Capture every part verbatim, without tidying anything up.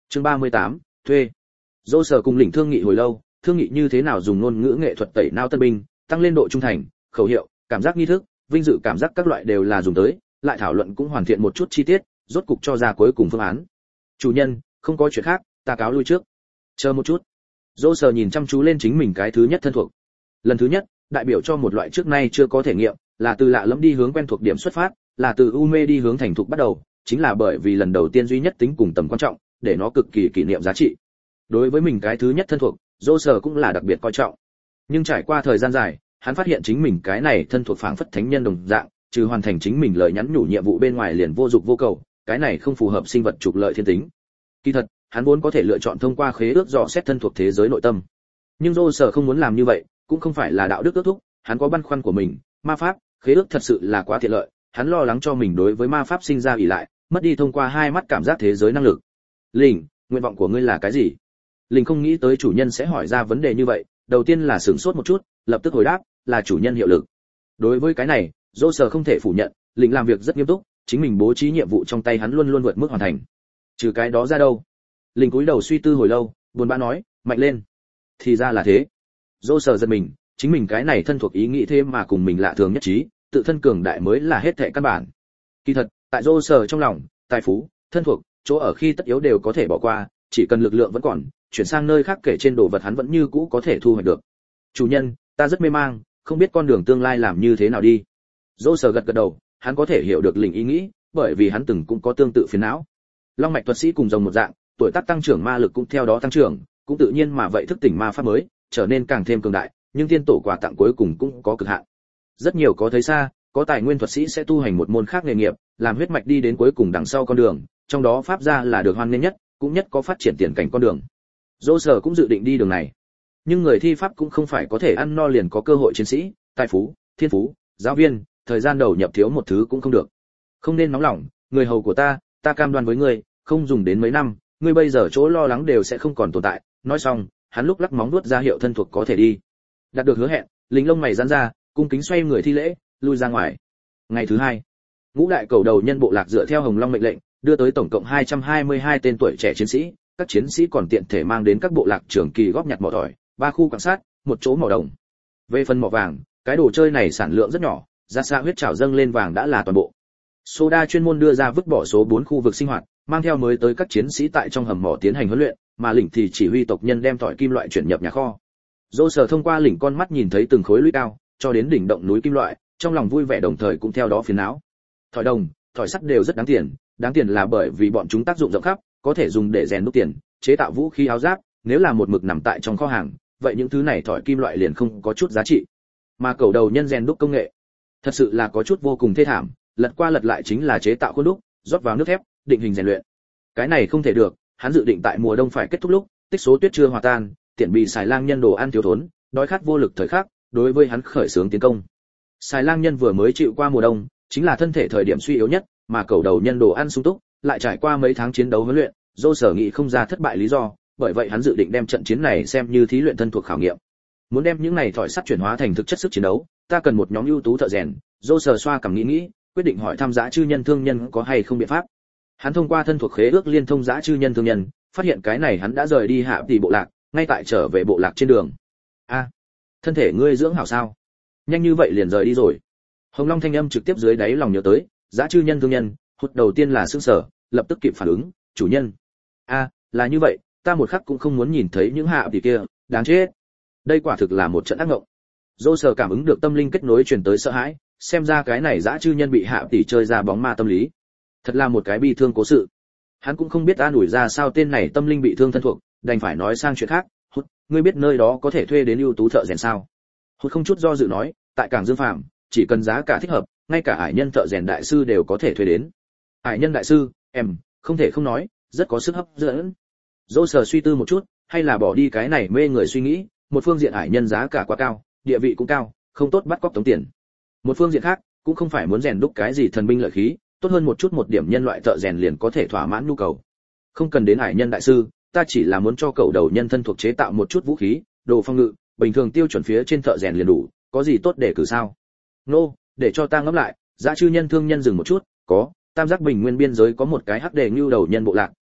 Chương ba mươi tám, thuê. Dô sở cùng lĩnh thương nghị hồi lâu, thương nghị như thế nào dùng ngôn ngữ nghệ thuật tẩy não tân binh, tăng lên độ trung thành, khẩu hiệu, cảm giác nghi thức, vinh dự cảm giác các loại đều là dùng tới, lại thảo luận cũng hoàn thiện một chút chi tiết, rốt cục cho ra cuối cùng phương án. Chủ nhân, không có chuyện khác, ta cáo lui trước. Chờ một chút. Dô sở nhìn chăm chú lên chính mình cái thứ nhất thân thuộc. Lần thứ nhất, đại biểu cho một loại trước nay chưa có thể nghiệm, là từ lạ lẫm đi hướng quen thuộc điểm xuất phát, là từ u mê đi hướng thành thục bắt đầu, chính là bởi vì lần đầu tiên duy nhất tính cùng tầm quan trọng, để nó cực kỳ kỷ niệm giá trị. Đối với mình cái thứ nhất thân thuộc, dô sở cũng là đặc biệt coi trọng. Nhưng trải qua thời gian dài, hắn phát hiện chính mình cái này thân thuộc phảng phất thánh nhân đồng dạng, trừ hoàn thành chính mình lời nhắn nhủ nhiệm vụ bên ngoài liền vô dục vô cầu, cái này không phù hợp sinh vật trục lợi thiên tính. Kỳ thật, hắn vốn có thể lựa chọn thông qua khế ước dò xét thân thuộc thế giới nội tâm. Nhưng dô sở không muốn làm như vậy, cũng không phải là đạo đức ước thúc, hắn có băn khoăn của mình, ma pháp, khế ước thật sự là quá tiện lợi, hắn lo lắng cho mình đối với ma pháp sinh ra ỷ lại, mất đi thông qua hai mắt cảm giác thế giới năng lực. Lĩnh, nguyện vọng của ngươi là cái gì? Lĩnh không nghĩ tới chủ nhân sẽ hỏi ra vấn đề như vậy, đầu tiên là sửng sốt một chút, lập tức hồi đáp, là chủ nhân hiệu lực. Đối với cái này, dô sở không thể phủ nhận, Lĩnh làm việc rất nghiêm túc, chính mình bố trí nhiệm vụ trong tay hắn luôn luôn vượt mức hoàn thành. Trừ cái đó ra đâu? Lĩnh cúi đầu suy tư hồi lâu, buồn bã nói, mạnh lên. Thì ra là thế. Dô sở giật mình, chính mình cái này thân thuộc ý nghĩ thêm mà cùng mình lạ thường nhất trí, tự thân cường đại mới là hết thảy căn bản. Kỳ thật, tại dô sở trong lòng, tài phú, thân thuộc, chỗ ở khi tất yếu đều có thể bỏ qua, chỉ cần lực lượng vẫn còn, chuyển sang nơi khác kể trên đồ vật hắn vẫn như cũ có thể thu hoạch được. Chủ nhân, ta rất mê mang, không biết con đường tương lai làm như thế nào đi. Dô sở gật gật đầu, hắn có thể hiểu được Lĩnh ý nghĩ, bởi vì hắn từng cũng có tương tự phiền não. Long mạch thuật sĩ cùng rồng một dạng, tuổi tác tăng trưởng ma lực cũng theo đó tăng trưởng, cũng tự nhiên mà vậy thức tỉnh ma pháp mới, trở nên càng thêm cường đại, nhưng tiên tổ quà tặng cuối cùng cũng có cực hạn. Rất nhiều có thấy xa, có tài nguyên thuật sĩ sẽ tu hành một môn khác nghề nghiệp, làm huyết mạch đi đến cuối cùng đằng sau con đường, trong đó pháp gia là được hoan nghênh nhất, cũng nhất có phát triển tiền cảnh con đường. Dô sở cũng dự định đi đường này. Nhưng người thi pháp cũng không phải có thể ăn no liền có cơ hội chiến sĩ, tài phú, thiên phú, giáo viên, thời gian đầu nhập thiếu một thứ cũng không được. Không nên nóng lòng, người hầu của ta, ta cam đoan với ngươi, không dùng đến mấy năm, ngươi bây giờ chỗ lo lắng đều sẽ không còn tồn tại. Nói xong, hắn lúc lắc móng vuốt ra hiệu thân thuộc có thể đi. Đạt được hứa hẹn, Lĩnh lông mày giãn ra, cung kính xoay người thi lễ, lui ra ngoài. Ngày thứ hai, ngũ đại cầu đầu nhân bộ lạc dựa theo Hồng Long mệnh lệnh, đưa tới tổng cộng hai trăm hai mươi hai tên tuổi trẻ chiến sĩ, các chiến sĩ còn tiện thể mang đến các bộ lạc trưởng kỳ góp nhặt mỏ tỏi, ba khu quan sát, một chỗ mỏ đồng. Về phần mỏ vàng, cái đồ chơi này sản lượng rất nhỏ, ra xa huyết trào dâng lên vàng đã là toàn bộ. Soda chuyên môn đưa ra vứt bỏ số bốn khu vực sinh hoạt, mang theo mới tới các chiến sĩ tại trong hầm mỏ tiến hành huấn luyện, mà Lĩnh thì chỉ huy tộc nhân đem tỏi kim loại chuyển nhập nhà kho. Dô sở thông qua Lĩnh con mắt nhìn thấy từng khối lũy cao, cho đến đỉnh động núi kim loại, trong lòng vui vẻ đồng thời cũng theo đó phiền não. Thỏi đồng, thỏi sắt đều rất đáng tiền, đáng tiền là bởi vì bọn chúng tác dụng rộng khắp, có thể dùng để rèn đúc tiền, chế tạo vũ khí áo giáp, nếu là một mực nằm tại trong kho hàng, vậy những thứ này thỏi kim loại liền không có chút giá trị. Mà cầu đầu nhân rèn đúc công nghệ, thật sự là có chút vô cùng thê thảm, lật qua lật lại chính là chế tạo khuôn đúc, rót vào nước thép, định hình rèn luyện. Cái này không thể được, hắn dự định tại mùa đông phải kết thúc lúc, tích số tuyết chưa hòa tan, tiện bị xài lang nhân đồ ăn thiếu thốn, đói khát vô lực thời khắc, đối với hắn khởi xướng tiến công. Xài lang nhân vừa mới chịu qua mùa đông, chính là thân thể thời điểm suy yếu nhất, mà cầu đầu nhân đồ ăn sung túc, lại trải qua mấy tháng chiến đấu huấn luyện, dô sở nghĩ không ra thất bại lý do, bởi vậy hắn dự định đem trận chiến này xem như thí luyện thân thuộc khảo nghiệm. Muốn đem những này thỏi sắt chuyển hóa thành thực chất sức chiến đấu, ta cần một nhóm ưu tú thợ rèn. Dô sở xoa cằm nghĩ nghĩ, quyết định hỏi thăm dã chư nhân thương nhân có hay không biện pháp. Hắn thông qua thân thuộc khế ước liên thông dã chư nhân thương nhân, phát hiện cái này hắn đã rời đi hạ tỷ bộ lạc, ngay tại trở về bộ lạc trên đường. A, thân thể ngươi dưỡng hảo sao? Nhanh như vậy liền rời đi rồi. Hồng Long thanh âm trực tiếp dưới đáy lòng nhớ tới, dã chư nhân thương nhân, hụt đầu tiên là sững sờ, lập tức kịp phản ứng, chủ nhân. A, là như vậy, ta một khắc cũng không muốn nhìn thấy những hạ tỷ kia, đáng chết. Đây quả thực là một trận ác mộng. Dô sở cảm ứng được tâm linh kết nối truyền tới sợ hãi, xem ra cái này dã chư nhân bị hạ tỷ chơi ra bóng ma tâm lý. Thật là một cái bi thương cố sự. Hắn cũng không biết an ủi ra sao tên này tâm linh bị thương thân thuộc, đành phải nói sang chuyện khác. Hút, ngươi biết nơi đó có thể thuê đến ưu tú thợ rèn sao? Hút không chút do dự nói, tại cảng Dương Phạm, chỉ cần giá cả thích hợp, ngay cả ải nhân thợ rèn đại sư đều có thể thuê đến. Ải nhân đại sư, em, không thể không nói, rất có sức hấp dẫn. Dô sở suy tư một chút, hay là bỏ đi cái này mê người suy nghĩ, một phương diện ải nhân giá cả quá cao, địa vị cũng cao, không tốt bắt cóc tống tiền. Một phương diện khác, cũng không phải muốn rèn đúc cái gì thần binh lợi khí, tốt hơn một chút một điểm nhân loại thợ rèn liền có thể thỏa mãn nhu cầu. Không cần đến ải nhân đại sư, ta chỉ là muốn cho cậu đầu nhân thân thuộc chế tạo một chút vũ khí, đồ phòng ngự, bình thường tiêu chuẩn phía trên thợ rèn liền đủ, có gì tốt để cử sao? Nô, để cho ta ngẫm lại. Dã chư nhân thương nhân dừng một chút, có, tam giác bình nguyên biên giới có một cái hắc đề ngưu đầu nhân bộ lạc,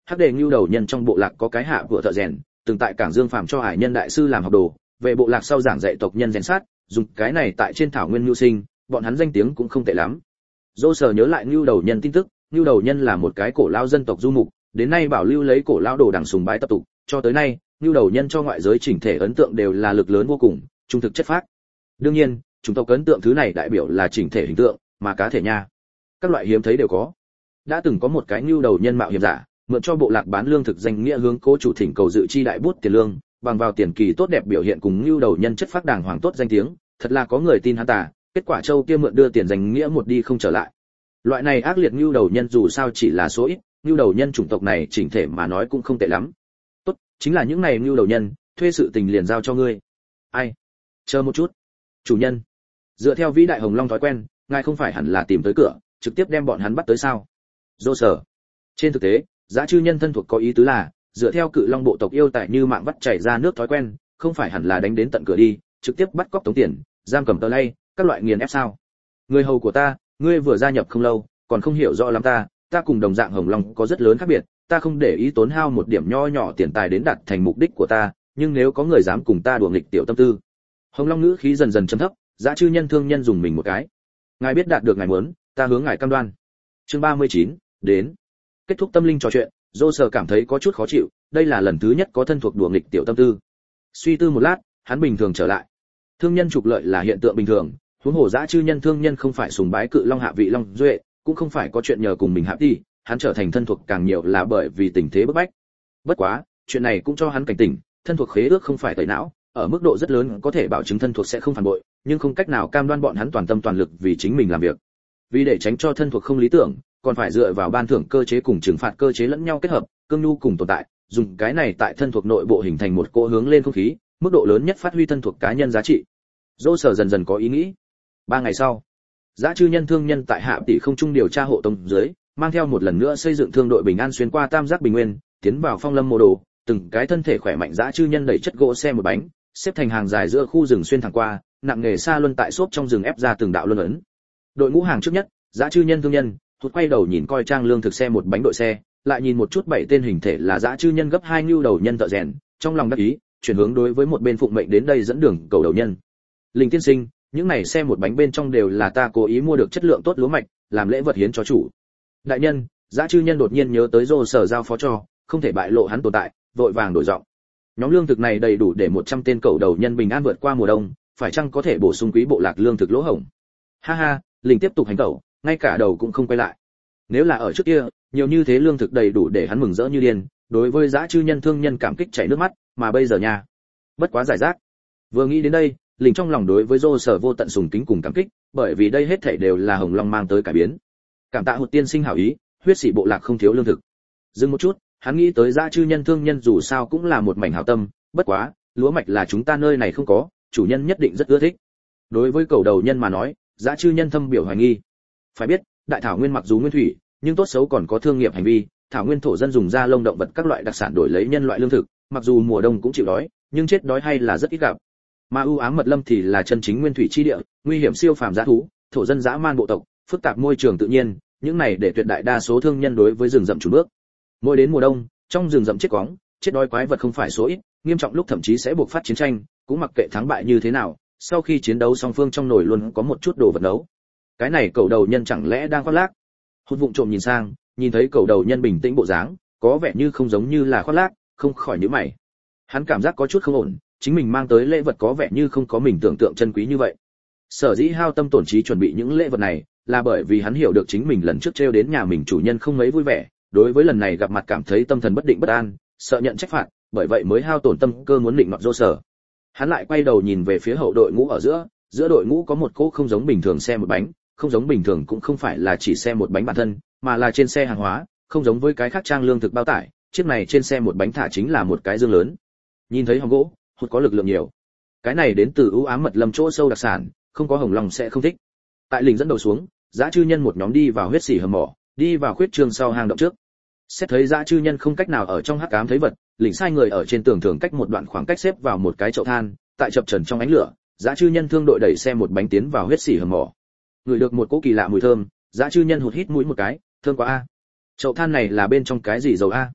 Hắc Đề Nưu đầu nhân trong bộ lạc có cái hạ vừa thợ rèn, từng tại Cảng Dương Phàm cho Hải Nhân đại sư làm học đồ, về bộ lạc sau giảng dạy tộc nhân rèn sát, dùng cái này tại trên thảo nguyên nhu sinh, bọn hắn danh tiếng cũng không tệ lắm. Dô Sở nhớ lại Nưu đầu nhân tin tức, Nưu đầu nhân là một cái cổ lao dân tộc du mục, đến nay bảo lưu lấy cổ lao đồ đằng sùng bái tập tục, cho tới nay, Nưu đầu nhân cho ngoại giới chỉnh thể ấn tượng đều là lực lớn vô cùng, trung thực chất phác. Đương nhiên, chúng tộc ấn tượng thứ này đại biểu là chỉnh thể hình tượng, mà cá thể nha, các loại hiếm thấy đều có. Đã từng có một cái Nưu đầu nhân mạo hiểm giả, mượn cho bộ lạc bán lương thực danh nghĩa hướng cố chủ thỉnh cầu dự chi đại bút tiền lương, bằng vào tiền kỳ tốt đẹp biểu hiện cùng Nưu đầu nhân chất phác đàng hoàng tốt danh tiếng, thật là có người tin hắn ta, kết quả châu kia mượn đưa tiền danh nghĩa một đi không trở lại. Loại này ác liệt Nưu đầu nhân dù sao chỉ là số ít, Nưu đầu nhân chủng tộc này chỉnh thể mà nói cũng không tệ lắm. Tốt, chính là những này Nưu đầu nhân, thuê sự tình liền giao cho ngươi. Ai? Chờ một chút. Chủ nhân, dựa theo vĩ đại Hồng Long thói quen, ngài không phải hẳn là tìm tới cửa, trực tiếp đem bọn hắn bắt tới sao? Dô Sở. Trên thực tế, Dã Chư Nhân thân thuộc có ý tứ là, dựa theo Cự Long bộ tộc yêu tại như mạng vắt chảy ra nước thói quen, không phải hẳn là đánh đến tận cửa đi, trực tiếp bắt cóc tống tiền, giam cầm tờ lay, các loại nghiền ép sao? Người hầu của ta, ngươi vừa gia nhập không lâu, còn không hiểu rõ lắm ta, ta cùng đồng dạng Hồng Long có rất lớn khác biệt, ta không để ý tốn hao một điểm nho nhỏ tiền tài đến đạt thành mục đích của ta, nhưng nếu có người dám cùng ta đùa nghịch tiểu tâm tư. Hồng Long ngữ khí dần dần trầm thấp, Dã Chư Nhân thương nhân dùng mình một cái. Ngài biết đạt được ngài muốn, ta hướng ngài cam đoan. Chương ba mươi chín, đến. Kết thúc tâm linh trò chuyện, Dô Sở cảm thấy có chút khó chịu, đây là lần thứ nhất có thân thuộc đùa nghịch tiểu tâm tư. Suy tư một lát, hắn bình thường trở lại. Thương nhân trục lợi là hiện tượng bình thường, huống hồ Dã Chư Nhân thương nhân không phải sùng bái Cự Long hạ vị Long Duệ, cũng không phải có chuyện nhờ cùng mình hạ đi, hắn trở thành thân thuộc càng nhiều là bởi vì tình thế bức bách. Bất quá, chuyện này cũng cho hắn cảnh tỉnh, thân thuộc khế ước không phải tẩy não, ở mức độ rất lớn có thể bảo chứng thân thuộc sẽ không phản bội, nhưng không cách nào cam đoan bọn hắn toàn tâm toàn lực vì chính mình làm việc. Vì để tránh cho thân thuộc không lý tưởng, còn phải dựa vào ban thưởng cơ chế cùng trừng phạt cơ chế lẫn nhau kết hợp, cương nhu cùng tồn tại, dùng cái này tại thân thuộc nội bộ hình thành một cỗ hướng lên không khí, mức độ lớn nhất phát huy thân thuộc cá nhân giá trị. Dô Sở dần dần có ý nghĩ. Ba ngày sau, Dã Chư Nhân thương nhân tại Hạ tỷ không trung điều tra hộ tống dưới, mang theo một lần nữa xây dựng thương đội bình an xuyên qua Tam Giác Bình Nguyên, tiến vào Phong Lâm mô đồ, từng cái thân thể khỏe mạnh Dã Chư Nhân đẩy chất gỗ xe một bánh, xếp thành hàng dài giữa khu rừng xuyên thẳng qua, nặng nghề xa luân tại xốp trong rừng ép ra từng đạo luân ấn. Đội ngũ hàng trước nhất, Dã Chư Nhân thương nhân, hụt quay đầu nhìn coi trang lương thực xe một bánh đội xe, lại nhìn một chút bảy tên hình thể là Dã Chư Nhân gấp hai nưu đầu nhân thợ rèn, trong lòng đắc ý, chuyển hướng đối với một bên phụng mệnh đến đây dẫn đường cầu đầu nhân. Linh tiên sinh, những này xe một bánh bên trong đều là ta cố ý mua được chất lượng tốt lúa mạch, làm lễ vật hiến cho chủ. Đại nhân, Dã Chư Nhân đột nhiên nhớ tới Dô Sở giao phó cho, không thể bại lộ hắn tồn tại, vội vàng đổi giọng. Nhóm lương thực này đầy đủ để một trăm tên cầu đầu nhân bình an vượt qua mùa đông, phải chăng có thể bổ sung quý bộ lạc lương thực lỗ hổng? Ha ha, Linh tiếp tục hành tẩu, ngay cả đầu cũng không quay lại. Nếu là ở trước kia, nhiều như thế lương thực đầy đủ để hắn mừng rỡ như điên, đối với Dã Chư Nhân thương nhân cảm kích chảy nước mắt, mà bây giờ nha, bất quá giải rác. Vừa nghĩ đến đây, Linh trong lòng đối với Dô Sở vô tận sùng kính cùng cảm kích, bởi vì đây hết thảy đều là Hồng Long mang tới cải biến. Cảm tạ Hụt tiên sinh hảo ý, huyết sĩ bộ lạc không thiếu lương thực. Dừng một chút, hắn nghĩ tới Dã Chư Nhân thương nhân dù sao cũng là một mảnh hảo tâm, bất quá, lúa mạch là chúng ta nơi này không có, chủ nhân nhất định rất ưa thích. Đối với cầu đầu nhân mà nói, Dã Chư Nhân thâm biểu hoài nghi. Phải biết, đại thảo nguyên mặc dù nguyên thủy, nhưng tốt xấu còn có thương nghiệp hành vi, thảo nguyên thổ dân dùng da lông động vật các loại đặc sản đổi lấy nhân loại lương thực, mặc dù mùa đông cũng chịu đói, nhưng chết đói hay là rất ít gặp. Mà ưu ám mật lâm thì là chân chính nguyên thủy chi địa, nguy hiểm siêu phàm dã thú, thổ dân dã man bộ tộc, phức tạp môi trường tự nhiên, những này để tuyệt đại đa số thương nhân đối với rừng rậm chủ bước. Mỗi đến mùa đông, trong rừng rậm chết quóng, chết đói quái vật không phải số ít, nghiêm trọng lúc thậm chí sẽ buộc phát chiến tranh, cũng mặc kệ thắng bại như thế nào, sau khi chiến đấu song phương trong nồi luôn có một chút đồ vật nấu. Cái này cầu đầu nhân chẳng lẽ đang khoác lác? Hút vụng trộm nhìn sang, nhìn thấy cầu đầu nhân bình tĩnh bộ dáng, có vẻ như không giống như là khoác lác, không khỏi nhíu mày. Hắn cảm giác có chút không ổn, chính mình mang tới lễ vật có vẻ như không có mình tưởng tượng chân quý như vậy. Sở dĩ hao tâm tổn trí chuẩn bị những lễ vật này, là bởi vì hắn hiểu được chính mình lần trước trêu đến nhà mình chủ nhân không mấy vui vẻ, đối với lần này gặp mặt cảm thấy tâm thần bất định bất an, sợ nhận trách phạt, bởi vậy mới hao tổn tâm cơ muốn định nọt Dô Sở. Hắn lại quay đầu nhìn về phía hậu đội ngũ ở giữa, giữa đội ngũ có một cỗ không giống bình thường xe một bánh, không giống bình thường cũng không phải là chỉ xe một bánh bản thân, mà là trên xe hàng hóa, không giống với cái khác trang lương thực bao tải, chiếc này trên xe một bánh thả chính là một cái dương lớn. Nhìn thấy hòm gỗ, Hụt có lực lượng nhiều. Cái này đến từ ưu ám mật lâm chỗ sâu đặc sản, không có Hồng Long sẽ không thích. Tại Linh dẫn đầu xuống, Dã Chư Nhân một nhóm đi vào huyết xỉ hầm mỏ, đi vào khuyết trương sau hang động trước. Xét thấy Dã Chư Nhân không cách nào ở trong hắc ám thấy vật, Linh sai người ở trên tường thường cách một đoạn khoảng cách xếp vào một cái chậu than, tại chập chờn trong ánh lửa, Dã Chư Nhân thương đội đẩy xe một bánh tiến vào huyết xỉ hầm mỏ. Ngửi được một cỗ kỳ lạ mùi thơm, Dã Chư Nhân hụt hít mũi một cái, thơm quá a. Chậu than này là bên trong cái gì dầu a?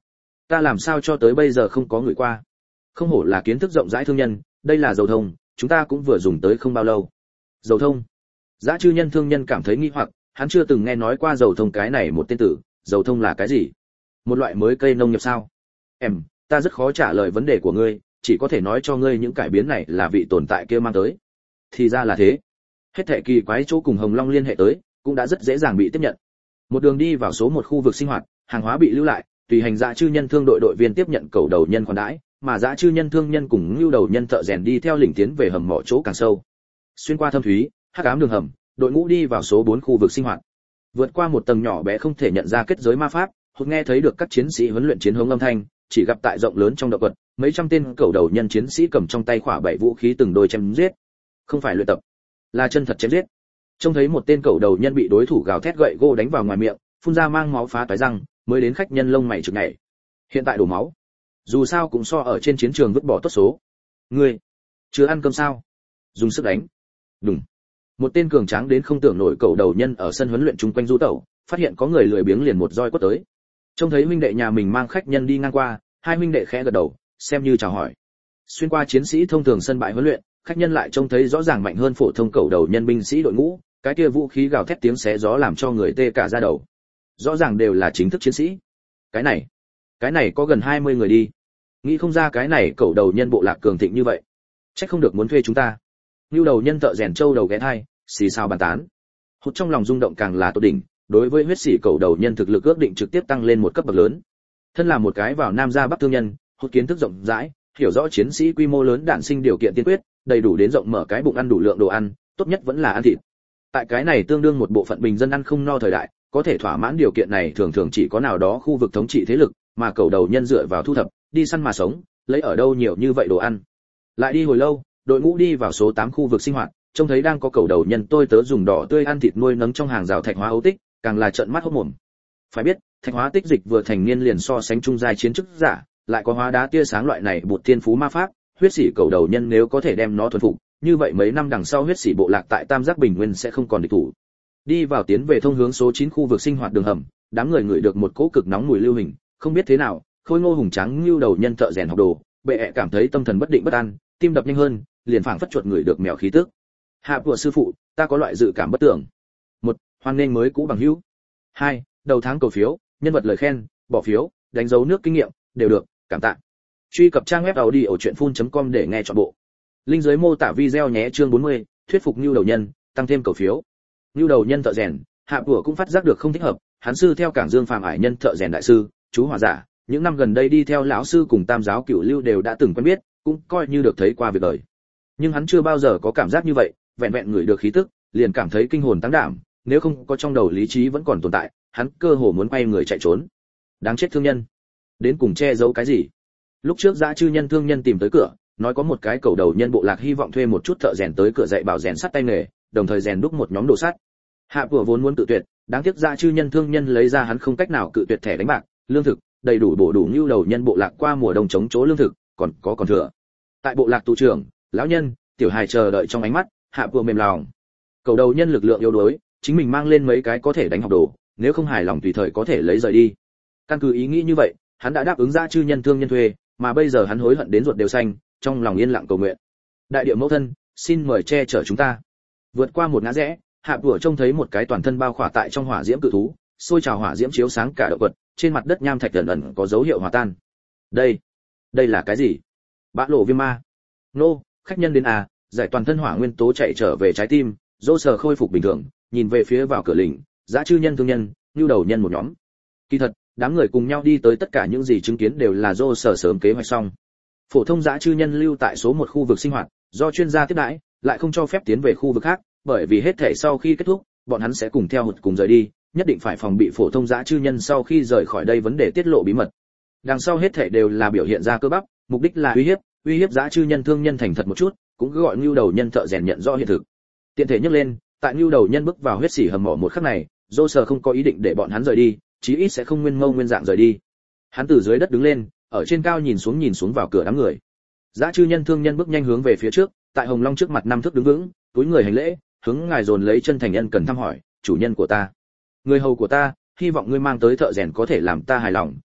Ta làm sao cho tới bây giờ không có người qua. Không hổ là kiến thức rộng rãi thương nhân, đây là dầu thông, chúng ta cũng vừa dùng tới không bao lâu. Dầu thông? Dã chư nhân thương nhân cảm thấy nghi hoặc, hắn chưa từng nghe nói qua dầu thông cái này một tên tử, dầu thông là cái gì? Một loại mới cây nông nghiệp sao? Em, ta rất khó trả lời vấn đề của ngươi, chỉ có thể nói cho ngươi những cải biến này là vị tồn tại kia mang tới. Thì ra là thế. Hết thảy kỳ quái chỗ cùng Hồng Long liên hệ tới, cũng đã rất dễ dàng bị tiếp nhận. Một đường đi vào số một khu vực sinh hoạt, hàng hóa bị lưu lại, tùy hành dã chư nhân thương đội đội viên tiếp nhận cầu đầu nhân khoản đãi, mà dã chư nhân thương nhân cùng lưu đầu nhân thợ rèn đi theo lĩnh tiến về hầm mỏ chỗ càng sâu. Xuyên qua thâm thúy, hắc ám đường hầm, đội ngũ đi vào số bốn khu vực sinh hoạt. Vượt qua một tầng nhỏ bé không thể nhận ra kết giới ma pháp, hốt nghe thấy được các chiến sĩ huấn luyện chiến hướng âm thanh, chỉ gặp tại rộng lớn trong động vật, mấy trăm tên cầu đầu nhân chiến sĩ cầm trong tay khỏa bảy vũ khí từng đôi chém giết. Không phải luyện tập, là chân thật chém giết. Trông thấy một tên cầu đầu nhân bị đối thủ gào thét gậy gỗ đánh vào ngoài miệng, phun ra mang máu phá toái răng, mới đến khách nhân lông mày trực nhảy. Hiện tại đổ máu, dù sao cũng so ở trên chiến trường vứt bỏ tốt số. Ngươi, chưa ăn cơm sao? Dùng sức đánh. Đùng. Một tên cường tráng đến không tưởng nổi cầu đầu nhân ở sân huấn luyện chung quanh du tẩu, phát hiện có người lười biếng liền một roi quất tới. Trông thấy huynh đệ nhà mình mang khách nhân đi ngang qua, hai huynh đệ khẽ gật đầu, xem như chào hỏi. Xuyên qua chiến sĩ thông thường sân bãi huấn luyện, khách nhân lại trông thấy rõ ràng mạnh hơn phổ thông cầu đầu nhân binh sĩ đội ngũ, cái kia vũ khí gào thét tiếng xé gió làm cho người tê cả da đầu. Rõ ràng đều là chính thức chiến sĩ. Cái này, cái này có gần hai mươi người đi. Nghĩ không ra cái này cầu đầu nhân bộ lạc cường thịnh như vậy. Chắc không được muốn thuê chúng ta. Nưu đầu nhân thợ rèn châu đầu ghé thai, xì xào bàn tán. Hút trong lòng rung động càng là tột đỉnh, đối với huyết sĩ cầu đầu nhân thực lực ước định trực tiếp tăng lên một cấp bậc lớn. Thân là một cái vào nam ra bắc thương nhân, hút kiến thức rộng rãi, hiểu rõ chiến sĩ quy mô lớn đản sinh điều kiện tiên quyết, đầy đủ đến rộng mở cái bụng ăn đủ lượng đồ ăn, tốt nhất vẫn là ăn thịt. Tại cái này tương đương một bộ phận bình dân ăn không no thời đại, có thể thỏa mãn điều kiện này thường thường chỉ có nào đó khu vực thống trị thế lực, mà cầu đầu nhân dựa vào thu thập, đi săn mà sống, lấy ở đâu nhiều như vậy đồ ăn. Lại đi hồi lâu, đội ngũ đi vào số tám khu vực sinh hoạt, trông thấy đang có cầu đầu nhân tôi tớ dùng đỏ tươi ăn thịt nuôi nấng trong hàng rào thạch hóa ấu tích, càng là trợn mắt hốt mồm. Phải biết, thạch hóa tích dịch vừa thành niên liền so sánh trung giai chiến chức giả, lại có hóa đá tia sáng loại này bột thiên phú ma pháp, huyết sĩ cầu đầu nhân nếu có thể đem nó thuần phục, như vậy mấy năm đằng sau huyết sĩ bộ lạc tại Tam Giác Bình Nguyên sẽ không còn địch thủ. Đi vào tiến về thông hướng số chín khu vực sinh hoạt đường hầm, đám người ngửi được một cỗ cực nóng mùi lưu hình, không biết thế nào, khôi ngô hùng tráng lưu đầu nhân thợ rèn học đồ, bệ ẹ cảm thấy tâm thần bất định bất an, tim đập nhanh hơn, liền phảng phất chuột người được mèo khí tức. Hạ của sư phụ, ta có loại dự cảm bất tưởng. Một, hoan nghênh mới cũ bằng hữu. Hai, đầu tháng cầu phiếu, nhân vật lời khen, bỏ phiếu, đánh dấu nước kinh nghiệm, đều được, cảm tạ. Truy cập trang web audiochuyenphun.com để nghe trọn bộ. Link dưới mô tả video nhé. Chương bốn mươi, thuyết phục Nưu đầu nhân, tăng thêm cầu phiếu. Nưu đầu nhân thợ rèn, Hạ của cũng phát giác được không thích hợp, hắn sư theo Cảng Dương phàm ải nhân thợ rèn đại sư, chú hỏa giả, những năm gần đây đi theo lão sư cùng Tam giáo cửu lưu đều đã từng quen biết, cũng coi như được thấy qua việc đời. Nhưng hắn chưa bao giờ có cảm giác như vậy, vẹn vẹn ngửi được khí tức, liền cảm thấy kinh hồn tăng đảm, nếu không có trong đầu lý trí vẫn còn tồn tại, hắn cơ hồ muốn quay người chạy trốn. Đáng chết thương nhân, đến cùng che giấu cái gì? Lúc trước dã chư nhân thương nhân tìm tới cửa, nói có một cái cầu đầu nhân bộ lạc hy vọng thuê một chút thợ rèn tới cửa dạy bảo rèn sắt tay nghề, đồng thời rèn đúc một nhóm đồ sắt. Hạ vừa vốn muốn tự tuyệt, đáng tiếc dã chư nhân thương nhân lấy ra hắn không cách nào cự tuyệt thẻ đánh bạc, lương thực, đầy đủ bổ đủ nhu đầu nhân bộ lạc qua mùa đông chống chỗ lương thực, còn có còn thừa. Tại bộ lạc tù trưởng, lão nhân, tiểu hài chờ đợi trong ánh mắt, Hạ vừa mềm lòng. Cầu đầu nhân lực lượng yếu đuối, chính mình mang lên mấy cái có thể đánh học đồ, nếu không hài lòng tùy thời có thể lấy rời đi. Căn cứ ý nghĩ như vậy, hắn đã đáp ứng dã chư nhân thương nhân thuê, mà bây giờ hắn hối hận đến ruột đều xanh, trong lòng yên lặng cầu nguyện. Đại địa mẫu thân, xin mời che chở chúng ta. Vượt qua một ngã rẽ, Hạ vừa trông thấy một cái toàn thân bao khỏa tại trong hỏa diễm cự thú, sôi trào hỏa diễm chiếu sáng cả động vật, trên mặt đất nham thạch ẩn ẩn có dấu hiệu hòa tan. Đây, đây là cái gì? Bã lộ viêm ma. Nô, khách nhân đến à, giải toàn thân hỏa nguyên tố chạy trở về trái tim, dô sờ khôi phục bình thường, nhìn về phía vào cửa lĩnh, dã chư nhân thương nhân, nhu đầu nhân một nhóm. Kỳ thật, đám người cùng nhau đi tới tất cả những gì chứng kiến đều là dô sờ sớm kế hoạch xong. Phổ thông dã chư nhân lưu tại số một khu vực sinh hoạt, do chuyên gia tiếp đãi, lại không cho phép tiến về khu vực khác, bởi vì hết thể sau khi kết thúc, bọn hắn sẽ cùng theo hụt cùng rời đi, nhất định phải phòng bị phổ thông dã chư nhân sau khi rời khỏi đây vấn đề tiết lộ bí mật. Đằng sau hết thể đều là biểu hiện ra cơ bắp, mục đích là uy hiếp, uy hiếp dã chư nhân thương nhân thành thật một chút, cũng cứ gọi nhu đầu nhân thợ rèn nhận rõ hiện thực. Tiện thể nhắc lên, tại nhu đầu nhân bước vào huyết xỉ hầm mỏ một khắc này, dô sờ không có ý định để bọn hắn rời đi, chí ít sẽ không nguyên mâu nguyên dạng rời đi. Hắn từ dưới đất đứng lên, ở trên cao nhìn xuống nhìn xuống vào cửa đám người. Dã chư nhân thương nhân bước nhanh hướng về phía trước, tại Hồng Long trước mặt năm thước đứng vững, túi người hành lễ, hướng ngài dồn lấy chân thành nhân cần thăm hỏi, chủ nhân của ta, người hầu của ta, hy vọng ngươi mang tới thợ rèn có thể làm ta hài lòng,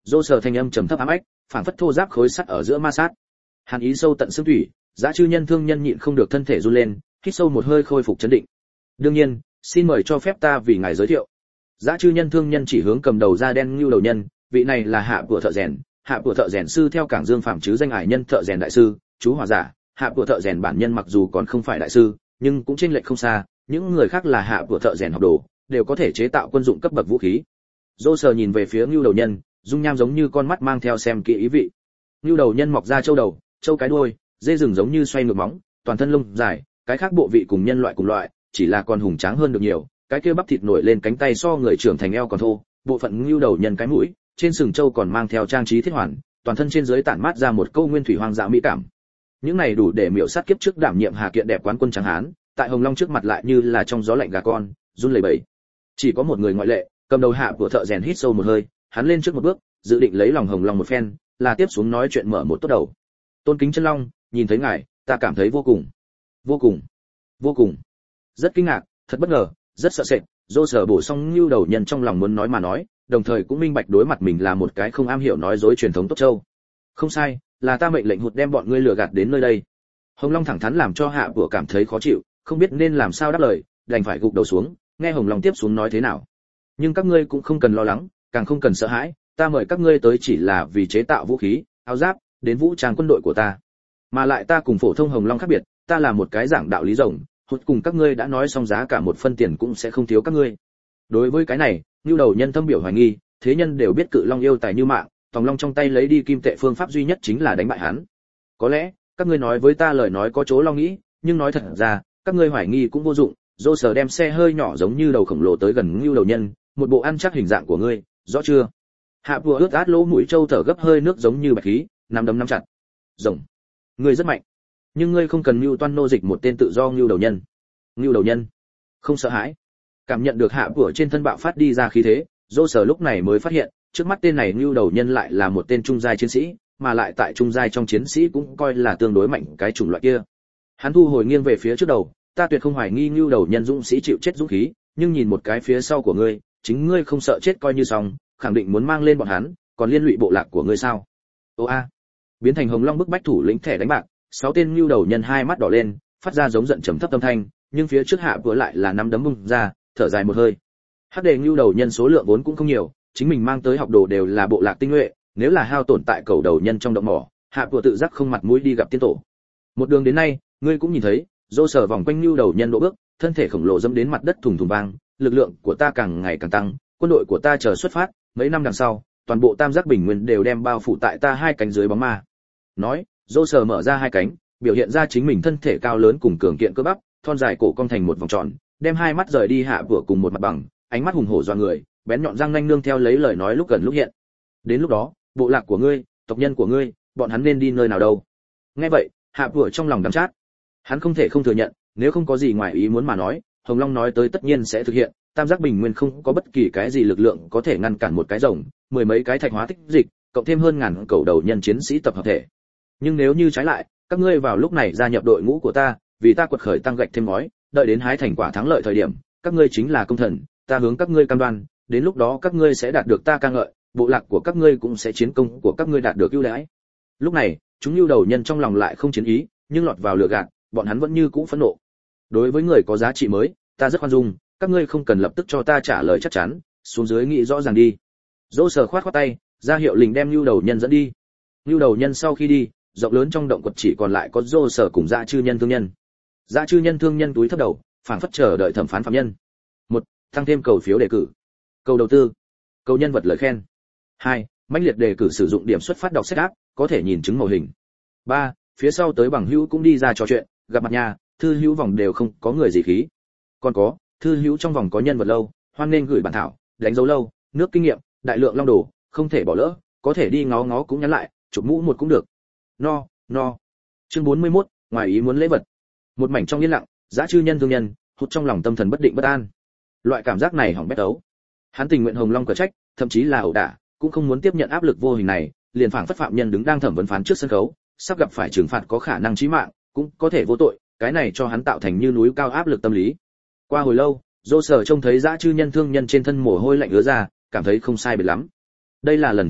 Dô sờ thanh âm trầm thấp ám ách, phảng phất thô giáp khối sắt ở giữa ma sát. Hàn ý sâu tận xương thủy, Dã chư nhân thương nhân nhịn không được thân thể run lên, hít sâu một hơi khôi phục chấn định. Đương nhiên, xin mời cho phép ta vì ngài giới thiệu. Dã chư nhân thương nhân chỉ hướng cầm đầu da đen lưu đầu nhân, vị này là hạ của thợ rèn, hạ của thợ rèn sư theo cảng Dương phạm chứ danh ải nhân thợ rèn đại sư, chú hỏa giả, hạ của thợ rèn bản nhân mặc dù còn không phải đại sư, nhưng cũng chênh lệch không xa, những người khác là hạ của thợ rèn học đồ, đều có thể chế tạo quân dụng cấp bậc vũ khí. Dô sờ nhìn về phía lưu đầu nhân, dung nham giống như con mắt mang theo xem kỹ ý vị. Lưu đầu nhân mọc ra châu đầu, châu cái đuôi, dê rừng giống như xoay ngược móng, toàn thân lông dài, cái khác bộ vị cùng nhân loại cùng loại, chỉ là con hùng tráng hơn được nhiều, cái kia bắp thịt nổi lên cánh tay so người trưởng thành eo còn thô, bộ phận lưu đầu nhân cái mũi, trên sừng châu còn mang theo trang trí thiết hoàn, toàn thân trên dưới tản mát ra một câu nguyên thủy hoang dã mỹ cảm. Những này đủ để miểu sát kiếp trước đảm nhiệm Hà Kiện đẹp quán quân tráng hán, tại Hồng Long trước mặt lại như là trong gió lạnh gà con, run lẩy bẩy. Chỉ có một người ngoại lệ, cầm đầu hạ của thợ rèn hít sâu một hơi, hắn lên trước một bước, dự định lấy lòng Hồng Long một phen, là tiếp xuống nói chuyện mở một tốt đầu. Tôn kính chân long, nhìn thấy ngài, ta cảm thấy vô cùng, vô cùng, vô cùng, rất kinh ngạc, thật bất ngờ, rất sợ sệt. Dô sở bổ xong lưu đầu nhân trong lòng muốn nói mà nói, đồng thời cũng minh bạch đối mặt mình là một cái không am hiểu nói dối truyền thống tốt châu. Không sai, là ta mệnh lệnh hụt đem bọn ngươi lừa gạt đến nơi đây. Hồng Long thẳng thắn làm cho hạ của cảm thấy khó chịu, không biết nên làm sao đáp lời, đành phải gục đầu xuống, nghe Hồng Long tiếp xuống nói thế nào. Nhưng các ngươi cũng không cần lo lắng, càng không cần sợ hãi, ta mời các ngươi tới chỉ là vì chế tạo vũ khí, áo giáp, đến vũ trang quân đội của ta. Mà lại ta cùng phổ thông Hồng Long khác biệt, ta là một cái giảng đạo lý rộng, hụt cùng các ngươi đã nói xong giá cả một phân tiền cũng sẽ không thiếu các ngươi. Đối với cái này, Nưu đầu nhân thâm biểu hoài nghi, thế nhân đều biết cự long yêu tài như mạng, Tòng Long trong tay lấy đi kim tệ phương pháp duy nhất chính là đánh bại hắn. Có lẽ, các ngươi nói với ta lời nói có chỗ lo nghĩ, nhưng nói thật ra, các ngươi hoài nghi cũng vô dụng. Dô sờ đem xe hơi nhỏ giống như đầu khổng lồ tới gần Nưu đầu nhân, một bộ ăn chắc hình dạng của ngươi, rõ chưa? Hạ vừa ướt át lỗ mũi trâu thở gấp hơi nước giống như bạch khí, nắm đấm nắm chặt. Rồng, ngươi rất mạnh, nhưng ngươi không cần Nưu toan nô dịch một tên tự do Nưu đầu nhân. Nưu đầu nhân không sợ hãi. Cảm nhận được hạ của trên thân bạo phát đi ra khí thế, Dô sở lúc này mới phát hiện, trước mắt tên này Nưu đầu nhân lại là một tên trung giai chiến sĩ, mà lại tại trung giai trong chiến sĩ cũng coi là tương đối mạnh cái chủng loại kia. Hắn thu hồi nghiêng về phía trước đầu, ta tuyệt không hoài nghi Nưu đầu nhân dũng sĩ chịu chết dũng khí, nhưng nhìn một cái phía sau của ngươi, chính ngươi không sợ chết coi như xong, khẳng định muốn mang lên bọn hắn, còn liên lụy bộ lạc của ngươi sao? Ô a. Biến thành Hồng Long bức bách thủ lĩnh thẻ đánh bạc, sáu tên Nưu đầu nhân hai mắt đỏ lên, phát ra giống giận trầm thấp âm thanh, nhưng phía trước hạ vừa lại là nắm đấm bung ra, thở dài một hơi. Hắc đề Nưu đầu nhân số lượng vốn cũng không nhiều, chính mình mang tới học đồ đều là bộ lạc tinh nhuệ, nếu là hao tổn tại cầu đầu nhân trong động mỏ, hạ vừa tự giác không mặt mũi đi gặp tiên tổ. Một đường đến nay, ngươi cũng nhìn thấy, Dô sở vòng quanh Nưu đầu nhân độ bước, thân thể khổng lồ dẫm đến mặt đất thùng thùng vang, lực lượng của ta càng ngày càng tăng, quân đội của ta chờ xuất phát, mấy năm đằng sau, toàn bộ Tam Giác Bình Nguyên đều đem bao phủ tại ta hai cánh dưới bóng ma. Nói, Dô sở mở ra hai cánh, biểu hiện ra chính mình thân thể cao lớn cùng cường kiện cơ bắp, thon dài cổ cong thành một vòng tròn, đem hai mắt rời đi hạ vừa cùng một mặt bằng, ánh mắt hùng hổ doa người, bén nhọn răng nanh nương theo lấy lời nói lúc gần lúc hiện. Đến lúc đó, bộ lạc của ngươi, tộc nhân của ngươi, bọn hắn nên đi nơi nào đâu? Nghe vậy, hạ vừa trong lòng đắng chát. Hắn không thể không thừa nhận, nếu không có gì ngoài ý muốn mà nói, Hồng Long nói tới tất nhiên sẽ thực hiện. Tam Giác Bình Nguyên không có bất kỳ cái gì lực lượng có thể ngăn cản một cái rồng, mười mấy cái thạch hóa tích dịch, cộng thêm hơn ngàn cầu đầu nhân chiến sĩ tập hợp thể. Nhưng nếu như trái lại, các ngươi vào lúc này gia nhập đội ngũ của ta, vì ta quật khởi tăng gạch thêm ngói, đợi đến hái thành quả thắng lợi thời điểm, các ngươi chính là công thần, ta hướng các ngươi cam đoan, đến lúc đó các ngươi sẽ đạt được ta ca ngợi, bộ lạc của các ngươi cũng sẽ chiến công của các ngươi đạt được ưu đãi. Lúc này, chúng lưu đầu nhân trong lòng lại không chiến ý, nhưng lọt vào lừa gạt, bọn hắn vẫn như cũ phẫn nộ. Đối với người có giá trị mới, ta rất khoan dung, các ngươi không cần lập tức cho ta trả lời chắc chắn, xuống dưới nghĩ rõ ràng đi. Dỗ sở khoát khoát tay, ra hiệu lình đem lưu đầu nhân dẫn đi. Lưu đầu nhân sau khi đi, rộng lớn trong động quật chỉ còn lại có Dỗ sở cùng Dã chư nhân thương nhân. Dã chư nhân thương nhân túi thấp đầu, phảng phất chờ đợi thẩm phán phạm nhân. Một, tăng thêm cầu phiếu đề cử. Cầu đầu tư. Cầu nhân vật lời khen. Hai, mãnh liệt đề cử sử dụng điểm xuất phát đọc sách áp, có thể nhìn chứng màu hình. Ba, phía sau tới bằng hữu cũng đi ra trò chuyện, gặp mặt nhà, thư hữu vòng đều không có người gì khí. Còn có, thư hữu trong vòng có nhân vật lâu, hoan nên gửi bản thảo, đánh dấu lâu, nước kinh nghiệm, đại lượng long đồ, không thể bỏ lỡ, có thể đi ngó ngó cũng nhắn lại, chụp mũ một cũng được. No, no. Chương bốn mươi mốt, ngoài ý muốn lễ vật. Một mảnh trong yên lặng, Dã chư nhân thương nhân, hụt trong lòng tâm thần bất định bất an. Loại cảm giác này hỏng bét ấu. Hắn tình nguyện Hồng Long cờ trách, thậm chí là ẩu đả, cũng không muốn tiếp nhận áp lực vô hình này, liền phảng phất phạm nhân đứng đang thẩm vấn phán trước sân khấu, sắp gặp phải trừng phạt có khả năng chí mạng, cũng có thể vô tội, cái này cho hắn tạo thành như núi cao áp lực tâm lý. Qua hồi lâu, Dô sở trông thấy Dã chư nhân thương nhân trên thân mồ hôi lạnh ứa ra, cảm thấy không sai biệt lắm. Đây là lần thứ nhất,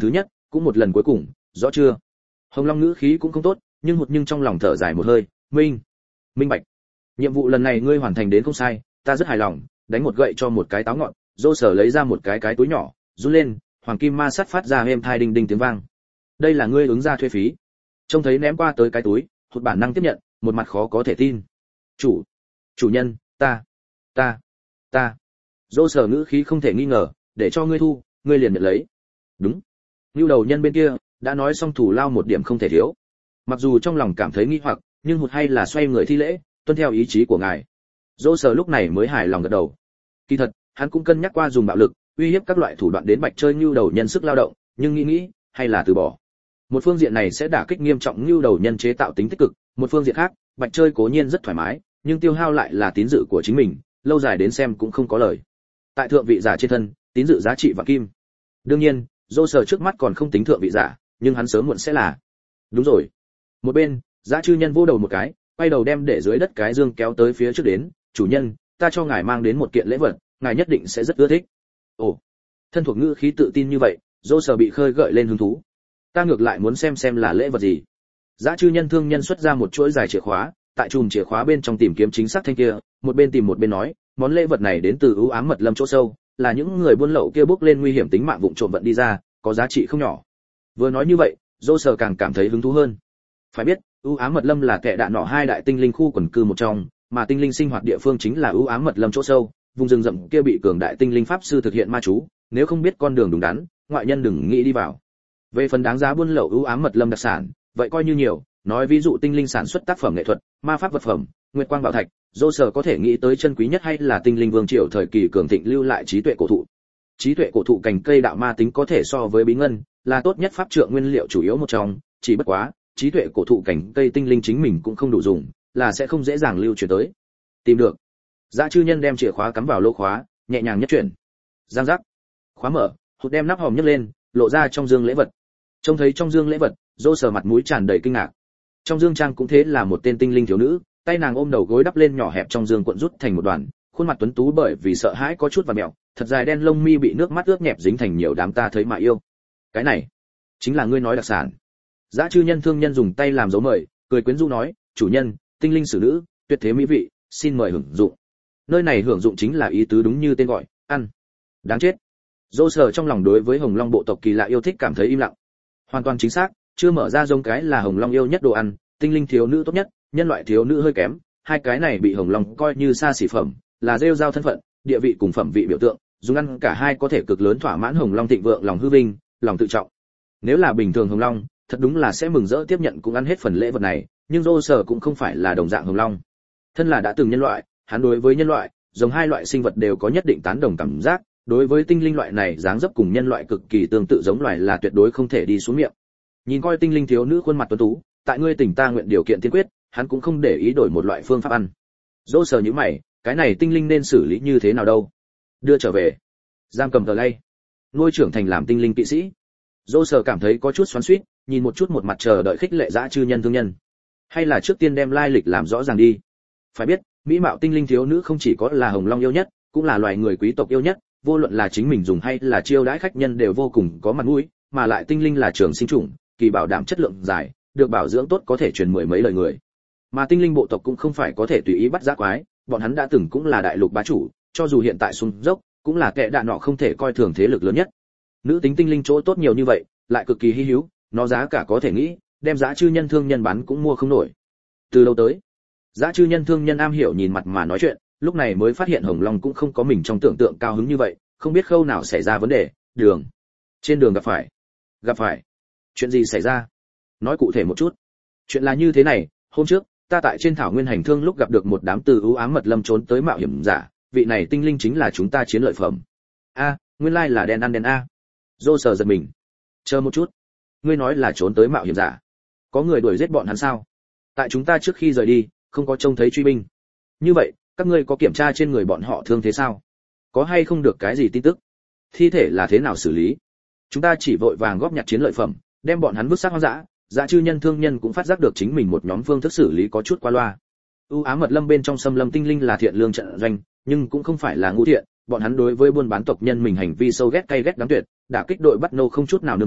cũng một lần cuối cùng, rõ chưa? Hồng Long ngữ khí cũng không tốt, nhưng hụt nhưng trong lòng thở dài một hơi, minh, minh bạch. Nhiệm vụ lần này ngươi hoàn thành đến không sai, ta rất hài lòng, đánh một gậy cho một cái táo ngọn, Dô Sở lấy ra một cái cái túi nhỏ, run lên, hoàng kim ma sắt phát ra êm thai đinh đinh tiếng vang. Đây là ngươi ứng ra thuê phí. Trông thấy ném qua tới cái túi, hụt bản năng tiếp nhận, một mặt khó có thể tin. Chủ, chủ nhân, ta, ta, ta. Dô Sở ngữ khí không thể nghi ngờ, để cho ngươi thu, ngươi liền nhận lấy. Đúng. Nưu đầu nhân bên kia đã nói xong thủ lao một điểm không thể thiếu. Mặc dù trong lòng cảm thấy nghi hoặc, nhưng hụt hay là xoay người thi lễ, tuân theo ý chí của ngài. Dô Sở lúc này mới hài lòng gật đầu. Kỳ thật, hắn cũng cân nhắc qua dùng bạo lực, uy hiếp các loại thủ đoạn đến bạch chơi nưu đầu nhân sức lao động, nhưng nghĩ nghĩ, hay là từ bỏ. Một phương diện này sẽ đả kích nghiêm trọng nưu đầu nhân chế tạo tính tích cực, một phương diện khác, bạch chơi cố nhiên rất thoải mái, nhưng tiêu hao lại là tín dự của chính mình, lâu dài đến xem cũng không có lời. Tại thượng vị giả trên thân, tín dự giá trị và kim. Đương nhiên, Dô Sở trước mắt còn không tính thượng vị giả, nhưng hắn sớm muộn sẽ là. Đúng rồi. Một bên, Dã Chư Nhân vô đầu một cái, quay đầu đem để dưới đất cái dương kéo tới phía trước đến, "Chủ nhân, ta cho ngài mang đến một kiện lễ vật, ngài nhất định sẽ rất ưa thích." Ồ. Thân thuộc ngữ khí tự tin như vậy, Dô Sở bị khơi gợi lên hứng thú. Ta ngược lại muốn xem xem là lễ vật gì. Dã Chư Nhân thương nhân xuất ra một chuỗi dài chìa khóa, tại chùm chìa khóa bên trong tìm kiếm chính xác thanh kia, một bên tìm một bên nói, món lễ vật này đến từ ưu ám mật lâm chỗ sâu, là những người buôn lậu kia bước lên nguy hiểm tính mạng vụng trộm vận đi ra, có giá trị không nhỏ. Vừa nói như vậy, Dô Sở càng cảm thấy hứng thú hơn. Phải biết, ưu ám mật lâm là kẻ đạn nọ hai đại tinh linh khu quần cư một trong, mà tinh linh sinh hoạt địa phương chính là ưu ám mật lâm chỗ sâu, vùng rừng rậm kia bị cường đại tinh linh pháp sư thực hiện ma chú, nếu không biết con đường đúng đắn, ngoại nhân đừng nghĩ đi vào. Về phần đáng giá buôn lậu ưu ám mật lâm đặc sản, vậy coi như nhiều, nói ví dụ tinh linh sản xuất tác phẩm nghệ thuật, ma pháp vật phẩm, nguyệt quang bảo thạch, Dô Sở có thể nghĩ tới chân quý nhất hay là tinh linh vương triều thời kỳ cường thịnh lưu lại trí tuệ cổ thụ. Trí tuệ cổ thụ cành cây đạo ma tính có thể so với bí ngân, là tốt nhất pháp trượng nguyên liệu chủ yếu một trong, chỉ bất quá, trí tuệ cổ thụ cành cây tinh linh chính mình cũng không đủ dùng, là sẽ không dễ dàng lưu truyền tới. Tìm được. Dã Chư Nhân đem chìa khóa cắm vào lỗ khóa, nhẹ nhàng nhất chuyển. Giang giác. Khóa mở, hụt đem nắp hòm nhấc lên, lộ ra trong dương lễ vật. Trông thấy trong dương lễ vật, Dô Sở mặt mũi tràn đầy kinh ngạc. Trong dương trang cũng thế là một tên tinh linh thiếu nữ, tay nàng ôm đầu gối đắp lên nhỏ hẹp trong dương cuộn rút thành một đoàn, khuôn mặt tuấn tú bởi vì sợ hãi có chút vặn mèo, thật dài đen lông mi bị nước mắt ướt nhẹp dính thành nhiều đám ta thấy mà yêu. Cái này, chính là ngươi nói đặc sản. Dã Chư Nhân thương nhân dùng tay làm dấu mời, cười quyến rũ nói, chủ nhân, tinh linh xử nữ, tuyệt thế mỹ vị, xin mời hưởng dụng. Nơi này hưởng dụng chính là ý tứ đúng như tên gọi, ăn. Đáng chết. Dô Sở trong lòng đối với Hồng Long bộ tộc kỳ lạ yêu thích cảm thấy im lặng. Hoàn toàn chính xác, chưa mở ra giống cái là Hồng Long yêu nhất đồ ăn, tinh linh thiếu nữ tốt nhất, nhân loại thiếu nữ hơi kém, hai cái này bị Hồng Long coi như xa xỉ phẩm, là rêu rao thân phận, địa vị cùng phẩm vị biểu tượng, dùng ăn cả hai có thể cực lớn thỏa mãn Hồng Long thịnh vượng lòng hư vinh, lòng tự trọng. Nếu là bình thường Hồng Long, thật đúng là sẽ mừng rỡ tiếp nhận cũng ăn hết phần lễ vật này, nhưng Dô Sở cũng không phải là đồng dạng Hồng Long. Thân là đã từng nhân loại, hắn đối với nhân loại, giống hai loại sinh vật đều có nhất định tán đồng cảm giác, đối với tinh linh loại này dáng dấp cùng nhân loại cực kỳ tương tự giống loài là tuyệt đối không thể đi xuống miệng. Nhìn coi tinh linh thiếu nữ khuôn mặt tuấn tú, tại ngươi tỉnh ta nguyện điều kiện tiên quyết, hắn cũng không để ý đổi một loại phương pháp ăn. Dô Sở nhíu mày, cái này tinh linh nên xử lý như thế nào đâu? Đưa trở về, giam cầm tờ lay, nuôi trưởng thành làm tinh linh kỵ sĩ. Dô Sở cảm thấy có chút xoắn xuýt, nhìn một chút một mặt chờ đợi khích lệ Dã Chư Nhân thương nhân. Hay là trước tiên đem lai lịch làm rõ ràng đi. Phải biết, mỹ mạo tinh linh thiếu nữ không chỉ có là Hồng Long yêu nhất, cũng là loài người quý tộc yêu nhất, vô luận là chính mình dùng hay là chiêu đãi khách nhân đều vô cùng có mặt mũi, mà lại tinh linh là trường sinh chủng, kỳ bảo đảm chất lượng dài, được bảo dưỡng tốt có thể truyền mười mấy lời người. Mà tinh linh bộ tộc cũng không phải có thể tùy ý bắt dã quái, bọn hắn đã từng cũng là đại lục bá chủ, cho dù hiện tại xuống dốc, cũng là kẻ đạn nọ không thể coi thường thế lực lớn nhất. Nữ tính tinh linh chỗ tốt nhiều như vậy, lại cực kỳ hi hữu, nó giá cả có thể nghĩ, đem Dã Chư Nhân thương nhân bán cũng mua không nổi. Từ lâu tới, Dã Chư Nhân thương nhân am hiểu nhìn mặt mà nói chuyện, lúc này mới phát hiện Hồng Long cũng không có mình trong tưởng tượng cao hứng như vậy, không biết khâu nào xảy ra vấn đề. Đường, trên đường gặp phải, gặp phải, chuyện gì xảy ra? Nói cụ thể một chút. Chuyện là như thế này, hôm trước, ta tại trên thảo nguyên hành thương lúc gặp được một đám từ ưu ám mật lâm trốn tới mạo hiểm giả, vị này tinh linh chính là chúng ta chiến lợi phẩm. A, nguyên lai là đen ăn đen a. Dô Sở giật mình. Chờ một chút, ngươi nói là trốn tới mạo hiểm giả, có người đuổi giết bọn hắn sao? Tại chúng ta trước khi rời đi, không có trông thấy truy binh. Như vậy, các ngươi có kiểm tra trên người bọn họ thương thế sao? Có hay không được cái gì tin tức? Thi thể là thế nào xử lý? Chúng ta chỉ vội vàng góp nhặt chiến lợi phẩm, đem bọn hắn vứt xác hoang dã. Dã Chư Nhân thương nhân cũng phát giác được chính mình một nhóm phương thức xử lý có chút qua loa. ưu ám mật lâm bên trong xâm lâm tinh linh là thiện lương trận doanh, nhưng cũng không phải là ngu thiện, bọn hắn đối với buôn bán tộc nhân mình hành vi sâu ghét cay ghét đáng tuyệt, đả kích đội bắt nô không chút nào nương tay,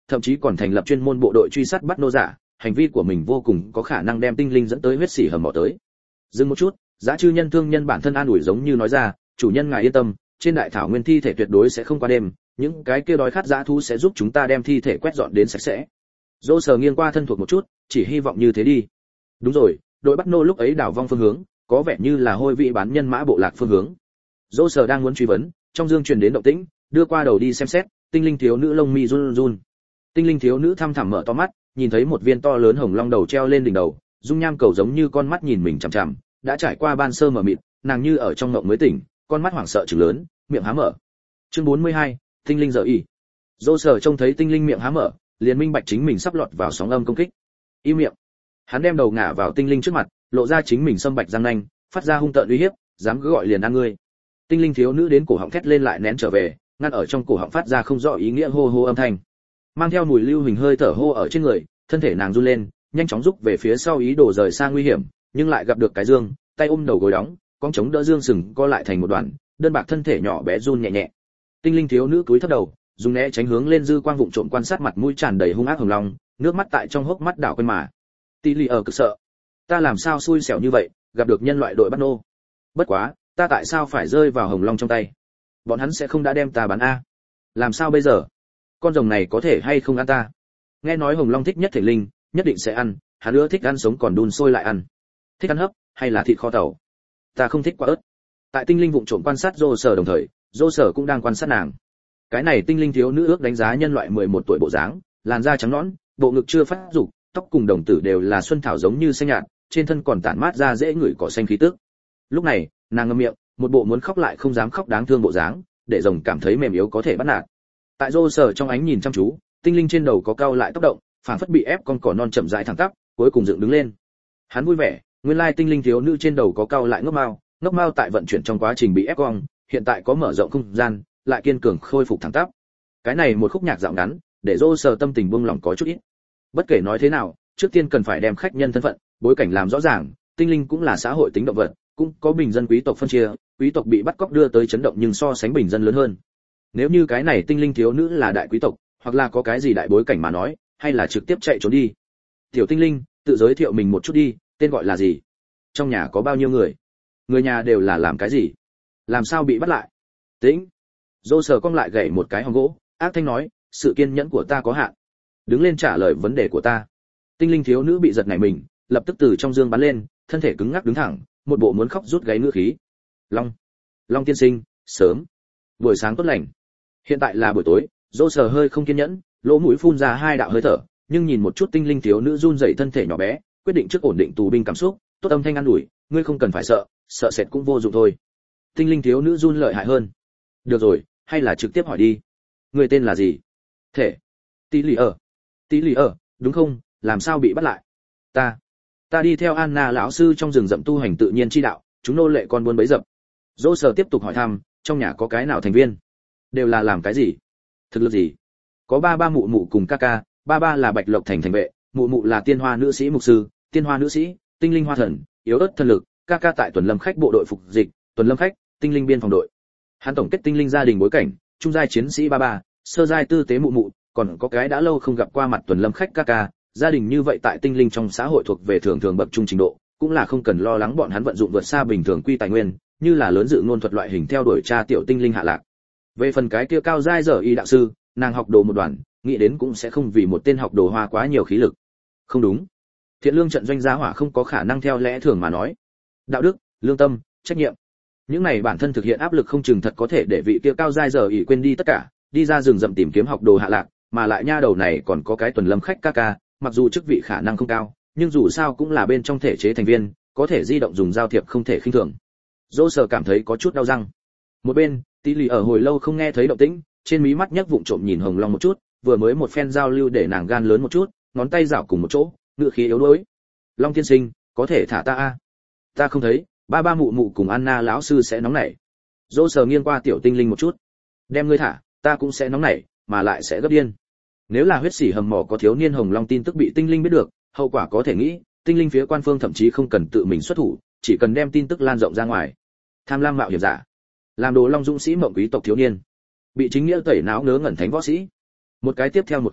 thậm chí còn thành lập chuyên môn bộ đội truy sát bắt nô giả, hành vi của mình vô cùng có khả năng đem tinh linh dẫn tới huyết xỉ hầm mỏ tới. Dừng một chút, Giá Chư Nhân thương nhân bản thân an ủi giống như nói ra, chủ nhân ngài yên tâm, trên đại thảo nguyên thi thể tuyệt đối sẽ không qua đêm, những cái kia đói khát dã thú sẽ giúp chúng ta đem thi thể quét dọn đến sạch sẽ. Dô sờ nghiêng qua thân thuộc một chút, chỉ hy vọng như thế đi. Đúng rồi, đội bắt nô lúc ấy đảo vong phương hướng, có vẻ như là hôi vị bán nhân mã bộ lạc phương hướng. Dô sờ đang muốn truy vấn, trong dương truyền đến động tĩnh, đưa qua đầu đi xem xét, tinh linh thiếu nữ lông mi run run. Tinh linh thiếu nữ thăm thẳm mở to mắt, nhìn thấy một viên to lớn hồng long đầu treo lên đỉnh đầu, dung nham cầu giống như con mắt nhìn mình chằm chằm, đã trải qua ban sơ mở mịt, nàng như ở trong ngộng mới tỉnh, con mắt hoảng sợ trừng lớn, miệng há mở. Chương bốn mươi hai, tinh linh giờ y. Dô sở trông thấy tinh linh miệng há mở, liền minh bạch chính mình sắp lọt vào sóng âm công kích. Im miệng. Hắn đem đầu ngả vào tinh linh trước mặt, lộ ra chính mình sâm bạch răng nanh, phát ra hung tợn uy hiếp, dám cứ gọi liền ăn ngươi. Tinh linh thiếu nữ đến cổ họng thét lên lại nén trở về, ngăn ở trong cổ họng phát ra không rõ ý nghĩa hô hô âm thanh. Mang theo mùi lưu hình hơi thở hô ở trên người, thân thể nàng run lên, nhanh chóng rút về phía sau ý đồ rời xa nguy hiểm, nhưng lại gặp được cái dương, tay ôm đầu gối đóng, con chống đỡ dương sừng co lại thành một đoàn, đơn bạc thân thể nhỏ bé run nhẹ nhẹ. Tinh linh thiếu nữ cúi thấp đầu, dùng né tránh hướng lên dư quang vụng trộm quan sát mặt mũi tràn đầy hung ác hồng long, nước mắt tại trong hốc mắt đảo quanh mà. Tỷ lì ở cực sợ, ta làm sao xui xẻo như vậy, gặp được nhân loại đội bắt nô. Bất quá, ta tại sao phải rơi vào hồng long trong tay? Bọn hắn sẽ không đã đem ta bán a? Làm sao bây giờ? Con rồng này có thể hay không ăn ta? Nghe nói hồng long thích nhất thể linh, nhất định sẽ ăn, hắn nữa thích ăn sống còn đun sôi lại ăn. Thích ăn hấp hay là thịt kho tàu? Ta không thích quả ớt. Tại tinh linh vụng trộm quan sát Dô Sở đồng thời, Dô Sở cũng đang quan sát nàng. Cái này tinh linh thiếu nữ ước đánh giá nhân loại mười một tuổi bộ dáng, làn da trắng nõn, bộ ngực chưa phát dục, tóc cùng đồng tử đều là xuân thảo giống như xanh nhạt, trên thân còn tản mát ra dễ ngửi cỏ xanh khí tức. Lúc này, nàng ngậm miệng, một bộ muốn khóc lại không dám khóc đáng thương bộ dáng, để rồng cảm thấy mềm yếu có thể bắt nạt. Tại Dô Sở trong ánh nhìn chăm chú, tinh linh trên đầu có cau lại tóc động, phảng phất bị ép con cỏ non chậm rãi thẳng tắp, cuối cùng dựng đứng lên. Hắn vui vẻ, nguyên lai tinh linh thiếu nữ trên đầu có cau lại ngốc mao, ngốc mao tại vận chuyển trong quá trình bị ép cong, hiện tại có mở rộng không gian, lại kiên cường khôi phục thẳng tắp. Cái này một khúc nhạc dạo ngắn, để Dô Sở tâm tình buông lỏng có chút ít. Bất kể nói thế nào, trước tiên cần phải đem khách nhân thân phận, bối cảnh làm rõ ràng, tinh linh cũng là xã hội tính động vật, cũng có bình dân quý tộc phân chia, quý tộc bị bắt cóc đưa tới chấn động nhưng so sánh bình dân lớn hơn. Nếu như cái này tinh linh thiếu nữ là đại quý tộc, hoặc là có cái gì đại bối cảnh mà nói, hay là trực tiếp chạy trốn đi. Tiểu tinh linh, tự giới thiệu mình một chút đi, tên gọi là gì? Trong nhà có bao nhiêu người? Người nhà đều là làm cái gì? Làm sao bị bắt lại? Tĩnh. Dô Sở cong lại gảy một cái hòn gỗ, ác thanh nói, sự kiên nhẫn của ta có hạn. Đứng lên trả lời vấn đề của ta. Tinh linh thiếu nữ bị giật nảy mình, lập tức từ trong dương bắn lên, thân thể cứng ngắc đứng thẳng, một bộ muốn khóc rút gáy ngữ khí. Long, Long tiên sinh, sớm. Buổi sáng tốt lành. Hiện tại là buổi tối, Dô Sở hơi không kiên nhẫn, lỗ mũi phun ra hai đạo hơi thở, nhưng nhìn một chút tinh linh thiếu nữ run rẩy thân thể nhỏ bé, quyết định trước ổn định tù binh cảm xúc, tốt âm thanh an ủi, ngươi không cần phải sợ, sợ sệt cũng vô dụng thôi. Tinh linh thiếu nữ run lợi hại hơn. Được rồi, hay là trực tiếp hỏi đi. Ngươi tên là gì? Thể. Tỷ lì ở. Tỷ lì ở, đúng không? Làm sao bị bắt lại? Ta, ta đi theo Anna lão sư trong rừng rậm tu hành tự nhiên chi đạo, chúng nô lệ con buôn bấy dập. Dô Sở tiếp tục hỏi thăm, trong nhà có cái nào thành viên? Đều là làm cái gì? Thực lực gì? Có ba ba mụ mụ cùng ca ca, ba ba là Bạch Lộc thành thành vệ, mụ mụ là tiên hoa nữ sĩ mục sư, tiên hoa nữ sĩ, tinh linh hoa thần, yếu ớt thân lực, ca ca tại tuần lâm khách bộ đội phục dịch, tuần lâm khách, tinh linh biên phòng đội. Hắn tổng kết tinh linh gia đình bối cảnh, trung giai chiến sĩ ba ba, sơ giai tư tế mụ mụ, còn có cái đã lâu không gặp qua mặt tuần lâm khách ca ca, gia đình như vậy tại tinh linh trong xã hội thuộc về thường thường bậc trung trình độ, cũng là không cần lo lắng bọn hắn vận dụng vượt xa bình thường quy tài nguyên, như là lớn dự ngôn thuật loại hình theo đuổi cha tiểu tinh linh hạ lạc. Về phần cái kia cao giai giờ y đạo sư, nàng học đồ một đoàn, nghĩ đến cũng sẽ không vì một tên học đồ hoa quá nhiều khí lực. Không đúng. Thiện lương trận doanh gia hỏa không có khả năng theo lẽ thường mà nói. Đạo đức, lương tâm, trách nhiệm. Những này bản thân thực hiện áp lực không chừng thật có thể để vị kia cao giai giờ ỷ quên đi tất cả, đi ra rừng rậm tìm kiếm học đồ hạ lạc, mà lại nha đầu này còn có cái tuần lâm khách ca ca, mặc dù chức vị khả năng không cao, nhưng dù sao cũng là bên trong thể chế thành viên, có thể di động dùng giao thiệp không thể khinh thường. Dô Sở cảm thấy có chút đau răng. Một bên, Tỷ lì ở hồi lâu không nghe thấy động tĩnh, trên mí mắt nhấc vụng trộm nhìn Hồng Long một chút, vừa mới một phen giao lưu để nàng gan lớn một chút, ngón tay rảo cùng một chỗ, ngựa khí yếu đuối. Long tiên sinh, có thể thả ta a? Ta không thấy, ba ba mụ mụ cùng Anna lão sư sẽ nóng nảy. Dô Sở nghiêng qua tiểu tinh linh một chút. Đem ngươi thả, ta cũng sẽ nóng nảy, mà lại sẽ gấp điên. Nếu là huyết sỉ hầm mỏ có thiếu niên Hồng Long tin tức bị tinh linh biết được, hậu quả có thể nghĩ, tinh linh phía quan phương thậm chí không cần tự mình xuất thủ, chỉ cần đem tin tức lan rộng ra ngoài. Tham lam mạo hiểm giả, làm đồ long dũng sĩ mộng quý tộc thiếu niên, bị chính nghĩa tẩy não ngớ ngẩn thánh võ sĩ, một cái tiếp theo một cái,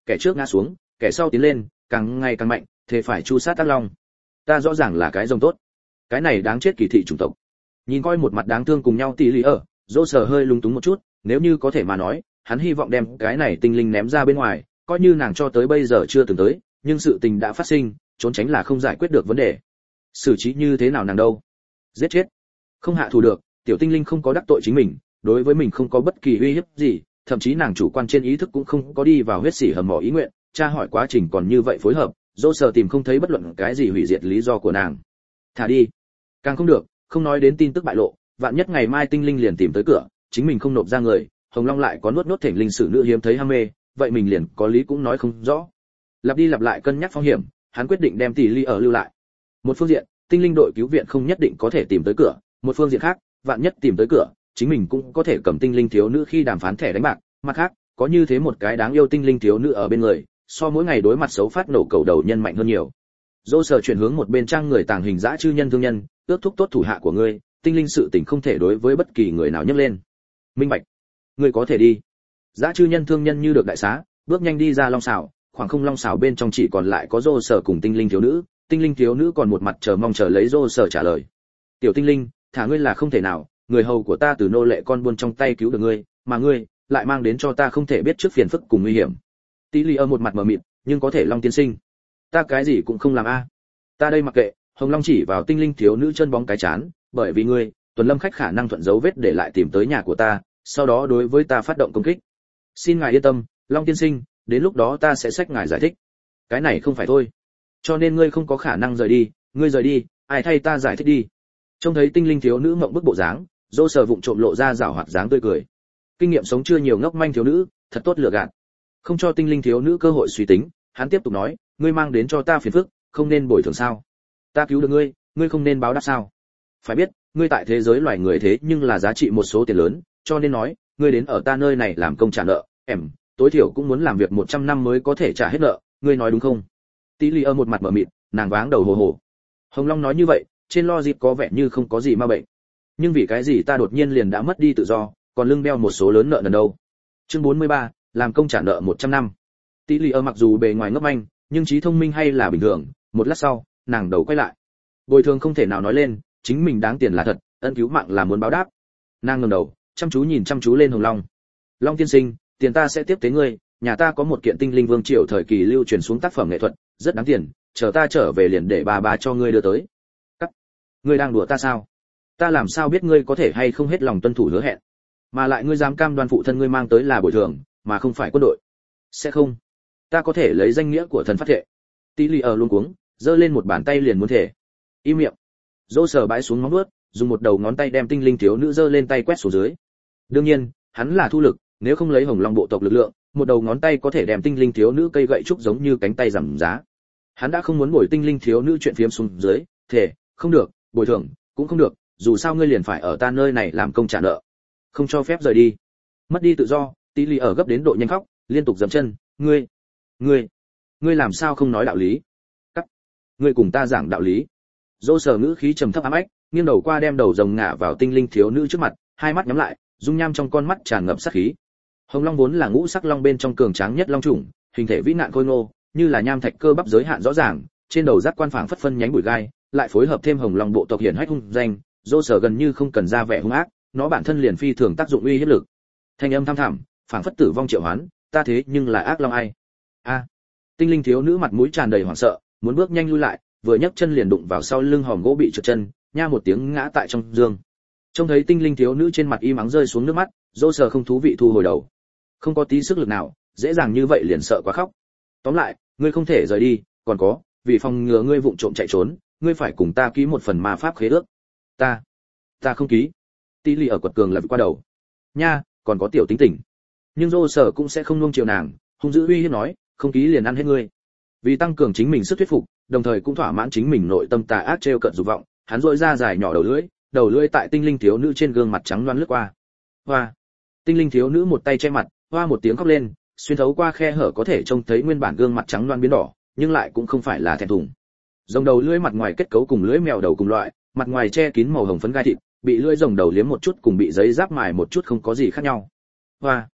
kẻ trước ngã xuống, kẻ sau tiến lên, càng ngày càng mạnh, thế phải chu sát ác long. Ta rõ ràng là cái rồng tốt, cái này đáng chết kỳ thị chủng tộc. Nhìn coi một mặt đáng thương cùng nhau tỷ lì ở, dỗ sở hơi lúng túng một chút, nếu như có thể mà nói, hắn hy vọng đem cái này tinh linh ném ra bên ngoài, coi như nàng cho tới bây giờ chưa từng tới, nhưng sự tình đã phát sinh, trốn tránh là không giải quyết được vấn đề. Xử trí như thế nào nàng đâu? Giết chết. Không hạ thủ được, tiểu tinh linh không có đắc tội chính mình, đối với mình không có bất kỳ uy hiếp gì, thậm chí nàng chủ quan trên ý thức cũng không có đi vào huyết sỉ hầm mỏ ý nguyện, tra hỏi quá trình còn như vậy phối hợp, dỗ sở tìm không thấy bất luận cái gì hủy diệt lý do của nàng. Thả đi. Càng không được, không nói đến tin tức bại lộ, vạn nhất ngày mai tinh linh liền tìm tới cửa, chính mình không nộp ra người, Hồng Long lại có nuốt nuốt thỉnh linh sử nữ hiếm thấy ham mê, vậy mình liền có lý cũng nói không rõ. Lặp đi lặp lại cân nhắc phong hiểm, hắn quyết định đem tỷ ly ở lưu lại. Một phương diện, tinh linh đội cứu viện không nhất định có thể tìm tới cửa, một phương diện khác, vạn nhất tìm tới cửa, chính mình cũng có thể cầm tinh linh thiếu nữ khi đàm phán thẻ đánh bạc, mặt khác, có như thế một cái đáng yêu tinh linh thiếu nữ ở bên người, so mỗi ngày đối mặt xấu phát nổ cầu đầu nhân mạnh hơn nhiều. Dỗ sở chuyển hướng một bên trang người tàng hình dã chư nhân thương nhân, ước thúc tốt thủ hạ của ngươi, tinh linh sự tình không thể đối với bất kỳ người nào nhấc lên. Minh bạch. Ngươi có thể đi. Dã chư nhân thương nhân như được đại xá, bước nhanh đi ra long xảo, khoảng không long xảo bên trong chỉ còn lại có Dỗ sở cùng tinh linh thiếu nữ, tinh linh thiếu nữ còn một mặt chờ mong chờ lấy Dỗ sở trả lời. Tiểu tinh linh, thả ngươi là không thể nào, người hầu của ta từ nô lệ con buôn trong tay cứu được ngươi, mà ngươi lại mang đến cho ta không thể biết trước phiền phức cùng nguy hiểm. Tỷ lì ở một mặt mờ mịt, nhưng có thể long tiên sinh, ta cái gì cũng không làm a. Ta đây mặc kệ. Hồng Long chỉ vào tinh linh thiếu nữ chân bóng cái chán, bởi vì ngươi, tuần lâm khách khả năng thuận dấu vết để lại tìm tới nhà của ta, sau đó đối với ta phát động công kích. Xin ngài yên tâm, Long tiên sinh, đến lúc đó ta sẽ xách ngài giải thích. Cái này không phải thôi. Cho nên ngươi không có khả năng rời đi, ngươi rời đi, ai thay ta giải thích đi. Trông thấy tinh linh thiếu nữ mộng bức bộ dáng, Dỗ sở vụng trộm lộ ra giảo hoạt dáng tươi cười. Kinh nghiệm sống chưa nhiều ngốc manh thiếu nữ, thật tốt lừa gạt. Không cho tinh linh thiếu nữ cơ hội suy tính, hắn tiếp tục nói, ngươi mang đến cho ta phiền phức, không nên bồi thường sao? Ta cứu được ngươi, ngươi không nên báo đáp sao? Phải biết, ngươi tại thế giới loài người thế nhưng là giá trị một số tiền lớn, cho nên nói, ngươi đến ở ta nơi này làm công trả nợ, em, tối thiểu cũng muốn làm việc một trăm năm mới có thể trả hết nợ, ngươi nói đúng không? Tỷ lì ở một mặt mở mịt, nàng váng đầu hồ hồ. Hồng Long nói như vậy, trên lo dịp có vẻ như không có gì ma bệnh. Nhưng vì cái gì ta đột nhiên liền đã mất đi tự do, còn lưng đeo một số lớn nợ nần đâu? Chương bốn mươi ba, làm công trả nợ một trăm năm. Tỷ lì ở mặc dù bề ngoài ngốc manh, nhưng trí thông minh hay là bình thường, một lát sau, nàng đầu quay lại. Bồi thường không thể nào nói lên, chính mình đáng tiền là thật, ân cứu mạng là muốn báo đáp. Nàng ngẩng đầu, chăm chú nhìn chăm chú lên Hồng Long. Long tiên sinh, tiền ta sẽ tiếp tế ngươi, nhà ta có một kiện tinh linh vương triều thời kỳ lưu truyền xuống tác phẩm nghệ thuật, rất đáng tiền, chờ ta trở về liền để bà bà cho ngươi đưa tới. Cắt. Ngươi đang đùa ta sao? Ta làm sao biết ngươi có thể hay không hết lòng tuân thủ hứa hẹn? Mà lại ngươi dám cam đoan phụ thân ngươi mang tới là bồi thường, mà không phải quân đội. Sẽ không. Ta có thể lấy danh nghĩa của thần phát thệ. Tỷ lì ở luôn cuống, giơ lên một bàn tay liền muốn thể. Im miệng. Dỗ sở bãi xuống móng vuốt, dùng một đầu ngón tay đem tinh linh thiếu nữ giơ lên tay quét xuống dưới. Đương nhiên, hắn là thu lực, nếu không lấy Hồng Long bộ tộc lực lượng, một đầu ngón tay có thể đem tinh linh thiếu nữ cây gậy trúc giống như cánh tay giảm giá. Hắn đã không muốn bồi tinh linh thiếu nữ chuyện phiếm xuống dưới, thể, không được, bồi thường, cũng không được, dù sao ngươi liền phải ở ta nơi này làm công trả nợ. Không cho phép rời đi. Mất đi tự do, Tỷ lì ở gấp đến độ nhanh khóc, liên tục dậm chân, ngươi, ngươi, ngươi làm sao không nói đạo lý? Cắt. Ngươi cùng ta giảng đạo lý. Dỗ sở ngữ khí trầm thấp ám ách, nghiêng đầu qua đem đầu rồng ngả vào tinh linh thiếu nữ trước mặt, hai mắt nhắm lại, dung nham trong con mắt tràn ngập sát khí. Hồng Long vốn là ngũ sắc long bên trong cường tráng nhất long chủng, hình thể vĩ nạn khôi ngô, như là nham thạch cơ bắp giới hạn rõ ràng, trên đầu giác quan phảng phất phân nhánh bụi gai, lại phối hợp thêm Hồng Long bộ tộc hiển hách hung danh, Dỗ sở gần như không cần ra vẻ hung ác, nó bản thân liền phi thường tác dụng uy hiếp lực. Thanh âm thăm thẳm, phảng phất tử vong triệu hoán, ta thế nhưng là ác long ai? A. Tinh linh thiếu nữ mặt mũi tràn đầy hoảng sợ, muốn bước nhanh lui lại, vừa nhấc chân liền đụng vào sau lưng hòm gỗ bị trượt chân, nha một tiếng ngã tại trong giường. Trông thấy tinh linh thiếu nữ trên mặt y mắng rơi xuống nước mắt, Dỗ sở không thú vị thu hồi đầu. Không có tí sức lực nào, dễ dàng như vậy liền sợ quá khóc. Tóm lại, ngươi không thể rời đi, còn có, vì phòng ngừa ngươi vụng trộm chạy trốn, ngươi phải cùng ta ký một phần ma pháp khế ước. Ta, ta không ký. Tỷ lì ở quật cường lật qua đầu. Nha, còn có tiểu tính tình. Nhưng Dỗ sở cũng sẽ không nuông chiều nàng, hung dữ uy hiếp nói, không ký liền ăn hết ngươi. Vì tăng cường chính mình sức thuyết phục, đồng thời cũng thỏa mãn chính mình nội tâm tà ác trêu cợt dục vọng, hắn rỗi ra dài nhỏ đầu lưỡi, đầu lưỡi tại tinh linh thiếu nữ trên gương mặt trắng loáng lướt qua. Hoa! Tinh linh thiếu nữ một tay che mặt, hoa một tiếng khóc lên, xuyên thấu qua khe hở có thể trông thấy nguyên bản gương mặt trắng loáng biến đỏ, nhưng lại cũng không phải là thẹn thùng. Rồng đầu lưỡi mặt ngoài kết cấu cùng lưỡi mèo đầu cùng loại, mặt ngoài che kín màu hồng phấn gai thịt, bị lưỡi rồng đầu liếm một chút cùng bị giấy giáp mài một chút không có gì khác nhau. Hoa!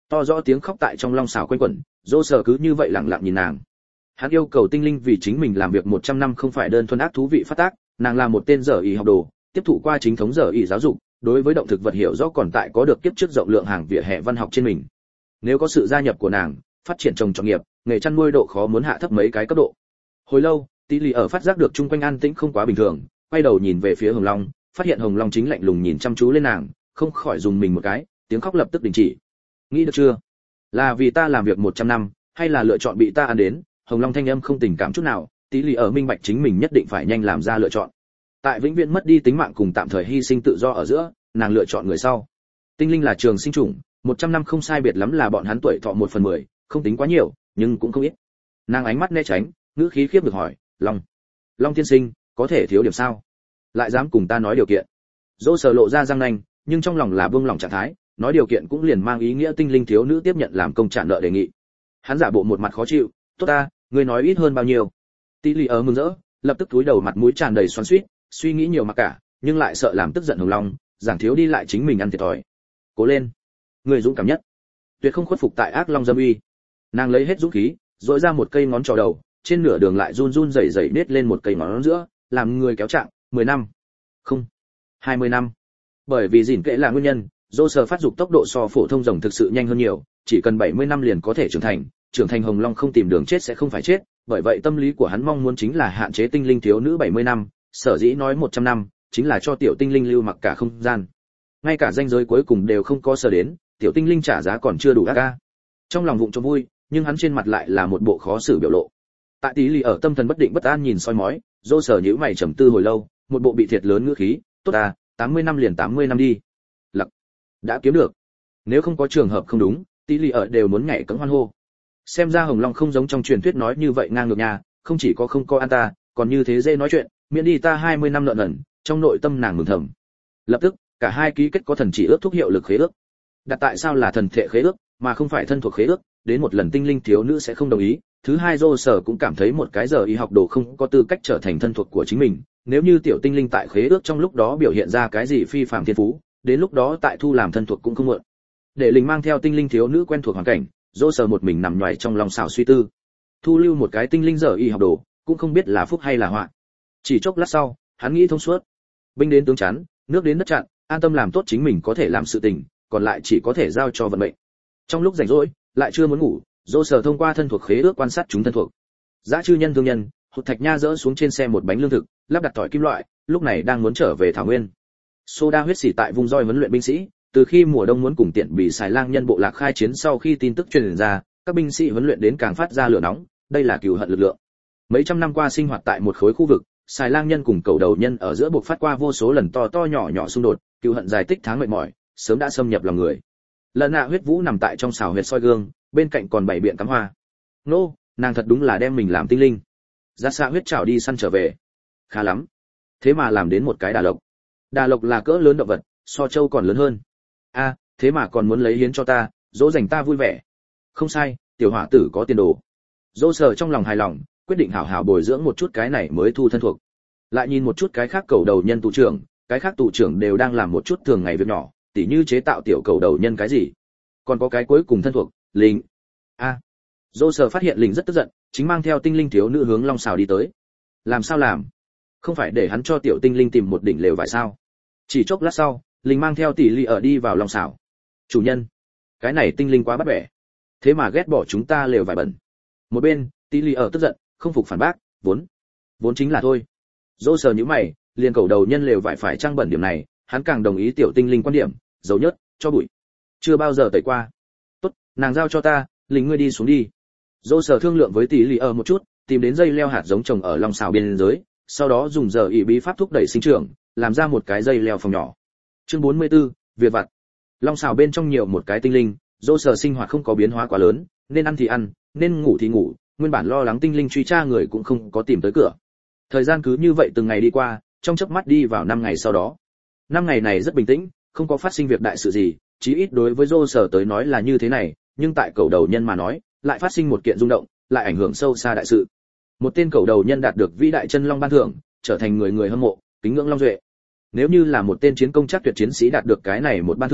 To rõ tiếng khóc tại trong long xảo quanh quẩn, dô sở cứ như vậy lặng lặng nhìn nàng. Hắn yêu cầu tinh linh vì chính mình làm việc một trăm năm không phải đơn thuần ác thú vị phát tác, nàng là một tên dở y học đồ, tiếp thụ qua chính thống dở y giáo dục, đối với động thực vật hiểu rõ còn tại có được kiếp trước rộng lượng hàng vỉa hè văn học trên mình. Nếu có sự gia nhập của nàng, phát triển trồng trọt nghiệp, nghề chăn nuôi độ khó muốn hạ thấp mấy cái cấp độ. Hồi lâu, Tỷ Lì ở phát giác được chung quanh an tĩnh không quá bình thường, quay đầu nhìn về phía Hồng Long, phát hiện Hồng Long chính lạnh lùng nhìn chăm chú lên nàng, không khỏi dùng mình một cái, tiếng khóc lập tức đình chỉ. Nghĩ được chưa? Là vì ta làm việc một trăm năm, hay là lựa chọn bị ta ăn đến? Hồng Long thanh âm không tình cảm chút nào, Tỷ Lì ở minh bạch chính mình nhất định phải nhanh làm ra lựa chọn. Tại vĩnh viễn mất đi tính mạng cùng tạm thời hy sinh tự do ở giữa, nàng lựa chọn người sau. Tinh linh là trường sinh chủng, một trăm năm không sai biệt lắm là bọn hắn tuổi thọ một phần mười, không tính quá nhiều, nhưng cũng không ít. Nàng ánh mắt né tránh, ngữ khí khiếp được hỏi, "Long, Long tiên sinh, có thể thiếu điểm sao? Lại dám cùng ta nói điều kiện?" Dỗ Sở lộ ra răng nanh, nhưng trong lòng là buông lỏng trạng thái, nói điều kiện cũng liền mang ý nghĩa tinh linh thiếu nữ tiếp nhận làm công trả nợ đề nghị. Hắn giả bộ một mặt khó chịu, "Tốt ta, ngươi nói ít hơn bao nhiêu?" Tỷ Lì ở mừng rỡ, lập tức cúi đầu mặt mũi tràn đầy xoắn xuýt, suy nghĩ nhiều mà cả, nhưng lại sợ làm tức giận Hồng Long, giảng thiếu đi lại chính mình ăn thiệt thòi. "Cố lên, ngươi dũng cảm nhất, tuyệt không khuất phục tại ác long dâm uy." Nàng lấy hết dũng khí, dội ra một cây ngón trỏ đầu, trên nửa đường lại run run rẩy rẩy nết lên một cây ngón giữa, làm người kéo trạng, mười năm, không, hai mươi năm. Bởi vì gìn kệ là nguyên nhân, dô sở phát dục tốc độ so phổ thông rồng thực sự nhanh hơn nhiều, chỉ cần bảy mươi năm liền có thể trưởng thành, trưởng thành Hồng Long không tìm đường chết sẽ không phải chết, bởi vậy tâm lý của hắn mong muốn chính là hạn chế tinh linh thiếu nữ bảy mươi năm, sở dĩ nói một trăm năm, chính là cho tiểu tinh linh lưu mặc cả không gian. Ngay cả ranh giới cuối cùng đều không có sở đến, tiểu tinh linh trả giá còn chưa đủ ác ca. Trong lòng vụng cho vui, nhưng hắn trên mặt lại là một bộ khó xử biểu lộ. Tại Tỷ Lì ở tâm thần bất định bất an nhìn soi mói, dô sở nhíu mày trầm tư hồi lâu, một bộ bị thiệt lớn ngữ khí, "Tốt à, tám mươi năm liền tám mươi năm đi." Lặc, đã kiếm được. Nếu không có trường hợp không đúng, Tỷ Lì ở đều muốn nhảy cẫng hoan hô. Xem ra Hồng Long không giống trong truyền thuyết nói như vậy ngang ngược nha, không chỉ có không có an ta, còn như thế dễ nói chuyện, miễn đi ta hai mươi năm lợn ẩn, trong nội tâm nàng mừng thầm. Lập tức, cả hai ký kết có thần chỉ ước thúc hiệu lực khế ước. Đặt tại sao là thần thể khế ước, mà không phải thân thuộc khế ước, đến một lần tinh linh thiếu nữ sẽ không đồng ý. Thứ hai, dô sở cũng cảm thấy một cái giờ y học đồ không có tư cách trở thành thân thuộc của chính mình, nếu như tiểu tinh linh tại khế ước trong lúc đó biểu hiện ra cái gì phi phàm thiên phú, đến lúc đó tại thu làm thân thuộc cũng không muộn. Để linh mang theo tinh linh thiếu nữ quen thuộc hoàn cảnh, dô sở một mình nằm nhoài trong lòng xảo suy tư. Thu lưu một cái tinh linh giờ y học đồ, cũng không biết là phúc hay là họa. Chỉ chốc lát sau, hắn nghĩ thông suốt. Binh đến tướng chắn, nước đến đất chặn, an tâm làm tốt chính mình có thể làm sự tình, còn lại chỉ có thể giao cho vận mệnh. Trong lúc rảnh rỗi, lại chưa muốn ngủ, dô sở thông qua thân thuộc khế ước quan sát chúng thân thuộc. Dã chư nhân thương nhân, hụt thạch nha dỡ xuống trên xe một bánh lương thực, lắp đặt tỏi kim loại, lúc này đang muốn trở về thảo nguyên. Soda huyết sỉ tại vùng roi huấn luyện binh sĩ, từ khi mùa đông muốn cùng tiện bị xài lang nhân bộ lạc khai chiến sau khi tin tức truyền ra, các binh sĩ huấn luyện đến càng phát ra lửa nóng, đây là cừu hận lực lượng. Mấy trăm năm qua sinh hoạt tại một khối khu vực, xài lang nhân cùng cầu đầu nhân ở giữa buộc phát qua vô số lần to to nhỏ nhỏ xung đột, cừu hận dài tích tháng mệt mỏi, sớm đã xâm nhập lòng người. Lần nạ huyết vũ nằm tại trong xào huyệt soi gương, bên cạnh còn bảy biện cắm hoa. Nô, nàng thật đúng là đem mình làm tinh linh. Ra xạ huyết chảo đi săn trở về. Khá lắm. Thế mà làm đến một cái đà lộc. Đà lộc là cỡ lớn động vật, so trâu còn lớn hơn. A, thế mà còn muốn lấy hiến cho ta, dỗ dành ta vui vẻ. Không sai, tiểu hỏa tử có tiền đồ. Dô sở trong lòng hài lòng, quyết định hảo hảo bồi dưỡng một chút cái này mới thu thân thuộc. Lại nhìn một chút cái khác cầu đầu nhân tù trưởng, cái khác tù trưởng đều đang làm một chút thường ngày việc nhỏ, tỉ như chế tạo tiểu cầu đầu nhân cái gì. Còn có cái cuối cùng thân thuộc, linh. A. À. Dô sở phát hiện linh rất tức giận, chính mang theo tinh linh thiếu nữ hướng long xào đi tới. Làm sao làm? Không phải để hắn cho tiểu tinh linh tìm một đỉnh lều vải sao? Chỉ chốc lát sau, linh mang theo tỷ lì ở đi vào long xào. Chủ nhân, cái này tinh linh quá bắt bẻ, thế mà ghét bỏ chúng ta lều vải bẩn. Một bên, tỷ lì ở tức giận, không phục phản bác, vốn, vốn chính là thôi. Dô sở nhíu mày, liền cầu đầu nhân lều vải phải trang bẩn điểm này, hắn càng đồng ý tiểu tinh linh quan điểm, dấu nhớt, cho bụi, chưa bao giờ tẩy qua. Tốt, nàng giao cho ta, lính ngươi đi xuống đi. Dô sở thương lượng với tỷ lì ở một chút, tìm đến dây leo hạt giống trồng ở long xào bên dưới, sau đó dùng giờ ỷ bí pháp thúc đẩy sinh trưởng, làm ra một cái dây leo phòng nhỏ. Chương bốn mươi tư, việc vặt. Long xào bên trong nhiều một cái tinh linh, dô sở sinh hoạt không có biến hóa quá lớn, nên ăn thì ăn, nên ngủ thì ngủ, nguyên bản lo lắng tinh linh truy tra người cũng không có tìm tới cửa. Thời gian cứ như vậy từng ngày đi qua, trong chớp mắt đi vào năm ngày sau đó. Năm ngày này rất bình tĩnh, không có phát sinh việc đại sự gì, chí ít đối với dô sở tới nói là như thế này, nhưng tại cầu đầu nhân mà nói, lại phát sinh một kiện rung động, lại ảnh hưởng sâu xa đại sự. Một tên cầu đầu nhân đạt được vĩ đại chân long ban thưởng, trở thành người người hâm mộ, kính ngưỡng long duệ. Nếu như là một tên chiến công chắc tuyệt chiến sĩ đạt được cái này một ban thưởng,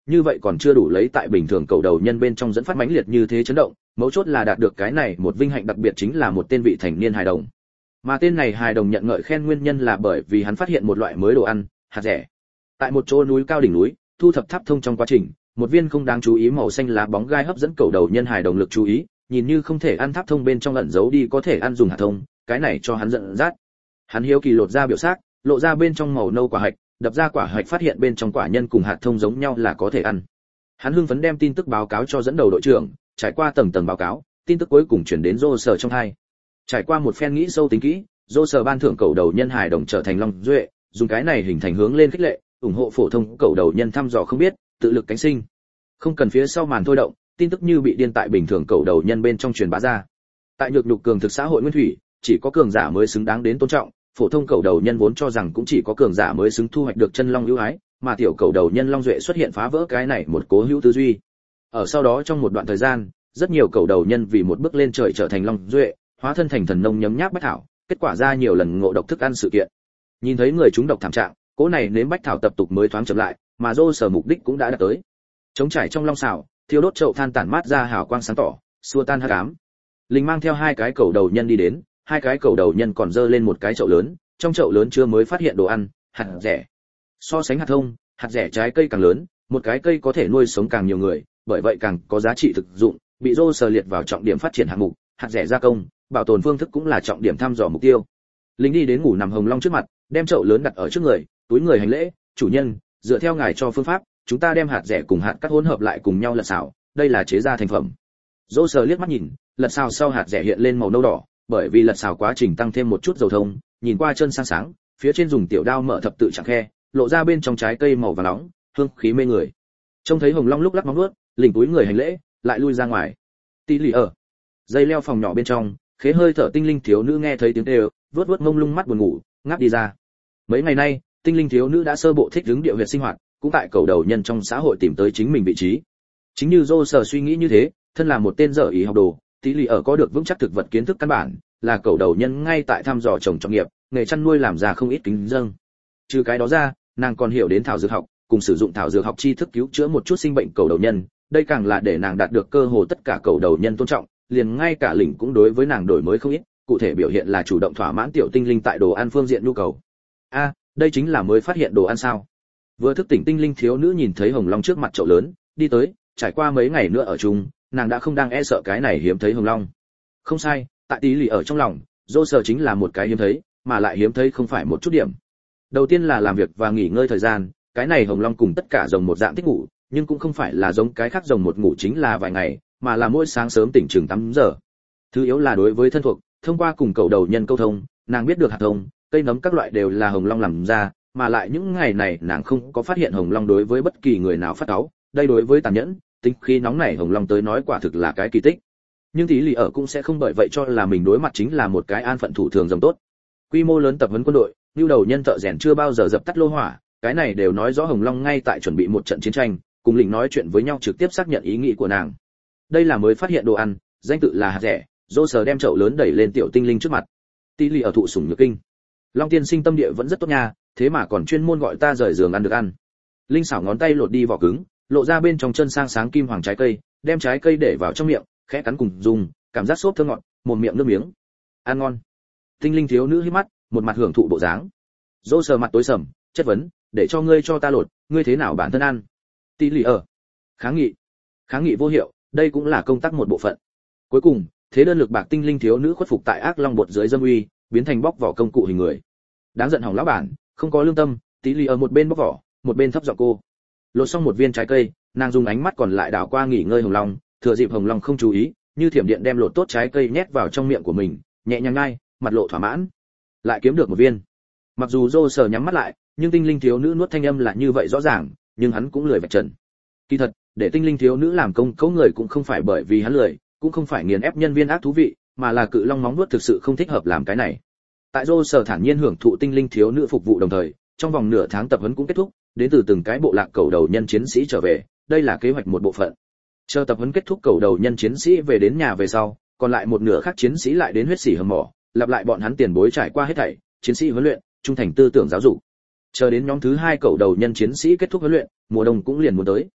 như vậy còn chưa đủ lấy tại bình thường cầu đầu nhân bên trong dẫn phát mãnh liệt như thế chấn động, mấu chốt là đạt được cái này một vinh hạnh đặc biệt chính là một tên vị thành niên hài đồng. Mà tên này hài đồng nhận ngợi khen nguyên nhân là bởi vì hắn phát hiện một loại mới đồ ăn, hạt rẻ. Tại một chỗ núi cao đỉnh núi, thu thập tháp thông trong quá trình, một viên không đáng chú ý màu xanh lá bóng gai hấp dẫn cầu đầu nhân hài đồng lực chú ý, nhìn như không thể ăn tháp thông bên trong ẩn giấu đi có thể ăn dùng hạt thông, cái này cho hắn giận dắt. Hắn hiếu kỳ lột ra biểu xác, lộ ra bên trong màu nâu quả hạch, đập ra quả hạch phát hiện bên trong quả nhân cùng hạt thông giống nhau là có thể ăn. Hắn hưng phấn đem tin tức báo cáo cho dẫn đầu đội trưởng, trải qua tầng tầng báo cáo, tin tức cuối cùng chuyển đến Dô Sở trong hai. Trải qua một phen nghĩ sâu tính kỹ, Dô Sở ban thưởng cầu đầu nhân hài đồng trở thành Long Duệ, dùng cái này hình thành hướng lên khích lệ, ủng hộ phổ thông cầu đầu nhân thăm dò không biết, tự lực cánh sinh. Không cần phía sau màn thôi động, tin tức như bị điên tại bình thường cầu đầu nhân bên trong truyền bá ra. Tại nhược nhục cường thực xã hội nguyên thủy, chỉ có cường giả mới xứng đáng đến tôn trọng, phổ thông cầu đầu nhân vốn cho rằng cũng chỉ có cường giả mới xứng thu hoạch được chân long ưu ái, mà tiểu cầu đầu nhân Long Duệ xuất hiện phá vỡ cái này một cố hữu tư duy. Ở sau đó trong một đoạn thời gian, rất nhiều cầu đầu nhân vì một bước lên trời trở thành Long Duệ, hóa thân thành thần nông nhấm nháp bách thảo, kết quả ra nhiều lần ngộ độc thức ăn sự kiện. Nhìn thấy người chúng độc thảm trạng, cố này nếm bách thảo tập tục mới thoáng chậm lại, mà Dô Sở mục đích cũng đã đạt tới. Chống trải trong long xào, thiêu đốt chậu than tản mát ra hào quang sáng tỏ, xua tan hắc ám. Linh mang theo hai cái cầu đầu nhân đi đến, hai cái cầu đầu nhân còn dơ lên một cái chậu lớn, trong chậu lớn chưa mới phát hiện đồ ăn, hạt rẻ. So sánh hạt thông, hạt rẻ trái cây càng lớn, một cái cây có thể nuôi sống càng nhiều người, bởi vậy càng có giá trị thực dụng, bị Dô Sở liệt vào trọng điểm phát triển hạng mục, hạt rẻ gia công, bảo tồn phương thức cũng là trọng điểm thăm dò mục tiêu. Linh đi đến ngủ nằm hồng long trước mặt, đem chậu lớn đặt ở trước người, túi người hành lễ, chủ nhân, dựa theo ngài cho phương pháp, chúng ta đem hạt rẻ cùng hạt cắt hỗn hợp lại cùng nhau lật xào, đây là chế ra thành phẩm. Dô Sở liếc mắt nhìn, lật xào sau hạt rẻ hiện lên màu nâu đỏ, bởi vì lật xào quá trình tăng thêm một chút dầu thông, nhìn qua chân sáng sáng, phía trên dùng tiểu đao mở thập tự chẳng khe, lộ ra bên trong trái cây màu vàng nóng, hương khí mê người. Trông thấy hồng long lúc lắc móng vuốt, lỉnh túi người hành lễ, lại lui ra ngoài. Tí lì ở dây leo phòng nhỏ bên trong, khế hơi thở tinh linh thiếu nữ nghe thấy tiếng kêu, vuốt vuốt ngông lung mắt buồn ngủ, ngáp đi ra. Mấy ngày nay, tinh linh thiếu nữ đã sơ bộ thích ứng địa huyệt sinh hoạt, cũng tại cầu đầu nhân trong xã hội tìm tới chính mình vị trí. Chính như Dô Sở suy nghĩ như thế, thân là một tên dở ý học đồ, Tí lì ở có được vững chắc thực vật kiến thức căn bản, là cầu đầu nhân ngay tại thăm dò trồng trọt nghiệp, nghề chăn nuôi làm ra không ít kính dâng. Trừ cái đó ra, nàng còn hiểu đến thảo dược học, cùng sử dụng thảo dược học tri thức cứu chữa một chút sinh bệnh cầu đầu nhân, đây càng là để nàng đạt được cơ hồ tất cả cầu đầu nhân tôn trọng, liền ngay cả lĩnh cũng đối với nàng đổi mới không ít, cụ thể biểu hiện là chủ động thỏa mãn tiểu tinh linh tại đồ ăn phương diện nhu cầu. A, à, đây chính là mới phát hiện đồ ăn sao? Vừa thức tỉnh tinh linh thiếu nữ nhìn thấy hồng long trước mặt chậu lớn, đi tới, trải qua mấy ngày nữa ở chung, nàng đã không đang e sợ cái này hiếm thấy hồng long. Không sai, tại Tí lì ở trong lòng, Dô Sở chính là một cái hiếm thấy, mà lại hiếm thấy không phải một chút điểm. Đầu tiên là làm việc và nghỉ ngơi thời gian, cái này hồng long cùng tất cả rồng một dạng thích ngủ, nhưng cũng không phải là giống cái khác rồng một ngủ chính là vài ngày, mà là mỗi sáng sớm tỉnh chừng tám giờ. Thứ yếu là đối với thân thuộc, thông qua cùng cầu đầu nhân câu thông, nàng biết được hạt thông, cây nấm các loại đều là hồng long làm ra, mà lại những ngày này nàng không có phát hiện hồng long đối với bất kỳ người nào phát cáu, đây đối với tàn nhẫn, tính khí nóng này hồng long tới nói quả thực là cái kỳ tích. Nhưng Tí lì ở cũng sẽ không bởi vậy cho là mình đối mặt chính là một cái an phận thủ thường rồng tốt. Quy mô lớn tập huấn quân đội, nhu đầu nhân thợ rèn chưa bao giờ dập tắt lô hỏa, cái này đều nói rõ hồng long ngay tại chuẩn bị một trận chiến tranh, cùng lĩnh nói chuyện với nhau trực tiếp xác nhận ý nghĩ của nàng. Đây là mới phát hiện đồ ăn, danh tự là hạt rẻ. Dô Sở đem chậu lớn đẩy lên tiểu tinh linh trước mặt. Tí lì ở thụ sủng nhược kinh. Long tiên sinh tâm địa vẫn rất tốt nha, thế mà còn chuyên môn gọi ta rời giường ăn được ăn. Linh xảo ngón tay lột đi vỏ cứng, lộ ra bên trong chân sang sáng kim hoàng trái cây, đem trái cây để vào trong miệng, khẽ cắn cùng dùng, cảm giác xốp thơm ngọt, mồm miệng nước miếng. Ăn ngon. Tinh linh thiếu nữ híp mắt, một mặt hưởng thụ bộ dáng. Dô Sở mặt tối sầm, chất vấn, để cho ngươi cho ta lột, ngươi thế nào bản thân ăn? Tí lì ở. Kháng nghị. Kháng nghị vô hiệu, đây cũng là công tác một bộ phận. Cuối cùng, thế đơn lực bạc tinh linh thiếu nữ khuất phục tại ác long bột dưới dâm uy, biến thành bóc vỏ công cụ hình người. Đáng giận hỏng lão bản, không có lương tâm. Tí lì ở một bên bóc vỏ, một bên thấp giọng cô. Lột xong một viên trái cây, nàng dùng ánh mắt còn lại đảo qua nghỉ ngơi hồng long, thừa dịp hồng long không chú ý, như thiểm điện đem lột tốt trái cây nhét vào trong miệng của mình, nhẹ nhàng nhai, mặt lộ thỏa mãn. Lại kiếm được một viên. Mặc dù Dô Sở nhắm mắt lại, nhưng tinh linh thiếu nữ nuốt thanh âm là như vậy rõ ràng, nhưng hắn cũng lười vạch trần. Kỳ thật, để tinh linh thiếu nữ làm công cấu người cũng không phải bởi vì hắn lười, cũng không phải nghiền ép nhân viên ác thú vị, mà là cự long móng nuốt thực sự không thích hợp làm cái này. Tại Dô Sở thản nhiên hưởng thụ tinh linh thiếu nữ phục vụ đồng thời, trong vòng nửa tháng tập huấn cũng kết thúc, đến từ từng cái bộ lạc cầu đầu nhân chiến sĩ trở về, đây là kế hoạch một bộ phận. Chờ tập huấn kết thúc cầu đầu nhân chiến sĩ về đến nhà về sau, còn lại một nửa khác chiến sĩ lại đến huyết sỉ hầm mỏ, lặp lại bọn hắn tiền bối trải qua hết thảy, chiến sĩ huấn luyện, trung thành tư tưởng giáo dục. Chờ đến nhóm thứ hai cầu đầu nhân chiến sĩ kết thúc huấn luyện, mùa đông cũng liền muốn tới.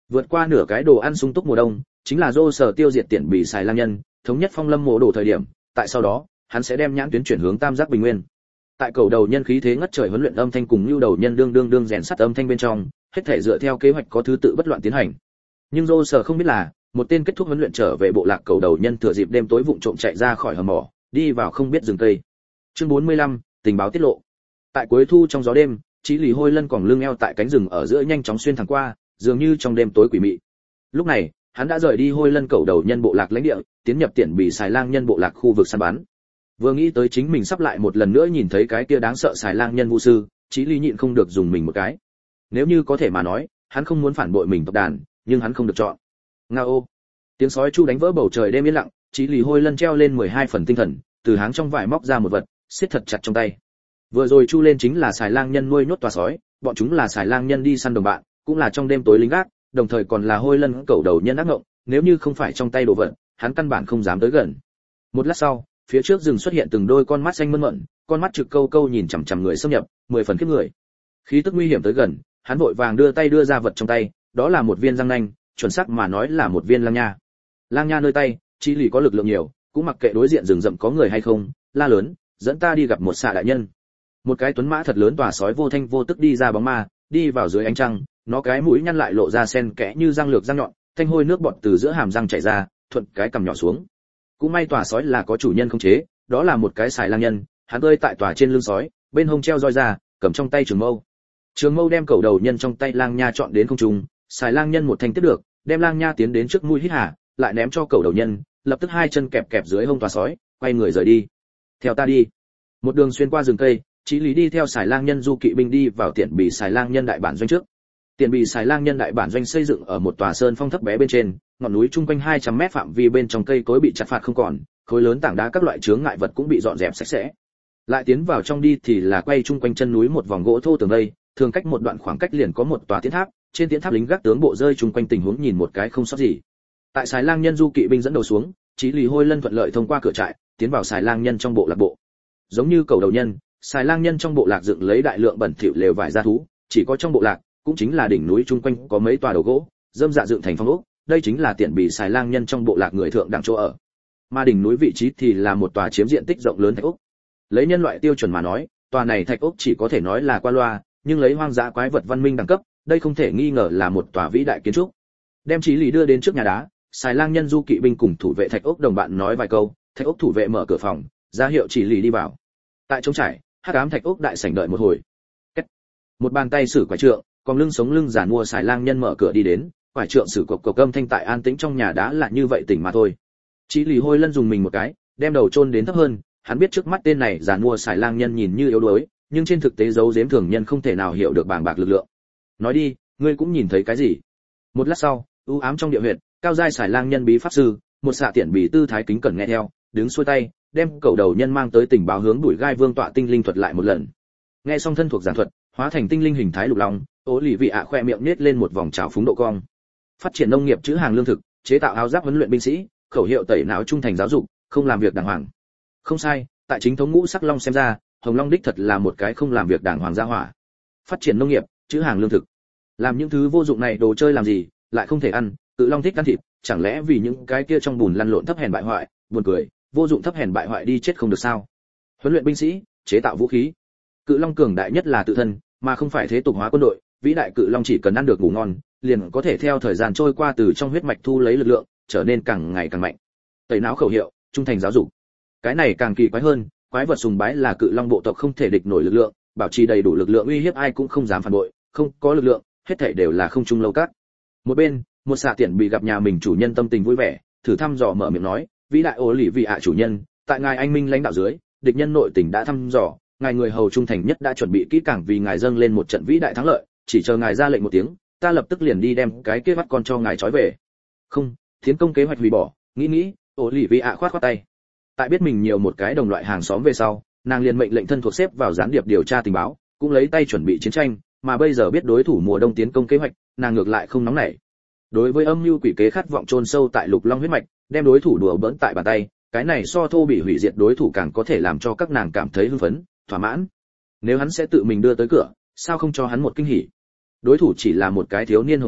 Vượt qua nửa cái đồ ăn sung túc mùa đông, chính là Dô Sở tiêu diệt tiền bị xài lang nhân, thống nhất Phong Lâm mộ đồ thời điểm, tại sau đó, hắn sẽ đem nhãn tuyến chuyển hướng Tam Giác Bình Nguyên. Tại cầu đầu nhân khí thế ngất trời huấn luyện âm thanh cùng lưu đầu nhân đương đương đương rèn sắt âm thanh bên trong, hết thể dựa theo kế hoạch có thứ tự bất loạn tiến hành. Nhưng Dô Sở không biết là, một tên kết thúc huấn luyện trở về bộ lạc cầu đầu nhân thừa dịp đêm tối vụng trộm chạy ra khỏi hầm mỏ, đi vào không biết rừng cây. Chương bốn mươi lăm, tình báo tiết lộ. Tại cuối thu trong gió đêm, Chí Lì Hôi Lân quòng lưng eo tại cánh rừng ở giữa nhanh chóng xuyên thẳng qua, dường như trong đêm tối quỷ mị. Lúc này, hắn đã rời đi Hôi Lân cầu đầu nhân bộ lạc lãnh địa, tiến nhập tiện bị xài lang nhân bộ lạc khu vực săn bắn. Vừa nghĩ tới chính mình sắp lại một lần nữa nhìn thấy cái kia đáng sợ xài lang nhân vũ sư, Chí Lý nhịn không được dùng mình một cái. Nếu như có thể mà nói, hắn không muốn phản bội mình tộc đàn, nhưng hắn không được chọn. Ngao. Tiếng sói chu đánh vỡ bầu trời đêm yên lặng, Chí Lý Hôi Lân treo lên mười hai phần tinh thần, từ háng trong vải móc ra một vật, siết thật chặt trong tay. Vừa rồi chu lên chính là xài lang nhân nuôi nhốt tòa sói, bọn chúng là xài lang nhân đi săn đồng bạn, cũng là trong đêm tối lính gác, đồng thời còn là Hôi Lân cẩu đầu nhân ác ngộng, nếu như không phải trong tay đồ vật, hắn căn bản không dám tới gần. Một lát sau, phía trước rừng xuất hiện từng đôi con mắt xanh mơn mởn, con mắt trực câu câu nhìn chằm chằm người xâm nhập, mười phần khiếp người. Khí tức nguy hiểm tới gần, hắn vội vàng đưa tay đưa ra vật trong tay, đó là một viên răng nanh, chuẩn xác mà nói là một viên lang nha. Lang nha nơi tay, Chí Lì có lực lượng nhiều, cũng mặc kệ đối diện rừng rậm có người hay không, la lớn, dẫn ta đi gặp một xạ đại nhân. Một cái tuấn mã thật lớn tòa sói vô thanh vô tức đi ra bóng ma, đi vào dưới ánh trăng, nó cái mũi nhăn lại lộ ra sen kẽ như răng lược răng nhọn, thanh hôi nước bọt từ giữa hàm răng chảy ra, thuận cái cằm nhỏ xuống. Cũng may tòa sói là có chủ nhân khống chế, đó là một cái xài lang nhân, hắn ơi tại tòa trên lưng sói, bên hông treo roi ra, cầm trong tay trường mâu. Trường mâu đem cầu đầu nhân trong tay lang nha chọn đến không trung, xài lang nhân một thanh tiếp được, đem lang nha tiến đến trước mũi hít hà, lại ném cho cầu đầu nhân, lập tức hai chân kẹp kẹp dưới hông tòa sói, quay người rời đi. Theo ta đi. Một đường xuyên qua rừng cây, Chí Lý đi theo xài lang nhân du kỵ binh đi vào tiện bị xài lang nhân đại bản doanh trước. Tiện bị xài lang nhân đại bản doanh xây dựng ở một tòa sơn phong thấp bé bên trên, ngọn núi chung quanh hai trăm mét phạm vi bên trong cây cối bị chặt phạt không còn, khối lớn tảng đá các loại chướng ngại vật cũng bị dọn dẹp sạch sẽ. Lại tiến vào trong đi thì là quay chung quanh chân núi một vòng gỗ thô tường đây, thường cách một đoạn khoảng cách liền có một tòa tiến tháp, trên tiến tháp lính gác tướng bộ rơi chung quanh tình huống nhìn một cái không sót gì. Tại xài lang nhân du kỵ binh dẫn đầu xuống, Chí Lý Hôi Lân thuận lợi thông qua cửa trại, tiến vào xài lang nhân trong bộ lạc bộ. Giống như cầu đầu nhân, xài lang nhân trong bộ lạc dựng lấy đại lượng bẩn thỉu lều vải gia thú, chỉ có trong bộ lạc, cũng chính là đỉnh núi chung quanh có mấy tòa đầu gỗ, dâm dạ dựng thành phong ốc, đây chính là tiện bị xài lang nhân trong bộ lạc người thượng đẳng chỗ ở. Mà đỉnh núi vị trí thì là một tòa chiếm diện tích rộng lớn thạch ốc. Lấy nhân loại tiêu chuẩn mà nói, tòa này thạch ốc chỉ có thể nói là qua loa, nhưng lấy hoang dã quái vật văn minh đẳng cấp, đây không thể nghi ngờ là một tòa vĩ đại kiến trúc. Đem Chí Lý đưa đến trước nhà đá, xài lang nhân du kỵ binh cùng thủ vệ thạch ốc đồng bạn nói vài câu, thạch ốc thủ vệ mở cửa phòng, ra hiệu Chí Lý đi vào. Tại trống trải, hắc ám thạch ốc đại sảnh đợi một hồi. Kết. Một bàn tay sử quải trượng, còn lưng sống lưng giản mua xài lang nhân mở cửa đi đến, quải trượng sử cộc cộc âm thanh tại an tĩnh trong nhà đá là như vậy tỉnh mà thôi. Chí Lý Hôi Lân dùng mình một cái, đem đầu chôn đến thấp hơn, hắn biết trước mắt tên này giản mua xài lang nhân nhìn như yếu đuối, nhưng trên thực tế giấu giếm thường nhân không thể nào hiểu được bàng bạc lực lượng. Nói đi, ngươi cũng nhìn thấy cái gì? Một lát sau, u ám trong địa huyệt, cao giai xài lang nhân bí pháp sư, một xạ tiện bí tư thái kính cẩn nghe theo, đứng xuôi tay, đem cầu đầu nhân mang tới tình báo hướng đuổi gai vương tọa tinh linh thuật lại một lần. Nghe xong thân thuộc giảng thuật, hóa thành tinh linh hình thái lục long, Ô Lì Vị ạ khoe miệng nhếch lên một vòng trào phúng độ cong. Phát triển nông nghiệp trữ hàng lương thực, chế tạo áo giáp huấn luyện binh sĩ, khẩu hiệu tẩy não trung thành giáo dục, không làm việc đàng hoàng. Không sai, tại chính thống ngũ sắc long xem ra, Hồng Long đích thật là một cái không làm việc đàng hoàng gia hỏa. Phát triển nông nghiệp, trữ hàng lương thực. Làm những thứ vô dụng này đồ chơi làm gì, lại không thể ăn, Cự Long thích ăn thịt, chẳng lẽ vì những cái kia trong bùn lăn lộn thấp hèn bại hoại, buồn cười, vô dụng thấp hèn bại hoại đi chết không được sao? Huấn luyện binh sĩ, chế tạo vũ khí. Cự Long cường đại nhất là tự thân, mà không phải thế tục hóa quân đội, vĩ đại Cự Long chỉ cần ăn được ngủ ngon, liền có thể theo thời gian trôi qua từ trong huyết mạch thu lấy lực lượng, trở nên càng ngày càng mạnh. Tẩy não khẩu hiệu, trung thành giáo dục. Cái này càng kỳ quái hơn, quái vật sùng bái là Cự Long bộ tộc không thể địch nổi lực lượng, bảo trì đầy đủ lực lượng uy hiếp ai cũng không dám phản bội, không có lực lượng, hết thảy đều là không trung lâu cát. Một bên, một xạ tiện bị gặp nhà mình chủ nhân tâm tình vui vẻ, thử thăm dò mở miệng nói, vĩ đại Ô Lì Vị ạ chủ nhân, tại ngài anh minh lãnh đạo dưới, địch nhân nội tình đã thăm dò, ngài người hầu trung thành nhất đã chuẩn bị kỹ càng vì ngài dâng lên một trận vĩ đại thắng lợi, chỉ chờ ngài ra lệnh một tiếng, ta lập tức liền đi đem cái kia bắt con cho ngài trói về. Không, tiến công kế hoạch hủy bỏ, nghĩ nghĩ, Ô Lì Vị ạ khoát khoát tay. Tại biết mình nhiều một cái đồng loại hàng xóm về sau, nàng liền mệnh lệnh thân thuộc xếp vào gián điệp điều tra tình báo, cũng lấy tay chuẩn bị chiến tranh, mà bây giờ biết đối thủ mùa đông tiến công kế hoạch, nàng ngược lại không nóng nảy. Đối với âm mưu quỷ kế khát vọng chôn sâu tại lục long huyết mạch, đem đối thủ đùa bỡn tại bàn tay, cái này so thô bị hủy diệt đối thủ càng có thể làm cho các nàng cảm thấy hưng phấn, thỏa mãn. Nếu hắn sẽ tự mình đưa tới cửa, sao không cho hắn một kinh hỉ? Đối thủ chỉ là một cái thiếu niên hồng long,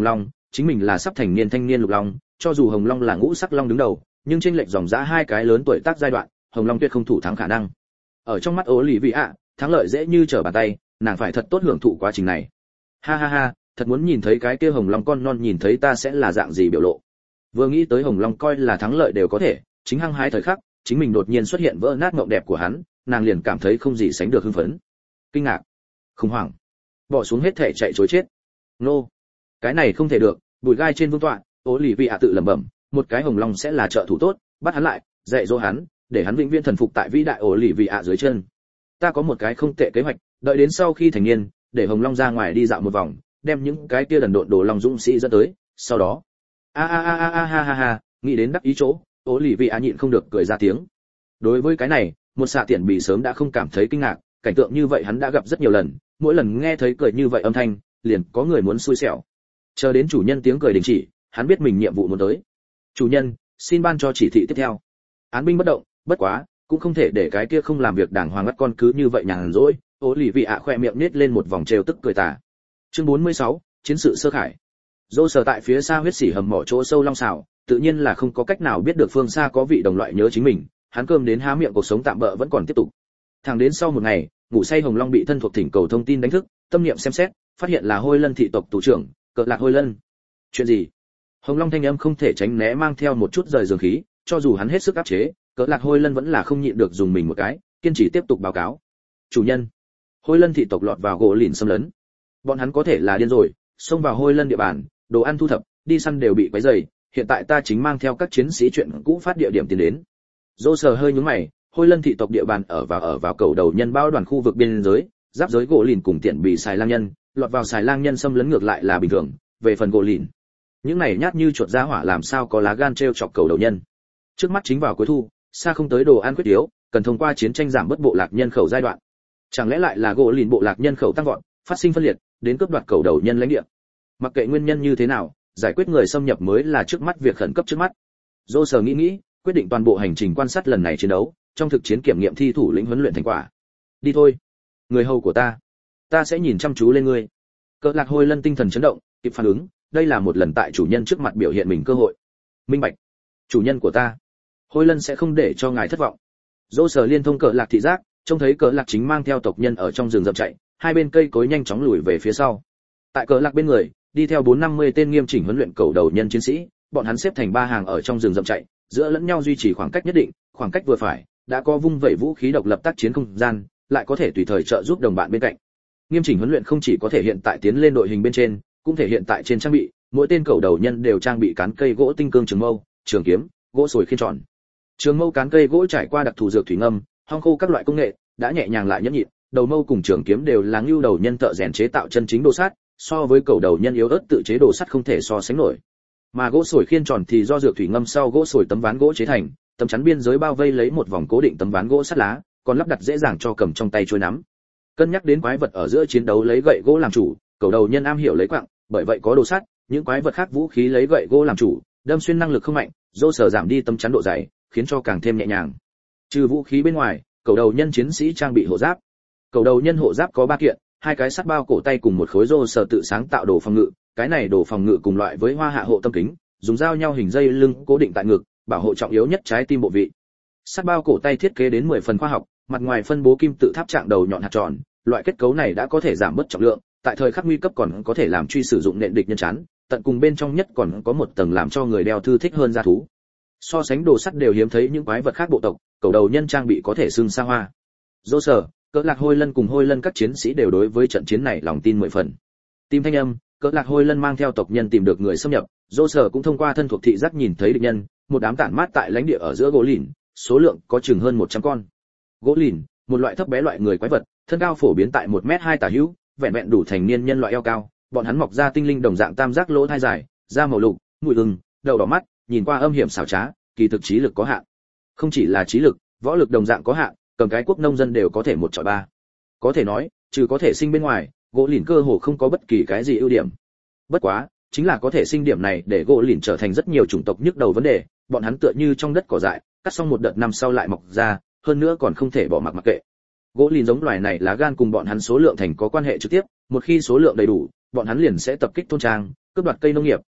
chính mình là sắp thành niên thanh niên lục long, cho dù hồng long là ngũ sắc long đứng đầu, nhưng chênh lệch dòng dã hai cái lớn tuổi tác giai đoạn, hồng long tuyệt không thủ thắng khả năng. Ở trong mắt ố lì vị ạ, thắng lợi dễ như trở bàn tay, nàng phải thật tốt hưởng thụ quá trình này. Ha ha ha, thật muốn nhìn thấy cái kia hồng long con non nhìn thấy ta sẽ là dạng gì biểu lộ. Vừa nghĩ tới hồng long coi là thắng lợi đều có thể, chính hăng hái thời khắc, chính mình đột nhiên xuất hiện vỡ nát mộng đẹp của hắn, nàng liền cảm thấy không gì sánh được hưng phấn, kinh ngạc, khủng hoảng, bỏ xuống hết thể chạy trối chết. Nô, cái này không thể được, bùi gai trên vương tọa, ố lì vị ạ tự lẩm bẩm, một cái hồng long sẽ là trợ thủ tốt, bắt hắn lại, dạy dỗ hắn, để hắn vĩnh viễn thần phục tại vĩ đại ố lì vị ạ dưới chân. Ta có một cái không tệ kế hoạch, đợi đến sau khi thành niên, để hồng long ra ngoài đi dạo một vòng, đem những cái kia đần độn đồ long dũng sĩ dẫn tới, sau đó a a a a a ha ha ha, nghĩ đến đắc ý chỗ, ố lì vị ạ nhịn không được cười ra tiếng. Đối với cái này, một xạ tiện bị sớm đã không cảm thấy kinh ngạc, cảnh tượng như vậy hắn đã gặp rất nhiều lần, mỗi lần nghe thấy cười như vậy âm thanh, liền có người muốn xui xẻo. Chờ đến chủ nhân tiếng cười đình chỉ, hắn biết mình nhiệm vụ muốn tới. Chủ nhân, xin ban cho chỉ thị tiếp theo. Án binh bất động, bất quá, cũng không thể để cái kia không làm việc đàng hoàng ngắt con cứ như vậy nhàn rỗi. Ố lì vị ạ khoe miệng nết lên một vòng trêu tức cười tà. Chương bốn mươi sáu, chiến sự sơ khải. Dô sở tại phía xa huyết sỉ hầm mỏ chỗ sâu long xảo, tự nhiên là không có cách nào biết được phương xa có vị đồng loại nhớ chính mình, hắn cơm đến há miệng cuộc sống tạm bợ vẫn còn tiếp tục. Thẳng đến sau một ngày, ngủ say hồng long bị thân thuộc thỉnh cầu thông tin đánh thức, tâm niệm xem xét, phát hiện là Hôi Lân thị tộc thủ trưởng, Cờ Lạc Hôi Lân. Chuyện gì? Hồng long thanh âm không thể tránh né mang theo một chút rời giường khí, cho dù hắn hết sức áp chế, Cờ Lạc Hôi Lân vẫn là không nhịn được dùng mình một cái, kiên trì tiếp tục báo cáo. Chủ nhân, Hôi Lân thị tộc lọt vào gỗ lìn xâm lấn. Bọn hắn có thể là điên rồi, xông vào Hôi Lân địa bàn, đồ ăn thu thập, đi săn đều bị quấy rầy, hiện tại ta chính mang theo các chiến sĩ chuyện cũ phát địa điểm tiến đến. Dô sờ hơi nhướng mày, Hôi Lân thị tộc địa bàn ở vào ở vào cầu đầu nhân bao đoàn khu vực biên giới, giáp giới gỗ lìn cùng tiện bị xài lang nhân, lọt vào xài lang nhân xâm lấn ngược lại là bình thường, về phần gỗ lìn, những này nhát như chuột ra hỏa làm sao có lá gan trêu chọc cầu đầu nhân. Trước mắt chính vào cuối thu, xa không tới đồ ăn quyết yếu, cần thông qua chiến tranh giảm bớt bộ lạc nhân khẩu giai đoạn. Chẳng lẽ lại là gỗ lìn bộ lạc nhân khẩu tăng vọt, phát sinh phân liệt, đến cướp đoạt cầu đầu nhân lãnh địa. Mặc kệ nguyên nhân như thế nào, giải quyết người xâm nhập mới là trước mắt việc khẩn cấp trước mắt. Dô sờ nghĩ nghĩ, quyết định toàn bộ hành trình quan sát lần này chiến đấu, trong thực chiến kiểm nghiệm thi thủ lĩnh huấn luyện thành quả. Đi thôi, người hầu của ta, ta sẽ nhìn chăm chú lên ngươi. Cờ Lạc Hôi Lân tinh thần chấn động, kịp phản ứng, đây là một lần tại chủ nhân trước mặt biểu hiện mình cơ hội. Minh bạch, chủ nhân của ta, Hôi Lân sẽ không để cho ngài thất vọng. Dô sờ liên thông Cờ Lạc thị giác, trông thấy Cờ Lạc chính mang theo tộc nhân ở trong rừng rậm chạy, hai bên cây cối nhanh chóng lùi về phía sau. Tại Cờ Lạc bên người, đi theo bốn năm mươi tên nghiêm chỉnh huấn luyện cầu đầu nhân chiến sĩ, bọn hắn xếp thành ba hàng ở trong rừng rậm chạy, giữa lẫn nhau duy trì khoảng cách nhất định, khoảng cách vừa phải, đã có vung vẩy vũ khí độc lập tác chiến không gian, lại có thể tùy thời trợ giúp đồng bạn bên cạnh. Nghiêm chỉnh huấn luyện không chỉ có thể hiện tại tiến lên đội hình bên trên, cũng thể hiện tại trên trang bị, mỗi tên cầu đầu nhân đều trang bị cán cây gỗ tinh cương trường mâu, trường kiếm, gỗ sồi khiên tròn. Trường mâu cán cây gỗ trải qua đặc thù dược thủy ngâm, hong khô các loại công nghệ, đã nhẹ nhàng lại nhẫn nhịn, đầu mâu cùng trường kiếm đều là ngưu đầu nhân thợ rèn chế tạo chân chính đồ sắt, so với cầu đầu nhân yếu ớt tự chế đồ sắt không thể so sánh nổi. Mà gỗ sồi khiên tròn thì do dược thủy ngâm sau gỗ sồi tấm ván gỗ chế thành, tấm chắn biên giới bao vây lấy một vòng cố định tấm ván gỗ sắt lá, còn lắp đặt dễ dàng cho cầm trong tay chuôi nắm. Cân nhắc đến quái vật ở giữa chiến đấu lấy gậy gỗ làm chủ, cầu đầu nhân am hiểu lấy quặng, bởi vậy có đồ sắt, những quái vật khác vũ khí lấy gậy gỗ làm chủ, đâm xuyên năng lực không mạnh, dô sở giảm đi tấm chắn độ dày, khiến cho càng thêm nhẹ nhàng. Trừ vũ khí bên ngoài, cầu đầu nhân chiến sĩ trang bị hộ giáp. Cầu đầu nhân hộ giáp có ba kiện, hai cái sắt bao cổ tay cùng một khối dô sở tự sáng tạo đồ phòng ngự, cái này đồ phòng ngự cùng loại với hoa hạ hộ tâm kính, dùng dao nhau hình dây lưng cố định tại ngực, bảo hộ trọng yếu nhất trái tim bộ vị. Sắt bao cổ tay thiết kế đến mười phần khoa học, mặt ngoài phân bố kim tự tháp trạng đầu nhọn hạt tròn, loại kết cấu này đã có thể giảm bớt trọng lượng, tại thời khắc nguy cấp còn có thể làm truy sử dụng nện địch nhân chắn, tận cùng bên trong nhất còn có một tầng làm cho người đeo thư thích hơn gia thú. So sánh đồ sắt đều hiếm thấy những quái vật khác bộ tộc, cầu đầu nhân trang bị có thể xưng xa hoa. Dô sở, Cỡ Lạc Hôi Lân cùng Hôi Lân các chiến sĩ đều đối với trận chiến này lòng tin mười phần. Tim thanh âm, Cỡ Lạc Hôi Lân mang theo tộc nhân tìm được người xâm nhập, Dô sở cũng thông qua thân thuộc thị giác nhìn thấy địch nhân, một đám tản mát tại lãnh địa ở giữa gỗ lìn, số lượng có chừng hơn một trăm con. Gỗ lìn, một loại thấp bé loại người quái vật, thân cao phổ biến tại một mét hai tả hữu, vẹn vẹn đủ thành niên nhân loại eo cao, bọn hắn mọc ra tinh linh đồng dạng tam giác lỗ thai dài, da màu lục, mũi gừng, đầu đỏ mắt, nhìn qua âm hiểm xảo trá, kỳ thực trí lực có hạn. Không chỉ là trí lực, võ lực đồng dạng có hạn, cầm cái quốc nông dân đều có thể một chọi ba. Có thể nói, trừ có thể sinh bên ngoài, gỗ lìn cơ hồ không có bất kỳ cái gì ưu điểm. Bất quá, chính là có thể sinh điểm này để gỗ lìn trở thành rất nhiều chủng tộc nhức đầu vấn đề, bọn hắn tựa như trong đất cỏ dại, cắt xong một đợt năm sau lại mọc ra, hơn nữa còn không thể bỏ mặc mặc kệ. Gỗ lìn giống loài này lá gan cùng bọn hắn số lượng thành có quan hệ trực tiếp, một khi số lượng đầy đủ, bọn hắn liền sẽ tập kích thôn trang, cướp đoạt cây nông nghiệp,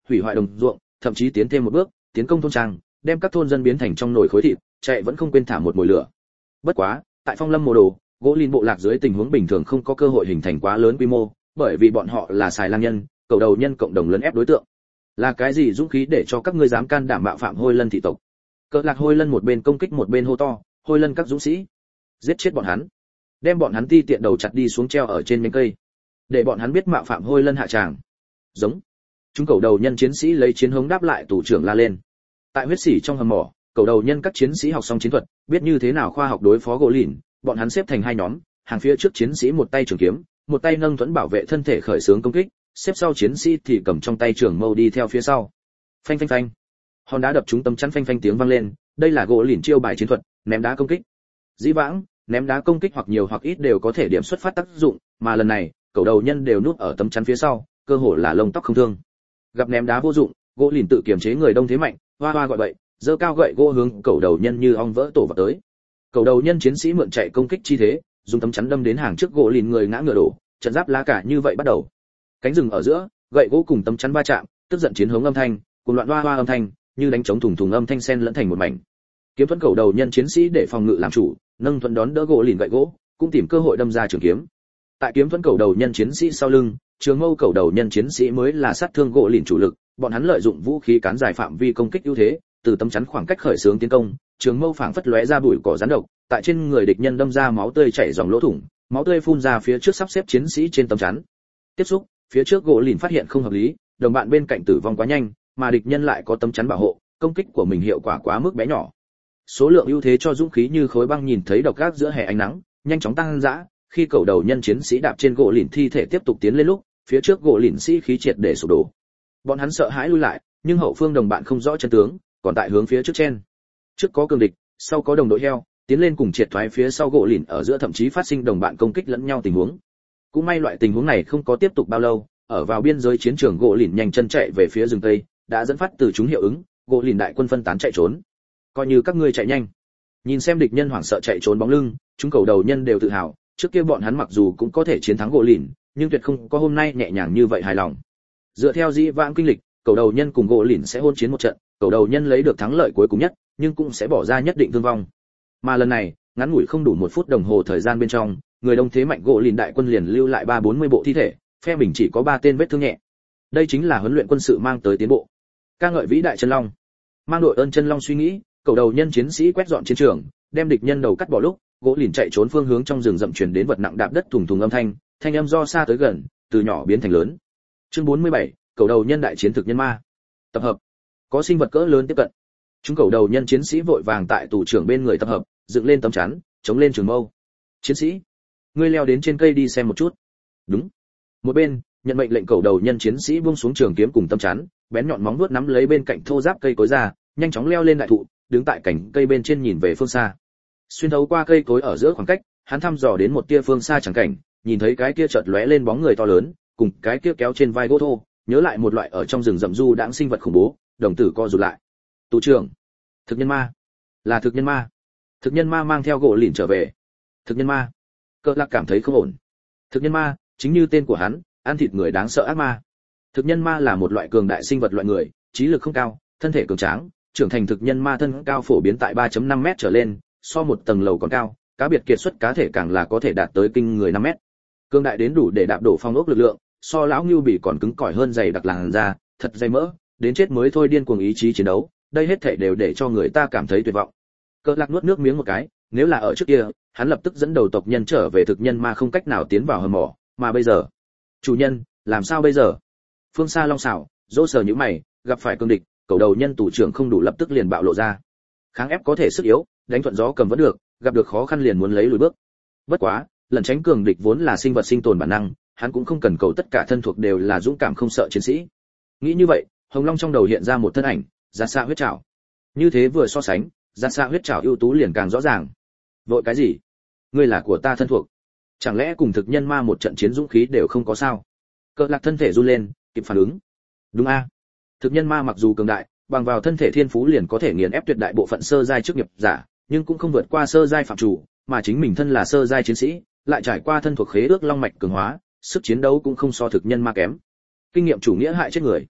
hủy hoại đồng ruộng, thậm chí tiến thêm một bước, tiến công thôn trang, đem các thôn dân biến thành trong nồi khối thịt, chạy vẫn không quên thả một mồi lửa. Bất quá, tại Phong Lâm Mộ Đồ, gỗ lìn bộ lạc dưới tình huống bình thường không có cơ hội hình thành quá lớn quy mô, bởi vì bọn họ là xài lang nhân, cầu đầu nhân cộng đồng lấn ép đối tượng. Là cái gì dũng khí để cho các ngươi dám can đảm bạo phạm Hôi Lân thị tộc? Cỡ Lạc Hôi Lân một bên công kích một bên hô to, Hôi Lân các dũng sĩ, giết chết bọn hắn, đem bọn hắn ti tiện đầu chặt đi xuống treo ở trên nhánh cây, để bọn hắn biết mạo phạm Hôi Lân hạ tràng. Giống. Chúng cầu đầu nhân chiến sĩ lấy chiến hống đáp lại tù trưởng la lên. Tại huyết sỉ trong hầm mỏ, cầu đầu nhân các chiến sĩ học xong chiến thuật, biết như thế nào khoa học đối phó gỗ lìn, bọn hắn xếp thành hai nhóm, hàng phía trước chiến sĩ một tay trường kiếm, một tay nâng thuẫn bảo vệ thân thể khởi xướng công kích, xếp sau chiến sĩ thì cầm trong tay trường mâu đi theo phía sau. Phanh phanh phanh. Hòn đá đập trúng tấm chắn, phanh phanh tiếng vang lên, đây là gỗ lìn chiêu bài chiến thuật, ném đá công kích. Dĩ vãng, ném đá công kích hoặc nhiều hoặc ít đều có thể điểm xuất phát tác dụng, mà lần này, cầu đầu nhân đều núp ở tấm chắn phía sau, cơ hồ là lông tóc không thương. Gặp ném đá vô dụng, gỗ lìn tự kiềm chế người đông thế mạnh, hoa hoa gọi bậy, giơ cao gậy gỗ hướng cầu đầu nhân như ong vỡ tổ vào tới. Cầu đầu nhân chiến sĩ mượn chạy công kích chi thế, dùng tấm chắn đâm đến hàng trước gỗ lìn, người ngã ngựa đổ, trận giáp lá cả như vậy bắt đầu. Cánh rừng ở giữa, gậy gỗ cùng tấm chắn va chạm, tức giận chiến hống âm thanh, cùng loạn hoa hoa âm thanh, như đánh trống thùng thùng âm thanh xen lẫn thành một mảnh. Kiếm thuẫn cầu đầu nhân chiến sĩ để phòng ngự làm chủ, nâng thuẫn đón đỡ gỗ lìn gậy gỗ, cũng tìm cơ hội đâm ra trường kiếm. Tại kiếm thuẫn cầu đầu nhân chiến sĩ sau lưng, trường mâu cầu đầu nhân chiến sĩ mới là sát thương gỗ lìn chủ lực, bọn hắn lợi dụng vũ khí cán dài phạm vi công kích ưu thế, từ tấm chắn khoảng cách khởi xướng tiến công, trường mâu phảng phất lóe ra bụi cỏ rắn độc, tại trên người địch nhân đâm ra máu tươi chảy dòng lỗ thủng, máu tươi phun ra phía trước sắp xếp chiến sĩ trên tấm chắn. Tiếp xúc, phía trước gỗ lìn phát hiện không hợp lý, đồng bạn bên cạnh tử vong quá nhanh, mà địch nhân lại có tấm chắn bảo hộ, công kích của mình hiệu quả quá mức bé nhỏ. Số lượng ưu thế cho dũng khí như khối băng nhìn thấy độc gác giữa hè ánh nắng, nhanh chóng tăng dã, khi cầu đầu nhân chiến sĩ đạp trên gỗ lìn thi thể tiếp tục tiến lên lúc, phía trước gỗ lìn sĩ khí triệt để sụp đổ. Bọn hắn sợ hãi lui lại, nhưng hậu phương đồng bạn không rõ chân tướng, còn tại hướng phía trước chen. Trước có cường địch, sau có đồng đội heo, tiến lên cùng triệt thoái phía sau gỗ lìn ở giữa thậm chí phát sinh đồng bạn công kích lẫn nhau tình huống. Cũng may loại tình huống này không có tiếp tục bao lâu, ở vào biên giới chiến trường gỗ lìn nhanh chân chạy về phía rừng tây, đã dẫn phát từ chúng hiệu ứng, gỗ lìn đại quân phân tán chạy trốn. Coi như các ngươi chạy nhanh. Nhìn xem địch nhân hoảng sợ chạy trốn bóng lưng, chúng cầu đầu nhân đều tự hào, trước kia bọn hắn mặc dù cũng có thể chiến thắng gỗ lìn, nhưng tuyệt không có hôm nay nhẹ nhàng như vậy hài lòng. Dựa theo dĩ vãng kinh lịch, cầu đầu nhân cùng gỗ lìn sẽ hôn chiến một trận, cầu đầu nhân lấy được thắng lợi cuối cùng nhất, nhưng cũng sẽ bỏ ra nhất định thương vong. Mà lần này, ngắn ngủi không đủ một phút đồng hồ thời gian bên trong, người đông thế mạnh gỗ lìn đại quân liền lưu lại ba bốn mươi bộ thi thể, phe mình chỉ có ba tên vết thương nhẹ. Đây chính là huấn luyện quân sự mang tới tiến bộ. Ca ngợi vĩ đại chân long. Mang đội ơn chân long suy nghĩ, cầu đầu nhân chiến sĩ quét dọn chiến trường, đem địch nhân đầu cắt bỏ lúc, gỗ lìn chạy trốn phương hướng trong rừng rậm truyền đến vật nặng đạp đất thùng thùng âm thanh, thanh âm do xa tới gần, từ nhỏ biến thành lớn. Chương bốn mươi bảy, cầu đầu nhân đại chiến thực nhân ma. Tập hợp. Có sinh vật cỡ lớn tiếp cận. Chúng cầu đầu nhân chiến sĩ vội vàng tại tù trưởng bên người tập hợp, dựng lên tấm chắn, chống lên trường mâu. Chiến sĩ, ngươi leo đến trên cây đi xem một chút. Đúng. Một bên, nhận mệnh lệnh cầu đầu nhân chiến sĩ buông xuống trường kiếm cùng tấm chắn, bén nhọn móng vuốt nắm lấy bên cạnh thô giáp cây cối ra, nhanh chóng leo lên đại thụ, đứng tại cành cây bên trên nhìn về phương xa. Xuyên thấu qua cây cối ở giữa khoảng cách, hắn thăm dò đến một tia phương xa chẳng cảnh, nhìn thấy cái kia chợt lóe lên bóng người to lớn, cùng cái kia kéo trên vai gỗ thô, nhớ lại một loại ở trong rừng rậm du đãng sinh vật khủng bố, đồng tử co rụt lại. Tù trưởng, thực nhân ma, là thực nhân ma. Thực nhân ma mang theo gỗ lìn trở về. Thực nhân ma. Cờ Lạc cảm thấy không ổn. Thực nhân ma, chính như tên của hắn, ăn thịt người đáng sợ ác ma. Thực nhân ma là một loại cường đại sinh vật loại người, trí lực không cao, thân thể cường tráng, trưởng thành thực nhân ma thân cao phổ biến tại ba phẩy năm mét trở lên, so một tầng lầu còn cao, cá biệt kiệt xuất cá thể càng là có thể đạt tới kinh người năm mét. Cường đại đến đủ để đạp đổ phong ốc lực lượng, so lão ngưu bỉ còn cứng cỏi hơn, dày đặc làn da, thật dày mỡ, đến chết mới thôi điên cuồng ý chí chiến đấu, đây hết thảy đều để cho người ta cảm thấy tuyệt vọng. Cờ Lạc nuốt nước miếng một cái, nếu là ở trước kia, hắn lập tức dẫn đầu tộc nhân trở về thực nhân ma không cách nào tiến vào hầm mỏ, mà bây giờ, chủ nhân, làm sao bây giờ? Phương xa long xảo, dỗ sờ những mày, gặp phải cương địch, cầu đầu nhân tù trưởng không đủ lập tức liền bạo lộ ra. Kháng ép có thể sức yếu, đánh thuận gió cầm vẫn được, gặp được khó khăn liền muốn lấy lùi bước. Bất quá, lần tránh cường địch vốn là sinh vật sinh tồn bản năng, hắn cũng không cần cầu tất cả thân thuộc đều là dũng cảm không sợ chiến sĩ. Nghĩ như vậy, Hồng Long trong đầu hiện ra một thân ảnh, Giạt Xạ huyết trảo. Như thế vừa so sánh, Giạt Xạ huyết trảo ưu tú liền càng rõ ràng. Vội cái gì? Ngươi là của ta thân thuộc. Chẳng lẽ cùng thực nhân ma một trận chiến dũng khí đều không có sao? Cờ Lạc thân thể run lên, kịp phản ứng. Đúng a. Thực nhân ma mặc dù cường đại, bằng vào thân thể thiên phú liền có thể nghiền ép tuyệt đại bộ phận sơ giai chức nghiệp giả, nhưng cũng không vượt qua sơ giai phạm chủ, mà chính mình thân là sơ giai chiến sĩ, lại trải qua thân thuộc khế ước long mạch cường hóa, sức chiến đấu cũng không so thực nhân ma kém. Kinh nghiệm chủ nghĩa hại chết người.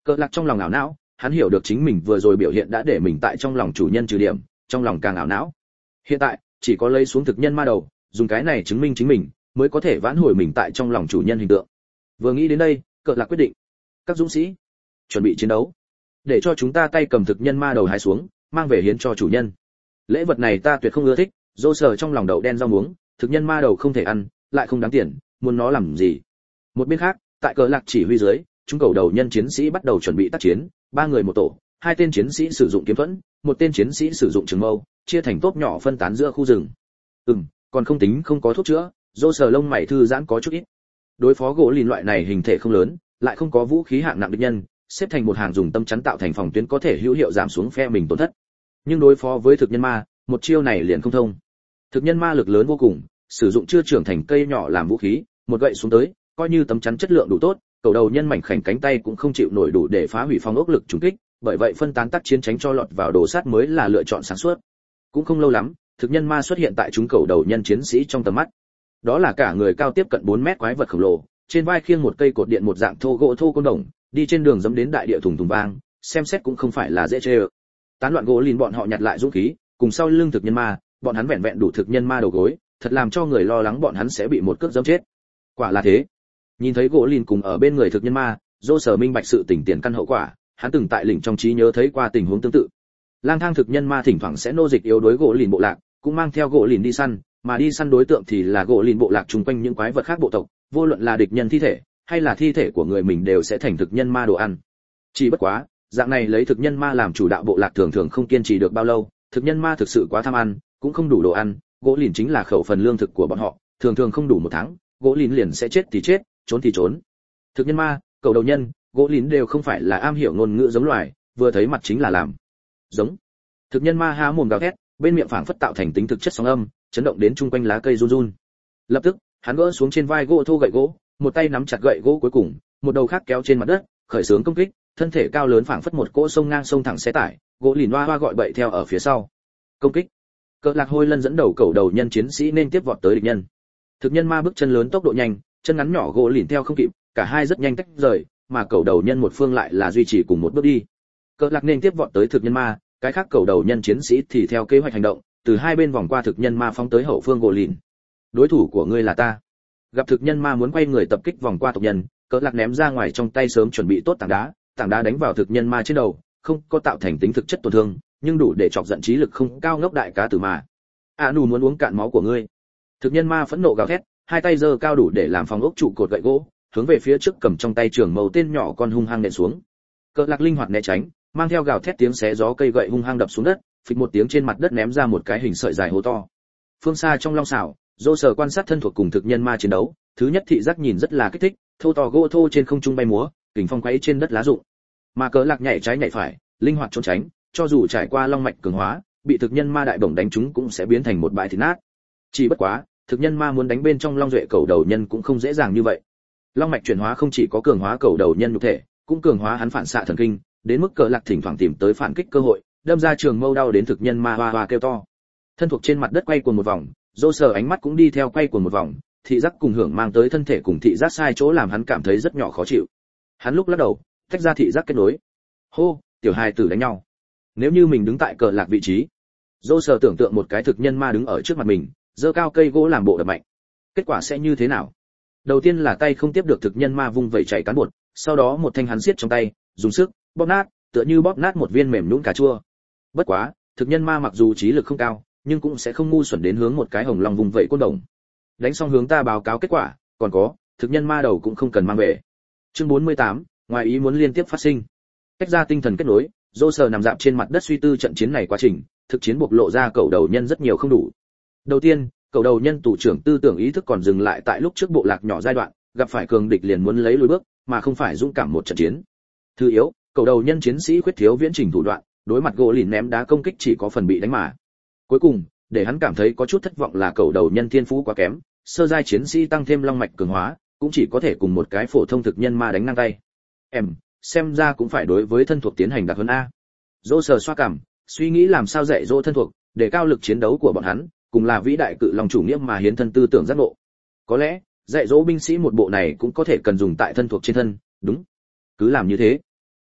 Cờ Lạc trong lòng ảo não, hắn hiểu được chính mình vừa rồi biểu hiện đã để mình tại trong lòng chủ nhân trừ điểm, trong lòng càng ảo não. Hiện tại, chỉ có lấy xuống thực nhân ma đầu, dùng cái này chứng minh chính mình, mới có thể vãn hồi mình tại trong lòng chủ nhân hình tượng. Vừa nghĩ đến đây, Cờ Lạc quyết định, các dũng sĩ, chuẩn bị chiến đấu. Để cho chúng ta tay cầm thực nhân ma đầu hái xuống, mang về hiến cho chủ nhân. Lễ vật này ta tuyệt không ưa thích, Dô Sở trong lòng đậu đen rau muống, thực nhân ma đầu không thể ăn, lại không đáng tiền, muốn nó làm gì? Một bên khác, tại Cờ Lạc chỉ huy dưới, chúng cầu đầu nhân chiến sĩ bắt đầu chuẩn bị tác chiến, ba người một tổ, hai tên chiến sĩ sử dụng kiếm thuẫn, một tên chiến sĩ sử dụng trường mâu, chia thành tốp nhỏ phân tán giữa khu rừng. Ừm, còn không tính không có thuốc chữa, Dô Sở lông mày thư giãn có chút ít. Đối phó gỗ lìn loại này hình thể không lớn, lại không có vũ khí hạng nặng địch nhân, xếp thành một hàng dùng tâm chắn tạo thành phòng tuyến có thể hữu hiệu giảm xuống phe mình tổn thất. Nhưng đối phó với thực nhân ma, một chiêu này liền không thông. Thực nhân ma lực lớn vô cùng, sử dụng chưa trưởng thành cây nhỏ làm vũ khí, một gậy xuống tới, coi như tấm chắn chất lượng đủ tốt, cầu đầu nhân mảnh khảnh cánh tay cũng không chịu nổi đủ để phá hủy phong ốc lực trùng kích, bởi vậy phân tán tác chiến tránh cho lọt vào đồ sát mới là lựa chọn sáng suốt. Cũng không lâu lắm, thực nhân ma xuất hiện tại chúng cầu đầu nhân chiến sĩ trong tầm mắt. Đó là cả người cao tiếp cận bốn mét quái vật khổng lồ, trên vai khiêng một cây cột điện một dạng thô gỗ thô côn đồng, đi trên đường dẫm đến đại địa thùng thùng vang, xem xét cũng không phải là dễ chơi. Tán loạn gỗ lìn bọn họ nhặt lại dũng khí, cùng sau lưng thực nhân ma, bọn hắn vẹn vẹn đủ thực nhân ma đầu gối, thật làm cho người lo lắng bọn hắn sẽ bị một cước giẫm chết. Quả là thế. Nhìn thấy gỗ lìn cùng ở bên người thực nhân ma, Dô Sở minh bạch sự tình tiền căn hậu quả, hắn từng tại lĩnh trong trí nhớ thấy qua tình huống tương tự. Lang thang thực nhân ma thỉnh thoảng sẽ nô dịch yếu đối gỗ lìn bộ lạc, cũng mang theo gỗ lìn đi săn, mà đi săn đối tượng thì là gỗ lìn bộ lạc chung quanh những quái vật khác bộ tộc, vô luận là địch nhân thi thể hay là thi thể của người mình đều sẽ thành thực nhân ma đồ ăn. Chỉ bất quá, dạng này lấy thực nhân ma làm chủ đạo bộ lạc thường thường không kiên trì được bao lâu, thực nhân ma thực sự quá tham ăn, cũng không đủ đồ ăn, gỗ lìn chính là khẩu phần lương thực của bọn họ, thường thường không đủ một tháng, gỗ lìn liền sẽ chết thì chết, trốn thì trốn. Thực nhân ma, cầu đầu nhân, gỗ lìn đều không phải là am hiểu ngôn ngữ giống loài, vừa thấy mặt chính là làm giống. Thực nhân ma há mồm gào thét, bên miệng phảng phất tạo thành tính thực chất sóng âm, chấn động đến chung quanh lá cây run run. Lập tức, hắn gỡ xuống trên vai gỗ thô gậy gỗ, một tay nắm chặt gậy gỗ cuối cùng, một đầu khác kéo trên mặt đất, khởi xướng công kích, thân thể cao lớn phảng phất một cỗ sông ngang sông thẳng xé tải, gỗ lìn hoa hoa gọi bậy theo ở phía sau. Công kích. Cờ Lạc Hôi Lân dẫn đầu cầu đầu nhân chiến sĩ nên tiếp vọt tới địch nhân. Thực nhân ma bước chân lớn tốc độ nhanh, chân ngắn nhỏ gỗ lìn theo không kịp, cả hai rất nhanh tách rời, mà cầu đầu nhân một phương lại là duy trì cùng một bước đi. Cờ Lạc nên tiếp vọt tới thực nhân ma, cái khác cầu đầu nhân chiến sĩ thì theo kế hoạch hành động, từ hai bên vòng qua thực nhân ma phóng tới hậu phương gỗ lìn. Đối thủ của ngươi là ta. Gặp thực nhân ma muốn quay người tập kích vòng qua tộc nhân, Cờ Lạc ném ra ngoài trong tay sớm chuẩn bị tốt tảng đá, tảng đá đánh vào thực nhân ma trên đầu, không có tạo thành tính thực chất tổn thương, nhưng đủ để chọc giận trí lực không cao ngốc đại cá tử mà. A nù muốn uống cạn máu của ngươi. Thực nhân ma phẫn nộ gào thét, hai tay giơ cao đủ để làm phòng ốc trụ cột gậy gỗ, hướng về phía trước cầm trong tay trường mâu tên nhỏ con hung hăng nện xuống. Cờ Lạc linh hoạt né tránh, mang theo gào thét tiếng xé gió cây gậy hung hăng đập xuống đất, phịch một tiếng trên mặt đất ném ra một cái hình sợi dài hố to. Phương xa trong long xảo, Dô Sở quan sát thân thuộc cùng thực nhân ma chiến đấu, thứ nhất thị giác nhìn rất là kích thích, thô to gỗ thô trên không trung bay múa, kình phong quấy trên đất lá rụng. Mà Cờ Lạc nhảy trái nhảy phải, linh hoạt trốn tránh, cho dù trải qua long mạch cường hóa, bị thực nhân ma đại bổng đánh trúng cũng sẽ biến thành một bãi thịt nát. Chỉ bất quá, thực nhân ma muốn đánh bên trong long duệ cầu đầu nhân cũng không dễ dàng như vậy. Long mạch chuyển hóa không chỉ có cường hóa cầu đầu nhân nhục thể, cũng cường hóa hắn phản xạ thần kinh, đến mức Cờ Lạc thỉnh thoảng tìm tới phản kích cơ hội, đâm ra trường mâu đau đến thực nhân ma hoa hoa kêu to. Thân thuộc trên mặt đất quay cuồng một vòng, Dô Sở ánh mắt cũng đi theo quay cuồng một vòng, thị giác cùng hưởng mang tới thân thể cùng thị giác sai chỗ làm hắn cảm thấy rất nhỏ khó chịu. Hắn lúc lắc đầu, tách ra thị giác kết nối. Hô, tiểu hài tử đánh nhau. Nếu như mình đứng tại Cờ Lạc vị trí, Dô Sở tưởng tượng một cái thực nhân ma đứng ở trước mặt mình, giơ cao cây gỗ làm bộ đập mạnh. Kết quả sẽ như thế nào? Đầu tiên là tay không tiếp được thực nhân ma vung vẩy chảy cán bột, sau đó một thanh hắn siết trong tay, dùng sức bóp nát, tựa như bóp nát một viên mềm nhũn cà chua. Bất quá, thực nhân ma mặc dù trí lực không cao, nhưng cũng sẽ không ngu xuẩn đến hướng một cái hồng long vùng vẫy côn đồng. Đánh xong hướng ta báo cáo kết quả, còn có, thực nhân ma đầu cũng không cần mang về. Chương bốn mươi tám, ngoài ý muốn liên tiếp phát sinh. Cách ra tinh thần kết nối, Dô Sở nằm dạp trên mặt đất suy tư trận chiến này quá trình, thực chiến bộc lộ ra cầu đầu nhân rất nhiều không đủ. Đầu tiên, cầu đầu nhân tù trưởng tư tưởng ý thức còn dừng lại tại lúc trước bộ lạc nhỏ giai đoạn, gặp phải cường địch liền muốn lấy lùi bước, mà không phải dũng cảm một trận chiến. Thứ yếu, cầu đầu nhân chiến sĩ khuyết thiếu viễn trình thủ đoạn, đối mặt gỗ lìn ném đá công kích chỉ có phần bị đánh mà. Cuối cùng, để hắn cảm thấy có chút thất vọng là cầu đầu nhân thiên phú quá kém, sơ giai chiến sĩ tăng thêm long mạch cường hóa, cũng chỉ có thể cùng một cái phổ thông thực nhân ma đánh ngang tay. Em, xem ra cũng phải đối với thân thuộc tiến hành đặc huấn a. Dô Sở xoa cằm, suy nghĩ làm sao dạy dỗ thân thuộc, để cao lực chiến đấu của bọn hắn, cùng là vĩ đại cự long chủ nghĩa mà hiến thân tư tưởng giác ngộ. Có lẽ, dạy dỗ binh sĩ một bộ này cũng có thể cần dùng tại thân thuộc trên thân, đúng. Cứ làm như thế.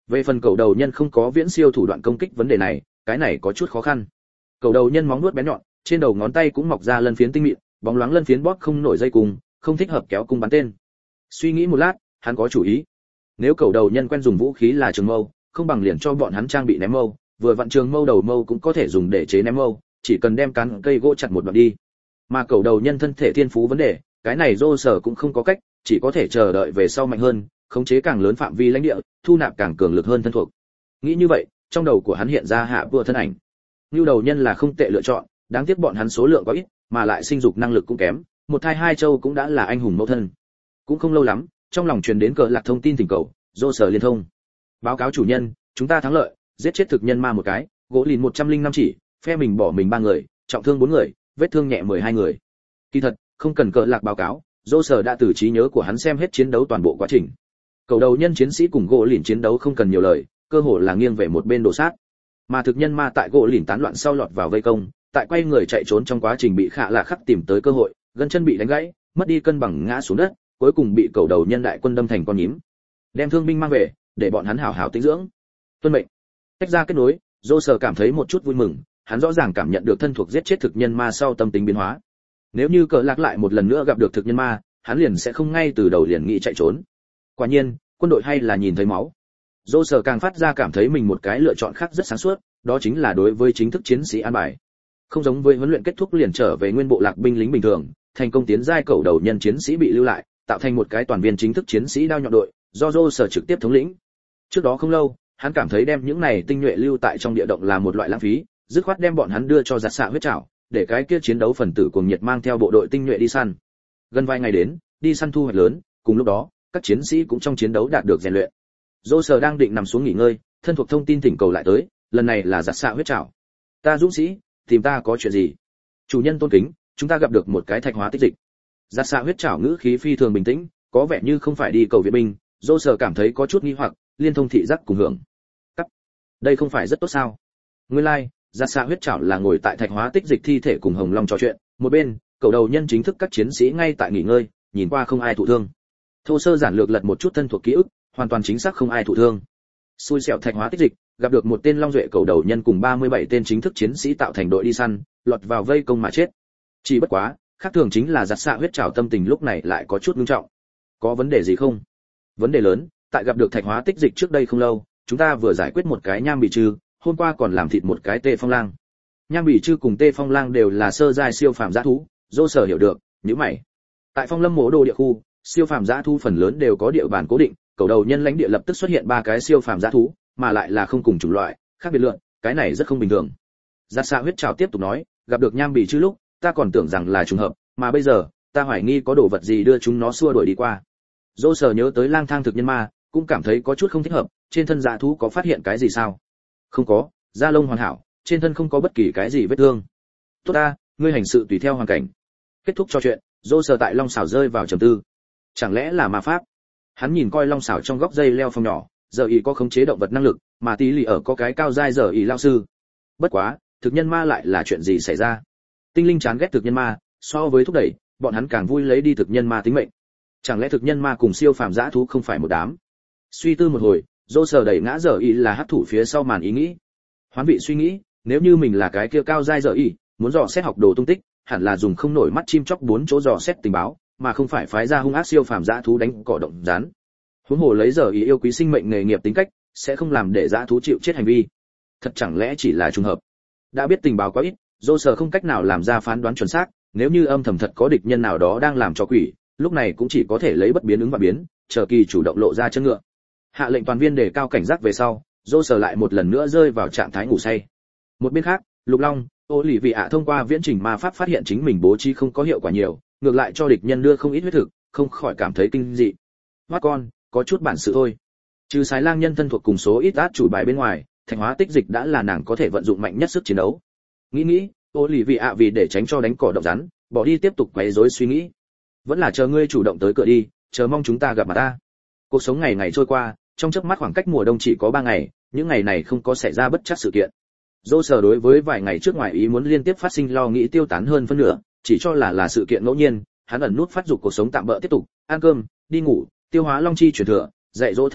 Về phần cầu đầu nhân không có viễn siêu thủ đoạn công kích vấn đề này, cái này có chút khó khăn. Cầu đầu nhân móng vuốt bén nhọn, trên đầu ngón tay cũng mọc ra lân phiến tinh mịn, bóng loáng lân phiến bóp không nổi dây cung, không thích hợp kéo cung bắn tên. Suy nghĩ một lát, hắn có chủ ý. Nếu cầu đầu nhân quen dùng vũ khí là trường mâu, không bằng liền cho bọn hắn trang bị ném mâu, vừa vặn trường mâu đầu mâu cũng có thể dùng để chế ném mâu, chỉ cần đem cán cây gỗ chặt một đoạn đi. Mà cầu đầu nhân thân thể thiên phú vấn đề, cái này Dô Sở cũng không có cách, chỉ có thể chờ đợi về sau mạnh hơn, khống chế càng lớn phạm vi lãnh địa, thu nạp càng cường lực hơn thân thuộc. Nghĩ như vậy, trong đầu của hắn hiện ra hạ vừa thân ảnh. Nưu đầu nhân là không tệ lựa chọn, đáng tiếc bọn hắn số lượng có ít, mà lại sinh dục năng lực cũng kém, một thai hai châu cũng đã là anh hùng mẫu thân. Cũng không lâu lắm, trong lòng truyền đến cờ lạc thông tin tình cầu, Dô Sở liên thông. Báo cáo chủ nhân, chúng ta thắng lợi, giết chết thực nhân ma một cái, gỗ lìn một trăm linh năm chỉ, phe mình bỏ mình ba người, trọng thương bốn người, vết thương nhẹ mười hai người. Kỳ thật, không cần cờ lạc báo cáo, Dô Sở đã từ trí nhớ của hắn xem hết chiến đấu toàn bộ quá trình. Cầu đầu nhân chiến sĩ cùng gỗ lìn chiến đấu không cần nhiều lời, cơ hồ là nghiêng về một bên đổ sát. Mà thực nhân ma tại gỗ lìn tán loạn sau lọt vào vây công, tại quay người chạy trốn trong quá trình bị khạ lạ khắc tìm tới cơ hội, gân chân bị đánh gãy, mất đi cân bằng ngã xuống đất, cuối cùng bị cầu đầu nhân đại quân đâm thành con nhím. Đem thương binh mang về, để bọn hắn hảo hảo tĩnh dưỡng. Tuân mệnh. Tách ra kết nối, Dô Sở cảm thấy một chút vui mừng, hắn rõ ràng cảm nhận được thân thuộc giết chết thực nhân ma sau tâm tính biến hóa. Nếu như cờ lạc lại một lần nữa gặp được thực nhân ma, hắn liền sẽ không ngay từ đầu liền nghĩ chạy trốn. Quả nhiên, quân đội hay là nhìn thấy máu. Dô Sở càng phát ra cảm thấy mình một cái lựa chọn khác rất sáng suốt, đó chính là đối với chính thức chiến sĩ an bài. Không giống với huấn luyện kết thúc liền trở về nguyên bộ lạc binh lính bình thường, thành công tiến giai cầu đầu nhân chiến sĩ bị lưu lại, tạo thành một cái toàn viên chính thức chiến sĩ đao nhọn đội, do Dô Sở trực tiếp thống lĩnh. Trước đó không lâu, hắn cảm thấy đem những này tinh nhuệ lưu tại trong địa động là một loại lãng phí, dứt khoát đem bọn hắn đưa cho giặt xạ huyết trảo, để cái kia chiến đấu phần tử cuồng nhiệt mang theo bộ đội tinh nhuệ đi săn. Gần vài ngày đến, đi săn thu hoạch lớn, cùng lúc đó, các chiến sĩ cũng trong chiến đấu đạt được rèn luyện. Dô Sở đang định nằm xuống nghỉ ngơi, thân thuộc thông tin thỉnh cầu lại tới, lần này là giặt xạ huyết trảo. Ta dũng sĩ, tìm ta có chuyện gì? Chủ nhân tôn kính, chúng ta gặp được một cái thạch hóa tích dịch. Giặt xạ huyết trảo ngữ khí phi thường bình tĩnh, có vẻ như không phải đi cầu viện binh. Dô Sở cảm thấy có chút nghi hoặc, liên thông thị giác cùng hưởng. Cắt. Đây không phải rất tốt sao? Nguyên lai, like, giặt xạ huyết trảo là ngồi tại thạch hóa tích dịch thi thể cùng Hồng Long trò chuyện, một bên, cầu đầu nhân chính thức các chiến sĩ ngay tại nghỉ ngơi, nhìn qua không ai thụ thương. Thô sơ giản lược lật một chút thân thuộc ký ức, hoàn toàn chính xác không ai thụ thương. Xui xẻo thạch hóa tích dịch, gặp được một tên long duệ cầu đầu nhân cùng ba mươi bảy tên chính thức chiến sĩ tạo thành đội đi săn, lọt vào vây công mà chết. Chỉ bất quá, khác thường chính là giặt xạ huyết trảo tâm tình lúc này lại có chút nghiêm trọng. Có vấn đề gì không? Vấn đề lớn, tại gặp được thạch hóa tích dịch trước đây không lâu, chúng ta vừa giải quyết một cái nham bị trư, hôm qua còn làm thịt một cái tê phong lang. Nham bị trư cùng tê phong lang đều là sơ giai siêu phàm dã thú, Dô Sở hiểu được, nhíu mày. Tại Phong Lâm Mộ Đồ địa khu, siêu phàm dã thú phần lớn đều có địa bàn cố định, cầu đầu nhân lãnh địa lập tức xuất hiện ba cái siêu phàm dã thú, mà lại là không cùng chủng loại, khác biệt lượng, cái này rất không bình thường. Giặt xạ huyết trảo tiếp tục nói, gặp được nham bị trư lúc, ta còn tưởng rằng là trùng hợp, mà bây giờ, ta hoài nghi có đồ vật gì đưa chúng nó xua đuổi đi qua. Dô Sở nhớ tới lang thang thực nhân ma, cũng cảm thấy có chút không thích hợp, trên thân dã thú có phát hiện cái gì sao? Không có, da lông hoàn hảo, trên thân không có bất kỳ cái gì vết thương. Tốt ta, ngươi hành sự tùy theo hoàn cảnh. Kết thúc trò chuyện, Dô Sở tại long xảo rơi vào trầm tư. Chẳng lẽ là ma pháp? Hắn nhìn coi long xảo trong góc dây leo phong nhỏ, giờ ý có khống chế động vật năng lực, mà tí lì ở có cái cao giai giờ ý lao sư. Bất quá, thực nhân ma lại là chuyện gì xảy ra? Tinh linh chán ghét thực nhân ma, so với thúc đẩy, bọn hắn càng vui lấy đi thực nhân ma tính mệnh. Chẳng lẽ thực nhân ma cùng siêu phàm dã thú không phải một đám? Suy tư một hồi, Dô Sở đẩy ngã giờ ý là hấp thủ phía sau màn ý nghĩ. Hoán vị suy nghĩ, nếu như mình là cái kia cao giai giờ ý, muốn dò xét học đồ tung tích, hẳn là dùng không nổi mắt chim chóc bốn chỗ dò xét tình báo, mà không phải phái ra hung ác siêu phàm dã thú đánh cỏ động rắn. Huống hồ lấy giờ ý yêu quý sinh mệnh nghề nghiệp tính cách, sẽ không làm để dã thú chịu chết hành vi. Thật chẳng lẽ chỉ là trùng hợp? Đã biết tình báo quá ít, Dô Sở không cách nào làm ra phán đoán chuẩn xác, nếu như âm thầm thật có địch nhân nào đó đang làm cho quỷ, lúc này cũng chỉ có thể lấy bất biến ứng và biến, chờ kỳ chủ động lộ ra chân ngựa. Hạ lệnh toàn viên đề cao cảnh giác về sau, Dô Sở lại một lần nữa rơi vào trạng thái ngủ say. Một bên khác, Lục Long, Ô Lỷ Vị ạ thông qua viễn trình ma pháp phát hiện chính mình bố trí không có hiệu quả nhiều, ngược lại cho địch nhân đưa không ít huyết thực, không khỏi cảm thấy kinh dị. Hoát con, có chút bản sự thôi. Trừ Sái Lang nhân thân thuộc cùng số ít át chủ bài bên ngoài, thành hóa tích dịch đã là nàng có thể vận dụng mạnh nhất sức chiến đấu. Nghĩ nghĩ, Ô Lỷ Vị ạ vì để tránh cho đánh cỏ động rắn, bỏ đi tiếp tục quấy rối suy nghĩ. Vẫn là chờ ngươi chủ động tới cửa đi, chờ mong chúng ta gặp mặt ta. Cuộc sống ngày ngày trôi qua, trong chớp mắt khoảng cách mùa đông chỉ có ba ngày, những ngày này không có xảy ra bất trắc sự kiện. Dô Sở đối với vài ngày trước ngoài ý muốn liên tiếp phát sinh lo nghĩ tiêu tán hơn phân nửa, chỉ cho là là sự kiện ngẫu nhiên, hắn ẩn nút phát dục cuộc sống tạm bỡ tiếp tục, ăn cơm, đi ngủ, tiêu hóa long chi chuyển thừa, dạy dỗ thân thuộc,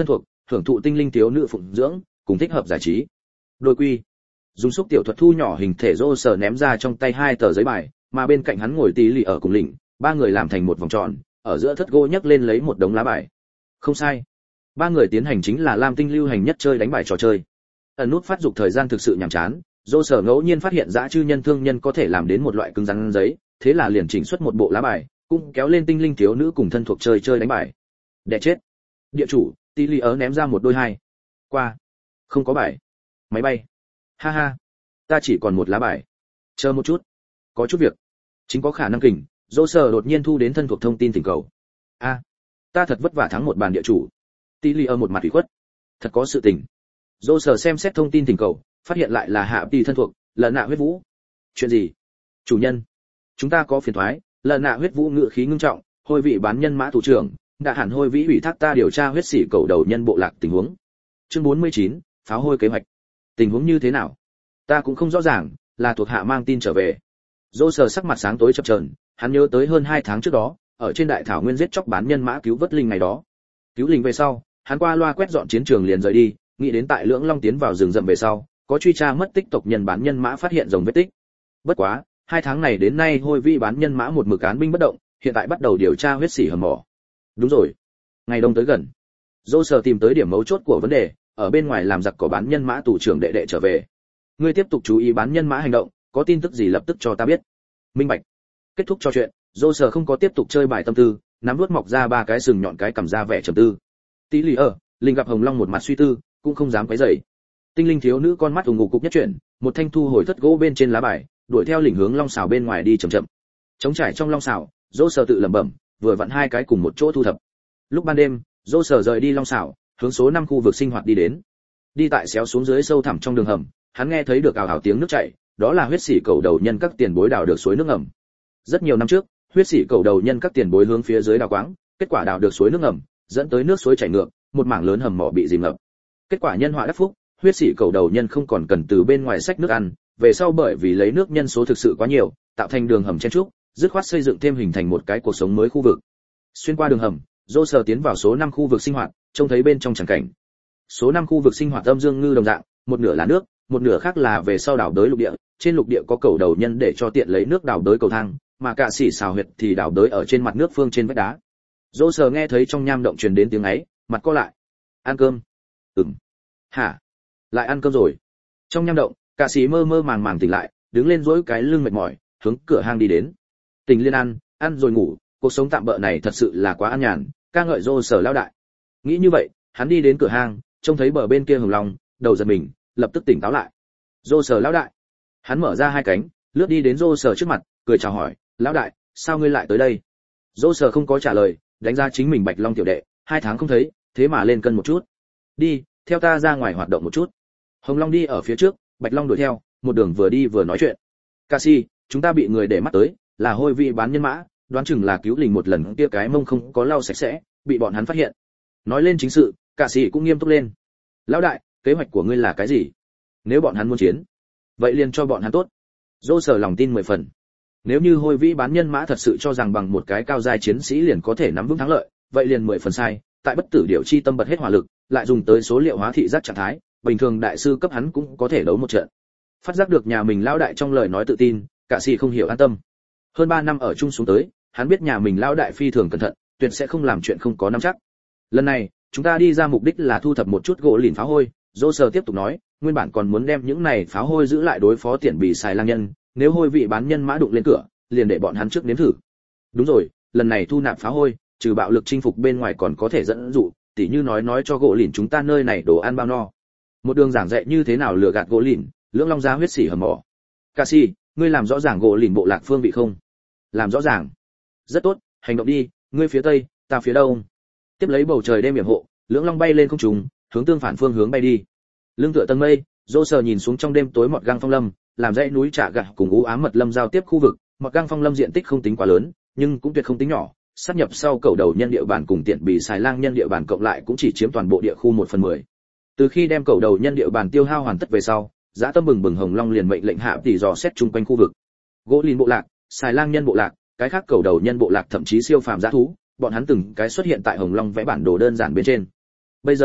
hưởng thụ tinh linh thiếu nữ phụng dưỡng, cùng thích hợp giải trí. Đôi quy. Dùng xúc tiểu thuật thu nhỏ hình thể rô sở ném ra trong tay hai tờ giấy bài, mà bên cạnh hắn ngồi tí lì ở cùng lĩnh, ba người làm thành một vòng tròn, ở giữa thất gỗ nhấc lên lấy một đống lá bài. Không sai. Ba người tiến hành chính là Lam Tinh lưu hành nhất chơi đánh bài trò chơi. Ẩn nút phát dục thời gian thực sự nhàm chán, dô sở ngẫu nhiên phát hiện dã chư nhân thương nhân có thể làm đến một loại cứng rắn giấy, thế là liền chỉnh xuất một bộ lá bài, cũng kéo lên tinh linh thiếu nữ cùng thân thuộc chơi chơi đánh bài. Đẻ chết. Địa chủ, tí lì ớ ném ra một đôi hai. Qua. Không có bài. Máy bay. Ha ha. Ta chỉ còn một lá bài. Chờ một chút. Có chút việc. Chính có khả năng kình, dô sở đột nhiên thu đến thân thuộc thông tin tình cầu. A. Ta thật vất vả thắng một bàn địa chủ. Tí lì ớ một mặt ủy khuất. Thật có sự tình. Dô sở xem xét thông tin tình cầu, phát hiện lại là hạ tỷ thân thuộc, lợn nạ huyết vũ. Chuyện gì? Chủ nhân. Chúng ta có phiền toái. Lợn nạ huyết vũ ngự khí ngưng trọng, hôi vị bán nhân mã thủ trưởng, đã hẳn hôi vĩ ủy thác ta điều tra huyết sỉ cầu đầu nhân bộ lạc tình huống. Chương bốn mươi chín, pháo hôi kế hoạch. Tình huống như thế nào? Ta cũng không rõ ràng, là thuộc hạ mang tin trở về. Dô sờ sắc mặt sáng tối chập chờn, hắn nhớ tới hơn hai tháng trước đó, ở trên đại thảo nguyên giết chóc bán nhân mã cứu vớt linh ngày đó. Cứu linh về sau, hắn qua loa quét dọn chiến trường liền rời đi, nghĩ đến tại Lưỡng Long tiến vào rừng rậm về sau, có truy tra mất tích tộc nhân bán nhân mã phát hiện rồng vết tích. Bất quá, hai tháng này đến nay hôi vĩ bán nhân mã một mực án binh bất động, hiện tại bắt đầu điều tra huyết sỉ hầm mỏ. Đúng rồi, ngày đông tới gần, dô sờ tìm tới điểm mấu chốt của vấn đề, ở bên ngoài làm giặc cỏ bán nhân mã tù trưởng đệ đệ trở về. Ngươi tiếp tục chú ý bán nhân mã hành động, có tin tức gì lập tức cho ta biết. Minh bạch. Kết thúc trò chuyện, dô sờ không có tiếp tục chơi bài tâm tư, nắm vuốt mọc ra ba cái sừng nhọn cái cầm ra vẻ trầm tư. Tí lì ở, linh gặp hồng long một mặt suy tư, cũng không dám quấy rầy. Tinh linh thiếu nữ con mắt ù ngục cục nhất chuyển, một thanh thu hồi thất gỗ bên trên lá bài, đuổi theo lĩnh hướng long xào bên ngoài đi chậm chậm. Trống trải trong long xào, dô sờ tự lẩm bẩm, vừa vặn hai cái cùng một chỗ thu thập. Lúc ban đêm, dô sờ rời đi long xào, hướng số năm khu vực sinh hoạt đi đến. Đi tại xéo xuống dưới sâu thẳm trong đường hầm, hắn nghe thấy được ào ào tiếng nước chảy, đó là huyết sỉ cầu đầu nhân các tiền bối đào được suối nước ngầm. Rất nhiều năm trước, huyết sỉ cầu đầu nhân các tiền bối hướng phía dưới đào quáng, kết quả đào được suối nước ngầm, dẫn tới nước suối chảy ngược, một mảng lớn hầm mỏ bị dìm ngập. Kết quả nhân họa đắc phúc, huyết sỉ cầu đầu nhân không còn cần từ bên ngoài xách nước ăn, về sau bởi vì lấy nước nhân số thực sự quá nhiều, tạo thành đường hầm chen trúc, dứt khoát xây dựng thêm hình thành một cái cuộc sống mới khu vực. Xuyên qua đường hầm, dô sờ tiến vào số năm khu vực sinh hoạt, trông thấy bên trong chẳng cảnh. Số năm khu vực sinh hoạt âm dương ngư đồng dạng, một nửa là nước, một nửa khác là về sau đào đới lục địa, trên lục địa có cầu đầu nhân để cho tiện lấy nước đào đới cầu thang, mà cả xỉ xào huyệt thì đào đới ở trên mặt nước phương trên vách đá. Dô sờ nghe thấy trong nham động truyền đến tiếng ấy, mặt co lại. Ăn cơm? Ừm. Hả? Lại ăn cơm rồi? Trong nham động, cả xỉ mơ mơ màng màng tỉnh lại, đứng lên duỗi cái lưng mệt mỏi, hướng cửa hang đi đến. Tình liên ăn, ăn rồi ngủ, cuộc sống tạm bợ này thật sự là quá an nhàn, ca ngợi Dô Sở lão đại. Nghĩ như vậy, hắn đi đến cửa hang, trông thấy bờ bên kia hồng long, đầu giật mình, lập tức tỉnh táo lại. Dô Sở lão đại. Hắn mở ra hai cánh, lướt đi đến Dô Sở trước mặt, cười chào hỏi, "Lão đại, sao ngươi lại tới đây?" Dô Sở không có trả lời, đánh ra chính mình Bạch Long tiểu đệ, hai tháng không thấy, thế mà lên cân một chút. "Đi, theo ta ra ngoài hoạt động một chút." Hồng Long đi ở phía trước, Bạch Long đuổi theo, một đường vừa đi vừa nói chuyện. "Cassie, chúng ta bị người để mắt tới, là hôi vị bán nhân mã, đoán chừng là cứu lình một lần kia cái mông không có lau sạch sẽ, bị bọn hắn phát hiện." Nói lên chính sự, Cassie cũng nghiêm túc lên. "Lão đại, kế hoạch của ngươi là cái gì? Nếu bọn hắn muốn chiến, vậy liền cho bọn hắn tốt." Dô Sở lòng tin mười phần. Nếu như hôi vĩ bán nhân mã thật sự cho rằng bằng một cái cao giai chiến sĩ liền có thể nắm vững thắng lợi, vậy liền mười phần sai, tại bất tử điều chi tâm bật hết hỏa lực, lại dùng tới số liệu hóa thị giác trạng thái, bình thường đại sư cấp hắn cũng có thể đấu một trận. Phát giác được nhà mình lão đại trong lời nói tự tin, cả sĩ không hiểu an tâm. Hơn ba năm ở chung xuống tới, hắn biết nhà mình lão đại phi thường cẩn thận, tuyệt sẽ không làm chuyện không có nắm chắc. Lần này, chúng ta đi ra mục đích là thu thập một chút gỗ lìn pháo hôi, Dô Sở tiếp tục nói, nguyên bản còn muốn đem những này pháo hôi giữ lại đối phó tiền bì xài lang nhân, nếu hôi vị bán nhân mã đụng lên cửa, liền để bọn hắn trước nếm thử. Đúng rồi, lần này thu nạp pháo hôi, trừ bạo lực chinh phục bên ngoài còn có thể dẫn dụ, tỉ như nói nói cho gỗ lìn chúng ta nơi này đồ ăn bao no. Một đường giảng dạy như thế nào lừa gạt gỗ lìn, lưỡng long ra huyết sỉ hầm mỏ. Cassie, ngươi làm rõ ràng gỗ lìn bộ lạc phương vị không? Làm rõ ràng. Rất tốt, hành động đi, ngươi phía tây, ta phía đông. Tiếp lấy bầu trời đêm yểm hộ, lưỡng long bay lên không trung, hướng tương phản phương hướng bay đi. Lưng tựa tầng mây, Dô Sở nhìn xuống trong đêm tối mọt găng phong lâm, làm dãy núi Trạ Gạ cùng u ám mật lâm giao tiếp khu vực, mọt găng phong lâm diện tích không tính quá lớn, nhưng cũng tuyệt không tính nhỏ, sát nhập sau cầu đầu nhân địa bàn cùng tiện bì xài lang nhân địa bàn cộng lại cũng chỉ chiếm toàn bộ địa khu một phần mười. Từ khi đem cầu đầu nhân địa bàn tiêu hao hoàn tất về sau, Dã Tâm bừng bừng Hồng Long liền mệnh lệnh hạ tỷ dò xét chung quanh khu vực. Gỗ lìn bộ lạc, xài lang nhân bộ lạc, cái khác cầu đầu nhân bộ lạc thậm chí siêu phàm dã thú, bọn hắn từng cái xuất hiện tại Hồng Long vẽ bản đồ đơn giản bên trên. Bây giờ,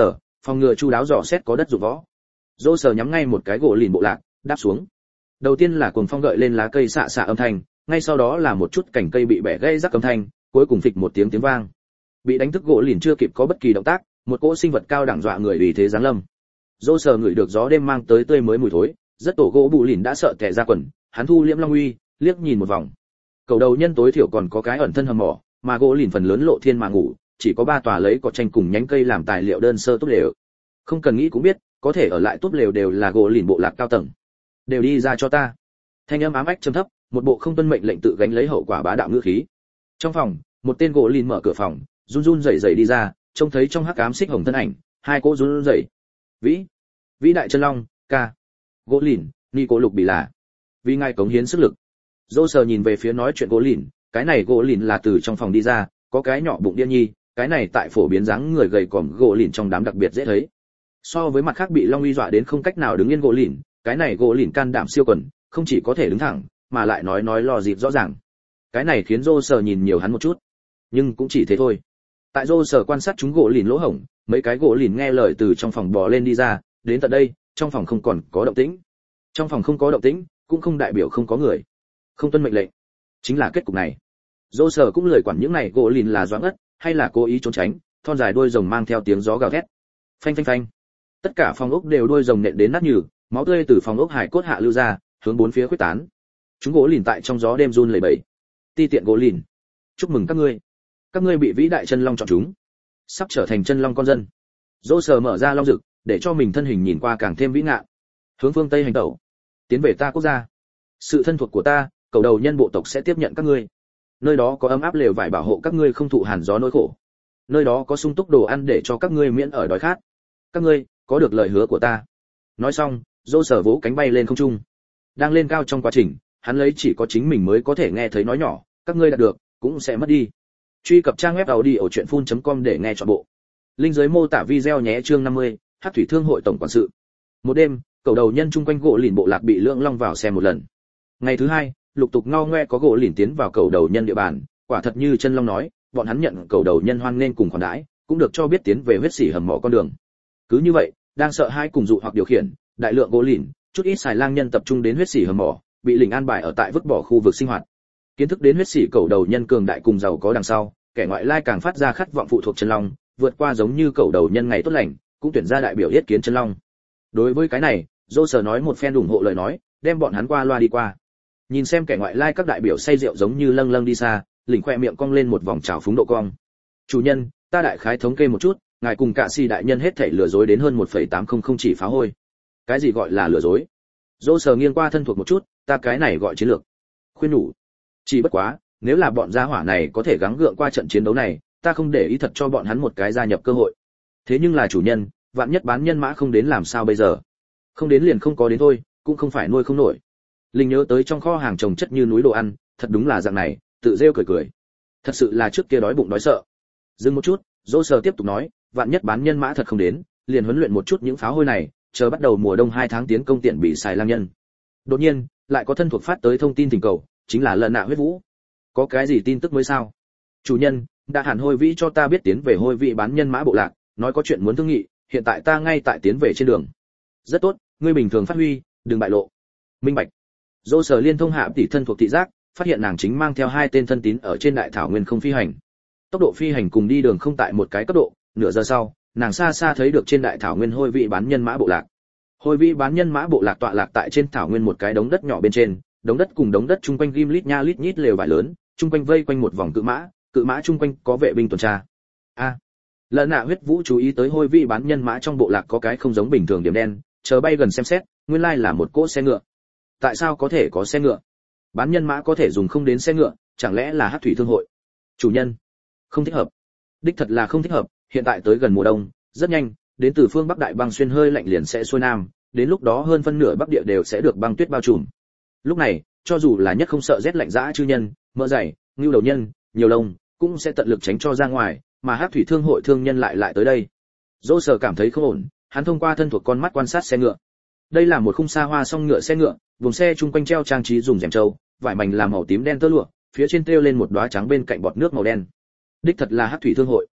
Phòng ngừa chu đáo dò xét có đất dụng võ. Dô sờ nhắm ngay một cái gỗ lìn bộ lạc, đáp xuống. Đầu tiên là cuồng phong gợi lên lá cây xạ xạ âm thanh, ngay sau đó là một chút cành cây bị bẻ gãy rắc âm thanh, cuối cùng phịch một tiếng tiếng vang. Bị đánh thức gỗ lìn chưa kịp có bất kỳ động tác, một cỗ sinh vật cao đẳng dọa người vì thế giáng lâm. Dô sờ ngửi được gió đêm mang tới tươi mới mùi thối, rất tổ gỗ bù lìn đã sợ tè ra quần, hắn thu liễm long uy, liếc nhìn một vòng. Cầu đầu nhân tối thiểu còn có cái ẩn thân hầm mỏ, mà gỗ lìn phần lớn lộ thiên mà ngủ, chỉ có ba tòa lấy cỏ tranh cùng nhánh cây làm tài liệu đơn sơ tốt lều. Không cần nghĩ cũng biết, có thể ở lại tốt lều đều là gỗ lìn bộ lạc cao tầng. Đều đi ra cho ta. Thanh âm ám ách trầm thấp, một bộ không tuân mệnh lệnh tự gánh lấy hậu quả bá đạo ngữ khí. Trong phòng, một tên gỗ lìn mở cửa phòng, run run rẩy rẩy đi ra, trông thấy trong hắc ám xích hồng thân ảnh, hai cô run rẩy. Vĩ, vĩ đại chân long, ca. Gỗ lìn, ni cố lục bị là. Vì ngài cống hiến sức lực. Dô sờ nhìn về phía nói chuyện gỗ lìn, cái này gỗ lìn là từ trong phòng đi ra, có cái nhỏ bụng điên nhi, cái này tại phổ biến dáng người gầy còm gỗ lìn trong đám đặc biệt dễ thấy. So với mặt khác bị long uy dọa đến không cách nào đứng yên gỗ lìn, cái này gỗ lìn can đảm siêu quần, không chỉ có thể đứng thẳng, mà lại nói nói lo dịp rõ ràng. Cái này khiến Dô sờ nhìn nhiều hắn một chút, nhưng cũng chỉ thế thôi. Tại Dô sờ quan sát chúng gỗ lìn lỗ hổng, mấy cái gỗ lìn nghe lời từ trong phòng bò lên đi ra, đến tận đây, trong phòng không còn có động tĩnh. Trong phòng không có động tĩnh, cũng không đại biểu không có người. Không tuân mệnh lệnh, chính là kết cục này. Dô sờ cũng lười quản những này gỗ lìn là doãn ất, hay là cố ý trốn tránh, thon dài đuôi rồng mang theo tiếng gió gào thét. Phanh phanh phanh. Tất cả phòng ốc đều đuôi rồng nện đến nát nhừ, máu tươi từ phòng ốc hải cốt hạ lưu ra, hướng bốn phía khuếch tán. Chúng gỗ lìn tại trong gió đêm run lẩy bẩy. Ti tiện gỗ lìn, chúc mừng các ngươi, các ngươi bị vĩ đại chân long chọn chúng, sắp trở thành chân long con dân. Dô sờ mở ra long rực, để cho mình thân hình nhìn qua càng thêm vĩ ngạn. Hướng phương tây hành tẩu, tiến về ta quốc gia. Sự thân thuộc của ta, cầu đầu nhân bộ tộc sẽ tiếp nhận các ngươi. Nơi đó có ấm áp lều vải bảo hộ các ngươi không thụ hàn gió nỗi khổ. Nơi đó có sung túc đồ ăn để cho các ngươi miễn ở đói khát. Các ngươi có được lời hứa của ta. Nói xong, Dô sờ vỗ cánh bay lên không trung. Đang lên cao trong quá trình, hắn lấy chỉ có chính mình mới có thể nghe thấy nói nhỏ, các ngươi đạt được, cũng sẽ mất đi. Truy cập trang web audiochuyenphun chấm com để nghe trọn bộ. Link dưới mô tả video nhé. Chương năm mươi, Hắc thủy thương hội tổng quản sự. Một đêm, cầu đầu nhân chung quanh gỗ lìn bộ lạc bị lưỡng long vào xem một lần. Ngày thứ hai, lục tục ngao ngoe có gỗ lìn tiến vào cầu đầu nhân địa bàn, quả thật như chân long nói, bọn hắn nhận cầu đầu nhân hoan nên cùng khoản đãi, cũng được cho biết tiến về huyết sỉ hầm mỏ con đường. Cứ như vậy, đang sợ hai cùng dụ hoặc điều khiển, đại lượng gỗ lìn, chút ít xài lang nhân tập trung đến huyết sỉ hầm mỏ, bị lình an bài ở tại vứt bỏ khu vực sinh hoạt. Kiến thức đến huyết sỉ cầu đầu nhân cường đại cùng giàu có đằng sau, kẻ ngoại lai càng phát ra khát vọng phụ thuộc chân long, vượt qua giống như cầu đầu nhân ngày tốt lành, cũng tuyển ra đại biểu yết kiến chân long. Đối với cái này, Dô sờ nói một phen ủng hộ lời nói, đem bọn hắn qua loa đi qua. Nhìn xem kẻ ngoại lai các đại biểu say rượu giống như lâng lâng đi xa, lỉnh khoe miệng cong lên một vòng trào phúng độ cong. Chủ nhân, ta đại khái thống kê một chút, ngài cùng cả si đại nhân hết thảy lừa dối đến hơn một phẩy tám không không chỉ phá hôi. Cái gì gọi là lừa dối? Dô sờ nghiêng qua thân thuộc một chút, ta cái này gọi chiến lược. Khuyên nhủ. Chỉ bất quá, nếu là bọn gia hỏa này có thể gắng gượng qua trận chiến đấu này, ta không để ý thật cho bọn hắn một cái gia nhập cơ hội. Thế nhưng là chủ nhân, vạn nhất bán nhân mã không đến làm sao bây giờ? Không đến liền không có đến thôi, cũng không phải nuôi không nổi. Linh nhớ tới trong kho hàng trồng chất như núi đồ ăn, thật đúng là dạng này, tự rêu cười cười. Thật sự là trước kia đói bụng đói sợ. Dừng một chút, Dô sờ tiếp tục nói, vạn nhất bán nhân mã thật không đến, liền huấn luyện một chút những pháo hôi này, chờ bắt đầu mùa đông hai tháng tiến công tiện bị xài lang nhân. Đột nhiên, lại có thân thuộc phát tới thông tin tình cầu, chính là Lợn Nạ Huyết Vũ. Có cái gì tin tức mới sao? Chủ nhân, đã hẳn hôi vĩ cho ta biết tiến về hôi vị bán nhân mã bộ lạc, nói có chuyện muốn thương nghị, hiện tại ta ngay tại tiến về trên đường. Rất tốt, ngươi bình thường phát huy, đừng bại lộ. Minh bạch. Dô sờ liên thông hạ tỷ thân thuộc thị giác, phát hiện nàng chính mang theo hai tên thân tín ở trên đại thảo nguyên không phi hành. Tốc độ phi hành cùng đi đường không tại một cái cấp độ, nửa giờ sau, nàng xa xa thấy được trên đại thảo nguyên hôi vị bán nhân mã bộ lạc. Hôi vị bán nhân mã bộ lạc tọa lạc tại trên thảo nguyên một cái đống đất nhỏ bên trên, đống đất cùng đống đất chung quanh ghim lít nha lít nhít lều vải lớn, chung quanh vây quanh một vòng cự mã, cự mã chung quanh có vệ binh tuần tra. A. À, Lợn Nạ Huyết Vũ chú ý tới hôi vị bán nhân mã trong bộ lạc có cái không giống bình thường điểm đen, chờ bay gần xem xét, nguyên lai là một cỗ xe ngựa. Tại sao có thể có xe ngựa? Bán nhân mã có thể dùng không đến xe ngựa, chẳng lẽ là Hắc thủy thương hội? Chủ nhân, không thích hợp. Đích thật là không thích hợp, hiện tại tới gần mùa đông, rất nhanh, đến từ phương Bắc đại băng xuyên hơi lạnh liền sẽ xuôi nam, đến lúc đó hơn phân nửa Bắc địa đều sẽ được băng tuyết bao trùm. Lúc này, cho dù là nhất không sợ rét lạnh dã chư nhân, mỡ dày, ngưu đầu nhân, nhiều lông, cũng sẽ tận lực tránh cho ra ngoài, mà Hắc thủy thương hội thương nhân lại lại tới đây. Dỗ Sở cảm thấy không ổn, hắn thông qua thân thuộc con mắt quan sát xe ngựa. Đây là một khung xa hoa song ngựa xe ngựa, vùng xe chung quanh treo trang trí dùng rèm trâu, vải mảnh làm màu tím đen tơ lụa, phía trên treo lên một đóa trắng bên cạnh bọt nước màu đen. Đích thật là Hắc thủy thương hội.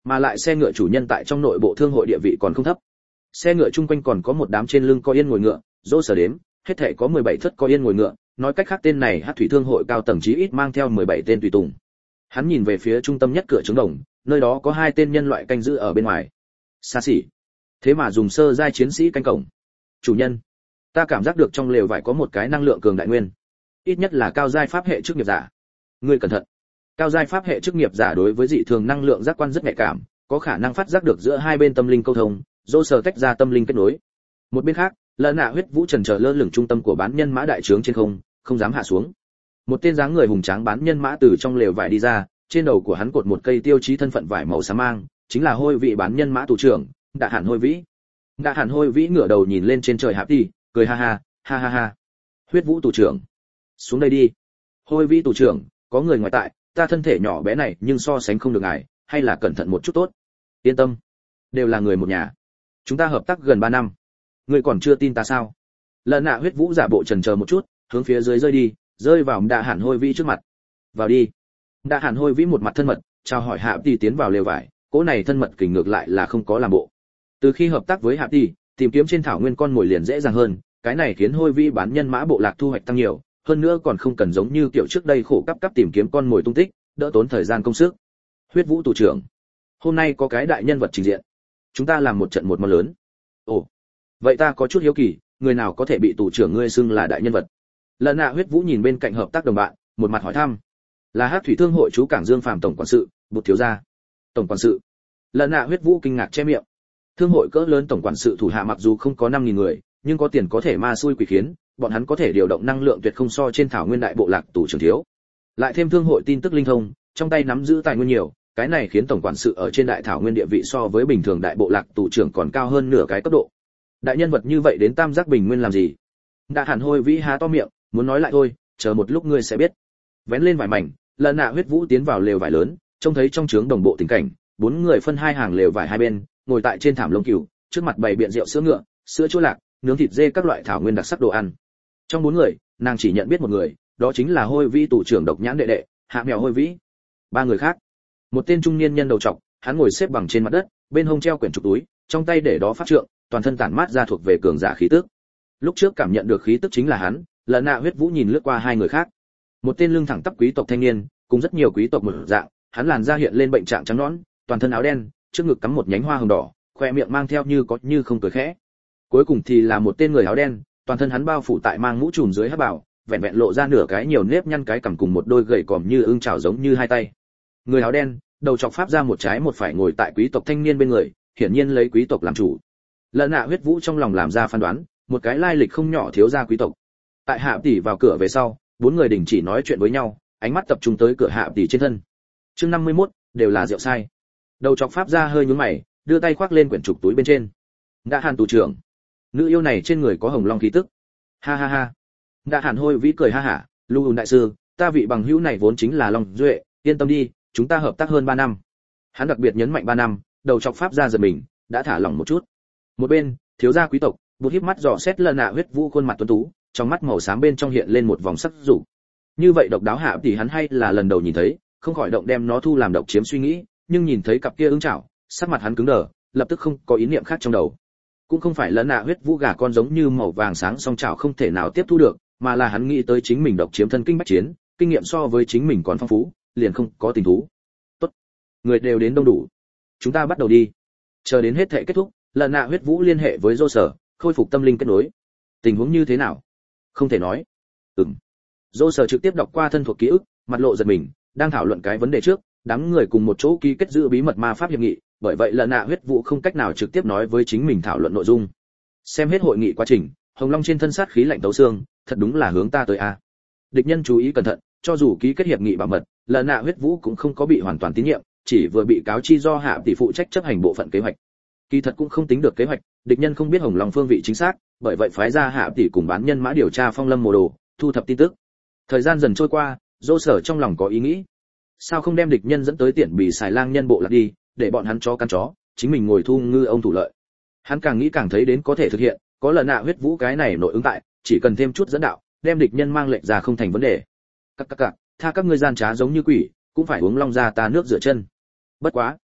mà lại xe ngựa chủ nhân tại trong nội bộ thương hội địa vị còn không thấp. Xe ngựa chung quanh còn có một đám trên lưng có yên ngồi ngựa, dỗ sở đếm, hết thảy có mười bảy thất có yên ngồi ngựa, nói cách khác tên này Hắc thủy thương hội cao tầng chí ít mang theo mười bảy tên tùy tùng. Hắn nhìn về phía trung tâm nhất cửa trứng đồng, nơi đó có hai tên nhân loại canh giữ ở bên ngoài. Xa xỉ, thế mà dùng sơ giai chiến sĩ canh cổng. Chủ nhân, ta cảm giác được trong lều vải có một cái năng lượng cường đại nguyên, ít nhất là cao giai pháp hệ chức nghiệp giả. Ngươi cẩn thận. Cao giai pháp hệ chức nghiệp giả đối với dị thường năng lượng giác quan rất nhạy cảm, có khả năng phát giác được giữa hai bên tâm linh câu thông, dỗ sở tách ra tâm linh kết nối. Một bên khác, Lợn Nạ Huyết Vũ trần chờ lơ lửng trung tâm của bán nhân mã đại trướng trên không, không dám hạ xuống. Một tên dáng người hùng tráng bán nhân mã từ trong lều vải đi ra, trên đầu của hắn cột một cây tiêu chí thân phận vải màu xám mang, chính là Hôi Vị bán nhân mã tù trưởng, Đạ Hàn Hôi Vĩ. Đạ Hàn Hôi Vĩ ngửa đầu nhìn lên trên trời hạp đi, cười ha ha, ha ha ha. Huyết Vũ tù trưởng, xuống đây đi. Hôi Vĩ tù trưởng, có người ngoài tại, ta thân thể nhỏ bé này nhưng so sánh không được ngài, hay là cẩn thận một chút tốt. Yên tâm, đều là người một nhà. Chúng ta hợp tác gần ba năm. Ngươi còn chưa tin ta sao? Lợn Nạ Huyết Vũ giả bộ chần chờ một chút, hướng phía dưới rơi đi, rơi vào Đạ Hàn Hôi Vĩ trước mặt. Vào đi. Đạ Hàn Hôi Vĩ một mặt thân mật, chào hỏi Hạ Tỷ tiến vào lều vải, cỗ này thân mật kình ngược lại là không có làm bộ. Từ khi hợp tác với Hạ Tỷ, tìm kiếm trên thảo nguyên con mồi liền dễ dàng hơn, cái này khiến Hôi Vĩ bán nhân mã bộ lạc thu hoạch tăng nhiều, hơn nữa còn không cần giống như kiểu trước đây khổ cấp cấp tìm kiếm con mồi tung tích, đỡ tốn thời gian công sức. Huyết Vũ tù trưởng, hôm nay có cái đại nhân vật trình diện, chúng ta làm một trận một món lớn. Ồ, vậy ta có chút hiếu kỳ, người nào có thể bị tù trưởng ngươi xưng là đại nhân vật? Lợn Nạ Huyết Vũ nhìn bên cạnh hợp tác đồng bạn, một mặt hỏi thăm. Là Hắc thủy thương hội chú cảng Dương Phàm tổng quản sự, Bụt thiếu gia. Tổng quản sự? Lợn Nạ Huyết Vũ kinh ngạc che miệng. Thương hội cỡ lớn tổng quản sự thủ hạ mặc dù không có năm nghìn người, nhưng có tiền có thể ma xui quỷ khiến, bọn hắn có thể điều động năng lượng tuyệt không so trên thảo nguyên đại bộ lạc tù trưởng thiếu. Lại thêm thương hội tin tức linh thông, trong tay nắm giữ tài nguyên nhiều, cái này khiến tổng quản sự ở trên đại thảo nguyên địa vị so với bình thường đại bộ lạc tù trưởng còn cao hơn nửa cái cấp độ. Đại nhân vật như vậy đến Tam Giác Bình Nguyên làm gì? Đạ Hàn Hôi Vĩ há to miệng, muốn nói lại thôi, chờ một lúc ngươi sẽ biết. Vén lên vải mảnh, Lợn Nạ Huyết Vũ tiến vào lều vải lớn, trông thấy trong trướng đồng bộ tình cảnh, bốn người phân hai hàng lều vải hai bên, ngồi tại trên thảm lông cừu, trước mặt bày biện rượu sữa ngựa, sữa chua lạc, nướng thịt dê các loại thảo nguyên đặc sắc đồ ăn. Trong bốn người, nàng chỉ nhận biết một người, đó chính là Hôi Vĩ tù trưởng độc nhãn đệ đệ, Hạ Mèo Hôi Vĩ. Ba người khác, một tên trung niên nhân đầu trọc, hắn ngồi xếp bằng trên mặt đất, bên hông treo quyển trục túi, trong tay để đó pháp trượng, toàn thân tản mát ra thuộc về cường giả khí tức. Lúc trước cảm nhận được khí tức chính là hắn, Lợn Nạ Huyết Vũ nhìn lướt qua hai người khác. Một tên lưng thẳng tắp quý tộc thanh niên, cùng rất nhiều quý tộc một dạng, hắn làn da hiện lên bệnh trạng trắng nõn, toàn thân áo đen, trước ngực cắm một nhánh hoa hồng đỏ, khoe miệng mang theo như có như không cười khẽ. Cuối cùng thì là một tên người áo đen, toàn thân hắn bao phủ tại mang mũ trùm dưới hắc bảo, vẹn vẹn lộ ra nửa cái nhiều nếp nhăn cái cằm cùng một đôi gầy còm như ưng chảo giống như hai tay. Người áo đen, đầu chọc pháp ra một trái một phải ngồi tại quý tộc thanh niên bên người, hiển nhiên lấy quý tộc làm chủ. Lợn Nạ Huyết Vũ trong lòng làm ra phán đoán, một cái lai lịch không nhỏ thiếu gia quý tộc. Tại Hạ Tỷ vào cửa về sau, bốn người đình chỉ nói chuyện với nhau, ánh mắt tập trung tới cửa Hạ Tỷ trên thân. Chương năm mươi mốt, đều là rượu sai. Đầu chọc pháp ra hơi nhướng mày, đưa tay khoác lên quyển trục túi bên trên. Đạ Hàn tù trưởng, nữ yêu này trên người có hồng long khí tức. Ha ha ha. Đạ Hàn Hôi Vĩ cười ha hả, Lưu Hùng đại sư, ta vị bằng hữu này vốn chính là Long Duệ, yên tâm đi, chúng ta hợp tác hơn ba năm. Hắn đặc biệt nhấn mạnh ba năm, đầu chọc pháp ra giật mình, đã thả lỏng một chút. Một bên, thiếu gia quý tộc, Bụt híp mắt dò xét Lợn Nạ Huyết Vũ khuôn mặt tuấn tú, trong mắt màu xám bên trong hiện lên một vòng sắc dục. Như vậy độc đáo Hạ thì hắn hay là lần đầu nhìn thấy, không khỏi động đem nó thu làm độc chiếm suy nghĩ, nhưng nhìn thấy cặp kia ứng chảo, sắc mặt hắn cứng đờ, lập tức không có ý niệm khác trong đầu. Cũng không phải Lợn Nạ Huyết Vũ gà con giống như màu vàng sáng song chảo không thể nào tiếp thu được, mà là hắn nghĩ tới chính mình độc chiếm thân kinh bách chiến, kinh nghiệm so với chính mình còn phong phú, liền không có tình thú. Tốt, người đều đến đông đủ, chúng ta bắt đầu đi. Chờ đến hết thệ kết thúc, Lợn Nạ Huyết Vũ liên hệ với Dô Sở, khôi phục tâm linh kết nối. Tình huống như thế nào? Không thể nói. Ừm. Dô Sở trực tiếp đọc qua thân thuộc ký ức, mặt lộ giật mình, đang thảo luận cái vấn đề trước, đám người cùng một chỗ ký kết giữ bí mật ma pháp hiệp nghị, bởi vậy Lợn Nạ Huyết Vũ không cách nào trực tiếp nói với chính mình thảo luận nội dung. Xem hết hội nghị quá trình, Hồng Long trên thân sát khí lạnh tấu xương, thật đúng là hướng ta tới a. Địch nhân chú ý cẩn thận, cho dù ký kết hiệp nghị bảo mật, Lợn Nạ Huyết Vũ cũng không có bị hoàn toàn tín nhiệm, chỉ vừa bị cáo chi do Hạ tỷ phụ trách chấp hành bộ phận kế hoạch. Kỳ thật cũng không tính được kế hoạch, địch nhân không biết Hồng Long phương vị chính xác, bởi vậy phái ra Hạ tỷ cùng bán nhân mã điều tra Phong Lâm mồ đồ, thu thập tin tức. Thời gian dần trôi qua, Dô Sở trong lòng có ý nghĩ, sao không đem địch nhân dẫn tới Tiễn Bì xài lang nhân bộ lạc đi, để bọn hắn chó căn chó, chính mình ngồi thu ngư ông thủ lợi. Hắn càng nghĩ càng thấy đến có thể thực hiện, có Lợn Nạ Huyết Vũ cái này nội ứng tại, chỉ cần thêm chút dẫn đạo, đem địch nhân mang lệnh ra không thành vấn đề. Các các các, tha các ngươi gian trá giống như quỷ, cũng phải uống long ra ta nước rửa chân. Bất quá,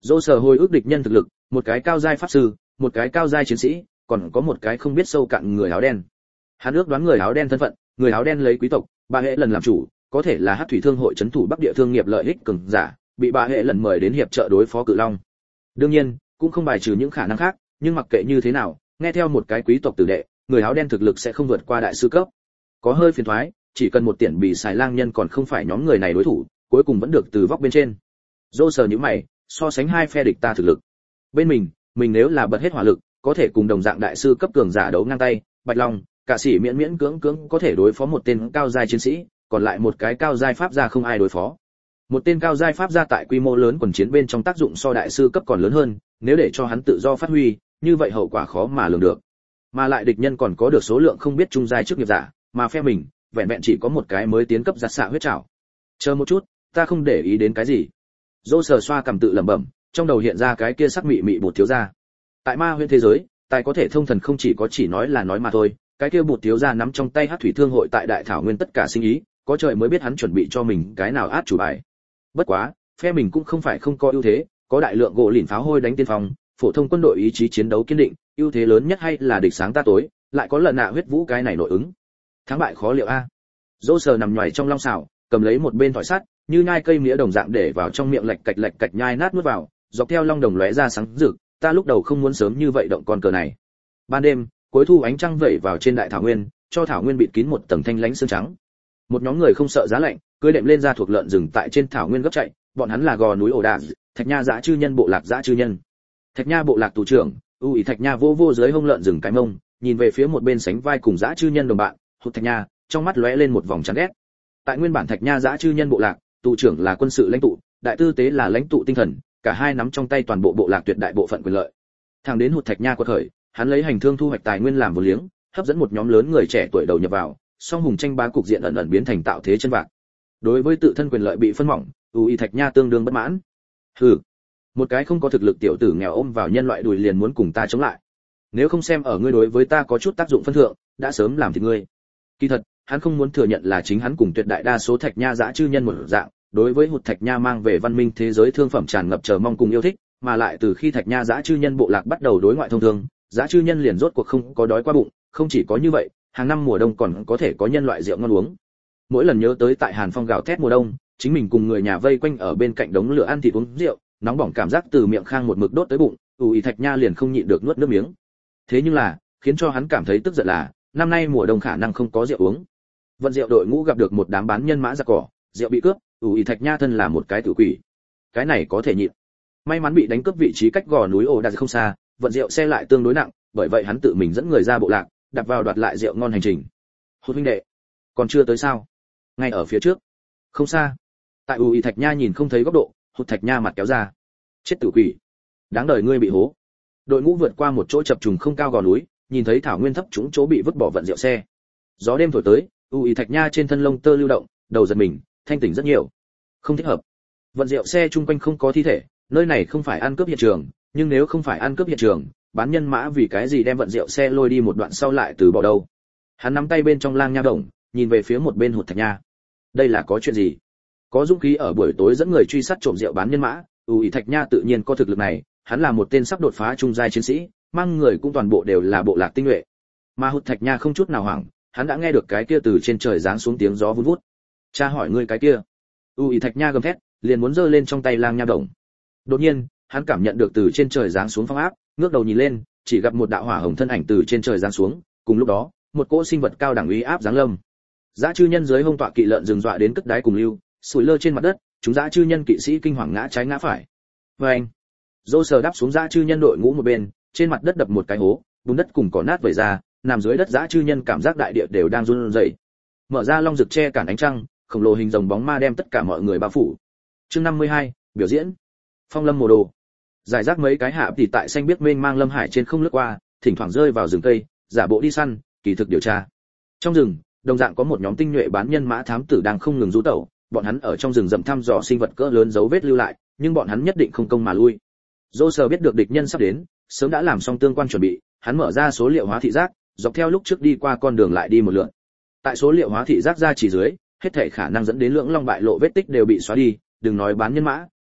Dỗ sở hồi ức địch nhân thực lực, một cái cao giai pháp sư, một cái cao giai chiến sĩ, còn có một cái không biết sâu cạn người áo đen. Hắn ước đoán người áo đen thân phận, người áo đen lấy quý tộc, bà hệ lần làm chủ, có thể là Hắc thủy thương hội trấn thủ Bắc địa thương nghiệp lợi ích cường giả, bị bà hệ lần mời đến hiệp trợ đối phó cự long. Đương nhiên, cũng không bài trừ những khả năng khác, nhưng mặc kệ như thế nào, nghe theo một cái quý tộc tử đệ, người áo đen thực lực sẽ không vượt qua đại sư cấp. Có hơi phiền toái, chỉ cần một tiền bị xài lang nhân còn không phải nhóm người này đối thủ, cuối cùng vẫn được từ vóc bên trên. Dô sờ nhíu mày, so sánh hai phe địch ta thực lực. Bên mình, mình nếu là bật hết hỏa lực, có thể cùng đồng dạng đại sư cấp cường giả đấu ngang tay, Bạch Long, cả sĩ miễn miễn cưỡng cưỡng có thể đối phó một tên cao giai chiến sĩ, còn lại một cái cao giai pháp gia không ai đối phó. Một tên cao giai pháp gia tại quy mô lớn quần chiến bên trong tác dụng so đại sư cấp còn lớn hơn, nếu để cho hắn tự do phát huy, như vậy hậu quả khó mà lường được. Mà lại địch nhân còn có được số lượng không biết trung giai chức nghiệp giả, mà phe mình, vẹn vẹn chỉ có một cái mới tiến cấp giặt xạ huyết trảo. Chờ một chút, ta không để ý đến cái gì. Dô sờ xoa cầm tự lẩm bẩm, trong đầu hiện ra cái kia sắc mị mị bột thiếu gia. Tại ma huyễn thế giới, tài có thể thông thần không chỉ có chỉ nói là nói mà thôi, cái kia bột thiếu gia nắm trong tay Hắc thủy thương hội tại đại thảo nguyên tất cả sinh ý, có trời mới biết hắn chuẩn bị cho mình cái nào át chủ bài. Bất quá, phe mình cũng không phải không có ưu thế, có đại lượng gỗ lìn pháo hôi đánh tiên phong, phổ thông quân đội ý chí chiến đấu kiên định, ưu thế lớn nhất hay là địch sáng ta tối, lại có lần nạ huyết vũ cái này nội ứng. Thắng bại khó liệu a. Dô sờ nằm nhòi trong long xào, cầm lấy một bên thỏi sắt, như nhai cây mía đồng dạng để vào trong miệng lạch cạch lạch cạch nhai nát nuốt vào, dọc theo long đồng lóe ra sáng rực, ta lúc đầu không muốn sớm như vậy động con cờ này. Ban đêm, cuối thu ánh trăng vẩy vào trên đại thảo nguyên, cho thảo nguyên bịt kín một tầng thanh lãnh sương trắng. Một nhóm người không sợ giá lạnh, cưỡi đệm lên ra thuộc lợn rừng tại trên thảo nguyên gấp chạy, bọn hắn là gò núi ổ đạn, Thạch Nha dã chư nhân bộ lạc dã chư nhân. Thạch Nha bộ lạc tù trưởng, u ý Thạch Nha vô vô dưới hông lợn rừng cái mông, nhìn về phía một bên sánh vai cùng dã chư nhân đồng bạn, hụt Thạch Nha, trong mắt lóe lên một vòng chán ghét. Tại nguyên bản Thạch Nha dã chư nhân bộ lạc, tù trưởng là quân sự lãnh tụ, đại tư tế là lãnh tụ tinh thần, cả hai nắm trong tay toàn bộ bộ lạc tuyệt đại bộ phận quyền lợi. Thẳng đến hụt Thạch Nha quật khởi, hắn lấy hành thương thu hoạch tài nguyên làm vốn liếng, hấp dẫn một nhóm lớn người trẻ tuổi đầu nhập vào, song hùng tranh bá cục diện ẩn ẩn biến thành tạo thế chân vạc. Đối với tự thân quyền lợi bị phân mỏng, u y Thạch Nha tương đương bất mãn. Hừ, một cái không có thực lực tiểu tử nghèo ôm vào nhân loại đùi liền muốn cùng ta chống lại. Nếu không xem ở ngươi đối với ta có chút tác dụng phân thượng, đã sớm làm thịt ngươi. Kỳ thật, hắn không muốn thừa nhận là chính hắn cùng tuyệt đại đa số Thạch Nha dã chư nhân một dạng, đối với hụt Thạch Nha mang về văn minh thế giới thương phẩm tràn ngập chờ mong cùng yêu thích, mà lại từ khi Thạch Nha dã chư nhân bộ lạc bắt đầu đối ngoại thông thương, dã chư nhân liền rốt cuộc không có đói qua bụng, không chỉ có như vậy, hàng năm mùa đông còn có thể có nhân loại rượu ngon uống. Mỗi lần nhớ tới tại Hàn Phong gào thét mùa đông, chính mình cùng người nhà vây quanh ở bên cạnh đống lửa ăn thịt uống rượu, nóng bỏng cảm giác từ miệng khang một mực đốt tới bụng, ủ ý Thạch Nha liền không nhịn được nuốt nước miếng. Thế nhưng là, khiến cho hắn cảm thấy tức giận là, năm nay mùa đông khả năng không có rượu uống. Vận rượu đội ngũ gặp được một đám bán nhân mã giặc cỏ, rượu bị cướp, ủ ý Thạch Nha thân là một cái tử quỷ. Cái này có thể nhịn. May mắn bị đánh cướp vị trí cách gò núi ổ đạt không xa, vận rượu xe lại tương đối nặng, bởi vậy hắn tự mình dẫn người ra bộ lạc, đặt vào đoạt lại rượu ngon hành trình. Hốt huynh đệ, còn chưa tới sao? Ngay ở phía trước, không xa. Tại ủ ý Thạch Nha nhìn không thấy góc độ, hụt Thạch Nha mặt kéo ra. Chết tử quỷ, đáng đời ngươi bị hố. Đội ngũ vượt qua một chỗ chập trùng không cao gò núi, nhìn thấy thảo nguyên thấp trũng chỗ bị vứt bỏ vận rượu xe. Gió đêm thổi tới, ủ ý Thạch Nha trên thân lông tơ lưu động, đầu giật mình, thanh tỉnh rất nhiều. Không thích hợp. Vận rượu xe chung quanh không có thi thể, nơi này không phải ăn cướp hiện trường, nhưng nếu không phải ăn cướp hiện trường, bán nhân mã vì cái gì đem vận rượu xe lôi đi một đoạn sau lại từ bỏ đâu? Hắn nắm tay bên trong lang nha đồng, nhìn về phía một bên hụt Thạch Nha. Đây là có chuyện gì? Có dũng khí ở buổi tối dẫn người truy sát trộm rượu bán nhân mã, ủ ý Thạch Nha tự nhiên có thực lực này, hắn là một tên sắp đột phá trung giai chiến sĩ, mang người cũng toàn bộ đều là bộ lạc tinh nhuệ. Mà hụt Thạch Nha không chút nào hoảng, hắn đã nghe được cái kia từ trên trời giáng xuống tiếng gió vun vút. Cha hỏi ngươi cái kia. ủ ý Thạch Nha gầm thét, liền muốn giơ lên trong tay lang nha đồng. Đột nhiên, hắn cảm nhận được từ trên trời giáng xuống phong áp, ngước đầu nhìn lên, chỉ gặp một đạo hỏa hồng thân ảnh từ trên trời giáng xuống, cùng lúc đó, một cỗ sinh vật cao đẳng uy áp giáng lâm. Dã chư nhân dưới hông tọa kỵ lợn rừng dọa đến cất đáy cùng lưu, sủi lơ trên mặt đất, chúng dã chư nhân kỵ sĩ kinh hoàng ngã trái ngã phải. Vâng. Dô sờ đáp xuống dã chư nhân đội ngũ một bên, trên mặt đất đập một cái hố, bùn đất cùng cỏ nát vẩy ra, nằm dưới đất dã chư nhân cảm giác đại địa đều đang run rẩy. Mở ra long rực che cản ánh trăng, khổng lồ hình rồng bóng ma đem tất cả mọi người bao phủ. Chương năm mươi hai, biểu diễn. Phong lâm mồ đồ. Giải rác mấy cái hạ tỷ tại xanh biếc mênh mang lâm hải trên không lướt qua, thỉnh thoảng rơi vào rừng cây, giả bộ đi săn, kỳ thực điều tra. Trong rừng, đồng dạng có một nhóm tinh nhuệ bán nhân mã thám tử đang không ngừng rú tẩu, bọn hắn ở trong rừng rậm thăm dò sinh vật cỡ lớn dấu vết lưu lại, nhưng bọn hắn nhất định không công mà lui. Dô sờ biết được địch nhân sắp đến, sớm đã làm xong tương quan chuẩn bị, hắn mở ra số liệu hóa thị giác, dọc theo lúc trước đi qua con đường lại đi một lượt. Tại số liệu hóa thị giác ra chỉ dưới, hết thảy khả năng dẫn đến lưỡng long bại lộ vết tích đều bị xóa đi, đừng nói bán nhân mã,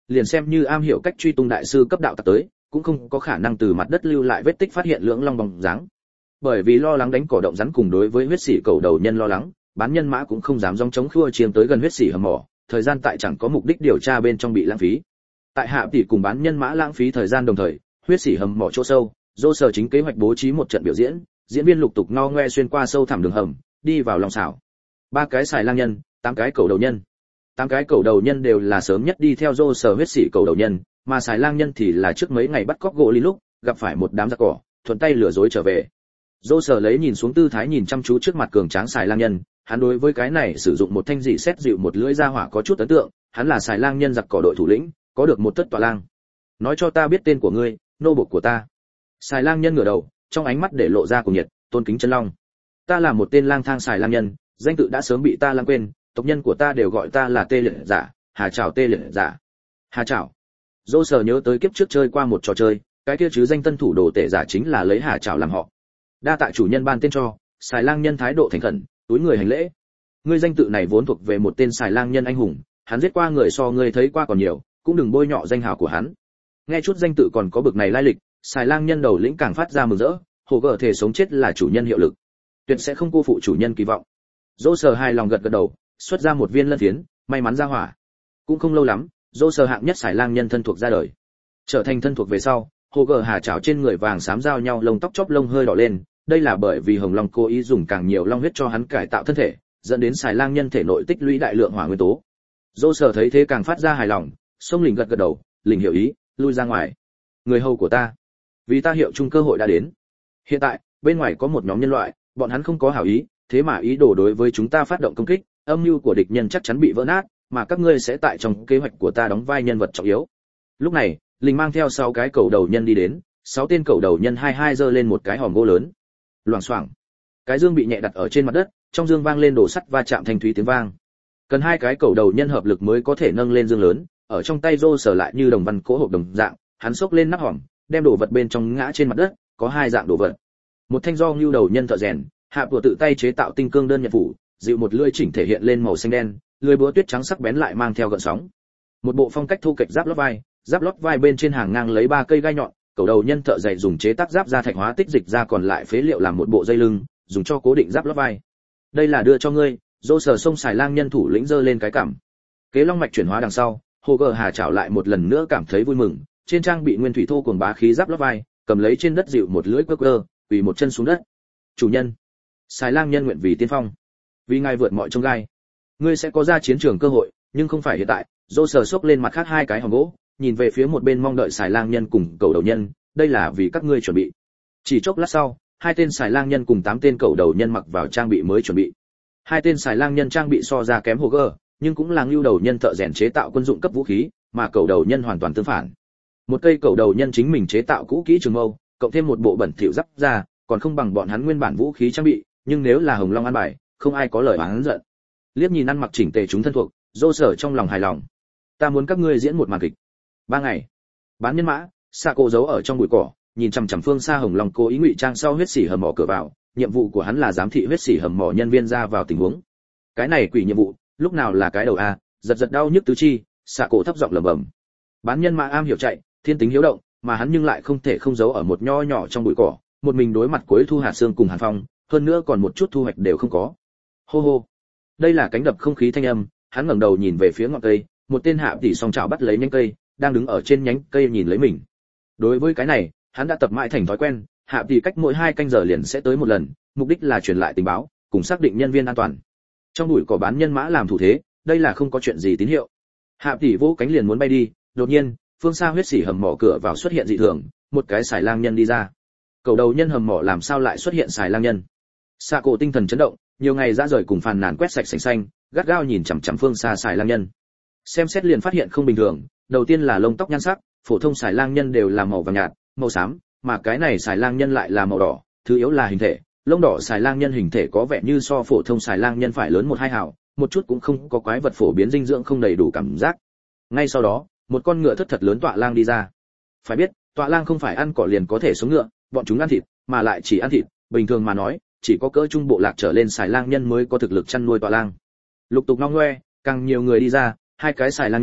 liền xem như am hiểu cách truy tung đại sư cấp đạo tặc tới, cũng không có khả năng từ mặt đất lưu lại vết tích phát hiện lưỡng long bóng dáng. Bởi vì lo lắng đánh cỏ động rắn cùng đối với huyết sỉ cầu đầu nhân lo lắng, bán nhân mã cũng không dám dòng chống khua chiêng tới gần huyết sỉ hầm mỏ, thời gian tại chẳng có mục đích điều tra bên trong bị lãng phí. Tại hạ tỷ cùng bán nhân mã lãng phí thời gian đồng thời, huyết sỉ hầm mỏ chỗ sâu, dô sở chính kế hoạch bố trí một trận biểu diễn, diễn viên lục tục no ngoe xuyên qua sâu thẳm đường hầm, đi vào lòng xảo. Ba cái xài lang nhân, tám cái cầu đầu nhân. Tám cái cầu đầu nhân đều là sớm nhất đi theo dô sở huyết sỉ cầu đầu nhân, mà xài lang nhân thì là trước mấy ngày bắt cóc gỗ lý lúc gặp phải một đám giặc cỏ, thuận tay lừa dối trở về. Dô sở lấy nhìn xuống tư thái nhìn chăm chú trước mặt cường tráng xài lang nhân, hắn đối với cái này sử dụng một thanh dị xét dịu một lưỡi ra hỏa có chút ấn tượng, hắn là xài lang nhân giặc cỏ đội thủ lĩnh, có được một tất tọa lang. Nói cho ta biết tên của ngươi, nô bộc của ta. Xài lang nhân ngửa đầu, trong ánh mắt để lộ ra cuồng nhiệt, tôn kính chân long. Ta là một tên lang thang xài lang nhân, danh tự đã sớm bị ta lãng quên, tộc nhân của ta đều gọi ta là tê liệt giả, hà trảo tê liệt giả. Hà trảo. Dô sở nhớ tới kiếp trước chơi qua một trò chơi, cái kia chứ danh tân thủ đồ tể giả chính là lấy hà trảo làm họ. Đa tạ chủ nhân ban tên cho, xài lang nhân thái độ thành khẩn, túi người hành lễ. Ngươi danh tự này vốn thuộc về một tên xài lang nhân anh hùng, hắn giết qua người so ngươi thấy qua còn nhiều, cũng đừng bôi nhọ danh hào của hắn. Nghe chút danh tự còn có bực này lai lịch, xài lang nhân đầu lĩnh càng phát ra mừng rỡ, hồ gở thể sống chết là chủ nhân hiệu lực, tuyệt sẽ không cô phụ chủ nhân kỳ vọng. Dô sở hài lòng gật gật đầu, xuất ra một viên lân phiến, may mắn ra hỏa. Cũng không lâu lắm, dô sở hạng nhất xài lang nhân thân thuộc ra đời. Trở thành thân thuộc về sau, hồ gở hà chảo trên người vàng xám giao nhau, lông tóc chóp lông hơi đỏ lên, đây là bởi vì hồng long cố ý dùng càng nhiều long huyết cho hắn cải tạo thân thể, dẫn đến xài lang nhân thể nội tích lũy đại lượng hỏa nguyên tố. Dô sở thấy thế càng phát ra hài lòng, xông lình gật gật đầu, lình hiểu ý, lui ra ngoài. Người hầu của ta, vì ta hiệu chung cơ hội đã đến. Hiện tại bên ngoài có một nhóm nhân loại, bọn hắn không có hảo ý, thế mà ý đồ đối với chúng ta phát động công kích, âm mưu của địch nhân chắc chắn bị vỡ nát, mà các ngươi sẽ tại trong kế hoạch của ta đóng vai nhân vật trọng yếu. Lúc này, Linh mang theo sáu cái cầu đầu nhân đi đến, sáu tên cầu đầu nhân hai hai giơ lên một cái hòm gỗ lớn. Loảng xoảng, cái dương bị nhẹ đặt ở trên mặt đất, trong dương vang lên đồ sắt va chạm thanh thúy tiếng vang. Cần hai cái cầu đầu nhân hợp lực mới có thể nâng lên dương lớn, ở trong tay Rô sở lại như đồng văn cỗ hộp đồng dạng, hắn xốc lên nắp hòm, đem đồ vật bên trong ngã trên mặt đất, có hai dạng đồ vật. Một thanh do ngưu đầu nhân thợ rèn, hạ vừa tự tay chế tạo tinh cương đơn nhận phủ, dịu một lưỡi chỉnh thể hiện lên màu xanh đen, lưỡi búa tuyết trắng sắc bén lại mang theo gợn sóng. Một bộ phong cách thu kịch giáp lót vai, giáp lót vai bên trên hàng ngang lấy ba cây gai nhọn, cầu đầu nhân thợ dày dùng chế tác giáp ra thạch hóa tích dịch ra còn lại phế liệu làm một bộ dây lưng, dùng cho cố định giáp lót vai. Đây là đưa cho ngươi. Dô sở sông xài lang nhân thủ lĩnh giơ lên cái cằm. Kế long mạch chuyển hóa đằng sau, hồ gờ hà chảo lại một lần nữa cảm thấy vui mừng, trên trang bị nguyên thủy thô cuồng bá khí giáp lót vai, cầm lấy trên đất dịu một lưỡi quơ quơ, quỳ một chân xuống đất. Chủ nhân, xài lang nhân nguyện vì tiên phong, vì ngài vượt mọi chông gai, ngươi sẽ có ra chiến trường cơ hội, nhưng không phải hiện tại. Dô sở xốc lên mặt khác hai cái hòm gỗ, nhìn về phía một bên mong đợi xài lang nhân cùng cầu đầu nhân, đây là vì các ngươi chuẩn bị. Chỉ chốc lát sau, hai tên xài lang nhân cùng tám tên cầu đầu nhân mặc vào trang bị mới chuẩn bị. Hai tên xài lang nhân trang bị so ra kém hồ gơ, nhưng cũng là ngưu đầu nhân thợ rèn chế tạo quân dụng cấp vũ khí, mà cầu đầu nhân hoàn toàn tương phản. Một cây cầu đầu nhân chính mình chế tạo cũ kỹ trường mâu, cộng thêm một bộ bẩn thỉu giáp ra, còn không bằng bọn hắn nguyên bản vũ khí trang bị, nhưng nếu là hồng long ăn bài, không ai có lời oán giận. Liếc nhìn ăn mặc chỉnh tề chúng thân thuộc, Dô sở trong lòng hài lòng. Ta muốn các ngươi diễn một màn kịch. Ba ngày. Bán nhân mã, xạ cổ giấu ở trong bụi cỏ, nhìn chằm chằm phương xa hồng long cố ý ngụy trang sau huyết sỉ hầm mỏ cửa vào, nhiệm vụ của hắn là giám thị huyết sỉ hầm mỏ nhân viên ra vào tình huống. Cái này quỷ nhiệm vụ, lúc nào là cái đầu a, giật giật đau nhức tứ chi, xạ cổ thấp giọng lẩm bẩm. Bán nhân mã am hiểu chạy, thiên tính hiếu động, mà hắn nhưng lại không thể không giấu ở một nho nhỏ trong bụi cỏ, một mình đối mặt cuối thu hạt xương cùng hàn phong, hơn nữa còn một chút thu hoạch đều không có. Hô hô, đây là cánh đập không khí thanh âm. Hắn ngẩng đầu nhìn về phía ngọn cây, một tên hạ tỷ song chảo bắt lấy nhánh cây, đang đứng ở trên nhánh cây nhìn lấy mình. Đối với cái này, hắn đã tập mãi thành thói quen, hạ tỷ cách mỗi hai canh giờ liền sẽ tới một lần, mục đích là truyền lại tình báo, cùng xác định nhân viên an toàn. Trong bụi cỏ bán nhân mã làm thủ thế, đây là không có chuyện gì tín hiệu. Hạ tỷ vỗ cánh liền muốn bay đi, đột nhiên, phương xa huyết sỉ hầm mỏ cửa vào xuất hiện dị thường, một cái xài lang nhân đi ra. Cầu đầu nhân hầm mỏ làm sao lại xuất hiện xài lang nhân? Xạ cổ tinh thần chấn động, nhiều ngày ra rời cùng phàn nàn quét sạch sành xanh, gắt gao nhìn chằm chằm phương xa xài lang nhân. Xem xét liền phát hiện không bình thường, đầu tiên là lông tóc nhan sắc, phổ thông xài lang nhân đều là màu vàng nhạt, màu xám, mà cái này xài lang nhân lại là màu đỏ, thứ yếu là hình thể, lông đỏ xài lang nhân hình thể có vẻ như so phổ thông xài lang nhân phải lớn một hai hào, một chút cũng không có quái vật phổ biến dinh dưỡng không đầy đủ cảm giác. Ngay sau đó, một con ngựa thất thật lớn tọa lang đi ra. Phải biết, tọa lang không phải ăn cỏ liền có thể sống ngựa, bọn chúng ăn thịt, mà lại chỉ ăn thịt, bình thường mà nói, chỉ có cỡ trung bộ lạc trở lên xài lang nhân mới có thực lực chăn nuôi tọa lang. Lục tục ngong ngoe, càng nhiều người đi ra, hai cái xài lang nhân,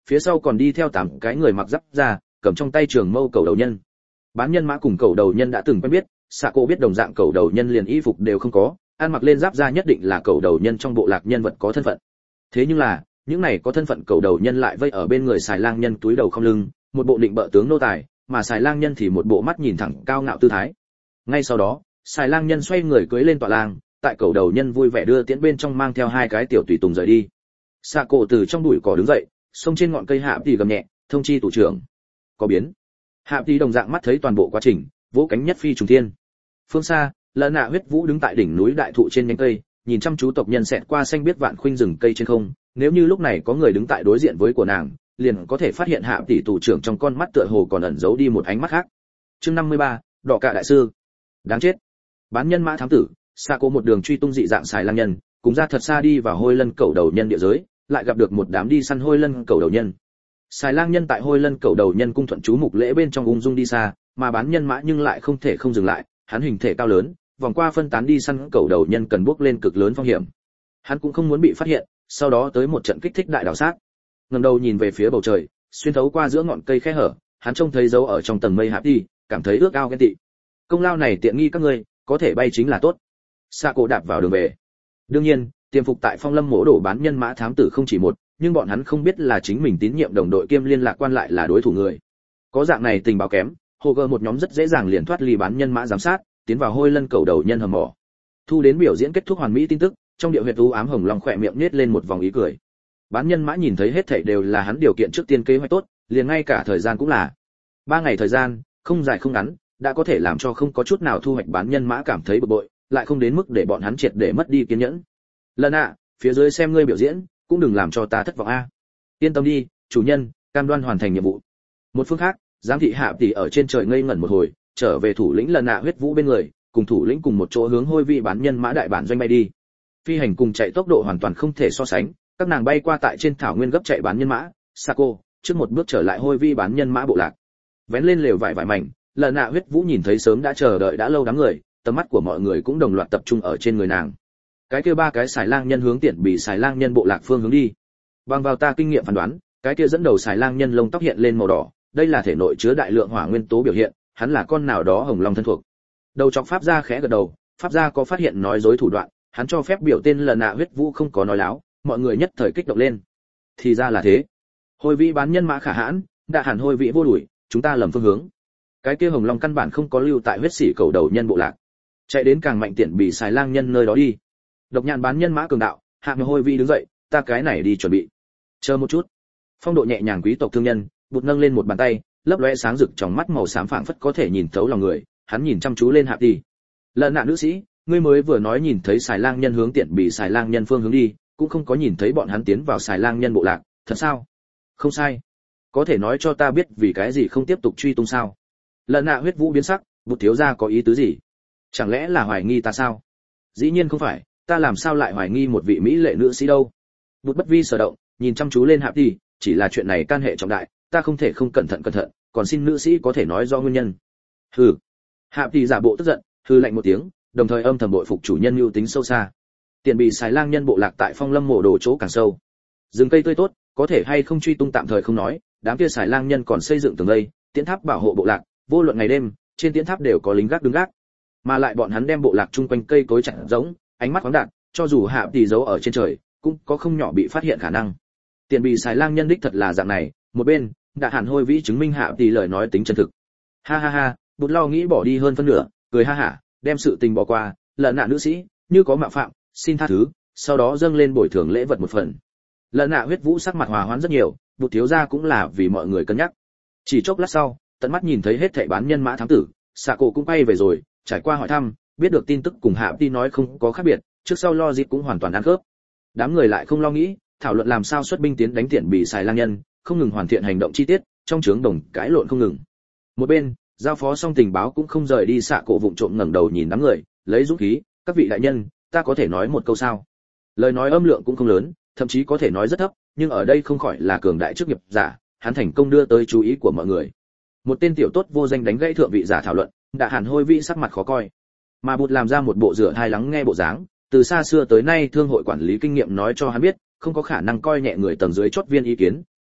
phía sau còn đi theo tám cái người mặc giáp ra, cầm trong tay trường mâu cầu đầu nhân. Bán nhân mã cùng cầu đầu nhân đã từng quen biết, Sạ Cổ biết đồng dạng cầu đầu nhân liền y phục đều không có, ăn mặc lên giáp ra nhất định là cầu đầu nhân trong bộ lạc nhân vật có thân phận. Thế nhưng là, những này có thân phận cầu đầu nhân lại vây ở bên người xài lang nhân túi đầu không lưng, một bộ định bợ tướng nô tài, mà xài lang nhân thì một bộ mắt nhìn thẳng cao ngạo tư thái. Ngay sau đó, xài lang nhân xoay người cưỡi lên tọa lang, tại cầu đầu nhân vui vẻ đưa tiễn bên trong mang theo hai cái tiểu tùy tùng rời đi. Sạ Cổ từ trong bụi cỏ đứng dậy, xông trên ngọn cây hạ tỷ gầm nhẹ, thông chi thủ trưởng. Có biến. Hạ tỷ đồng dạng mắt thấy toàn bộ quá trình, vỗ cánh nhất phi trùng thiên. Phương xa, Lợn Nạ Huyết Vũ đứng tại đỉnh núi đại thụ trên nhánh cây, nhìn chăm chú tộc nhân xẹt qua xanh biết vạn khuynh rừng cây trên không, nếu như lúc này có người đứng tại đối diện với của nàng, liền có thể phát hiện Hạ tỷ thủ trưởng trong con mắt tựa hồ còn ẩn giấu đi một ánh mắt khác. Chương năm mươi ba, Đỏ Cạ đại sư. Đáng chết. Bán nhân mã thám tử, Sạ Cổ một đường truy tung dị dạng xài lang nhân, cùng ra thật xa đi vào hôi lân cẩu đầu nhân địa giới, lại gặp được một đám đi săn hôi lân cẩu đầu nhân. Xài lang nhân tại hôi lân cẩu đầu nhân cung thuận chú mục lễ bên trong ung dung đi xa, mà bán nhân mã nhưng lại không thể không dừng lại, hắn hình thể cao lớn, vòng qua phân tán đi săn cẩu đầu nhân cần bước lên cực lớn phong hiểm. Hắn cũng không muốn bị phát hiện, sau đó tới một trận kích thích đại đảo sát. Ngẩng đầu nhìn về phía bầu trời, xuyên thấu qua giữa ngọn cây khe hở, hắn trông thấy dấu ở trong tầng mây Hạ tỷ, cảm thấy ước ao ghen tị. Công lao này tiện nghi các ngươi, có thể bay chính là tốt. Sạ Cổ đạp vào đường về. Đương nhiên, tiềm phục tại Phong Lâm mỗ đổ bán nhân mã thám tử không chỉ một, nhưng bọn hắn không biết là chính mình tín nhiệm đồng đội kiêm liên lạc quan lại là đối thủ người. Có dạng này tình báo kém, hồ gơ một nhóm rất dễ dàng liền thoát ly bán nhân mã giám sát, tiến vào hôi lân cầu đầu nhân hầm mỏ. Thu đến biểu diễn kết thúc hoàn mỹ tin tức, trong địa huyệt u ám hồng long khỏe miệng nhếch lên một vòng ý cười. Bán nhân mã nhìn thấy hết thảy đều là hắn điều kiện trước tiên kế hoạch tốt, liền ngay cả thời gian cũng là ba ngày thời gian, không dài không ngắn, đã có thể làm cho không có chút nào thu hoạch bán nhân mã cảm thấy bực bội, lại không đến mức để bọn hắn triệt để mất đi kiên nhẫn. Lần ạ, phía dưới xem ngươi biểu diễn, cũng đừng làm cho ta thất vọng a. Yên tâm đi, chủ nhân, cam đoan hoàn thành nhiệm vụ. Một phương khác, giám thị Hạ tỷ ở trên trời ngây ngẩn một hồi, trở về thủ lĩnh Lần ạ Huyết Vũ bên người, cùng thủ lĩnh cùng một chỗ hướng hôi vị bán nhân mã đại bản doanh bay đi. Phi hành cùng chạy tốc độ hoàn toàn không thể so sánh, các nàng bay qua tại trên thảo nguyên gấp chạy bán nhân mã, Sạ Cổ trước một bước trở lại hôi vi bán nhân mã bộ lạc. Vén lên lều vải vải mảnh, Lần ạ Huyết Vũ nhìn thấy sớm đã chờ đợi đã lâu đám người, tầm mắt của mọi người cũng đồng loạt tập trung ở trên người nàng. Cái kia ba cái xài lang nhân hướng tiện bị xài lang nhân bộ lạc phương hướng đi. Bằng vào ta kinh nghiệm phán đoán, cái kia dẫn đầu xài lang nhân lông tóc hiện lên màu đỏ, đây là thể nội chứa đại lượng hỏa nguyên tố biểu hiện, hắn là con nào đó hồng long thân thuộc. Đầu chọc pháp gia khẽ gật đầu, pháp gia có phát hiện nói dối thủ đoạn, hắn cho phép biểu tên Lần ạ Huyết Vũ không có nói láo, mọi người nhất thời kích động lên. Thì ra là thế. Hôi vị bán nhân mã khả hãn, đã hẳn hôi vị vô đuổi, chúng ta lầm phương hướng. Cái kia hồng long căn bản không có lưu tại huyết sĩ cầu đầu nhân bộ lạc, chạy đến càng mạnh tiện bị xài lang nhân nơi đó đi. Độc nhạn bán nhân mã cường đạo, hạ người hôi vị đứng dậy, ta cái này đi chuẩn bị. Chờ một chút. Phong độ nhẹ nhàng quý tộc thương nhân, bụt nâng lên một bàn tay, lấp lóe sáng rực trong mắt màu xám phảng phất có thể nhìn thấu lòng người, hắn nhìn chăm chú lên Hạ tỷ. Lợn nạn nữ sĩ, ngươi mới vừa nói nhìn thấy xài lang nhân hướng tiện bị xài lang nhân phương hướng đi, cũng không có nhìn thấy bọn hắn tiến vào xài lang nhân bộ lạc, thật sao? Không sai. Có thể nói cho ta biết vì cái gì không tiếp tục truy tung sao? Lợn nạ huyết vũ biến sắc, bụt thiếu gia có ý tứ gì? Chẳng lẽ là hoài nghi ta sao? Dĩ nhiên không phải, ta làm sao lại hoài nghi một vị mỹ lệ nữ sĩ đâu? Bụt bất vi sở động, nhìn chăm chú lên Hạ tỷ, chỉ là chuyện này can hệ trọng đại, ta không thể không cẩn thận cẩn thận, còn xin nữ sĩ có thể nói rõ nguyên nhân. Hừ. Hạ tỷ giả bộ tức giận, hừ lạnh một tiếng, đồng thời âm thầm bội phục chủ nhân mưu tính sâu xa. Tiền bị xài lang nhân bộ lạc tại Phong Lâm mộ đồ chỗ càng sâu. Rừng cây tươi tốt, có thể hay không truy tung tạm thời không nói, đám kia xài lang nhân còn xây dựng tường lây, tiễn tháp bảo hộ bộ lạc, vô luận ngày đêm, trên tiễn tháp đều có lính gác đứng gác. Mà lại bọn hắn đem bộ lạc chung quanh cây cối chặt giống, ánh mắt khoáng đạt, cho dù Hạ tỷ giấu ở trên trời, cũng có không nhỏ bị phát hiện khả năng. Tiền bị xài lang nhân đích thật là dạng này, một bên, đã hẳn hôi vĩ chứng minh Hạ tỷ lời nói tính chân thực. Ha ha ha, Bụt lo nghĩ bỏ đi hơn phân nửa, cười ha hả, đem sự tình bỏ qua, lợn nạ nữ sĩ, như có mạo phạm, xin tha thứ, sau đó dâng lên bồi thường lễ vật một phần. Lợn nạ huyết vũ sắc mặt hòa hoãn rất nhiều, Bụt thiếu gia cũng là vì mọi người cân nhắc. Chỉ chốc lát sau, tận mắt nhìn thấy hết thảy bán nhân mã thám tử, Sạ Cổ cũng bay về rồi, trải qua hỏi thăm, biết được tin tức cùng Hạ tỷ nói không có khác biệt, trước sau lo dịp cũng hoàn toàn ăn khớp. Đám người lại không lo nghĩ, thảo luận làm sao xuất binh tiến đánh tiện bị xài lang nhân, không ngừng hoàn thiện hành động chi tiết, trong trướng đồng cãi lộn không ngừng. Một bên, giao phó xong tình báo cũng không rời đi. Sạ Cổ vụng trộm ngẩng đầu nhìn đám người, lấy dũng khí, các vị đại nhân, ta có thể nói một câu sao? Lời nói âm lượng cũng không lớn, thậm chí có thể nói rất thấp, nhưng ở đây không khỏi là cường đại chức nghiệp giả, hắn thành công đưa tới chú ý của mọi người. Một tên tiểu tốt vô danh đánh gãy thượng vị giả thảo luận, đã hẳn hôi vị sắc mặt khó coi, mà Bụt làm ra một bộ rửa hai lắng nghe bộ dáng, từ xa xưa tới nay thương hội quản lý kinh nghiệm nói cho hắn biết, không có khả năng coi nhẹ người tầng dưới chót viên ý kiến,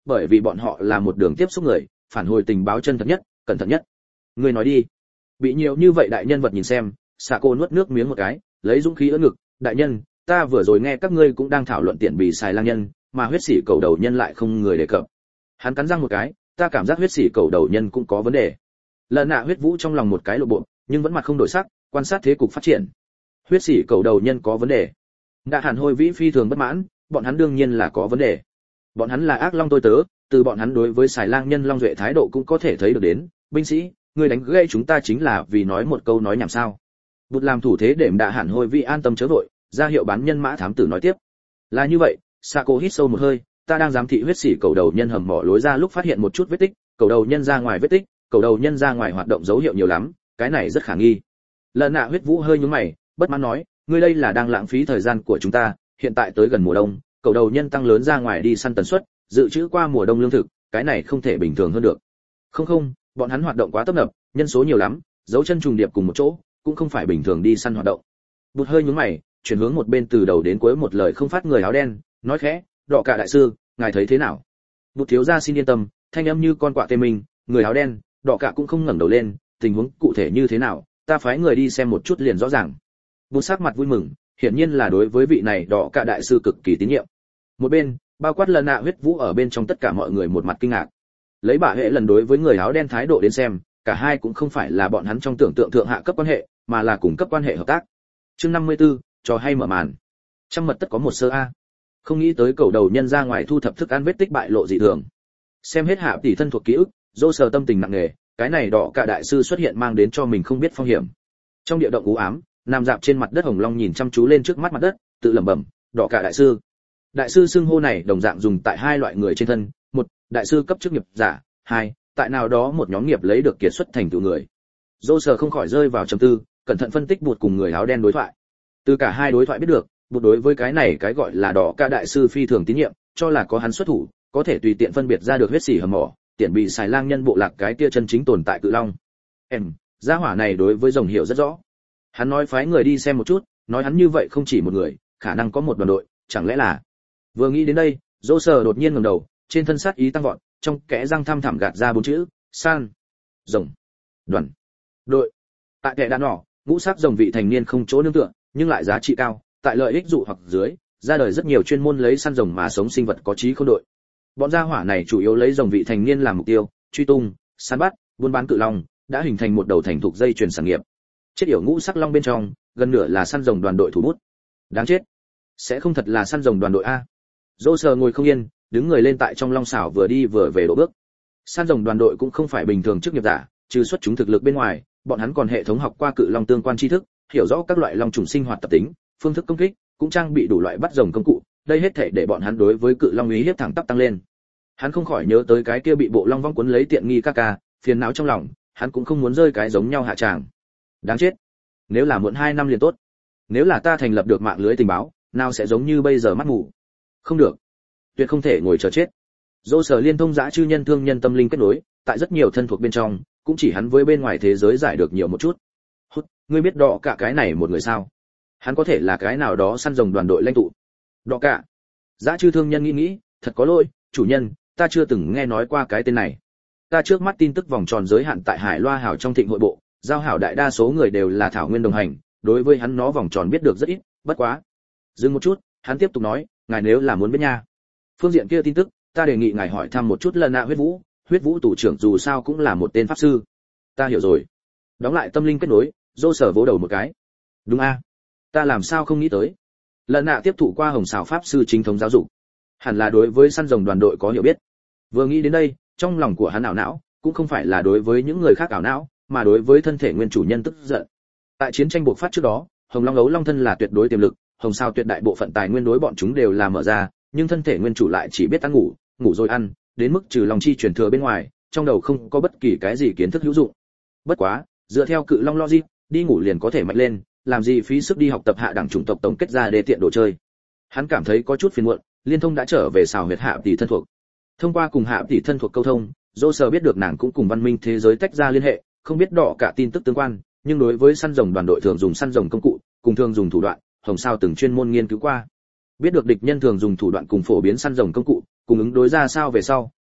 bởi vì bọn họ là một đường tiếp xúc người, phản hồi tình báo chân thật nhất, cẩn thận nhất. Ngươi nói đi. Bị nhiều như vậy đại nhân vật nhìn xem, Sạ Cô nuốt nước miếng một cái, lấy dũng khí ưỡn ngực, đại nhân, ta vừa rồi nghe các ngươi cũng đang thảo luận tiện bì xài lang nhân, mà huyết sĩ cầu đầu nhân lại không người đề cập. Hắn cắn răng một cái, ta cảm giác huyết sĩ cầu đầu nhân cũng có vấn đề. Lần nạ huyết vũ trong lòng một cái lộ bộ, nhưng vẫn mặt không đổi sắc, quan sát thế cục phát triển. Huyết sĩ cầu đầu nhân có vấn đề. Đạ Hàn Hôi Vĩ phi thường bất mãn, bọn hắn đương nhiên là có vấn đề. Bọn hắn là ác long tôi tớ, từ bọn hắn đối với xài lang nhân long duệ thái độ cũng có thể thấy được đến. Binh sĩ, ngươi đánh gây chúng ta chính là vì nói một câu nói nhảm sao? Bụt làm thủ thế để Đạ Hàn Hôi Vĩ an tâm chớ vội, ra hiệu bán nhân mã thám tử nói tiếp. Là như vậy, Sako hít sâu một hơi, ta đang giám thị huyết sĩ cầu đầu nhân hầm mỏ lối ra lúc phát hiện một chút vết tích, cầu đầu nhân ra ngoài vết tích, cầu đầu nhân ra ngoài hoạt động dấu hiệu nhiều lắm, cái này rất khả nghi. Lần nạ huyết vũ hơi nhướng mày, bất mãn nói, ngươi đây là đang lãng phí thời gian của chúng ta, hiện tại tới gần mùa đông, cầu đầu nhân tăng lớn ra ngoài đi săn tần suất, dự trữ qua mùa đông lương thực, cái này không thể bình thường hơn được. Không không, bọn hắn hoạt động quá tấp nập, nhân số nhiều lắm, dấu chân trùng điệp cùng một chỗ, cũng không phải bình thường đi săn hoạt động. Bụt hơi nhướng mày, chuyển hướng một bên từ đầu đến cuối một lời không phát người áo đen, nói khẽ, Đọ Cả đại sư, ngài thấy thế nào? Bụt thiếu gia xin yên tâm, thanh âm như con quạ tê mình, người áo đen, Đọ Cả cũng không ngẩng đầu lên, tình huống cụ thể như thế nào, ta phái người đi xem một chút liền rõ ràng. Bụt sắc mặt vui mừng, hiển nhiên là đối với vị này Đọ Cả đại sư cực kỳ tín nhiệm. Một bên, bao quát lần nạ huyết vũ ở bên trong tất cả mọi người một mặt kinh ngạc. Lấy bà hệ lần đối với người áo đen thái độ đến xem, cả hai cũng không phải là bọn hắn trong tưởng tượng thượng hạ cấp quan hệ, mà là cùng cấp quan hệ hợp tác. Chương năm mươi tư, trò hay mở màn. Trăm mật tất có một sơ a. Không nghĩ tới cầu đầu nhân ra ngoài thu thập thức ăn vết tích bại lộ dị thường. Xem hết hạ tỷ thân thuộc ký ức, dô sờ tâm tình nặng nề, cái này Đọ Cả đại sư xuất hiện mang đến cho mình không biết phong hiểm. Trong địa động u ám, nằm dạp trên mặt đất Hồng Long nhìn chăm chú lên trước mắt mặt đất, tự lẩm bẩm, Đọ Cả đại sư. Đại sư xưng hô này đồng dạng dùng tại hai loại người trên thân, một, đại sư cấp chức nghiệp giả, hai, tại nào đó một nhóm nghiệp lấy được kiệt xuất thành tựu người. Dô sờ không khỏi rơi vào trầm tư, cẩn thận phân tích Bụt cùng người áo đen đối thoại. Từ cả hai đối thoại biết được, Bụt đối với cái này cái gọi là Đọ Cả đại sư phi thường tín nhiệm, cho là có hắn xuất thủ, có thể tùy tiện phân biệt ra được huyết sĩ hầm mỏ, tiện bị xài lang nhân bộ lạc cái kia chân chính tồn tại cự long. Em, gia hỏa này đối với rồng hiểu rất rõ. Hắn nói phái người đi xem một chút, nói hắn như vậy không chỉ một người, khả năng có một đoàn đội, chẳng lẽ là... Vừa nghĩ đến đây, Dô sờ đột nhiên ngẩng đầu, trên thân sát ý tăng vọt, trong kẽ răng thăm thẳm gạt ra bốn chữ, san, rồng, đoàn, đội. Tại kẻ đàn nhỏ, ngũ sắc rồng vị thành niên không chỗ nương tựa, nhưng lại giá trị cao, tại lợi ích dụ hoặc dưới, ra đời rất nhiều chuyên môn lấy săn rồng mà sống sinh vật có trí không đội. Bọn gia hỏa này chủ yếu lấy rồng vị thành niên làm mục tiêu, truy tung, săn bắt, buôn bán cự long, đã hình thành một đầu thành thục dây chuyền sản nghiệp. Chết yểu ngũ sắc long bên trong, gần nửa là săn rồng đoàn đội thủ bút. Đáng chết, sẽ không thật là săn rồng đoàn đội a. Dô sờ ngồi không yên, đứng người lên tại trong long xảo vừa đi vừa về độ bước. Săn rồng đoàn đội cũng không phải bình thường chức nghiệp giả, trừ xuất chúng thực lực bên ngoài, bọn hắn còn hệ thống học qua cự long tương quan tri thức, hiểu rõ các loại long trùng sinh hoạt tập tính, phương thức công kích, cũng trang bị đủ loại bắt rồng công cụ, đây hết thể để bọn hắn đối với cự long uy hiếp thẳng tắp tăng lên. Hắn không khỏi nhớ tới cái kia bị bộ long vong cuốn lấy tiện nghi ca ca, phiền não trong lòng, hắn cũng không muốn rơi cái giống nhau hạ tràng. Đáng chết, nếu là muộn hai năm liền tốt. Nếu là ta thành lập được mạng lưới tình báo, nào sẽ giống như bây giờ mắt mù. Không được, tuyệt không thể ngồi chờ chết. Dô sở liên thông dã chư nhân thương nhân tâm linh kết nối, tại rất nhiều thân thuộc bên trong, cũng chỉ hắn với bên ngoài thế giới giải được nhiều một chút. Hút, ngươi biết Đọ Cả cái này một người sao? Hắn có thể là cái nào đó săn rồng đoàn đội lãnh tụ. Đọ Cả. Dã chư thương nhân nghĩ nghĩ, thật có lỗi, chủ nhân, ta chưa từng nghe nói qua cái tên này. Ta trước mắt tin tức vòng tròn giới hạn tại Hải Loa Hảo trong thịnh hội bộ, giao hảo đại đa số người đều là thảo nguyên đồng hành, đối với hắn nó vòng tròn biết được rất ít, bất quá. Dừng một chút, hắn tiếp tục nói, ngài nếu là muốn biết nha. Phương diện kia tin tức, ta đề nghị ngài hỏi thăm một chút lần nạ huyết vũ, huyết vũ tù trưởng dù sao cũng là một tên pháp sư. Ta hiểu rồi. Đóng lại tâm linh kết nối, Dô sở vỗ đầu một cái. Đúng a, ta làm sao không nghĩ tới. Lần nạ tiếp thụ qua hồng xào pháp sư chính thống giáo dục, hẳn là đối với săn rồng đoàn đội có hiểu biết. Vừa nghĩ đến đây, trong lòng của hắn ảo não, cũng không phải là đối với những người khác ảo não, mà đối với thân thể nguyên chủ nhân tức giận. Tại chiến tranh bộc phát trước đó, hồng long ấu long thân là tuyệt đối tiềm lực, hồng sao tuyệt đại bộ phận tài nguyên đối bọn chúng đều là mở ra, nhưng thân thể nguyên chủ lại chỉ biết ăn ngủ, ngủ rồi ăn, đến mức trừ lòng chi truyền thừa bên ngoài, trong đầu không có bất kỳ cái gì kiến thức hữu dụng. Bất quá, dựa theo cự long logic, đi ngủ liền có thể mạnh lên, làm gì phí sức đi học tập hạ đẳng chủng tộc tổng kết ra để tiện đồ chơi. Hắn cảm thấy có chút phiền muộn, liên thông đã trở về xào huyệt hạ tỷ thân thuộc. Thông qua cùng hạ tỷ thân thuộc câu thông, Dô sở biết được nàng cũng cùng văn minh thế giới tách ra liên hệ, không biết Đọ Cả tin tức tương quan, nhưng đối với săn rồng đoàn đội thường dùng săn rồng công cụ, cùng thường dùng thủ đoạn, hồng sao từng chuyên môn nghiên cứu qua. Biết được địch nhân thường dùng thủ đoạn cùng phổ biến săn rồng công cụ, cùng ứng đối ra sao về sau,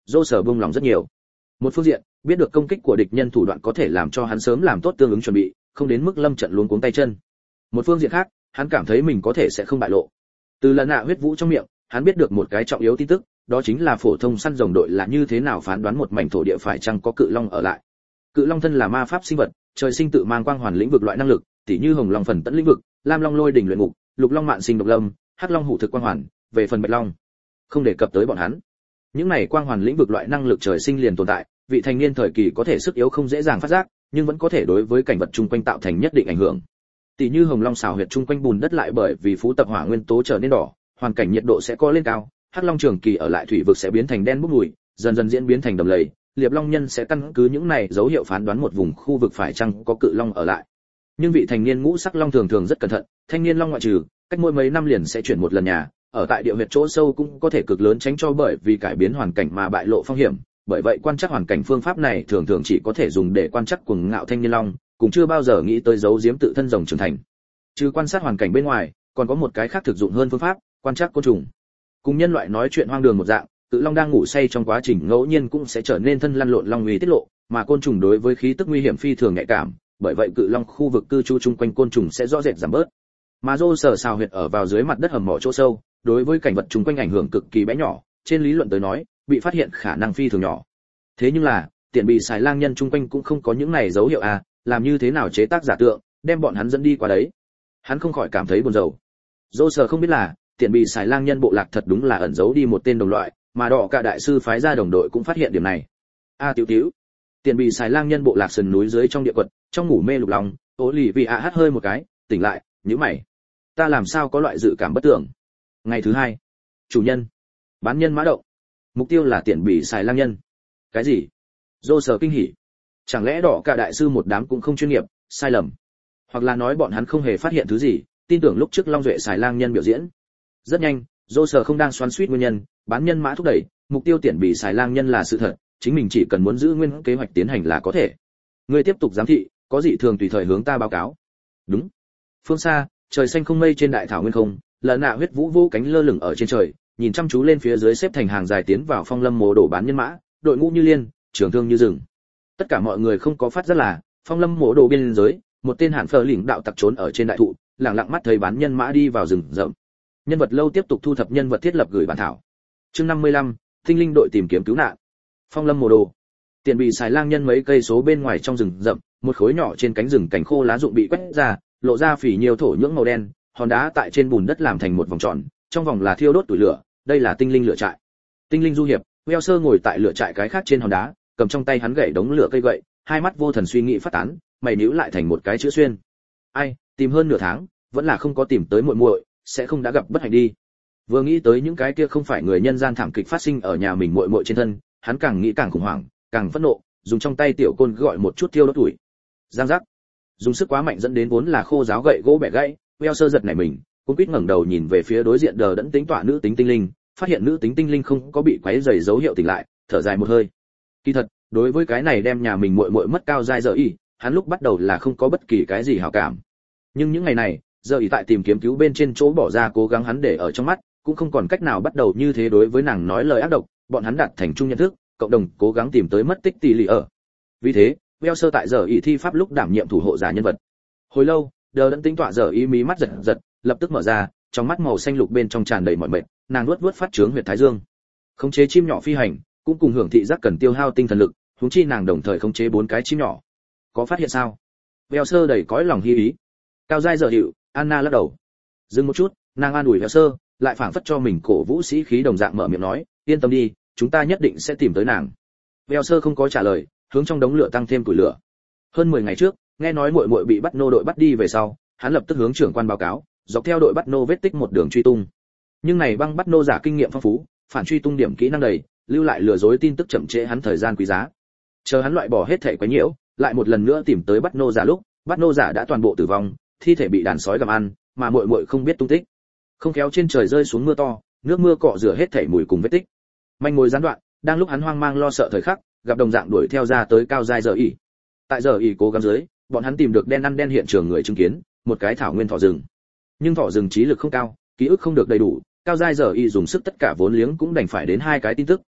Dô Sở buông lòng rất nhiều. Một phương diện, biết được công kích của địch nhân thủ đoạn có thể làm cho hắn sớm làm tốt tương ứng chuẩn bị, không đến mức lâm trận luống cuống tay chân. Một phương diện khác, hắn cảm thấy mình có thể sẽ không bại lộ. Từ lần nạ huyết vũ trong miệng, hắn biết được một cái trọng yếu tin tức, đó chính là phổ thông săn rồng đội là như thế nào phán đoán một mảnh thổ địa phải chăng có cự long ở lại. Cự long thân là ma pháp sinh vật, trời sinh tự mang quang hoàn lĩnh vực loại năng lực, tỉ như hồng long phần tận lĩnh vực, lam long lôi đỉnh luyện ngục, lục long mạn sinh độc lâm, hắc long hủ thực quang hoàn, về phần bạch long, không đề cập tới bọn hắn. Những này quang hoàn lĩnh vực loại năng lực trời sinh liền tồn tại, vị thành niên thời kỳ có thể sức yếu không dễ dàng phát giác, nhưng vẫn có thể đối với cảnh vật chung quanh tạo thành nhất định ảnh hưởng. Tỷ như hồng long xào huyệt chung quanh bùn đất lại bởi vì phú tập hỏa nguyên tố trở nên đỏ, hoàn cảnh nhiệt độ sẽ co lên cao, hắc long trường kỳ ở lại thủy vực sẽ biến thành đen bốc mùi, dần dần diễn biến thành đầm lầy, liệp long nhân sẽ căn cứ những này dấu hiệu phán đoán một vùng khu vực phải chăng có cự long ở lại. Nhưng vị thành niên ngũ sắc long thường thường rất cẩn thận, thanh niên long ngoại trừ, cách mỗi mấy năm liền sẽ chuyển một lần nhà, ở tại địa huyệt chỗ sâu cũng có thể cực lớn tránh cho bởi vì cải biến hoàn cảnh mà bại lộ phong hiểm, bởi vậy quan trắc hoàn cảnh phương pháp này thường thường chỉ có thể dùng để quan trắc cuồng ngạo thanh niên long, cũng chưa bao giờ nghĩ tới giấu giếm tự thân rồng trưởng thành. Trừ quan sát hoàn cảnh bên ngoài, còn có một cái khác thực dụng hơn phương pháp, quan trắc côn trùng. Cùng nhân loại nói chuyện hoang đường một dạng, cự long đang ngủ say trong quá trình ngẫu nhiên cũng sẽ trở nên thân lăn lộn long uy tiết lộ, mà côn trùng đối với khí tức nguy hiểm phi thường nhạy cảm, bởi vậy cự long khu vực cư trú chung quanh côn trùng sẽ rõ rệt giảm bớt. Mà Dô Sở xào huyệt ở vào dưới mặt đất hầm mỏ chỗ sâu, đối với cảnh vật chung quanh ảnh hưởng cực kỳ bé nhỏ, trên lý luận tới nói, bị phát hiện khả năng phi thường nhỏ. Thế nhưng là, tiện bị xài lang nhân chung quanh cũng không có những này dấu hiệu à, làm như thế nào chế tác giả tượng, đem bọn hắn dẫn đi qua đấy. Hắn không khỏi cảm thấy buồn rầu. Dô Sở không biết là, tiện bị xài lang nhân bộ lạc thật đúng là ẩn giấu đi một tên đồng loại, mà đỏ cả đại sư phái ra đồng đội cũng phát hiện điểm này. A à, tiểu tiểu, tiện bị xài lang nhân bộ lạc sườn núi dưới trong địa quật, trong ngủ mê lục lòng, Ô lì vì a hát hơi một cái, tỉnh lại, nhíu mày. Ta làm sao có loại dự cảm bất tưởng. Ngày thứ hai, chủ nhân, bán nhân mã động, mục tiêu là tiện bị xài lang nhân. Cái gì? Dô Sở kinh hỉ. Chẳng lẽ đỏ cả đại sư một đám cũng không chuyên nghiệp, sai lầm, hoặc là nói bọn hắn không hề phát hiện thứ gì, tin tưởng lúc trước long duệ xài lang nhân biểu diễn. Rất nhanh, Dô Sở không đang xoắn xuýt nguyên nhân, bán nhân mã thúc đẩy, mục tiêu tiện bị xài lang nhân là sự thật, chính mình chỉ cần muốn giữ nguyên kế hoạch tiến hành là có thể. Ngươi tiếp tục giám thị, có dị thường tùy thời hướng ta báo cáo. Đúng. Phương xa, trời xanh không mây trên đại thảo nguyên không, lần nạ huyết vũ vô cánh lơ lửng ở trên trời, nhìn chăm chú lên phía dưới xếp thành hàng dài tiến vào phong lâm mồ đổ bán nhân mã, đội ngũ như liên, trường thương như rừng. Tất cả mọi người không có phát giác là, phong lâm mồ đổ biên giới, một tên hạn phở lĩnh đạo tặc trốn ở trên đại thụ, lặng lặng mắt thấy bán nhân mã đi vào rừng rậm. Nhân vật lâu tiếp tục thu thập nhân vật thiết lập gửi bản thảo. Chương năm mươi lăm, tinh linh đội tìm kiếm cứu nạn. Phong lâm mồ đồ. Tiền bị xài lang nhân mấy cây số bên ngoài trong rừng rậm, một khối nhỏ trên cánh rừng cảnh khô lá rụng bị quét ra, lộ ra phỉ nhiều thổ nhưỡng màu đen, hòn đá tại trên bùn đất làm thành một vòng tròn, trong vòng là thiêu đốt tuổi lửa, đây là tinh linh lửa trại. Tinh linh du hiệp, Weo sơ ngồi tại lửa trại cái khác trên hòn đá, cầm trong tay hắn gậy đống lửa cây gậy, hai mắt vô thần suy nghĩ phát tán, mày nhíu lại thành một cái chữ xuyên. Ai, tìm hơn nửa tháng, vẫn là không có tìm tới muội muội, sẽ không đã gặp bất hạnh đi. Vừa nghĩ tới những cái kia không phải người nhân gian thảm kịch phát sinh ở nhà mình muội muội trên thân, hắn càng nghĩ càng khủng hoảng, càng phẫn nộ, dùng trong tay tiểu côn gọi một chút tiêu đốt tuổi. Giang giác. Dùng sức quá mạnh dẫn đến vốn là khô giáo gậy gỗ bẻ gãy, Weo sơ giật nảy mình, cũng quýt ngẩng đầu nhìn về phía đối diện đờ đẫn tính tọa nữ tính tinh linh, phát hiện nữ tính tinh linh không có bị quấy rầy dấu hiệu tỉnh lại, thở dài một hơi. Kỳ thật, đối với cái này đem nhà mình muội muội mất cao giai giờ y, hắn lúc bắt đầu là không có bất kỳ cái gì hảo cảm. Nhưng những ngày này, giờ y tại tìm kiếm cứu bên trên chỗ bỏ ra cố gắng hắn để ở trong mắt, cũng không còn cách nào bắt đầu như thế đối với nàng nói lời ác độc, bọn hắn đạt thành chung nhận thức, cộng đồng cố gắng tìm tới mất tích tỷ lệ ở. Vì thế, Weo sơ tại giờ y thi pháp lúc đảm nhiệm thủ hộ giả nhân vật. Hồi lâu, đờ đẫn tính tọa giờ y mí mắt giật giật, lập tức mở ra, trong mắt màu xanh lục bên trong tràn đầy mọi mệt, nàng nuốt nuốt phát trướng huyệt thái dương. Khống chế chim nhỏ phi hành, cũng cùng hưởng thị giác cần tiêu hao tinh thần lực, huống chi nàng đồng thời khống chế bốn cái chim nhỏ. Có phát hiện sao? Weo sơ đầy cõi lòng hy ý. Cao giai giờ hiệu, Anna lắc đầu. Dừng một chút, nàng an ủi Weo sơ, lại phảng phất cho mình cổ vũ sĩ khí đồng dạng mở miệng nói, yên tâm đi, chúng ta nhất định sẽ tìm tới nàng. Weo sơ không có trả lời, hướng trong đống lửa tăng thêm củi lửa. Hơn mười ngày trước, nghe nói muội muội bị bắt nô đội bắt đi về sau, hắn lập tức hướng trưởng quan báo cáo, dọc theo đội bắt nô vết tích một đường truy tung. Nhưng này băng bắt nô giả kinh nghiệm phong phú, phản truy tung điểm kỹ năng đầy, lưu lại lừa dối tin tức chậm trễ hắn thời gian quý giá. Chờ hắn loại bỏ hết thể quấy nhiễu, lại một lần nữa tìm tới bắt nô giả lúc, bắt nô giả đã toàn bộ tử vong, thi thể bị đàn sói gặm ăn, mà muội muội không biết tung tích. Không khéo trên trời rơi xuống mưa to, nước mưa cọ rửa hết thảy mùi cùng vết tích. Manh mối gián đoạn, đang lúc hắn hoang mang lo sợ thời khắc, gặp đồng dạng đuổi theo ra tới cao giai giờ ỉ. Tại giờ ỉ cố gắng dưới, bọn hắn tìm được đen ăn đen hiện trường người chứng kiến, một cái thảo nguyên thỏ rừng. Nhưng thỏ rừng trí lực không cao, ký ức không được đầy đủ, cao giai giờ ỉ dùng sức tất cả vốn liếng cũng đành phải đến hai cái tin tức,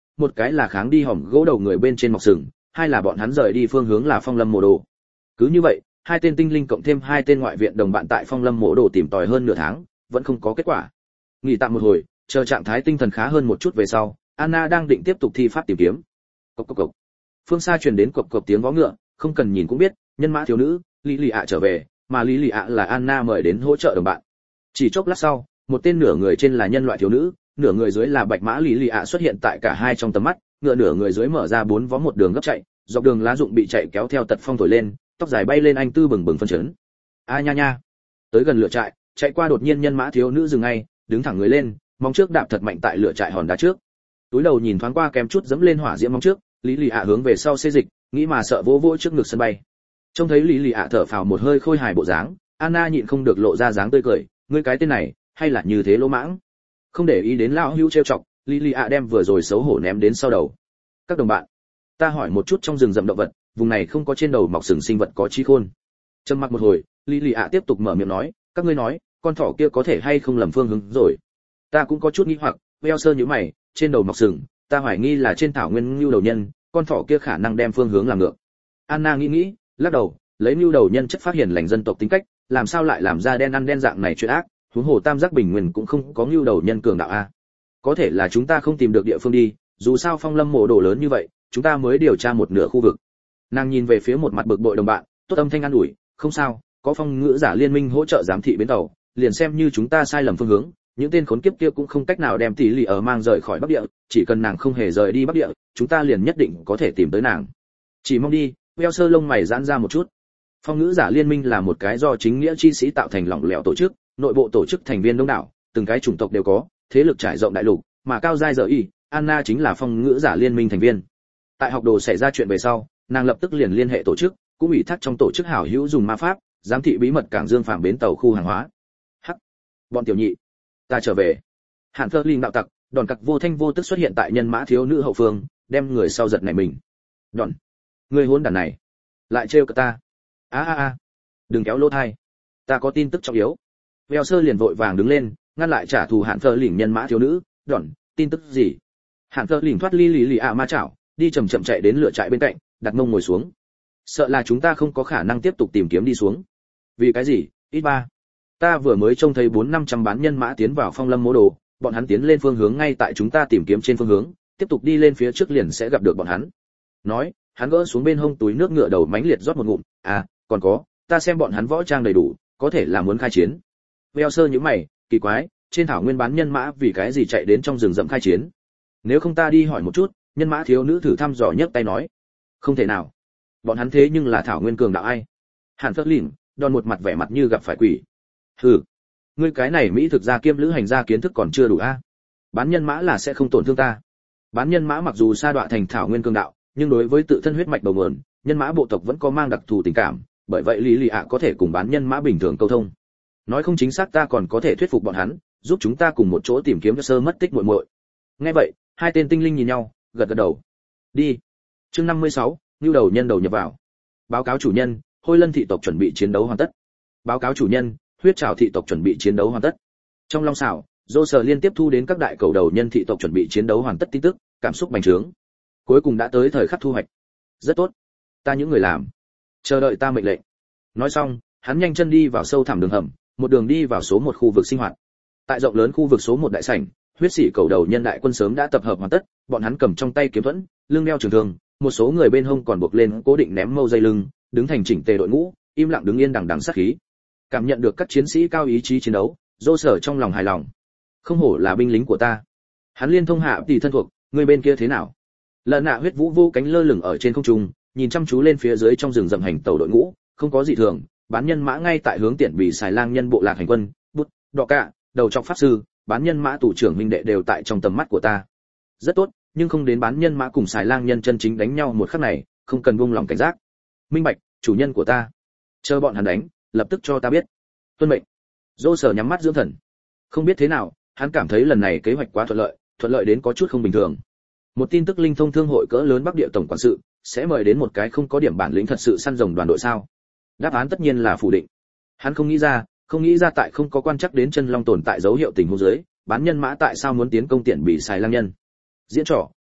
một cái là kháng đi hòm gỗ đầu người bên trên mọc sừng, hai là bọn hắn rời đi phương hướng là Phong Lâm Mộ Đồ. Cứ như vậy, hai tên tinh linh cộng thêm hai tên ngoại viện đồng bạn tại Phong Lâm Mộ Đồ tìm tòi hơn nửa tháng, vẫn không có kết quả. Nghỉ tạm một hồi, chờ trạng thái tinh thần khá hơn một chút về sau, Anna đang định tiếp tục thi pháp tìm kiếm. Cộc cộc cộc. Phương xa truyền đến cộc cộc tiếng vó ngựa, không cần nhìn cũng biết, nhân mã thiếu nữ, Lý Lì ạ trở về, mà Lý Lì ạ là Anna mời đến hỗ trợ đồng bạn. Chỉ chốc lát sau, một tên nửa người trên là nhân loại thiếu nữ, nửa người dưới là bạch mã Lý Lì ạ xuất hiện tại cả hai trong tầm mắt, ngựa nửa người dưới mở ra bốn vó một đường gấp chạy, dọc đường lá rụng bị chạy kéo theo tật phong thổi lên, tóc dài bay lên anh tư bừng bừng phân chấn. A nha nha. Tới gần lửa trại, chạy qua đột nhiên nhân mã thiếu nữ dừng ngay, đứng thẳng người lên, móng trước đạp thật mạnh tại lửa trại hòn đá trước. Túi đầu nhìn thoáng qua kém chút dẫm lên hỏa diễm móng trước, Lý Lì ạ hướng về sau xê dịch, nghĩ mà sợ vỗ vỗ trước ngực sân bay. Trông thấy Lý Lì ạ thở phào một hơi khôi hài bộ dáng, Anna nhịn không được lộ ra dáng tươi cười, ngươi cái tên này, hay là như thế lỗ mãng. Không để ý đến lão hữu trêu chọc, Lý Lì ạ đem vừa rồi xấu hổ ném đến sau đầu. Các đồng bạn, ta hỏi một chút trong rừng rậm động vật, vùng này không có trên đầu mọc sừng sinh vật có trí khôn. Trầm mặc một hồi, Lý Lì ạ tiếp tục mở miệng nói, các ngươi nói, con thỏ kia có thể hay không lầm phương hướng rồi. Ta cũng có chút nghi hoặc, Veo Sơ nhíu mày, trên đầu mọc sừng, ta hoài nghi là trên thảo nguyên nưu đầu nhân, con thỏ kia khả năng đem phương hướng làm ngược. Anna nghĩ nghĩ, lắc đầu, lấy nưu đầu nhân chất phát hiện lành dân tộc tính cách, làm sao lại làm ra đen ăn đen dạng này chuyện ác, huống hồ tam giác bình nguyên cũng không có nưu đầu nhân cường đạo a. Có thể là chúng ta không tìm được địa phương đi, dù sao Phong Lâm Mộ Đồ lớn như vậy, chúng ta mới điều tra một nửa khu vực. Nàng nhìn về phía một mặt bực bội đồng bạn, tốt âm thanh an ủi, không sao, có Phong Ngữ Giả Liên minh hỗ trợ giám thị bến tàu, liền xem như chúng ta sai lầm phương hướng, những tên khốn kiếp kia cũng không cách nào đem tỷ lệ ở mang rời khỏi Bắc Địa, chỉ cần nàng không hề rời đi Bắc Địa, chúng ta liền nhất định có thể tìm tới nàng. Chỉ mong đi. Veo Sơ lông mày giãn ra một chút. Phong Ngữ Giả Liên minh là một cái do chính nghĩa chi sĩ tạo thành lỏng lẻo tổ chức, nội bộ tổ chức thành viên đông đảo, từng cái chủng tộc đều có, thế lực trải rộng đại lục, mà cao giai giờ y, Anna chính là Phong Ngữ Giả Liên minh thành viên. Tại học đồ xảy ra chuyện về sau, nàng lập tức liền liên hệ tổ chức, cũng ủy thác trong tổ chức hảo hữu dùng ma pháp, giám thị bí mật cảng Dương Phàm bến tàu khu hàng hóa. Hắc, bọn tiểu nhị, ta trở về. Hạn Phơ Linh đạo tặc, đòn cặc vô thanh vô tức xuất hiện tại nhân mã thiếu nữ hậu phương, đem người sau giật nảy mình. Đòn, người hôn đàn này, lại trêu cả ta. A a a, đừng kéo lỗ tai, ta có tin tức trọng yếu. Veo Sơ liền vội vàng đứng lên, ngăn lại trả thù Hạn Phơ Linh nhân mã thiếu nữ. Đòn, tin tức gì? Hạn Phơ Linh thoát ly lì lì ạ ma chảo, đi chậm chậm chạy đến lửa trại bên cạnh, đặt mông ngồi xuống. Sợ là chúng ta không có khả năng tiếp tục tìm kiếm đi xuống. Vì cái gì? Ít ba. Ta vừa mới trông thấy bốn năm trăm bán nhân mã tiến vào Phong Lâm Mộ Đồ, bọn hắn tiến lên phương hướng ngay tại chúng ta tìm kiếm trên phương hướng, tiếp tục đi lên phía trước liền sẽ gặp được bọn hắn. Nói, hắn gỡ xuống bên hông túi nước ngựa đầu mánh liệt rót một ngụm, à, còn có, ta xem bọn hắn võ trang đầy đủ, có thể là muốn khai chiến. Veo Sơ nhíu mày, kỳ quái, trên thảo nguyên bán nhân mã vì cái gì chạy đến trong rừng rậm khai chiến? Nếu không ta đi hỏi một chút. Nhân mã thiếu nữ thử thăm dò nhấc tay nói, không thể nào, bọn hắn thế nhưng là thảo nguyên cường đạo ai? Hàn Phất Lĩnh đòn một mặt vẻ mặt như gặp phải quỷ. Hừ, ngươi cái này mỹ thực gia kiêm lữ hành gia kiến thức còn chưa đủ a. À? Bán nhân mã là sẽ không tổn thương ta. Bán nhân mã mặc dù sa đọa thành thảo nguyên cường đạo, nhưng đối với tự thân huyết mạch đầu nguồn, nhân mã bộ tộc vẫn có mang đặc thù tình cảm, bởi vậy Lý Lì ạ có thể cùng bán nhân mã bình thường câu thông. Nói không chính xác ta còn có thể thuyết phục bọn hắn, giúp chúng ta cùng một chỗ tìm kiếm cho sơ mất tích muội muội. Nghe vậy, hai tên tinh linh nhìn nhau, gật gật đầu. Đi. Chương năm mươi sáu, nưu đầu nhân đầu nhập vào. Báo cáo chủ nhân, Hôi Lân thị tộc chuẩn bị chiến đấu hoàn tất. Báo cáo chủ nhân, Huyết Trảo thị tộc chuẩn bị chiến đấu hoàn tất. Trong long xảo, Dô Sở liên tiếp thu đến các đại cầu đầu nhân thị tộc chuẩn bị chiến đấu hoàn tất tin tức, cảm xúc bành trướng. Cuối cùng đã tới thời khắc thu hoạch. Rất tốt. Ta những người làm, chờ đợi ta mệnh lệnh. Nói xong, hắn nhanh chân đi vào sâu thẳm đường hầm, một đường đi vào số một khu vực sinh hoạt. Tại rộng lớn khu vực số một đại sảnh, huyết sĩ cầu đầu nhân đại quân sớm đã tập hợp hoàn tất, bọn hắn cầm trong tay kiếm thuẫn, lưng đeo trường thương, một số người bên hông còn buộc lên cố định ném mâu dây lưng, đứng thành chỉnh tề đội ngũ, im lặng đứng yên đằng đằng sát khí. Cảm nhận được các chiến sĩ cao ý chí chiến đấu, Dô Sở trong lòng hài lòng. Không hổ là binh lính của ta. Hắn liên thông hạ tỷ thân thuộc, người bên kia thế nào? Lợn nạ huyết vũ vô cánh lơ lửng ở trên không trung, nhìn chăm chú lên phía dưới trong rừng rậm hành tàu đội ngũ, không có gì thường, bán nhân mã ngay tại hướng tiện bị xài lang nhân bộ lạc hành quân, bút, đọ cạ, đầu trọc pháp sư, bán nhân mã tù trưởng minh đệ đều tại trong tầm mắt của ta. Rất tốt, nhưng không đến bán nhân mã cùng xài lang nhân chân chính đánh nhau một khắc này, không cần buông lòng cảnh giác. Minh bạch, chủ nhân của ta. Chờ bọn hắn đánh, lập tức cho ta biết. Tuân mệnh. Dô Sở nhắm mắt dưỡng thần. Không biết thế nào, hắn cảm thấy lần này kế hoạch quá thuận lợi, thuận lợi đến có chút không bình thường. Một tin tức linh thông thương hội cỡ lớn Bắc Địa tổng quản sự sẽ mời đến một cái không có điểm bản lĩnh thật sự săn rồng đoàn đội sao? Đáp án tất nhiên là phủ định. Hắn không nghĩ ra, không nghĩ ra tại không có quan chắc đến chân long tồn tại dấu hiệu tình huống dưới, bán nhân mã tại sao muốn tiến công tiện bị xài lang nhân. Diễn trò,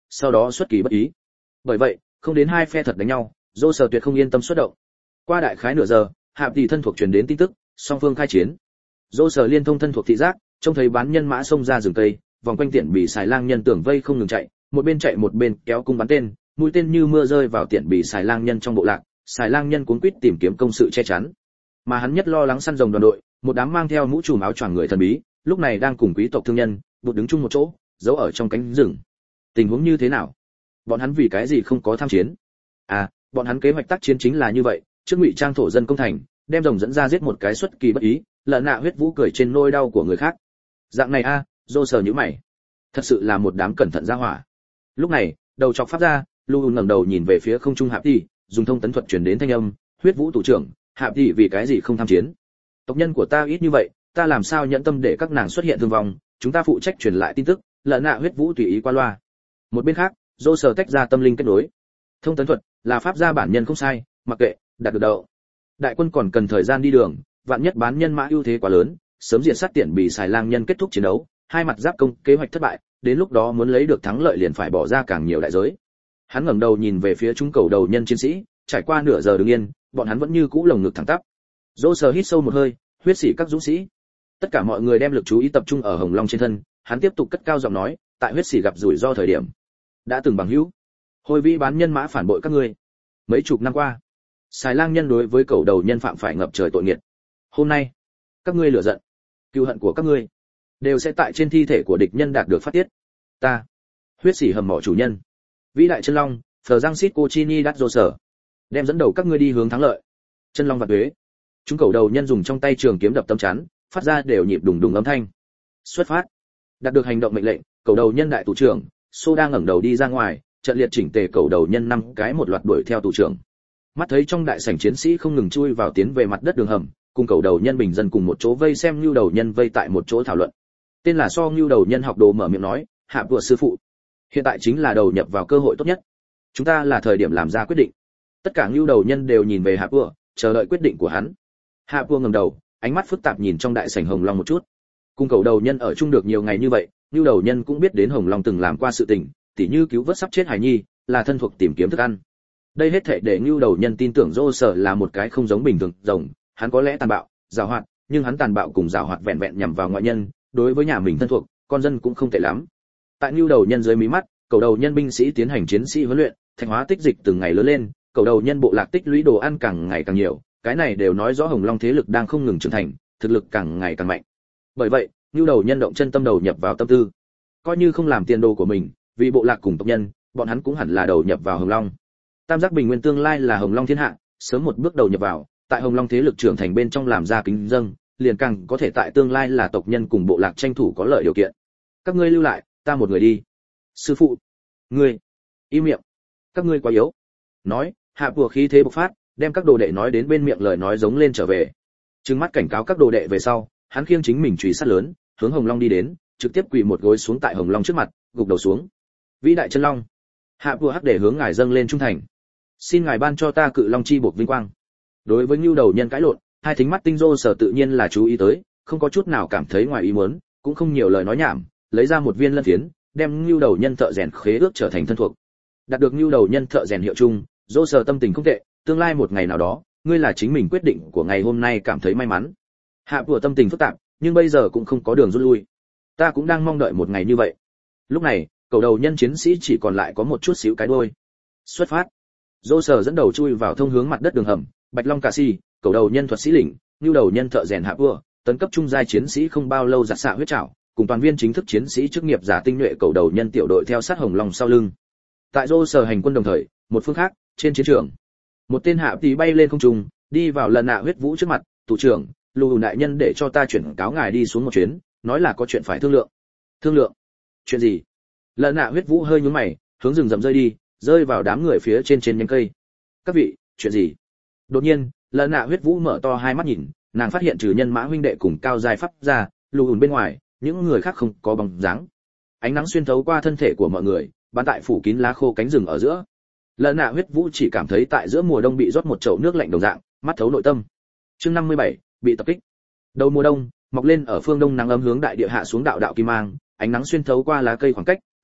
sau đó xuất kỳ bất ý. Bởi vậy, không đến hai phe thật đánh nhau, dô sở tuyệt không yên tâm xuất động. Qua đại khái nửa giờ, Hạp tỷ thân thuộc truyền đến tin tức, song phương khai chiến. Dô sở liên thông thân thuộc thị giác, trông thấy bán nhân mã xông ra rừng cây, vòng quanh tiện bị xài lang nhân tưởng vây không ngừng chạy, một bên chạy một bên kéo cung bắn tên, mũi tên như mưa rơi vào tiện bị xài lang nhân trong bộ lạc, xài lang nhân cuống quýt tìm kiếm công sự che chắn. Mà hắn nhất lo lắng săn rồng đoàn đội, một đám mang theo mũ trùm áo choàng người thần bí, lúc này đang cùng quý tộc thương nhân bụt đứng chung một chỗ, giấu ở trong cánh rừng. Tình huống như thế nào? Bọn hắn vì cái gì không có tham chiến? À, bọn hắn kế hoạch tác chiến chính là như vậy, trước ngụy trang thổ dân công thành, đem rồng dẫn ra giết một cái xuất kỳ bất ý, lợn nạ huyết vũ cười trên nỗi đau của người khác. Dạng này a, à, dô sờ nhíu mày. Thật sự là một đám cẩn thận ra hỏa. Lúc này, đầu chọc phát ra, Lu ngẩng đầu nhìn về phía không trung Hạp tỷ, dùng thông tấn thuật truyền đến thanh âm, huyết vũ thủ trưởng, Hạp tỷ vì cái gì không tham chiến? Tộc nhân của ta ít như vậy, ta làm sao nhẫn tâm để các nàng xuất hiện thương vong, chúng ta phụ trách truyền lại tin tức, lợn nạ huyết vũ tùy ý qua loa. Một bên khác, dô sờ tách ra tâm linh kết nối. Thông tấn thuật là pháp gia bản nhân không sai, mặc kệ, đạt được đậu. Đại quân còn cần thời gian đi đường, vạn nhất bán nhân mã ưu thế quá lớn, sớm diện sát tiện bị xài lang nhân kết thúc chiến đấu, hai mặt giáp công kế hoạch thất bại, đến lúc đó muốn lấy được thắng lợi liền phải bỏ ra càng nhiều đại giới. Hắn ngẩng đầu nhìn về phía trung cầu đầu nhân chiến sĩ, trải qua nửa giờ đứng yên, bọn hắn vẫn như cũ lồng ngực thẳng tắp. Dô sờ hít sâu một hơi, huyết sĩ các dũng sĩ. Tất cả mọi người đem lực chú ý tập trung ở Hồng Long trên thân, hắn tiếp tục cất cao giọng nói, tại huyết sĩ gặp rủi ro thời điểm, đã từng bằng hữu, hồi vĩ bán nhân mã phản bội các ngươi. Mấy chục năm qua, xài lang nhân đối với cầu đầu nhân phạm phải ngập trời tội nghiệt. Hôm nay, các ngươi lửa giận, cừu hận của các ngươi đều sẽ tại trên thi thể của địch nhân đạt được phát tiết. Ta, huyết sĩ hầm mỏ chủ nhân, vĩ đại chân long, Phờ Giang Sít Cochini Đát Dô Sở, đem dẫn đầu các ngươi đi hướng thắng lợi. Chân long và tuế. Chúng cầu đầu nhân dùng trong tay trường kiếm đập tấm chắn, phát ra đều nhịp đùng đùng âm thanh. Xuất phát. Đạt được hành động mệnh lệnh, cầu đầu nhân đại tù trưởng, Sô đang ngẩng đầu đi ra ngoài, trận liệt chỉnh tề cầu đầu nhân năm cái một loạt đuổi theo tù trưởng. Mắt thấy trong đại sảnh chiến sĩ không ngừng chui vào tiến về mặt đất đường hầm, cùng cầu đầu nhân bình dân cùng một chỗ vây xem nhu đầu nhân vây tại một chỗ thảo luận. Tên là So nhu đầu nhân học đồ mở miệng nói, hạ vừa sư phụ, hiện tại chính là đầu nhập vào cơ hội tốt nhất. Chúng ta là thời điểm làm ra quyết định. Tất cả nhu đầu nhân đều nhìn về hạ vừa, chờ đợi quyết định của hắn. Hạ vừa ngẩng đầu, ánh mắt phức tạp nhìn trong đại sảnh Hồng Long một chút. Cùng cầu đầu nhân ở chung được nhiều ngày như vậy, nhu đầu nhân cũng biết đến Hồng Long từng làm qua sự tình, tỉ như cứu vớt sắp chết hải nhi, là thân thuộc tìm kiếm thức ăn. Đây hết thảy để nhu đầu nhân tin tưởng Dô Sở là một cái không giống bình thường rồng, hắn có lẽ tàn bạo, giàu hoạt, nhưng hắn tàn bạo cùng giàu hoạt vẹn vẹn nhằm vào ngoại nhân, đối với nhà mình thân thuộc, con dân cũng không tệ lắm. Tại nhu đầu nhân dưới mí mắt, cầu đầu nhân binh sĩ tiến hành chiến sĩ huấn luyện, thạch hóa tích dịch từng ngày lớn lên, cầu đầu nhân bộ lạc tích lũy đồ ăn càng ngày càng nhiều, cái này đều nói rõ Hồng Long thế lực đang không ngừng trưởng thành, thực lực càng ngày càng mạnh. Bởi vậy, nhu đầu nhân động chân tâm đầu nhập vào tâm tư, coi như không làm tiền đồ của mình, vì bộ lạc cùng tộc nhân, bọn hắn cũng hẳn là đầu nhập vào Hồng Long. Tam giác bình nguyên tương lai là Hồng Long thiên hạ, sớm một bước đầu nhập vào, tại Hồng Long thế lực trưởng thành bên trong làm ra kính dâng, liền càng có thể tại tương lai là tộc nhân cùng bộ lạc tranh thủ có lợi điều kiện. Các ngươi lưu lại, ta một người đi. Sư phụ, ngươi, im miệng, các ngươi quá yếu. Nói, hạ vừa khí thế bộc phát, đem các đồ đệ nói đến bên miệng lời nói giống lên trở về. Trừng mắt cảnh cáo các đồ đệ về sau, hắn khiêng chính mình chùy sắt lớn, hướng Hồng Long đi đến, trực tiếp quỳ một gối xuống tại Hồng Long trước mặt, gục đầu xuống. Vĩ đại chân long, hạ vừa hắc để hướng ngài dâng lên trung thành. Xin ngài ban cho ta cự long chi buộc vinh quang. Đối với nhu đầu nhân cãi lộn, hai thính mắt tinh Dô Sở tự nhiên là chú ý tới, không có chút nào cảm thấy ngoài ý muốn, cũng không nhiều lời nói nhảm, lấy ra một viên lân phiến, đem nhu đầu nhân thợ rèn khế ước trở thành thân thuộc. Đạt được nhu đầu nhân thợ rèn hiệu chung, Dô Sở tâm tình không tệ, tương lai một ngày nào đó, ngươi là chính mình quyết định của ngày hôm nay cảm thấy may mắn. Hạ vừa tâm tình phức tạp, nhưng bây giờ cũng không có đường rút lui. Ta cũng đang mong đợi một ngày như vậy. Lúc này, cầu đầu nhân chiến sĩ chỉ còn lại có một chút xíu cái đuôi. Xuất phát. Dô Sở dẫn đầu chui vào thông hướng mặt đất đường hầm, Bạch Long Cà Si, cầu đầu nhân thuật sĩ lĩnh, nhu đầu nhân thợ rèn hạ vừa, tấn cấp trung giai chiến sĩ không bao lâu giặt xạ huyết trảo, cùng toàn viên chính thức chiến sĩ chức nghiệp giả tinh nhuệ cầu đầu nhân tiểu đội theo sát Hồng Long sau lưng. Tại Dô Sở hành quân đồng thời, một phương khác, trên chiến trường, một tên hạ tí bay lên không trung, đi vào lần nạ huyết vũ trước mặt, thủ trưởng, Lù đại nhân để cho ta chuyển cáo ngài đi xuống một chuyến, nói là có chuyện phải thương lượng. Thương lượng? Chuyện gì? Lần nạ huyết vũ hơi nhướng mày, hướng rừng rậm rơi đi, rơi vào đám người phía trên trên nhánh cây. Các vị, chuyện gì? Đột nhiên, lần nạ huyết vũ mở to hai mắt nhìn, nàng phát hiện trừ nhân mã huynh đệ cùng cao giai pháp ra, Lù bên ngoài, những người khác không có bóng dáng. Ánh nắng xuyên thấu qua thân thể của mọi người, bắn tại phủ kín lá khô cánh rừng ở giữa. Lần nạ huyết vũ chỉ cảm thấy tại giữa mùa đông bị rót một chậu nước lạnh đồng dạng, mắt thấu nội tâm. Chương năm mươi bảy, bị tập kích. Đầu mùa đông, mọc lên ở phương đông nắng ấm hướng đại địa hạ xuống đạo đạo kim mang, ánh nắng xuyên thấu qua lá cây khoảng cách,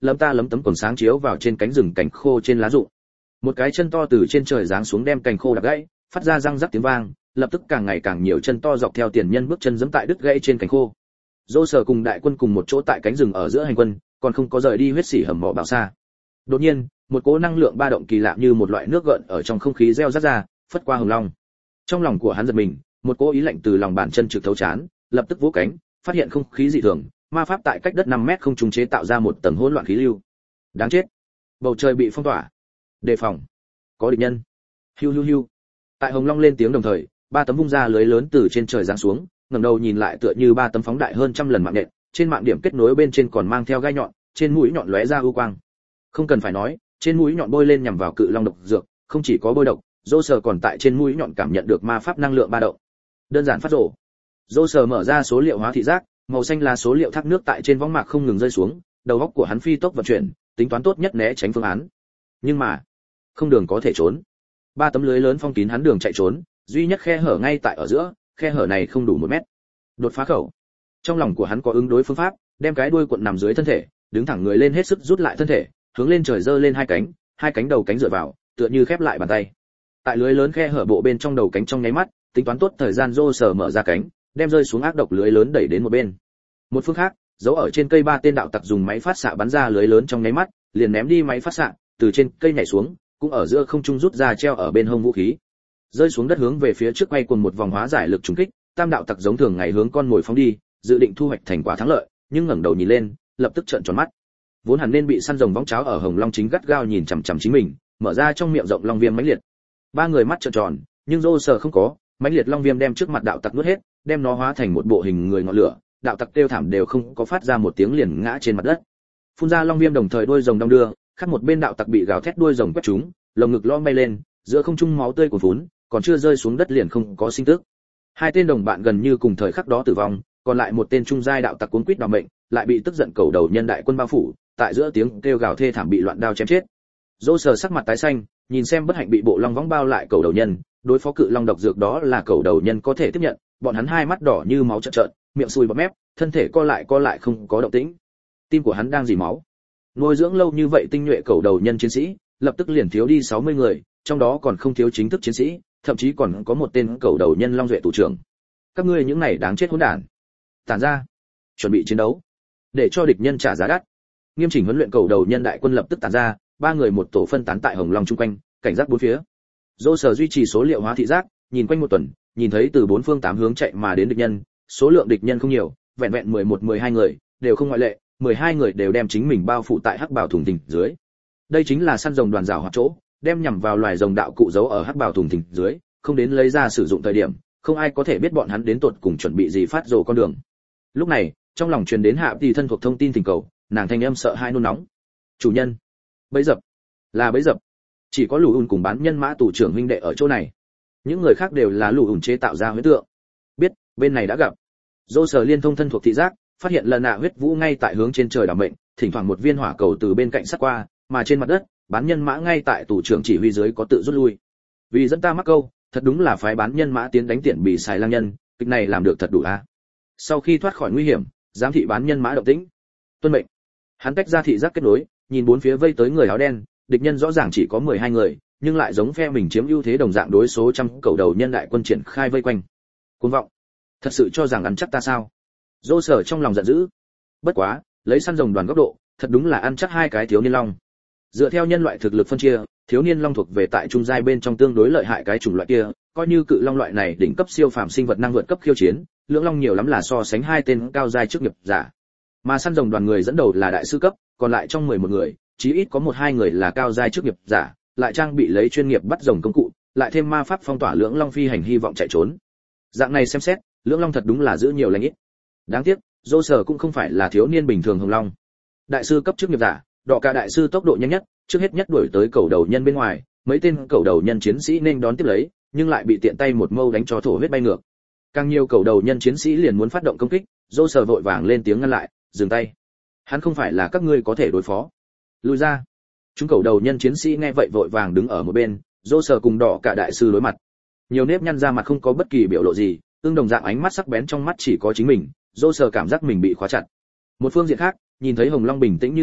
lấm ta lấm tấm quần sáng chiếu vào trên cánh rừng cảnh khô trên lá rụng. Một cái chân to từ trên trời giáng xuống đem cành khô đập gãy, phát ra răng rắc tiếng vang, lập tức càng ngày càng nhiều chân to dọc theo tiền nhân bước chân giẫm tại đứt gãy trên cành khô. Dô Sở cùng đại quân cùng một chỗ tại cánh rừng ở giữa hành quân, còn không có rời đi huyết sỉ hầm mỏ bảo xa. Đột nhiên, một cỗ năng lượng ba động kỳ lạ như một loại nước gợn ở trong không khí reo rắt ra, phất qua Hồng Long. Trong lòng của hắn giật mình, một cỗ ý lạnh từ lòng bàn chân trực thấu chán, lập tức vỗ cánh, phát hiện không khí dị thường, ma pháp tại cách đất năm mét không trung chế tạo ra một tầng hỗn loạn khí lưu. Đáng chết, bầu trời bị phong tỏa, đề phòng, có địch nhân. Hiu hiu hiu. Tại Hồng Long lên tiếng đồng thời, ba tấm vung ra lưới lớn từ trên trời giáng xuống, ngẩng đầu nhìn lại tựa như ba tấm phóng đại hơn trăm lần mạng nhện, trên mạng điểm kết nối bên trên còn mang theo gai nhọn, trên mũi nhọn lóe ra ưu quang. Không cần phải nói, trên mũi nhọn bôi lên nhằm vào cự long độc dược, không chỉ có bôi độc, Dô Sở còn tại trên mũi nhọn cảm nhận được ma pháp năng lượng ba động. Đơn giản phát rổ. Dô Sở mở ra số liệu hóa thị giác, màu xanh là số liệu thác nước tại trên võng mạc không ngừng rơi xuống, đầu óc của hắn phi tốc vận chuyển, tính toán tốt nhất né tránh phương án. Nhưng mà, không đường có thể trốn. Ba tấm lưới lớn phong kín hắn đường chạy trốn, duy nhất khe hở ngay tại ở giữa, khe hở này không đủ một mét. Đột phá khẩu. Trong lòng của hắn có ứng đối phương pháp, đem cái đuôi cuộn nằm dưới thân thể, đứng thẳng người lên hết sức rút lại thân thể, hướng lên trời giơ lên hai cánh, hai cánh đầu cánh dựa vào, tựa như khép lại bàn tay. Tại lưới lớn khe hở bộ bên trong đầu cánh trong nháy mắt, tính toán tốt thời gian Dô Sở mở ra cánh, đem rơi xuống ác độc lưới lớn đẩy đến một bên. Một phương khác, giấu ở trên cây ba tên đạo tặc dùng máy phát xạ bắn ra lưới lớn trong nháy mắt, liền ném đi máy phát xạ, từ trên cây nhảy xuống, cũng ở giữa không trung rút ra treo ở bên hông vũ khí. Rơi xuống đất hướng về phía trước quay cuồng một vòng hóa giải lực trùng kích, tam đạo tặc giống thường ngày hướng con mồi phóng đi, dự định thu hoạch thành quả thắng lợi, nhưng ngẩng đầu nhìn lên, lập tức trợn tròn mắt. Vốn hẳn nên bị săn rồng võng cháo ở Hồng Long chính gắt gao nhìn chằm chằm chính mình, mở ra trong miệng rộng long viêm mãnh liệt. Ba người mắt trợn tròn, nhưng Dô Sở không có, mãnh liệt long viêm đem trước mặt đạo tặc nuốt hết, đem nó hóa thành một bộ hình người ngọn lửa, đạo tặc kêu thảm đều không có phát ra một tiếng liền ngã trên mặt đất. Phun ra long viêm đồng thời đuôi rồng đong đưa, khác một bên đạo tặc bị gào thét đuôi rồng quét trúng, lồng ngực lõm bay lên, giữa không trung máu tươi cuồn phún, còn chưa rơi xuống đất liền không có sinh tức. Hai tên đồng bạn gần như cùng thời khắc đó tử vong, còn lại một tên trung giai đạo tặc cuốn quýt đòi mệnh, lại bị tức giận cầu đầu nhân đại quân bao phủ, tại giữa tiếng kêu gào thê thảm bị loạn đao chém chết. Dô Sở sắc mặt tái xanh, nhìn xem bất hạnh bị bộ long võng bao lại cầu đầu nhân, đối phó cự long độc dược đó là cầu đầu nhân có thể tiếp nhận, bọn hắn hai mắt đỏ như máu trợn trợn, miệng sùi bọt mép, thân thể co lại co lại không có động tĩnh. Tim của hắn đang dì máu. Nuôi dưỡng lâu như vậy tinh nhuệ cầu đầu nhân chiến sĩ, lập tức liền thiếu đi sáu mươi người, trong đó còn không thiếu chính thức chiến sĩ, thậm chí còn có một tên cầu đầu nhân long duệ tù trưởng. Các ngươi những này đáng chết hỗn đản. Tản ra, chuẩn bị chiến đấu, để cho địch nhân trả giá đắt. Nghiêm chỉnh huấn luyện cầu đầu nhân đại quân lập tức tản ra, ba người một tổ phân tán tại Hồng Long chung quanh, cảnh giác bốn phía. Dô Sở duy trì số liệu hóa thị giác, nhìn quanh một tuần, nhìn thấy từ bốn phương tám hướng chạy mà đến địch nhân, số lượng địch nhân không nhiều, vẹn vẹn mười một mười hai người, đều không ngoại lệ, mười hai người đều đem chính mình bao phủ tại hắc bào thùng thình dưới. Đây chính là săn rồng đoàn rào hoạt chỗ, đem nhằm vào loài rồng đạo cụ giấu ở hắc bào thùng thình dưới, không đến lấy ra sử dụng thời điểm, không ai có thể biết bọn hắn đến tột cùng chuẩn bị gì phát rồ con đường. Lúc này, trong lòng truyền đến Hạ Tỷ thân thuộc thông tin tình cầu, nàng thanh âm sợ hai nôn nóng. Chủ nhân, bẫy dập, là bẫy dập. Chỉ có Lù Ùn cùng bán nhân mã tù trưởng huynh đệ ở chỗ này, những người khác đều là Lù Ùn chế tạo ra huyết tượng. Biết, bên này đã gặp. Dô Sở liên thông thân thuộc thị giác, phát hiện lần nạ huyết vũ ngay tại hướng trên trời đảm mệnh, thỉnh thoảng một viên hỏa cầu từ bên cạnh sát qua, mà trên mặt đất, bán nhân mã ngay tại tù trưởng chỉ huy dưới có tự rút lui. Vì dẫn ta mắc câu, thật đúng là phái bán nhân mã tiến đánh tiện bị xài lang nhân, kịch này làm được thật đủ a. Sau khi thoát khỏi nguy hiểm, giám thị bán nhân mã động tĩnh. Tuân mệnh. Hắn tách ra thị giác kết nối, nhìn bốn phía vây tới người áo đen, địch nhân rõ ràng chỉ có mười hai người, nhưng lại giống phe mình chiếm ưu thế đồng dạng đối số trăm cầu đầu nhân đại quân triển khai vây quanh. Cuồng vọng, thật sự cho rằng ăn chắc ta sao? Dô Sở trong lòng giận dữ. Bất quá, lấy săn rồng đoàn góc độ, thật đúng là ăn chắc hai cái thiếu niên long. Dựa theo nhân loại thực lực phân chia, thiếu niên long thuộc về tại trung giai bên trong tương đối lợi hại cái chủng loại kia, coi như cự long loại này đỉnh cấp siêu phàm sinh vật năng vượt cấp khiêu chiến, lưỡng long nhiều lắm là so sánh hai tên cao giai chức nghiệp giả. Mà săn rồng đoàn người dẫn đầu là đại sư cấp, còn lại trong mười một người, chí ít có một hai người là cao giai chức nghiệp giả, lại trang bị lấy chuyên nghiệp bắt rồng công cụ, lại thêm ma pháp phong tỏa lưỡng long phi hành hy vọng chạy trốn. Dạng này xem xét, lưỡng long thật đúng là giữ nhiều lành ít. Đáng tiếc, Dô Sở cũng không phải là thiếu niên bình thường hồng long. Đại sư cấp chức nghiệp giả, đọ cả đại sư tốc độ nhanh nhất, trước hết nhất đuổi tới cầu đầu nhân bên ngoài, mấy tên cầu đầu nhân chiến sĩ nên đón tiếp lấy, nhưng lại bị tiện tay một mâu đánh cho thổ huyết bay ngược. Càng nhiều cầu đầu nhân chiến sĩ liền muốn phát động công kích, Dô Sở vội vàng lên tiếng ngăn lại, dừng tay. Hắn không phải là các ngươi có thể đối phó. Lùi ra. Chúng cầu đầu nhân chiến sĩ nghe vậy vội vàng đứng ở một bên, Dô Sở cùng đỏ cả đại sư đối mặt. Nhiều nếp nhăn ra mặt không có bất kỳ biểu lộ gì, tương đồng dạng ánh mắt sắc bén trong mắt chỉ có chính mình, Dô Sở cảm giác mình bị khóa chặt. Một phương diện khác, nhìn thấy Hồng Long bình tĩnh như thế,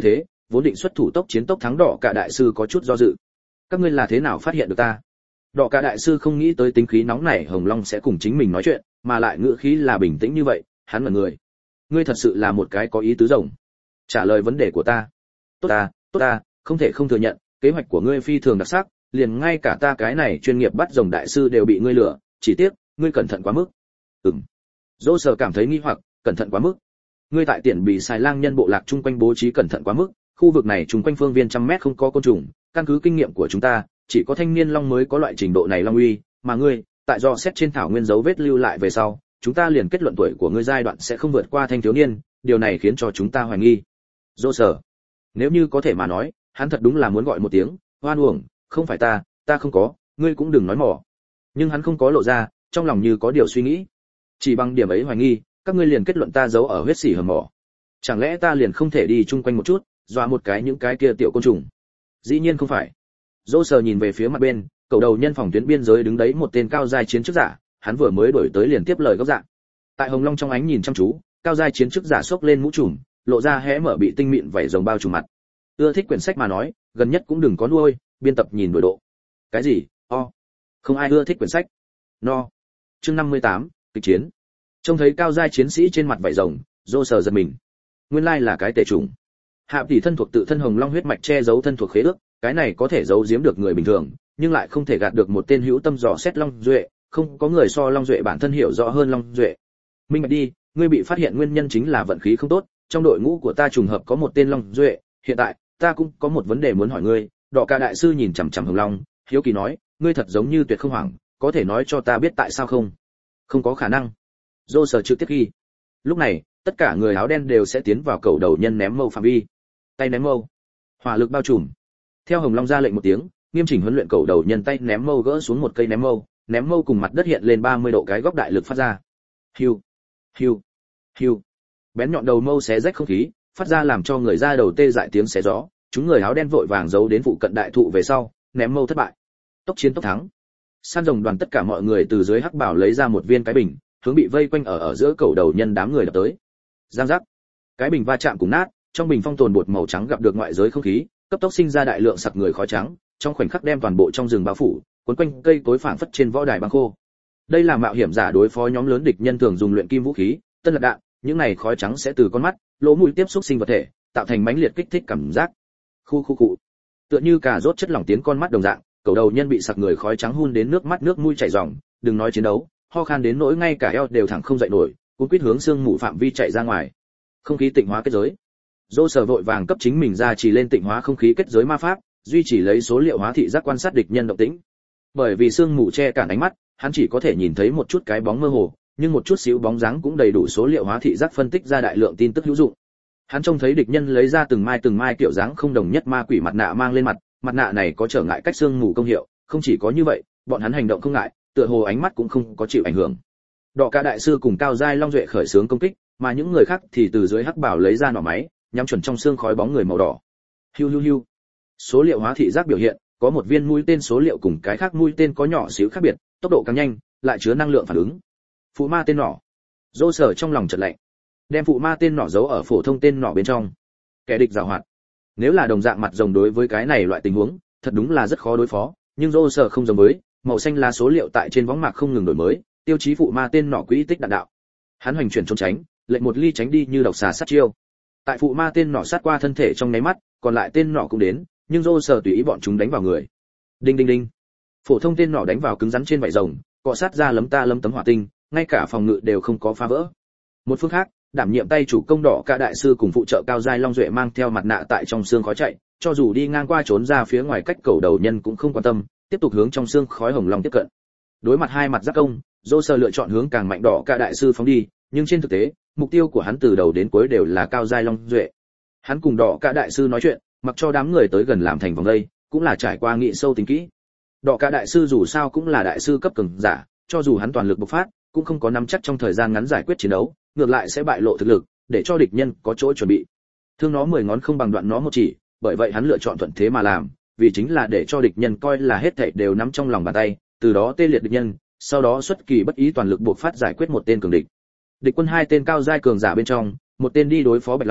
vốn định xuất thủ tốc chiến tốc thắng đỏ cả đại sư có chút do dự. Các ngươi là thế nào phát hiện được ta? Đỏ cả đại sư không nghĩ tới tính khí nóng này Hồng Long sẽ cùng chính mình nói chuyện, mà lại ngữ khí là bình tĩnh như vậy, hắn là người. Ngươi thật sự là một cái có ý tứ rồng. Trả lời vấn đề của ta. Tốt ta, tốt ta, không thể không thừa nhận, kế hoạch của ngươi phi thường đặc sắc, liền ngay cả ta cái này chuyên nghiệp bắt rồng đại sư đều bị ngươi lừa, chỉ tiếc, ngươi cẩn thận quá mức. Ừm. Dỗ Sở cảm thấy nghi hoặc, cẩn thận quá mức. Ngươi tại Tiễn Bì Xài Lang nhân bộ lạc chung quanh bố trí cẩn thận quá mức, khu vực này chung quanh phương viên trăm mét không có côn trùng, căn cứ kinh nghiệm của chúng ta, chỉ có thanh niên long mới có loại trình độ này long uy, mà ngươi, tại do xét trên thảo nguyên dấu vết lưu lại về sau, chúng ta liền kết luận tuổi của ngươi giai đoạn sẽ không vượt qua thanh thiếu niên, điều này khiến cho chúng ta hoài nghi. Dỗ Sở, nếu như có thể mà nói, hắn thật đúng là muốn gọi một tiếng, oan uổng, không phải ta, ta không có, ngươi cũng đừng nói mỏ. Nhưng hắn không có lộ ra, trong lòng như có điều suy nghĩ. Chỉ bằng điểm ấy hoài nghi, các ngươi liền kết luận ta giấu ở huyết xỉ hầm mỏ. Chẳng lẽ ta liền không thể đi chung quanh một chút, dọa một cái những cái kia tiểu côn trùng? Dĩ nhiên không phải. Dỗ Sở nhìn về phía mặt bên, cầu đầu nhân phòng tuyến biên giới đứng đấy một tên cao giai chiến chức giả, hắn vừa mới đổi tới liền tiếp lời góc dạng. Tại Hồng Long trong ánh nhìn chăm chú, cao giai chiến chức giả xốc lên mũ trùm, lộ ra hé mở bị tinh mịn vảy rồng bao trùm mặt. Ưa thích quyển sách mà nói, gần nhất cũng đừng có nuôi, biên tập nhìn đổi độ. Cái gì? O. Không ai ưa thích quyển sách. No. Chương năm mươi tám, kịch chiến. Trông thấy cao giai chiến sĩ trên mặt vảy rồng, Dỗ Sở giật mình. Nguyên lai là cái tệ trùng. Hạ tỷ thân thuộc tự thân Hồng Long huyết mạch che giấu thân thuộc khế ước, cái này có thể giấu giếm được người bình thường, nhưng lại không thể gạt được một tên hữu tâm dò xét Long Duệ, không có người so Long Duệ bản thân hiểu rõ hơn Long Duệ. Minh bạch đi, ngươi bị phát hiện nguyên nhân chính là vận khí không tốt, trong đội ngũ của ta trùng hợp có một tên Long Duệ, hiện tại, ta cũng có một vấn đề muốn hỏi ngươi. Đỏ Ca đại sư nhìn chằm chằm Hồng Long, hiếu kỳ nói, ngươi thật giống như tuyệt không hoảng, có thể nói cho ta biết tại sao không? Không có khả năng. Dỗ Sở trực tiếp ghi. Lúc này, tất cả người áo đen đều sẽ tiến vào cầu đầu nhân ném mâu phạm vi. Tay ném mâu, hỏa lực bao trùm. Theo Hồng Long ra lệnh một tiếng, nghiêm chỉnh huấn luyện cầu đầu nhân tay ném mâu gỡ xuống một cây ném mâu, ném mâu cùng mặt đất hiện lên ba mươi độ cái góc đại lực phát ra. Hiu, hiu, hiu. Bén nhọn đầu mâu xé rách không khí, phát ra làm cho người da đầu tê dại tiếng xé gió. Chúng người áo đen vội vàng giấu đến phụ cận đại thụ về sau, ném mâu thất bại. Tốc chiến tốc thắng. Săn rồng đoàn tất cả mọi người từ dưới hắc bảo lấy ra một viên cái bình, hướng bị vây quanh ở ở giữa cầu đầu nhân đám người đập tới. Giang giác. Cái bình va chạm cùng nát, trong bình phong tồn bột màu trắng gặp được ngoại giới không khí, cấp tốc sinh ra đại lượng sặc người khói trắng, trong khoảnh khắc đem toàn bộ trong rừng bao phủ, cuốn quanh cây cối phảng phất trên võ đài băng khô. Đây là mạo hiểm giả đối phó nhóm lớn địch nhân thường dùng luyện kim vũ khí, tân lật đạn, những này khói trắng sẽ từ con mắt, lỗ mũi tiếp xúc sinh vật thể, tạo thành mãnh liệt kích thích cảm giác. Khu khu cụ. Tựa như cà rốt chất lỏng tiến con mắt đồng dạng, cầu đầu nhân bị sặc người khói trắng hun đến nước mắt nước mũi chảy ròng, đừng nói chiến đấu, ho khan đến nỗi ngay cả eo đều thẳng không dậy nổi, cuốn quýt hướng xương mù phạm vi chạy ra ngoài. Không khí tịnh hóa kết giới. Dỗ Sở vội vàng cấp chính mình ra chỉ lên tịnh hóa không khí kết giới ma pháp, duy trì lấy số liệu hóa thị giác quan sát địch nhân động tĩnh. Bởi vì sương mù che cản ánh mắt, hắn chỉ có thể nhìn thấy một chút cái bóng mơ hồ, nhưng một chút xíu bóng dáng cũng đầy đủ số liệu hóa thị giác phân tích ra đại lượng tin tức hữu dụng. Hắn trông thấy địch nhân lấy ra từng mai từng mai kiểu dáng không đồng nhất ma quỷ mặt nạ mang lên mặt, mặt nạ này có trở ngại cách sương mù công hiệu, không chỉ có như vậy, bọn hắn hành động không ngại, tựa hồ ánh mắt cũng không có chịu ảnh hưởng. Đỏ Ca đại sư cùng cao giai Long Duệ khởi xướng công kích, mà những người khác thì từ dưới hắc bảo lấy ra nỏ máy, nhắm chuẩn trong xương khói bóng người màu đỏ. Hiu hiu hiu. Số liệu hóa thị giác biểu hiện, có một viên mũi tên số liệu cùng cái khác mũi tên có nhỏ xíu khác biệt, tốc độ càng nhanh, lại chứa năng lượng phản ứng. Phụ ma tên nỏ. Dỗ Sở trong lòng chợt lạnh. Đem phụ ma tên nỏ giấu ở phổ thông tên nỏ bên trong. Kẻ địch giàu hoạt. Nếu là đồng dạng mặt rồng đối với cái này loại tình huống, thật đúng là rất khó đối phó, nhưng Dỗ Sở không giống với, màu xanh là số liệu tại trên võng mạc không ngừng đổi mới, tiêu chí phụ ma tên nỏ quỹ tích đạn đạo. Hắn hoành chuyển trốn tránh, lệnh một ly tránh đi như độc xà sát chiêu. Tại phụ ma tên nỏ sát qua thân thể trong nháy mắt, còn lại tên nỏ cũng đến, nhưng Dỗ Sở tùy ý bọn chúng đánh vào người. Đinh đinh đinh. Phổ thông tên nỏ đánh vào cứng rắn trên vảy rồng, cọ sát ra lấm ta lấm tấm hỏa tinh, ngay cả phòng ngự đều không có phá vỡ. Một phương khác, đảm nhiệm tay chủ công Đỏ Ca đại sư cùng phụ trợ cao giai Long Duệ mang theo mặt nạ tại trong xương khói chạy, cho dù đi ngang qua trốn ra phía ngoài cách cầu đầu nhân cũng không quan tâm, tiếp tục hướng trong xương khói hồng long tiếp cận. Đối mặt hai mặt giáp công, Dỗ Sở lựa chọn hướng càng mạnh Đỏ Ca đại sư phóng đi, nhưng trên thực tế, mục tiêu của hắn từ đầu đến cuối đều là cao giai Long Duệ. Hắn cùng Đỏ Ca đại sư nói chuyện, mặc cho đám người tới gần làm thành vòng đây, cũng là trải qua nghị sâu tính kỹ. Đỏ Ca đại sư dù sao cũng là đại sư cấp cường giả, cho dù hắn toàn lực bộc phát, cũng không có nắm chắc trong thời gian ngắn giải quyết chiến đấu, ngược lại sẽ bại lộ thực lực, để cho địch nhân có chỗ chuẩn bị. Thương nó mười ngón không bằng đoạn nó một chỉ, bởi vậy hắn lựa chọn thuận thế mà làm, vì chính là để cho địch nhân coi là hết thảy đều nắm trong lòng bàn tay, từ đó tê liệt địch nhân, sau đó xuất kỳ bất ý toàn lực bộc phát giải quyết một tên cường địch. Địch quân hai tên cao giai cường giả bên trong, một tên đi đối phó Bạch Long,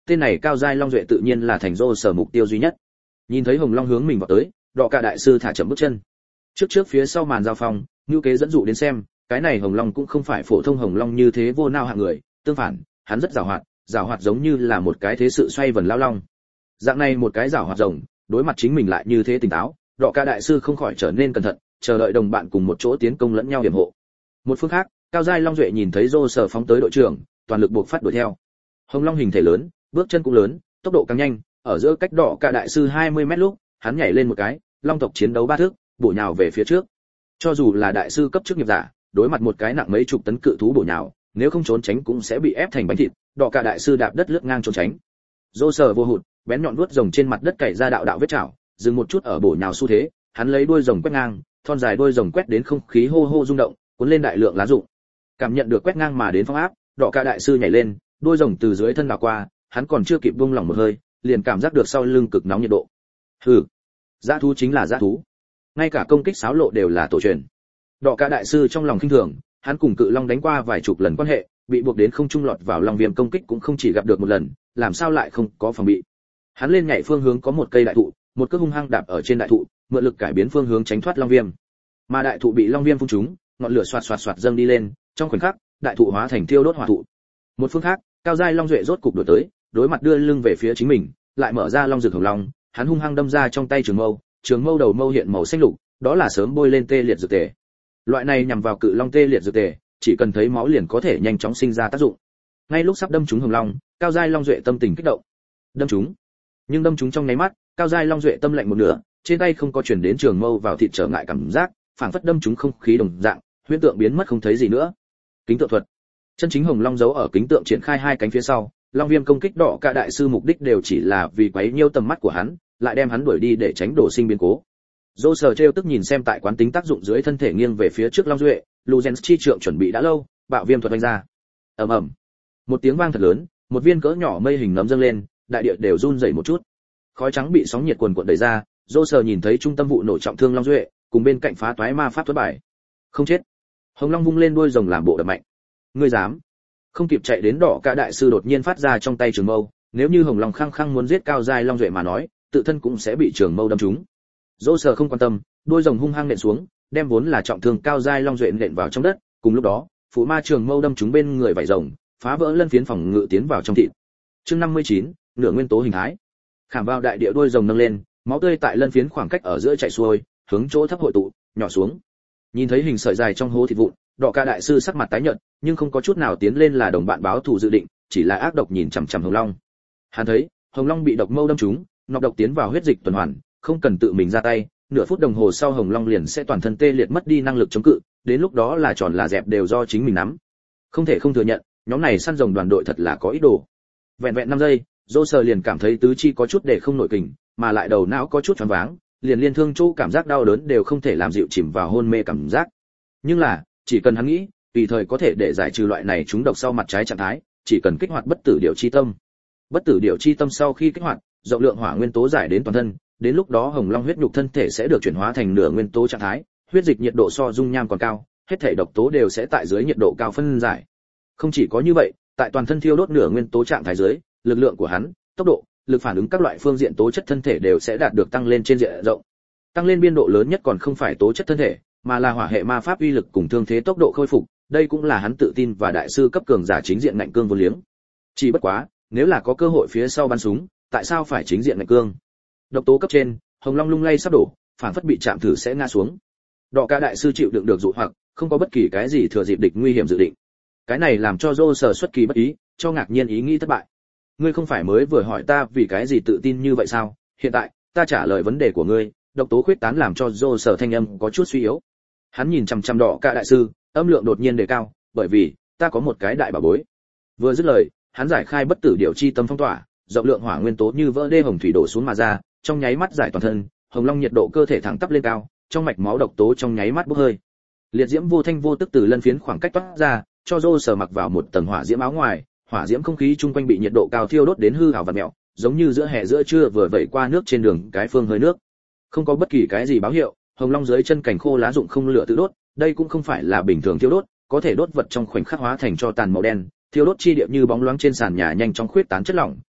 tên này cao giai long duệ tự nhiên là thành rô sở mục tiêu duy nhất. Nhìn thấy hồng long hướng mình vào tới, đọ cả đại sư thả chậm bước chân. Trước trước phía sau màn giao phong, ngưu kế dẫn dụ đến xem, cái này hồng long cũng không phải phổ thông hồng long như thế vô nao hạng người, tương phản, hắn rất giàu hoạt, giàu hoạt giống như là một cái thế sự xoay vần lao long. Dạng này một cái giàu hoạt rồng, đối mặt chính mình lại như thế tỉnh táo, đọ cả đại sư không khỏi trở nên cẩn thận, chờ đợi đồng bạn cùng một chỗ tiến công lẫn nhau hiểm hộ. Một phương khác, cao giai long duệ nhìn thấy rô sở phóng tới đội trưởng, toàn lực buộc phát đuổi theo. Hồng long hình thể lớn, bước chân cũng lớn, tốc độ càng nhanh, ở giữa cách đỏ cả đại sư hai mươi mét lúc, hắn nhảy lên một cái, long tộc chiến đấu ba thước, bổ nhào về phía trước. Cho dù là đại sư cấp chức nghiệp giả, đối mặt một cái nặng mấy chục tấn cự thú bổ nhào, nếu không trốn tránh cũng sẽ bị ép thành bánh thịt, đỏ cả đại sư đạp đất lướt ngang trốn tránh. Dô sở vô hụt, bén nhọn vuốt rồng trên mặt đất cày ra đạo đạo vết chảo, dừng một chút ở bổ nhào xu thế, hắn lấy đuôi rồng quét ngang, thon dài đuôi rồng quét đến không khí hô hô rung động, cuốn lên đại lượng lá rụng. Cảm nhận được quét ngang mà đến phong áp, đỏ cả đại sư nhảy lên, đuôi rồng từ dưới thân đảo qua, hắn còn chưa kịp buông lỏng một hơi, liền cảm giác được sau lưng cực nóng nhiệt độ. Hừ, dã thú chính là dã thú, ngay cả công kích xáo lộ đều là tổ truyền. Đỏ cả đại sư trong lòng khinh thường, hắn cùng cự long đánh qua vài chục lần quan hệ, bị buộc đến không trung lọt vào long viêm công kích cũng không chỉ gặp được một lần, làm sao lại không có phòng bị. Hắn lên nhảy phương hướng có một cây đại thụ, một cước hung hăng đạp ở trên đại thụ, mượn lực cải biến phương hướng tránh thoát long viêm. Mà đại thụ bị long viêm phun trúng, ngọn lửa xoạt xoạt xoạt dâng đi lên, trong khoảnh khắc, đại thụ hóa thành thiêu đốt hỏa thụ. Một phương khác, cao giai long duệ rốt cục đuổi tới, đối mặt đưa lưng về phía chính mình, lại mở ra long rực hồng long, hắn hung hăng đâm ra trong tay trường mâu, trường mâu đầu mâu hiện màu xanh lục, đó là sớm bôi lên tê liệt dược tề. Loại này nhằm vào cự long tê liệt dược tề, chỉ cần thấy máu liền có thể nhanh chóng sinh ra tác dụng. Ngay lúc sắp đâm trúng hồng long, cao giai long duệ tâm tình kích động. Đâm trúng. Nhưng đâm trúng trong nháy mắt, cao giai long duệ tâm lạnh một nửa, trên tay không có truyền đến trường mâu vào thịt trở ngại cảm giác, phảng phất đâm trúng không khí đồng dạng, huyễn tượng biến mất không thấy gì nữa. Kính tượng thuật. Chân chính hồng long giấu ở kính tượng triển khai hai cánh phía sau, long viêm công kích đỏ cả đại sư mục đích đều chỉ là vì quấy nhiêu tầm mắt của hắn, lại đem hắn đuổi đi để tránh đổ sinh biến cố. Dô sờ trêu tức nhìn xem tại quán tính tác dụng dưới thân thể nghiêng về phía trước long duệ, Luzen chi trượng chuẩn bị đã lâu, bạo viêm thuật đánh ra. Ầm ầm. Một tiếng vang thật lớn, một viên cỡ nhỏ mây hình nấm dâng lên, đại địa đều run rẩy một chút. Khói trắng bị sóng nhiệt cuồn cuộn đẩy ra, Dô sờ nhìn thấy trung tâm vụ nổ trọng thương long duệ, cùng bên cạnh phá toái ma pháp thuật bài. Không chết. Hồng long vung lên đuôi rồng làm bộ đập mạnh. Ngươi dám? Không kịp chạy đến đỏ cả đại sư đột nhiên phát ra trong tay trường mâu, nếu như hồng long khăng khăng muốn giết cao giai long duệ mà nói, tự thân cũng sẽ bị trường mâu đâm trúng. Dô sờ không quan tâm, đuôi rồng hung hăng nện xuống, đem vốn là trọng thương cao giai long duệ nện vào trong đất, cùng lúc đó, phụ ma trường mâu đâm trúng bên người vảy rồng, phá vỡ lân phiến phòng ngự tiến vào trong thịt. Chương năm mươi chín, nửa nguyên tố hình thái. Khảm vào đại địa đuôi rồng nâng lên, máu tươi tại lân phiến khoảng cách ở giữa chảy xuôi, hướng chỗ thấp hội tụ, nhỏ xuống. Nhìn thấy hình sợi dài trong hố thịt vụn, đỏ ca đại sư sắc mặt tái nhợt, nhưng không có chút nào tiến lên là đồng bạn báo thù dự định, chỉ là ác độc nhìn chằm chằm hồng long. Hắn thấy, hồng long bị độc mâu đâm trúng, nọc độc tiến vào huyết dịch tuần hoàn, không cần tự mình ra tay, nửa phút đồng hồ sau hồng long liền sẽ toàn thân tê liệt mất đi năng lực chống cự, đến lúc đó là tròn là dẹp đều do chính mình nắm. Không thể không thừa nhận, nhóm này săn rồng đoàn đội thật là có ý đồ. Vẹn vẹn năm giây, Dô Sờ liền cảm thấy tứ chi có chút để không nổi kình, mà lại đầu não có chút choáng váng, liền liên thương chỗ cảm giác đau đớn đều không thể làm dịu chìm vào hôn mê cảm giác. Nhưng là, chỉ cần hắn nghĩ, tùy thời có thể để giải trừ loại này trúng độc sau mặt trái trạng thái, chỉ cần kích hoạt bất tử điểu chi tâm. Bất tử điểu chi tâm sau khi kích hoạt, rộng lượng hỏa nguyên tố giải đến toàn thân, đến lúc đó hồng long huyết nhục thân thể sẽ được chuyển hóa thành nửa nguyên tố trạng thái, huyết dịch nhiệt độ so dung nham còn cao, hết thể độc tố đều sẽ tại dưới nhiệt độ cao phân giải. Không chỉ có như vậy, tại toàn thân thiêu đốt nửa nguyên tố trạng thái dưới, lực lượng của hắn, tốc độ, lực phản ứng các loại phương diện tố chất thân thể đều sẽ đạt được tăng lên trên diện rộng. Tăng lên biên độ lớn nhất còn không phải tố chất thân thể, mà là hỏa hệ ma pháp uy lực cùng thương thế tốc độ khôi phục, đây cũng là hắn tự tin và đại sư cấp cường giả chính diện ngạnh cương vô liếng. Chỉ bất quá, nếu là có cơ hội phía sau bắn súng, tại sao phải chính diện ngạnh cương? Độc tố cấp trên, hồng long lung lay sắp đổ, phản phất bị chạm thử sẽ ngã xuống. Đọ ca đại sư chịu đựng được dụ hoặc, không có bất kỳ cái gì thừa dịp địch nguy hiểm dự định. Cái này làm cho Dô Sở xuất kỳ bất ý, cho ngạc nhiên ý nghĩ thất bại. Ngươi không phải mới vừa hỏi ta vì cái gì tự tin như vậy sao? Hiện tại, ta trả lời vấn đề của ngươi. Độc tố khuyết tán làm cho Dô Sở thanh âm có chút suy yếu. Hắn nhìn chằm chằm Đọ ca đại sư, âm lượng đột nhiên đề cao, bởi vì ta có một cái đại bảo bối. Vừa dứt lời, hắn giải khai bất tử điểu chi tâm phong tỏa, rộng lượng hỏa nguyên tố như vỡ đê hồng thủy đổ xuống mà ra, trong nháy mắt giải toàn thân, hồng long nhiệt độ cơ thể thẳng tắp lên cao, trong mạch máu độc tố trong nháy mắt bốc hơi. Liệt diễm vô thanh vô tức từ lân phiến khoảng cách toát ra, cho Dô Sở mặc vào một tầng hỏa diễm áo ngoài, hỏa diễm không khí chung quanh bị nhiệt độ cao thiêu đốt đến hư ảo và mèo, giống như giữa hè giữa trưa vừa vẩy qua nước trên đường cái phương hơi nước. Không có bất kỳ cái gì báo hiệu, hồng long dưới chân cảnh khô lá rụng không lửa tự đốt, đây cũng không phải là bình thường thiêu đốt, có thể đốt vật trong khoảnh khắc hóa thành cho tàn màu đen, thiêu đốt chi địa như bóng loáng trên sàn nhà nhanh chóng khuyết tán chất lỏng,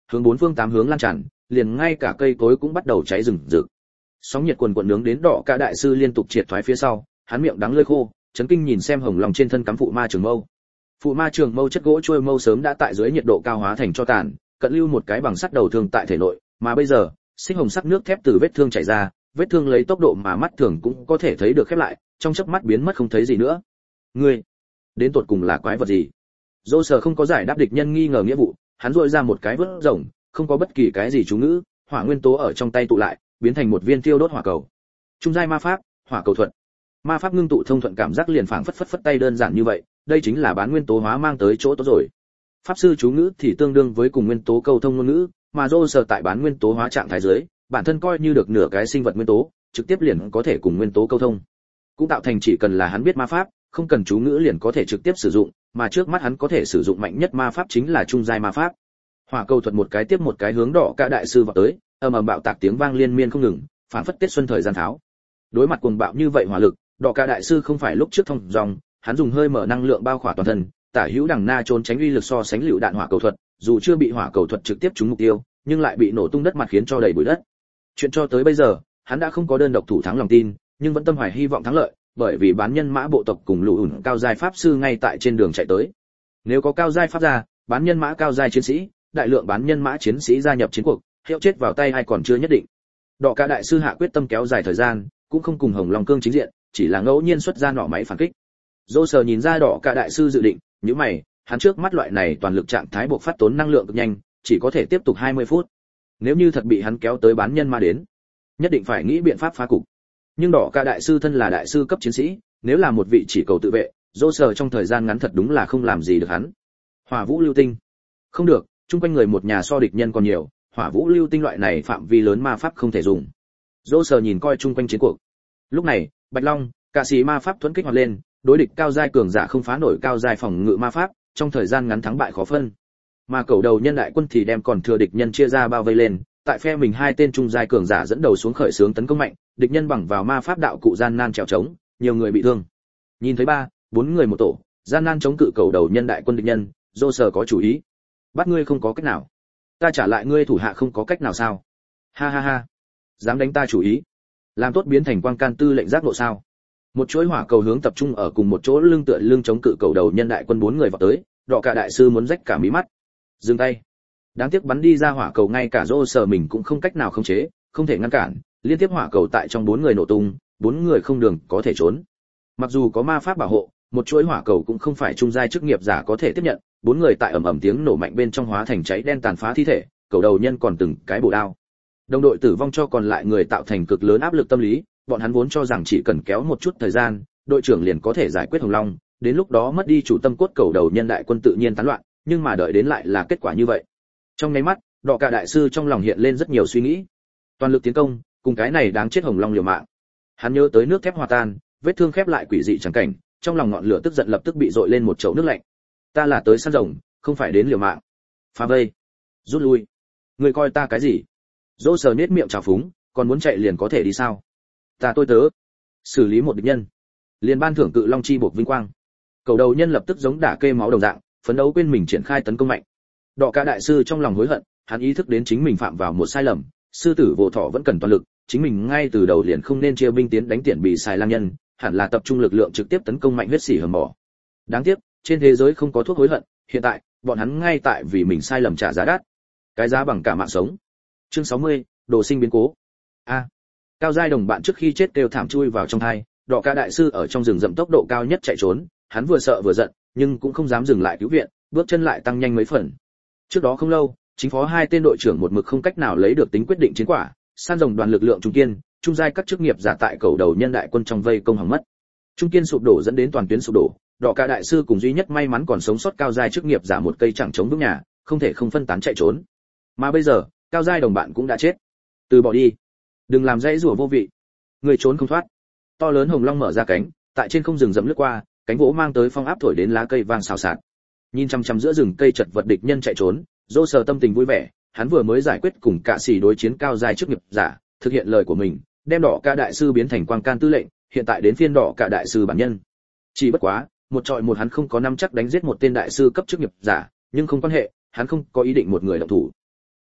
hướng bốn phương tám hướng lan tràn, liền ngay cả cây cối cũng bắt đầu cháy rừng rực. Sóng nhiệt quần quần nướng đến đỏ cả đại sư liên tục triệt thoái phía sau, hắn miệng đắng lưỡi khô, chấn kinh nhìn xem hồng lòng trên thân cắm phụ ma trường mâu. Phụ ma trường mâu chất gỗ trôi mâu sớm đã tại dưới nhiệt độ cao hóa thành tro tàn, cận lưu một cái bằng sắt đầu thương tại thể nội, mà bây giờ, xích hồng sắc nước thép từ vết thương chảy ra, vết thương lấy tốc độ mà mắt thường cũng có thể thấy được khép lại, trong chớp mắt biến mất không thấy gì nữa. Ngươi, đến tột cùng là quái vật gì? Dô Sở không có giải đáp địch nhân nghi ngờ nghĩa vụ, hắn rũa ra một cái vớt rồng, không có bất kỳ cái gì chú ngữ, hỏa nguyên tố ở trong tay tụ lại, biến thành một viên tiêu đốt hỏa cầu. Trung giai ma pháp, hỏa cầu thuật. Ma pháp ngưng tụ thông thuận cảm giác liền phảng phất phất phất tay đơn giản như vậy, đây chính là bán nguyên tố hóa mang tới chỗ tốt rồi. Pháp sư chú ngữ thì tương đương với cùng nguyên tố câu thông ngôn ngữ, mà Dô Sở tại bán nguyên tố hóa trạng thái dưới, bản thân coi như được nửa cái sinh vật nguyên tố, trực tiếp liền có thể cùng nguyên tố câu thông. Cũng tạo thành chỉ cần là hắn biết ma pháp, không cần chú ngữ liền có thể trực tiếp sử dụng, mà trước mắt hắn có thể sử dụng mạnh nhất ma pháp chính là trung giai ma pháp. Hỏa cầu thuật một cái tiếp một cái hướng đỏ cả đại sư vào tới, ầm ầm bạo tạc tiếng vang liên miên không ngừng, phản phất Tết xuân thời gian tháo. Đối mặt cuồng bạo như vậy hỏa lực, đỏ cả đại sư không phải lúc trước thông dòng, hắn dùng hơi mở năng lượng bao khỏa toàn thân, tả hữu đằng na trốn tránh uy lực so sánh lựu đạn hỏa cầu thuật, dù chưa bị hỏa cầu thuật trực tiếp trúng mục tiêu, nhưng lại bị nổ tung đất mặt khiến cho đầy bụi đất. Chuyện cho tới bây giờ, hắn đã không có đơn độc thủ thắng lòng tin, nhưng vẫn tâm hoài hy vọng thắng lợi, bởi vì bán nhân mã bộ tộc cùng lũ ủn cao giai pháp sư ngay tại trên đường chạy tới. Nếu có cao giai pháp gia, bán nhân mã cao giai chiến sĩ, đại lượng bán nhân mã chiến sĩ gia nhập chiến cuộc, hiệu chết vào tay ai còn chưa nhất định. Đỏ cả đại sư hạ quyết tâm kéo dài thời gian, cũng không cùng Hồng Long Cương chính diện, chỉ là ngẫu nhiên xuất ra nỏ máy phản kích. Dô Sở nhìn ra đỏ cả đại sư dự định, nhíu mày, hắn trước mắt loại này toàn lực trạng thái buộc phát tốn năng lượng cực nhanh, chỉ có thể tiếp tục hai mươi phút. Nếu như thật bị hắn kéo tới bán nhân mã đến, nhất định phải nghĩ biện pháp phá cục. Nhưng đỏ cả đại sư thân là đại sư cấp chiến sĩ, nếu là một vị chỉ cầu tự vệ, Dô Sở trong thời gian ngắn thật đúng là không làm gì được hắn. Hỏa vũ lưu tinh, không được, chung quanh người một nhà so địch nhân còn nhiều, hỏa vũ lưu tinh loại này phạm vi lớn ma pháp không thể dùng. Dô Sở nhìn coi chung quanh chiến cuộc. Lúc này, Bạch Long, cả sĩ ma pháp thuẫn kích hoạt lên, đối địch cao giai cường giả không phá nổi cao giai phòng ngự ma pháp, trong thời gian ngắn thắng bại khó phân. Mà cầu đầu nhân đại quân thì đem còn thừa địch nhân chia ra bao vây lên, tại phe mình hai tên trung giai cường giả dẫn đầu xuống khởi xướng tấn công mạnh, địch nhân bằng vào ma pháp đạo cụ gian nan trèo trống, nhiều người bị thương. Nhìn thấy ba, bốn người một tổ, gian nan chống cự cầu đầu nhân đại quân địch nhân, Dô Sở có chủ ý. Bắt ngươi không có cách nào, ta trả lại ngươi thủ hạ không có cách nào sao? Ha ha ha, dám đánh ta chủ ý, làm tốt biến thành quang can tư lệnh giác ngộ sao? Một chuỗi hỏa cầu hướng tập trung ở cùng một chỗ lưng tựa lưng chống cự cầu đầu nhân đại quân bốn người vào tới, đỏ cả đại sư muốn rách cả mí mắt. Dừng tay. Đáng tiếc bắn đi ra hỏa cầu ngay cả Dô Sở mình cũng không cách nào khống chế, không thể ngăn cản, liên tiếp hỏa cầu tại trong bốn người nổ tung, bốn người không đường có thể trốn. Mặc dù có ma pháp bảo hộ, một chuỗi hỏa cầu cũng không phải trung giai chức nghiệp giả có thể tiếp nhận, bốn người tại ầm ầm tiếng nổ mạnh bên trong hóa thành cháy đen tàn phá thi thể, cầu đầu nhân còn từng cái bổ đao. Đồng đội tử vong cho còn lại người tạo thành cực lớn áp lực tâm lý, bọn hắn vốn cho rằng chỉ cần kéo một chút thời gian, đội trưởng liền có thể giải quyết Hồng Long, đến lúc đó mất đi chủ tâm cốt cầu đầu nhân đại quân tự nhiên tán loạn, nhưng mà đợi đến lại là kết quả như vậy. Trong mấy mắt, đỏ cả đại sư trong lòng hiện lên rất nhiều suy nghĩ. Toàn lực tiến công, cùng cái này đáng chết Hồng Long liều mạng. Hắn nhớ tới nước thép hòa tan, vết thương khép lại quỷ dị chẳng cảnh, trong lòng ngọn lửa tức giận lập tức bị dội lên một chậu nước lạnh. Ta là tới săn rồng, không phải đến liều mạng. Phá vây, rút lui. Người coi ta cái gì? Dô Sở nhếch miệng trào phúng, còn muốn chạy liền có thể đi sao? Ta tôi tớ, xử lý một địch nhân, liền ban thưởng cự long chi buộc vinh quang. Cầu đầu nhân lập tức giống đả kê máu đồng dạng, phấn đấu quên mình triển khai tấn công mạnh. Đỏ cả đại sư trong lòng hối hận, hắn ý thức đến chính mình phạm vào một sai lầm, sư tử vô thọ vẫn cần toàn lực, chính mình ngay từ đầu liền không nên chia binh tiến đánh tiền bị xài lang nhân, hẳn là tập trung lực lượng trực tiếp tấn công mạnh huyết sỉ hầm mỏ. Đáng tiếc, trên thế giới không có thuốc hối hận, hiện tại, bọn hắn ngay tại vì mình sai lầm trả giá đắt. Cái giá bằng cả mạng sống. Chương sáu mươi, đồ sinh biến cố. A. Cao giai đồng bạn trước khi chết kêu thảm chui vào trong thai, đỏ cả đại sư ở trong rừng rậm tốc độ cao nhất chạy trốn, hắn vừa sợ vừa giận, nhưng cũng không dám dừng lại cứu viện, bước chân lại tăng nhanh mấy phần. Trước đó không lâu, chính phó hai tên đội trưởng một mực không cách nào lấy được tính quyết định chiến quả, san rồng đoàn lực lượng trung kiên, trung giai các chức nghiệp giả tại cầu đầu nhân đại quân trong vây công hỏng mất. Trung kiên sụp đổ dẫn đến toàn tuyến sụp đổ, đỏ cả đại sư cùng duy nhất may mắn còn sống sót cao giai chức nghiệp giả một cây chẳng chống vững nhà, không thể không phân tán chạy trốn. Mà bây giờ, cao giai đồng bạn cũng đã chết. Từ bỏ đi, đừng làm dãy rủa vô vị, người trốn không thoát. To lớn hồng long mở ra cánh, tại trên không rừng rậm lướt qua, cánh vỗ mang tới phong áp thổi đến lá cây vang xào xạc. Nhìn chăm chăm giữa rừng cây chật vật địch nhân chạy trốn, Dô Sở tâm tình vui vẻ, hắn vừa mới giải quyết cùng cả sĩ đối chiến cao giai chức nghiệp giả, thực hiện lời của mình, đem đỏ cả đại sư biến thành quang can tư lệnh, hiện tại đến phiên đỏ cả đại sư bản nhân. Chỉ bất quá, một trọi một hắn không có nắm chắc đánh giết một tên đại sư cấp chức nghiệp giả, nhưng không quan hệ, hắn không có ý định một người động thủ.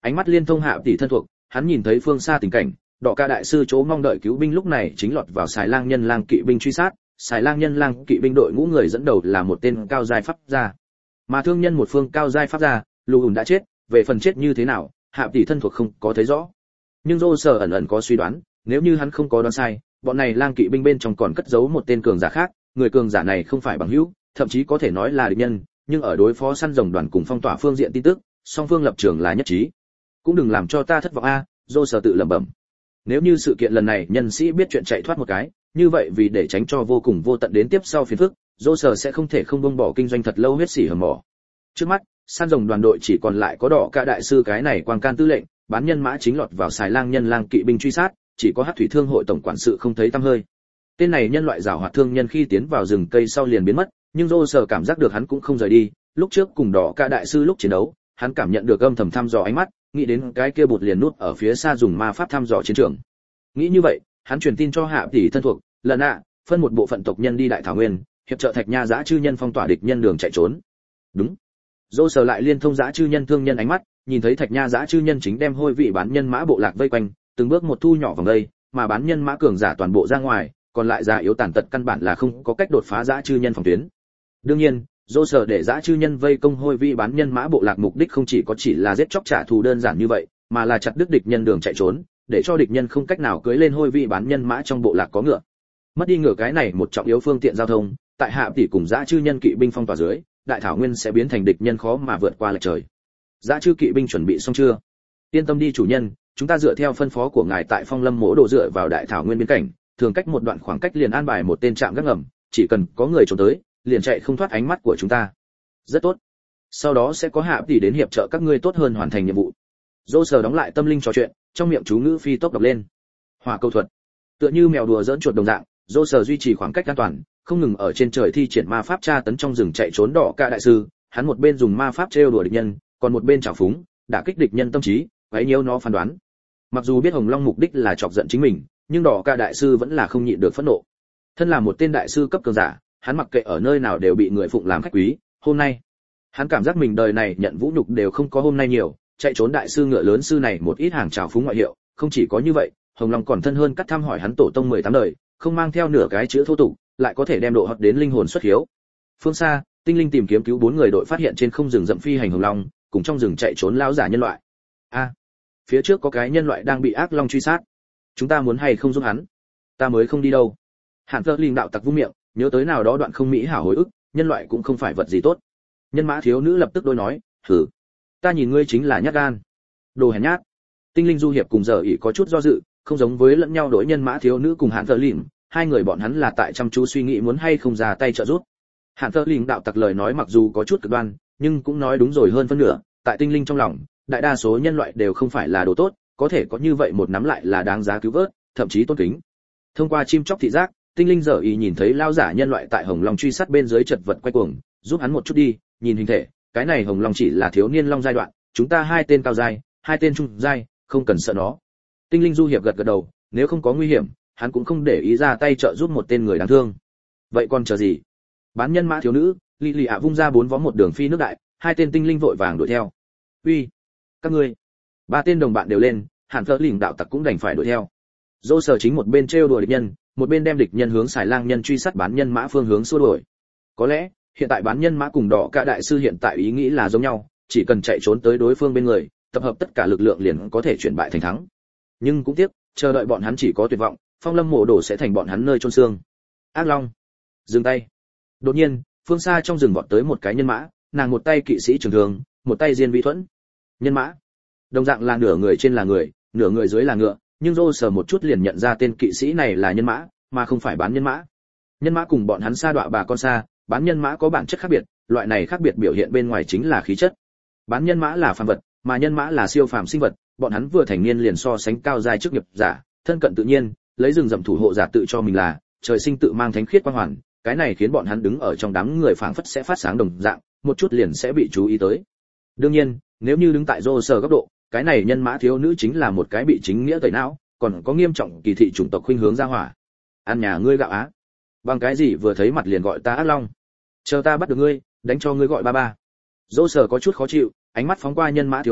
Ánh mắt liên thông hạ tỷ thân thuộc, hắn nhìn thấy phương xa tình cảnh, đỏ ca đại sư chỗ mong đợi cứu binh lúc này chính lọt vào xài lang nhân lang kỵ binh truy sát, xài lang nhân lang kỵ binh đội ngũ người dẫn đầu là một tên cao giai pháp gia, mà thương nhân một phương cao giai pháp gia, Lù Ùn đã chết, về phần chết như thế nào, hạ tỷ thân thuộc không có thấy rõ. Nhưng Dô Sở ẩn ẩn có suy đoán, nếu như hắn không có đoán sai, bọn này lang kỵ binh bên trong còn cất giấu một tên cường giả khác, người cường giả này không phải bằng hữu, thậm chí có thể nói là địch nhân, nhưng ở đối phó săn rồng đoàn cùng phong tỏa phương diện tin tức, song phương lập trường là nhất trí. Cũng đừng làm cho ta thất vọng a, Dô Sở tự lẩm bẩm. Nếu như sự kiện lần này nhân sĩ biết chuyện chạy thoát một cái, như vậy vì để tránh cho vô cùng vô tận đến tiếp sau phiền phức, Dô Sở sẽ không thể không buông bỏ kinh doanh thật lâu huyết sỉ hầm mỏ. Trước mắt, săn rồng đoàn đội chỉ còn lại có đỏ cả đại sư cái này quang can tư lệnh, bán nhân mã chính lọt vào xài lang nhân lang kỵ binh truy sát, chỉ có Hắc thủy thương hội tổng quản sự không thấy tăm hơi. Tên này nhân loại giảo hoạt thương nhân khi tiến vào rừng cây sau liền biến mất, nhưng Dô Sở cảm giác được hắn cũng không rời đi, lúc trước cùng đỏ cả đại sư lúc chiến đấu, hắn cảm nhận được âm thầm thăm dò ánh mắt, nghĩ đến cái kia bột liền nút ở phía xa dùng ma pháp thăm dò chiến trường. Nghĩ như vậy, hắn truyền tin cho hạ tỷ thân thuộc, lần ạ, phân một bộ phận tộc nhân đi đại thảo nguyên, hiệp trợ Thạch Nha Dã chư nhân phong tỏa địch nhân đường chạy trốn. Đúng. Dô Sở lại liên thông Dã chư nhân thương nhân ánh mắt, nhìn thấy Thạch Nha Dã chư nhân chính đem hôi vị bán nhân mã bộ lạc vây quanh, từng bước một thu nhỏ vòng đây, mà bán nhân mã cường giả toàn bộ ra ngoài, còn lại già yếu tàn tật căn bản là không có cách đột phá Dã chư nhân phòng tuyến. Đương nhiên, Dô Sở để Dã chư nhân vây công hôi vị bán nhân mã bộ lạc mục đích không chỉ có chỉ là giết chóc trả thù đơn giản như vậy, mà là chặt đứt địch nhân đường chạy trốn, để cho địch nhân không cách nào cưỡi lên hôi vị bán nhân mã trong bộ lạc có ngựa. Mất đi ngựa cái này một trọng yếu phương tiện giao thông, tại hạ tỷ cùng Dã chư nhân kỵ binh phong tỏa dưới, đại thảo nguyên sẽ biến thành địch nhân khó mà vượt qua lệch trời. Dã chư kỵ binh chuẩn bị xong chưa? Yên tâm đi chủ nhân, chúng ta dựa theo phân phó của ngài tại Phong Lâm Mỗ Đồ dựa vào đại thảo nguyên biên cảnh, thường cách một đoạn khoảng cách liền an bài một tên trạm gác ngầm, chỉ cần có người trốn tới, liền chạy không thoát ánh mắt của chúng ta. Rất tốt. Sau đó sẽ có hạ tỷ đến hiệp trợ các ngươi tốt hơn hoàn thành nhiệm vụ. Dô Sở đóng lại tâm linh trò chuyện, trong miệng chú ngữ phi tốc đọc lên. Hỏa câu thuật. Tựa như mèo đùa giỡn chuột đồng dạng, Dô Sở duy trì khoảng cách an toàn, không ngừng ở trên trời thi triển ma pháp tra tấn trong rừng chạy trốn đỏ cả đại sư, hắn một bên dùng ma pháp trêu đùa địch nhân, còn một bên trào phúng, đả kích địch nhân tâm trí, quấy nhiễu nó phán đoán. Mặc dù biết Hồng Long mục đích là chọc giận chính mình, nhưng đỏ cả đại sư vẫn là không nhịn được phẫn nộ. Thân là một tên đại sư cấp cường giả, hắn mặc kệ ở nơi nào đều bị người phụng làm khách quý, hôm nay, hắn cảm giác mình đời này nhận vũ nhục đều không có hôm nay nhiều, chạy trốn đại sư ngựa lớn sư này một ít hàng trào phúng ngoại hiệu, không chỉ có như vậy, Hồng Long còn thân hơn cắt thăm hỏi hắn tổ tông mười tám đời, không mang theo nửa cái chữ thô tục, lại có thể đem độ hot đến linh hồn xuất hiếu. Phương xa, tinh linh tìm kiếm cứu bốn người đội phát hiện trên không rừng rậm phi hành hồng long, cùng trong rừng chạy trốn lão giả nhân loại. A, à, phía trước có cái nhân loại đang bị ác long truy sát. Chúng ta muốn hay không giúp hắn? Ta mới không đi đâu. Hạn Tơ Linh đạo tặc vung miệng, nhớ tới nào đó đoạn không mỹ hảo hồi ức, nhân loại cũng không phải vật gì tốt. Nhân mã thiếu nữ lập tức đối nói, "Hử, ta nhìn ngươi chính là nhát gan." Đồ hèn nhát. Tinh linh du hiệp cùng giờ ỷ có chút do dự, không giống với lẫn nhau đối nhân mã thiếu nữ cùng Hạn Tơ Linh, hai người bọn hắn là tại chăm chú suy nghĩ muốn hay không ra tay trợ giúp. Hạn Tơ Linh đạo tặc lời nói mặc dù có chút cực đoan, nhưng cũng nói đúng rồi hơn phân nửa, tại tinh linh trong lòng, đại đa số nhân loại đều không phải là đồ tốt, có thể có như vậy một nắm lại là đáng giá cứu vớt, thậm chí tôn kính. Thông qua chim chóc thị giác, tinh linh giờ ý nhìn thấy lao giả nhân loại tại hồng long truy sát bên dưới chật vật quay cuồng, giúp hắn một chút đi, nhìn hình thể, cái này hồng long chỉ là thiếu niên long giai đoạn, chúng ta hai tên cao giai, hai tên trung giai, không cần sợ nó. Tinh linh du hiệp gật gật đầu, nếu không có nguy hiểm, hắn cũng không để ý ra tay trợ giúp một tên người đáng thương. Vậy còn chờ gì? Bán nhân mã thiếu nữ, lì lì ạ vung ra bốn vó một đường phi nước đại, hai tên tinh linh vội vàng đuổi theo. Uy, các ngươi! Ba tên đồng bạn đều lên, Hàn Phở Lĩnh đạo tặc cũng đành phải đuổi theo. Dô Sở chính một bên trêu đùa địch nhân, một bên đem địch nhân hướng xài lang nhân truy sát bán nhân mã phương hướng xua đuổi. Có lẽ, hiện tại bán nhân mã cùng đỏ cả đại sư hiện tại ý nghĩ là giống nhau, chỉ cần chạy trốn tới đối phương bên người, tập hợp tất cả lực lượng liền có thể chuyển bại thành thắng. Nhưng cũng tiếc, chờ đợi bọn hắn chỉ có tuyệt vọng, Phong Lâm Mộ Đồ sẽ thành bọn hắn nơi chôn xương. Ác Long, dừng tay. Đột nhiên, phương xa trong rừng vọt tới một cái nhân mã, nàng một tay kỵ sĩ trường thường, một tay diên vi thuẫn. Nhân mã, đồng dạng là nửa người trên là người, nửa người dưới là ngựa, nhưng Dô Sở một chút liền nhận ra tên kỵ sĩ này là nhân mã, mà không phải bán nhân mã. Nhân mã cùng bọn hắn sa đọa bà con sa, bán nhân mã có bản chất khác biệt, loại này khác biệt biểu hiện bên ngoài chính là khí chất. Bán nhân mã là phàm vật, mà nhân mã là siêu phàm sinh vật, bọn hắn vừa thành niên liền so sánh cao giai chức nghiệp giả, thân cận tự nhiên, lấy rừng rậm thủ hộ giả tự cho mình là trời sinh tự mang thánh khiết quang hoàn, cái này khiến bọn hắn đứng ở trong đám người phảng phất sẽ phát sáng đồng dạng, một chút liền sẽ bị chú ý tới. Đương nhiên, nếu như đứng tại Dô Sở góc độ, cái này nhân mã thiếu nữ chính là một cái bị chính nghĩa tẩy não, còn có nghiêm trọng kỳ thị chủng tộc khuynh hướng ra hỏa. Ăn nhà ngươi gạo á? Bằng cái gì vừa thấy mặt liền gọi ta ác long? Chờ ta bắt được ngươi, đánh cho ngươi gọi ba ba. Dô Sở có chút khó chịu, ánh mắt phóng qua nhân mã thiếu nữ,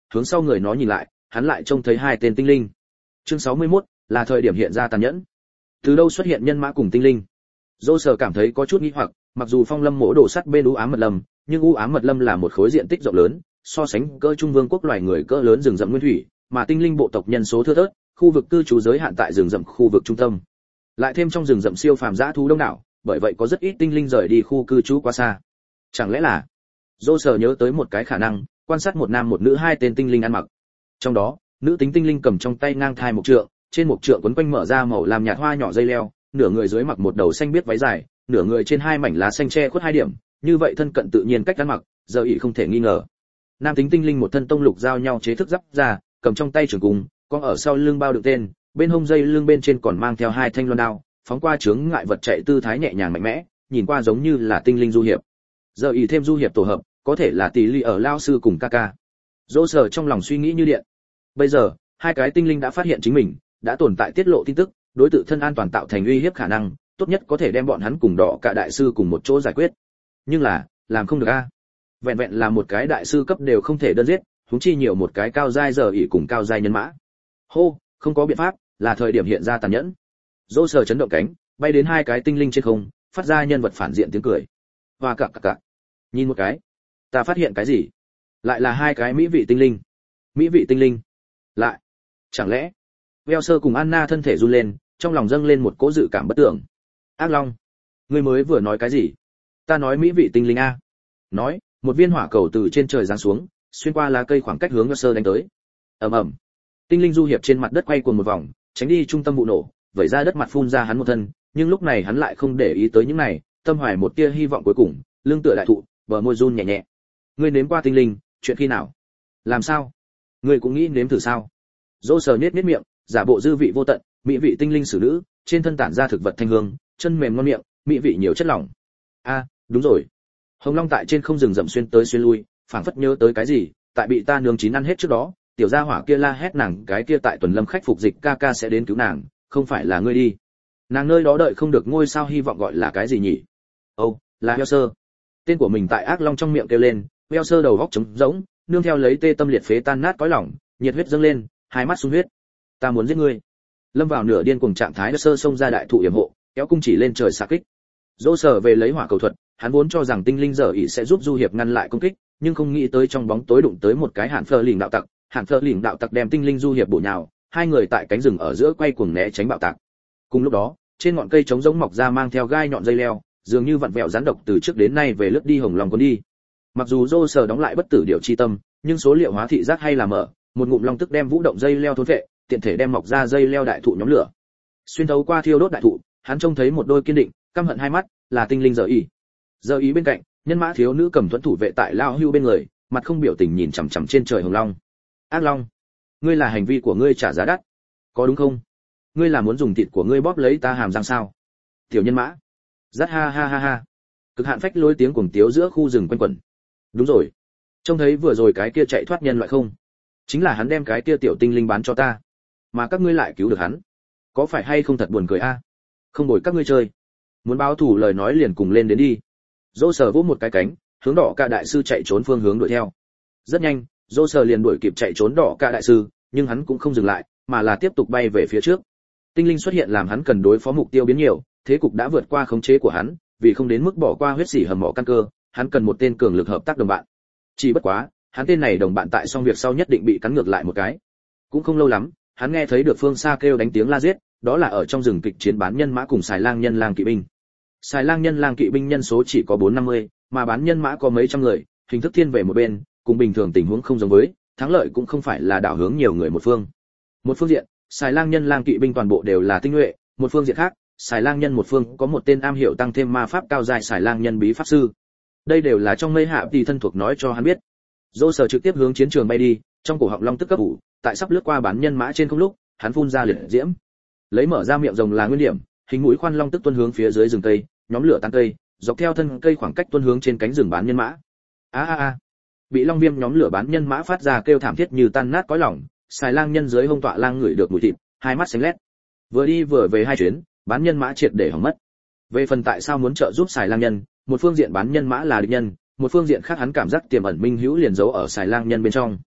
hướng sau người nó nhìn lại, hắn lại trông thấy hai tên tinh linh. Chương sáu mươi mốt là thời điểm hiện ra tàn nhẫn. Từ đâu xuất hiện nhân mã cùng tinh linh? Dô Sở cảm thấy có chút nghi hoặc, mặc dù Phong Lâm mỗ đồ sắt bên u ám mật lâm, nhưng u ám mật lâm là một khối diện tích rộng lớn, so sánh cỡ trung vương quốc loài người cỡ lớn rừng rậm nguyên thủy, mà tinh linh bộ tộc nhân số thưa thớt, khu vực cư trú giới hạn tại rừng rậm khu vực trung tâm. Lại thêm trong rừng rậm siêu phàm dã thú đông đảo, bởi vậy có rất ít tinh linh rời đi khu cư trú quá xa. Chẳng lẽ là? Dô Sở nhớ tới một cái khả năng, quan sát một nam một nữ hai tên tinh linh ăn mặc. Trong đó, nữ tính tinh linh cầm trong tay ngang thai một trượng, trên một trượng quấn quanh mở ra màu làm nhạt hoa nhỏ dây leo, nửa người dưới mặc một đầu xanh biếc váy dài, nửa người trên hai mảnh lá xanh che khuất hai điểm, như vậy thân cận tự nhiên cách ăn mặc, giờ ý không thể nghi ngờ. Nam tính tinh linh một thân tông lục giao nhau chế thức giáp ra, cầm trong tay trường cung, con ở sau lưng bao đựng tên, bên hông dây lưng bên trên còn mang theo hai thanh loan đao, phóng qua chướng ngại vật chạy tư thái nhẹ nhàng mạnh mẽ, nhìn qua giống như là tinh linh du hiệp. Giờ ý thêm du hiệp tổ hợp, có thể là tỷ lệ ở lao sư cùng ca ca. Dỗ Sở trong lòng suy nghĩ như điện. Bây giờ, hai cái tinh linh đã phát hiện chính mình, đã tồn tại tiết lộ tin tức, đối tự thân an toàn tạo thành uy hiếp khả năng, tốt nhất có thể đem bọn hắn cùng đỏ cả đại sư cùng một chỗ giải quyết. Nhưng là, làm không được a. Vẹn vẹn là một cái đại sư cấp đều không thể đơn giết, huống chi nhiều một cái cao giai giờ ỷ cùng cao giai nhân mã. Hô, không có biện pháp, là thời điểm hiện ra tàn nhẫn. Dỗ Sở chấn động cánh, bay đến hai cái tinh linh trên không, phát ra nhân vật phản diện tiếng cười. Và cặc cặc cặc. Nhìn một cái, ta phát hiện cái gì? Lại là hai cái mỹ vị tinh linh. Mỹ vị tinh linh. Lại, chẳng lẽ? Welser cùng Anna thân thể run lên, trong lòng dâng lên một cỗ dự cảm bất tưởng. Ác Long, ngươi mới vừa nói cái gì? Ta nói mỹ vị tinh linh a. Nói, một viên hỏa cầu từ trên trời giáng xuống, xuyên qua lá cây khoảng cách hướng Welser đánh tới. Ầm ầm. Tinh linh du hiệp trên mặt đất quay cuồng một vòng, tránh đi trung tâm vụ nổ, vẩy ra đất mặt phun ra hắn một thân, nhưng lúc này hắn lại không để ý tới những này, tâm hoài một tia hy vọng cuối cùng, lưng tựa đại thụ, bờ môi run nhẹ nhẹ. Ngươi nếm qua tinh linh, chuyện khi nào? Làm sao? Ngươi cũng nghĩ nếm thử sao? Dỗ Sở nhếch nhếch miệng, giả bộ dư vị vô tận, mỹ vị tinh linh xử nữ, trên thân tản ra thực vật thanh hương, chân mềm ngon miệng, mỹ vị nhiều chất lỏng. A, đúng rồi. Hồng Long tại trên không rừng rậm xuyên tới xuyên lui, phảng phất nhớ tới cái gì, tại bị ta nướng chín ăn hết trước đó, tiểu gia hỏa kia la hét nàng cái kia tại tuần lâm khách phục dịch ca ca sẽ đến cứu nàng, không phải là ngươi đi. Nàng nơi đó đợi không được ngôi sao hy vọng gọi là cái gì nhỉ? Ồ, oh, là Welser. Tên của mình tại ác long trong miệng kêu lên, Welser đầu góc trống rỗng, nương theo lấy tê tâm liệt phế tan nát cõi lòng, nhiệt huyết dâng lên, hai mắt sung huyết. Ta muốn giết ngươi. Lâm vào nửa điên cuồng trạng thái, Welser xông ra đại thụ yểm hộ, kéo cung chỉ lên trời xạ kích. Dỗ Sở về lấy hỏa cầu thuật, hắn vốn cho rằng tinh linh giờ ỷ sẽ giúp du hiệp ngăn lại công kích, nhưng không nghĩ tới trong bóng tối đụng tới một cái hạn phơ lỉnh đạo tặc, hạn phơ lỉnh đạo tặc đem tinh linh du hiệp bổ nhào, hai người tại cánh rừng ở giữa quay cuồng né tránh bạo tạc. Cùng lúc đó, trên ngọn cây trống rỗng mọc ra mang theo gai nhọn dây leo, dường như vặn vẹo rắn độc từ trước đến nay về lướt đi Hồng Long cuốn đi. Mặc dù Dô Sở đóng lại bất tử điều chi tâm, nhưng số liệu hóa thị giác hay là mở, một ngụm long tức đem vũ động dây leo thôn vệ, tiện thể đem mọc ra dây leo đại thụ nhóm lửa. Xuyên thấu qua thiêu đốt đại thụ, hắn trông thấy một đôi kiên định, căm hận hai mắt, là tinh linh giờ ý. Giờ ý bên cạnh, nhân mã thiếu nữ cầm thuẫn thủ vệ tại lao hưu bên người, mặt không biểu tình nhìn chằm chằm trên trời Hồng Long. Ác Long, ngươi là hành vi của ngươi trả giá đắt, có đúng không? Ngươi là muốn dùng thịt của ngươi bóp lấy ta hàm răng sao? Tiểu nhân mã. Rát ha ha ha ha. Cực hạn phách lối tiếng cuồng tiếu giữa khu rừng quanh quẩn. Đúng rồi. Trông thấy vừa rồi cái kia chạy thoát nhân loại không? Chính là hắn đem cái kia tiểu tinh linh bán cho ta, mà các ngươi lại cứu được hắn. Có phải hay không thật buồn cười a? Không bồi các ngươi chơi. Muốn báo thù lời nói liền cùng lên đến đi. Dỗ Sở vỗ một cái cánh, hướng đỏ ca đại sư chạy trốn phương hướng đuổi theo. Rất nhanh, Dỗ Sở liền đuổi kịp chạy trốn đỏ ca đại sư, nhưng hắn cũng không dừng lại, mà là tiếp tục bay về phía trước. Tinh linh xuất hiện làm hắn cần đối phó mục tiêu biến nhiều, thế cục đã vượt qua khống chế của hắn, vì không đến mức bỏ qua huyết sỉ hầm mỏ căn cơ, hắn cần một tên cường lực hợp tác đồng bạn. Chỉ bất quá, hắn tên này đồng bạn tại xong việc sau nhất định bị cắn ngược lại một cái. Cũng không lâu lắm, hắn nghe thấy được phương xa kêu đánh tiếng la giết, đó là ở trong rừng kịch chiến bán nhân mã cùng xài lang nhân lang kỵ binh. Xài lang nhân lang kỵ binh nhân số chỉ có bốn năm mươi, mà bán nhân mã có mấy trăm người, hình thức thiên về một bên, cùng bình thường tình huống không giống với, thắng lợi cũng không phải là đảo hướng nhiều người một phương. Một phương diện, xài lang nhân lang kỵ binh toàn bộ đều là tinh nhuệ, một phương diện khác, xài lang nhân một phương có một tên am hiểu tăng thêm ma pháp cao dài xài lang nhân bí pháp sư. Đây đều là trong mây hạ thì thân thuộc nói cho hắn biết. Dô Sở trực tiếp hướng chiến trường bay đi, trong cổ họng long tức cấp ủ, tại sắp lướt qua bán nhân mã trên không lúc, hắn phun ra liệt diễm. Lấy mở ra miệng rồng là nguyên điểm, hình mũi khoan long tức tuôn hướng phía dưới rừng cây, nhóm lửa tan cây, dọc theo thân cây khoảng cách tuôn hướng trên cánh rừng bán nhân mã. A a a. Bị long viêm nhóm lửa bán nhân mã phát ra kêu thảm thiết như tan nát cõi lòng, xài lang nhân dưới hông tọa lang ngửi được mùi thịt, hai mắt sáng lét. Vừa đi vừa về hai chuyến, bán nhân mã triệt để hỏng mất. Về phần tại sao muốn trợ giúp xài lang nhân, một phương diện bán nhân mã là địch nhân, một phương diện khác hắn cảm giác tiềm ẩn minh hữu liền giấu ở xài lang nhân bên trong.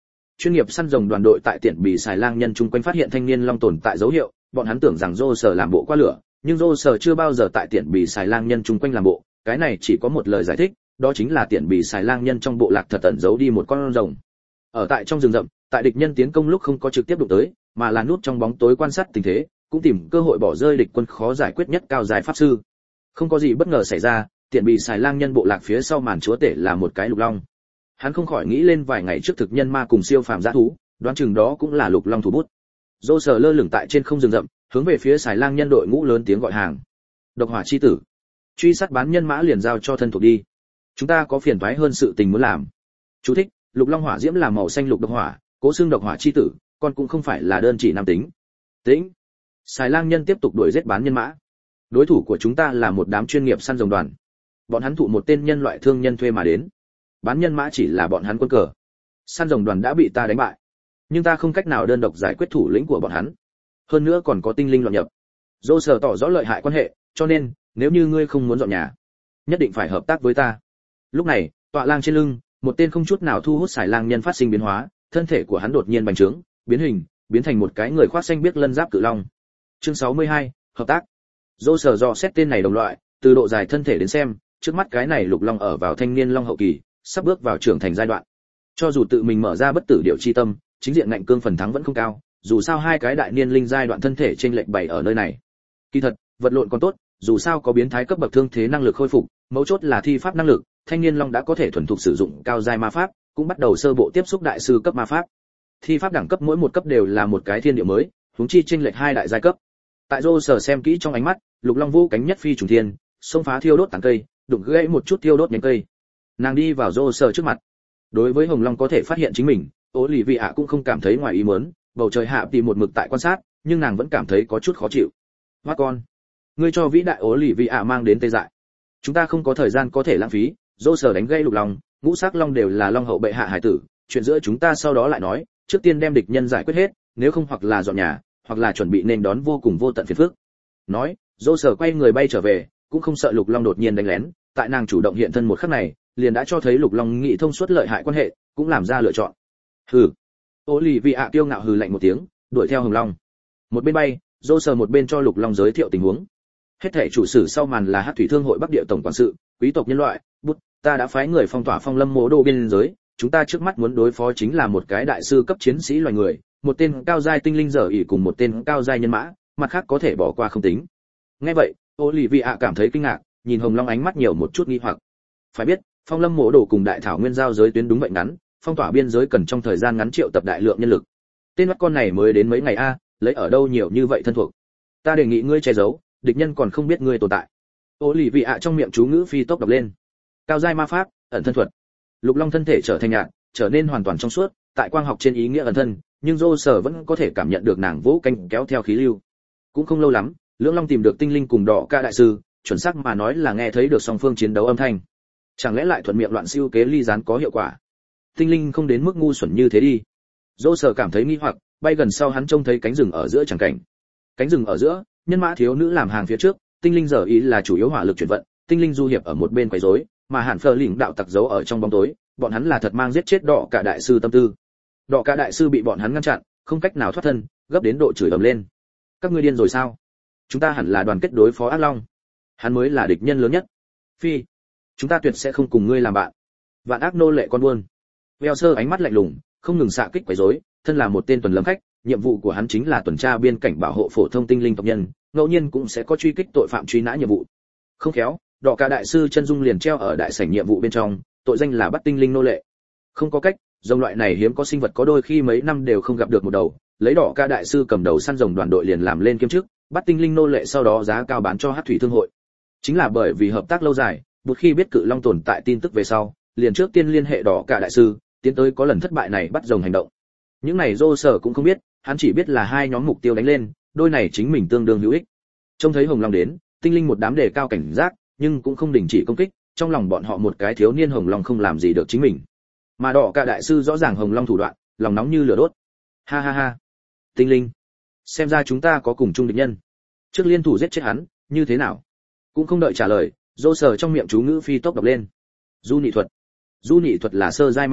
Chuyên nghiệp săn rồng đoàn đội tại tiện bì xài lang nhân chung quanh phát hiện thanh niên long tồn tại dấu hiệu, bọn hắn tưởng rằng Dô Sở làm bộ qua lửa, nhưng Dô Sở chưa bao giờ tại tiện bì xài lang nhân chung quanh làm bộ, cái này chỉ có một lời giải thích, đó chính là tiện bì xài lang nhân trong bộ lạc thật ẩn giấu đi một con rồng. Ở tại trong rừng rậm, tại địch nhân tiến công lúc không có trực tiếp đụng tới, mà là núp trong bóng tối quan sát tình thế, cũng tìm cơ hội bỏ rơi địch quân khó giải quyết nhất cao dài pháp sư. Không có gì bất ngờ xảy ra, tiện bì xài lang nhân bộ lạc phía sau màn chúa tể là một cái lục long. Hắn không khỏi nghĩ lên vài ngày trước thực nhân ma cùng siêu phàm dã thú, đoán chừng đó cũng là lục long thủ bút. Dô Sở lơ lửng tại trên không rừng rậm, hướng về phía xài lang nhân đội ngũ lớn tiếng gọi hàng. Độc hỏa chi tử, truy sát bán nhân mã liền giao cho thân thuộc đi. Chúng ta có phiền toái hơn sự tình muốn làm. Chú thích: lục long hỏa diễm là màu xanh lục độc hỏa, cố xương độc hỏa chi tử, còn cũng không phải là đơn chỉ nam tính. Tĩnh. Xài lang nhân tiếp tục đuổi giết bán nhân mã. Đối thủ của chúng ta là một đám chuyên nghiệp săn rồng đoàn. Bọn hắn thụ một tên nhân loại thương nhân thuê mà đến. Bán nhân mã chỉ là bọn hắn quân cờ. Săn rồng đoàn đã bị ta đánh bại, nhưng ta không cách nào đơn độc giải quyết thủ lĩnh của bọn hắn. Hơn nữa còn có tinh linh loạn nhập. Dô Sở tỏ rõ lợi hại quan hệ, cho nên nếu như ngươi không muốn dọn nhà, nhất định phải hợp tác với ta. Lúc này, tọa lang trên lưng, một tên không chút nào thu hút xài lang nhân phát sinh biến hóa, thân thể của hắn đột nhiên bành trướng, biến hình, biến thành một cái người khoác xanh biếc lân giáp cự long. Chương sáu mươi hai, hợp tác. Dô Sở dò xét tên này đồng loại, từ độ dài thân thể đến xem, trước mắt cái này lục long ở vào thanh niên long hậu kỳ, sắp bước vào trưởng thành giai đoạn. Cho dù tự mình mở ra bất tử điệu chi tâm, chính diện ngạnh cương phần thắng vẫn không cao, dù sao hai cái đại niên linh giai đoạn thân thể trên lệch bày ở nơi này. Kỳ thật, vật lộn còn tốt, dù sao có biến thái cấp bậc thương thế năng lực khôi phục, mấu chốt là thi pháp năng lực, thanh niên long đã có thể thuần thục sử dụng cao giai ma pháp, cũng bắt đầu sơ bộ tiếp xúc đại sư cấp ma pháp. Thi pháp đẳng cấp mỗi một cấp đều là một cái thiên địa mới, huống chi chênh lệch hai đại giai cấp. Tại Dô Sở xem kỹ trong ánh mắt, lục long vũ cánh nhất phi trùng thiên, xông phá thiêu đốt tán cây, đụng gãy một chút thiêu đốt nhánh cây. Nàng đi vào Dô Sở trước mặt. Đối với hồng long có thể phát hiện chính mình, Ô Lì Vị ạ cũng không cảm thấy ngoài ý muốn, bầu trời hạ tìm một mực tại quan sát, nhưng nàng vẫn cảm thấy có chút khó chịu. Hoa con, ngươi cho vĩ đại Ô Lì Vị ạ mang đến tê dại. Chúng ta không có thời gian có thể lãng phí. Dô Sở đánh gây lục long, ngũ sắc long đều là long hậu bệ hạ hải tử, chuyện giữa chúng ta sau đó lại nói, trước tiên đem địch nhân giải quyết hết, nếu không hoặc là dọn nhà, hoặc là chuẩn bị nên đón vô cùng vô tận phiền phức. Nói, Dô Sở quay người bay trở về, cũng không sợ lục long đột nhiên đánh lén, tại nàng chủ động hiện thân một khắc này, liền đã cho thấy lục long nghị thông suốt lợi hại quan hệ, cũng làm ra lựa chọn. Hừ. Ô Lì Vị ạ kiêu ngạo hừ lạnh một tiếng, đuổi theo hồng long. Một bên bay, Dô Sở một bên cho lục long giới thiệu tình huống. Hết thảy chủ sử sau màn là Hắc thủy thương hội Bắc địa tổng quản sự, quý tộc nhân loại, bút, ta đã phái người phong tỏa phong lâm mộ đô biên giới, chúng ta trước mắt muốn đối phó chính là một cái đại sư cấp chiến sĩ loài người, một tên cao giai tinh linh dở ỉ cùng một tên cao giai nhân mã, mặt khác có thể bỏ qua không tính. Nghe vậy, Ô Lì Vị ạ cảm thấy kinh ngạc, nhìn hồng long ánh mắt nhiều một chút nghi hoặc. Phải biết, phong lâm mộ đô cùng đại thảo nguyên giao giới tuyến đúng vậy ngắn, phong tỏa biên giới cần trong thời gian ngắn triệu tập đại lượng nhân lực. Tên mắt con này mới đến mấy ngày a, lấy ở đâu nhiều như vậy thân thuộc. Ta đề nghị ngươi che giấu, địch nhân còn không biết ngươi tồn tại. Ô Lì Vị ạ trong miệng chú ngữ phi tốc đọc lên. Cao giai ma pháp, ẩn thân thuật. Lục long thân thể trở thành nhạt, trở nên hoàn toàn trong suốt, tại quang học trên ý nghĩa ẩn thân, nhưng Dô Sở vẫn có thể cảm nhận được nàng vỗ cánh kéo theo khí lưu. Cũng không lâu lắm, lưỡng long tìm được tinh linh cùng đỏ ca đại sư, chuẩn xác mà nói là nghe thấy được song phương chiến đấu âm thanh. Chẳng lẽ lại thuận miệng loạn siêu kế ly gián có hiệu quả? Tinh linh không đến mức ngu xuẩn như thế đi. Dô Sở cảm thấy nghi hoặc, bay gần sau hắn trông thấy cánh rừng ở giữa chẳng cảnh. Cánh rừng ở giữa, nhân mã thiếu nữ làm hàng phía trước, tinh linh giờ ý là chủ yếu hỏa lực chuyển vận, tinh linh du hiệp ở một bên quấy rối, mà Hàn Phơ lĩnh đạo tặc giấu ở trong bóng tối, bọn hắn là thật mang giết chết đỏ cả đại sư tâm tư. Đỏ cả đại sư bị bọn hắn ngăn chặn, không cách nào thoát thân, gấp đến độ chửi ầm lên. Các ngươi điên rồi sao? Chúng ta hẳn là đoàn kết đối phó ác long. Hắn mới là địch nhân lớn nhất. Phi, chúng ta tuyệt sẽ không cùng ngươi làm bạn. Vạn ác nô lệ con buôn. Veo sơ ánh mắt lạnh lùng, không ngừng xạ kích quấy rối, thân là một tên tuần lâm khách, nhiệm vụ của hắn chính là tuần tra biên cảnh bảo hộ phổ thông tinh linh tộc nhân, ngẫu nhiên cũng sẽ có truy kích tội phạm truy nã nhiệm vụ. Không khéo, đỏ cả đại sư chân dung liền treo ở đại sảnh nhiệm vụ bên trong, tội danh là bắt tinh linh nô lệ. Không có cách, rồng loại này hiếm có sinh vật có đôi khi mấy năm đều không gặp được một đầu, lấy đỏ ca đại sư cầm đầu săn rồng đoàn đội liền làm lên kiêm chức, bắt tinh linh nô lệ sau đó giá cao bán cho Hắc thủy thương hội. Chính là bởi vì hợp tác lâu dài, một khi biết cự long tồn tại tin tức về sau, liền trước tiên liên hệ đỏ ca đại sư, tiến tới có lần thất bại này bắt rồng hành động. Những này Dô Sở cũng không biết, hắn chỉ biết là hai nhóm mục tiêu đánh lên, đôi này chính mình tương đương hữu ích. Trông thấy hồng long đến, tinh linh một đám đề cao cảnh giác, nhưng cũng không đình chỉ công kích, trong lòng bọn họ một cái thiếu niên hồng long không làm gì được chính mình. Mà đỏ cả đại sư rõ ràng hồng long thủ đoạn, lòng nóng như lửa đốt. Ha ha ha, tinh linh, xem ra chúng ta có cùng chung địch nhân. Trước liên thủ giết chết hắn, như thế nào? Cũng không đợi trả lời, Dô Sở trong miệng chú ngữ phi tốc đọc lên. Du nhị thuật. Du nhị thuật là sơ giai ma pháp,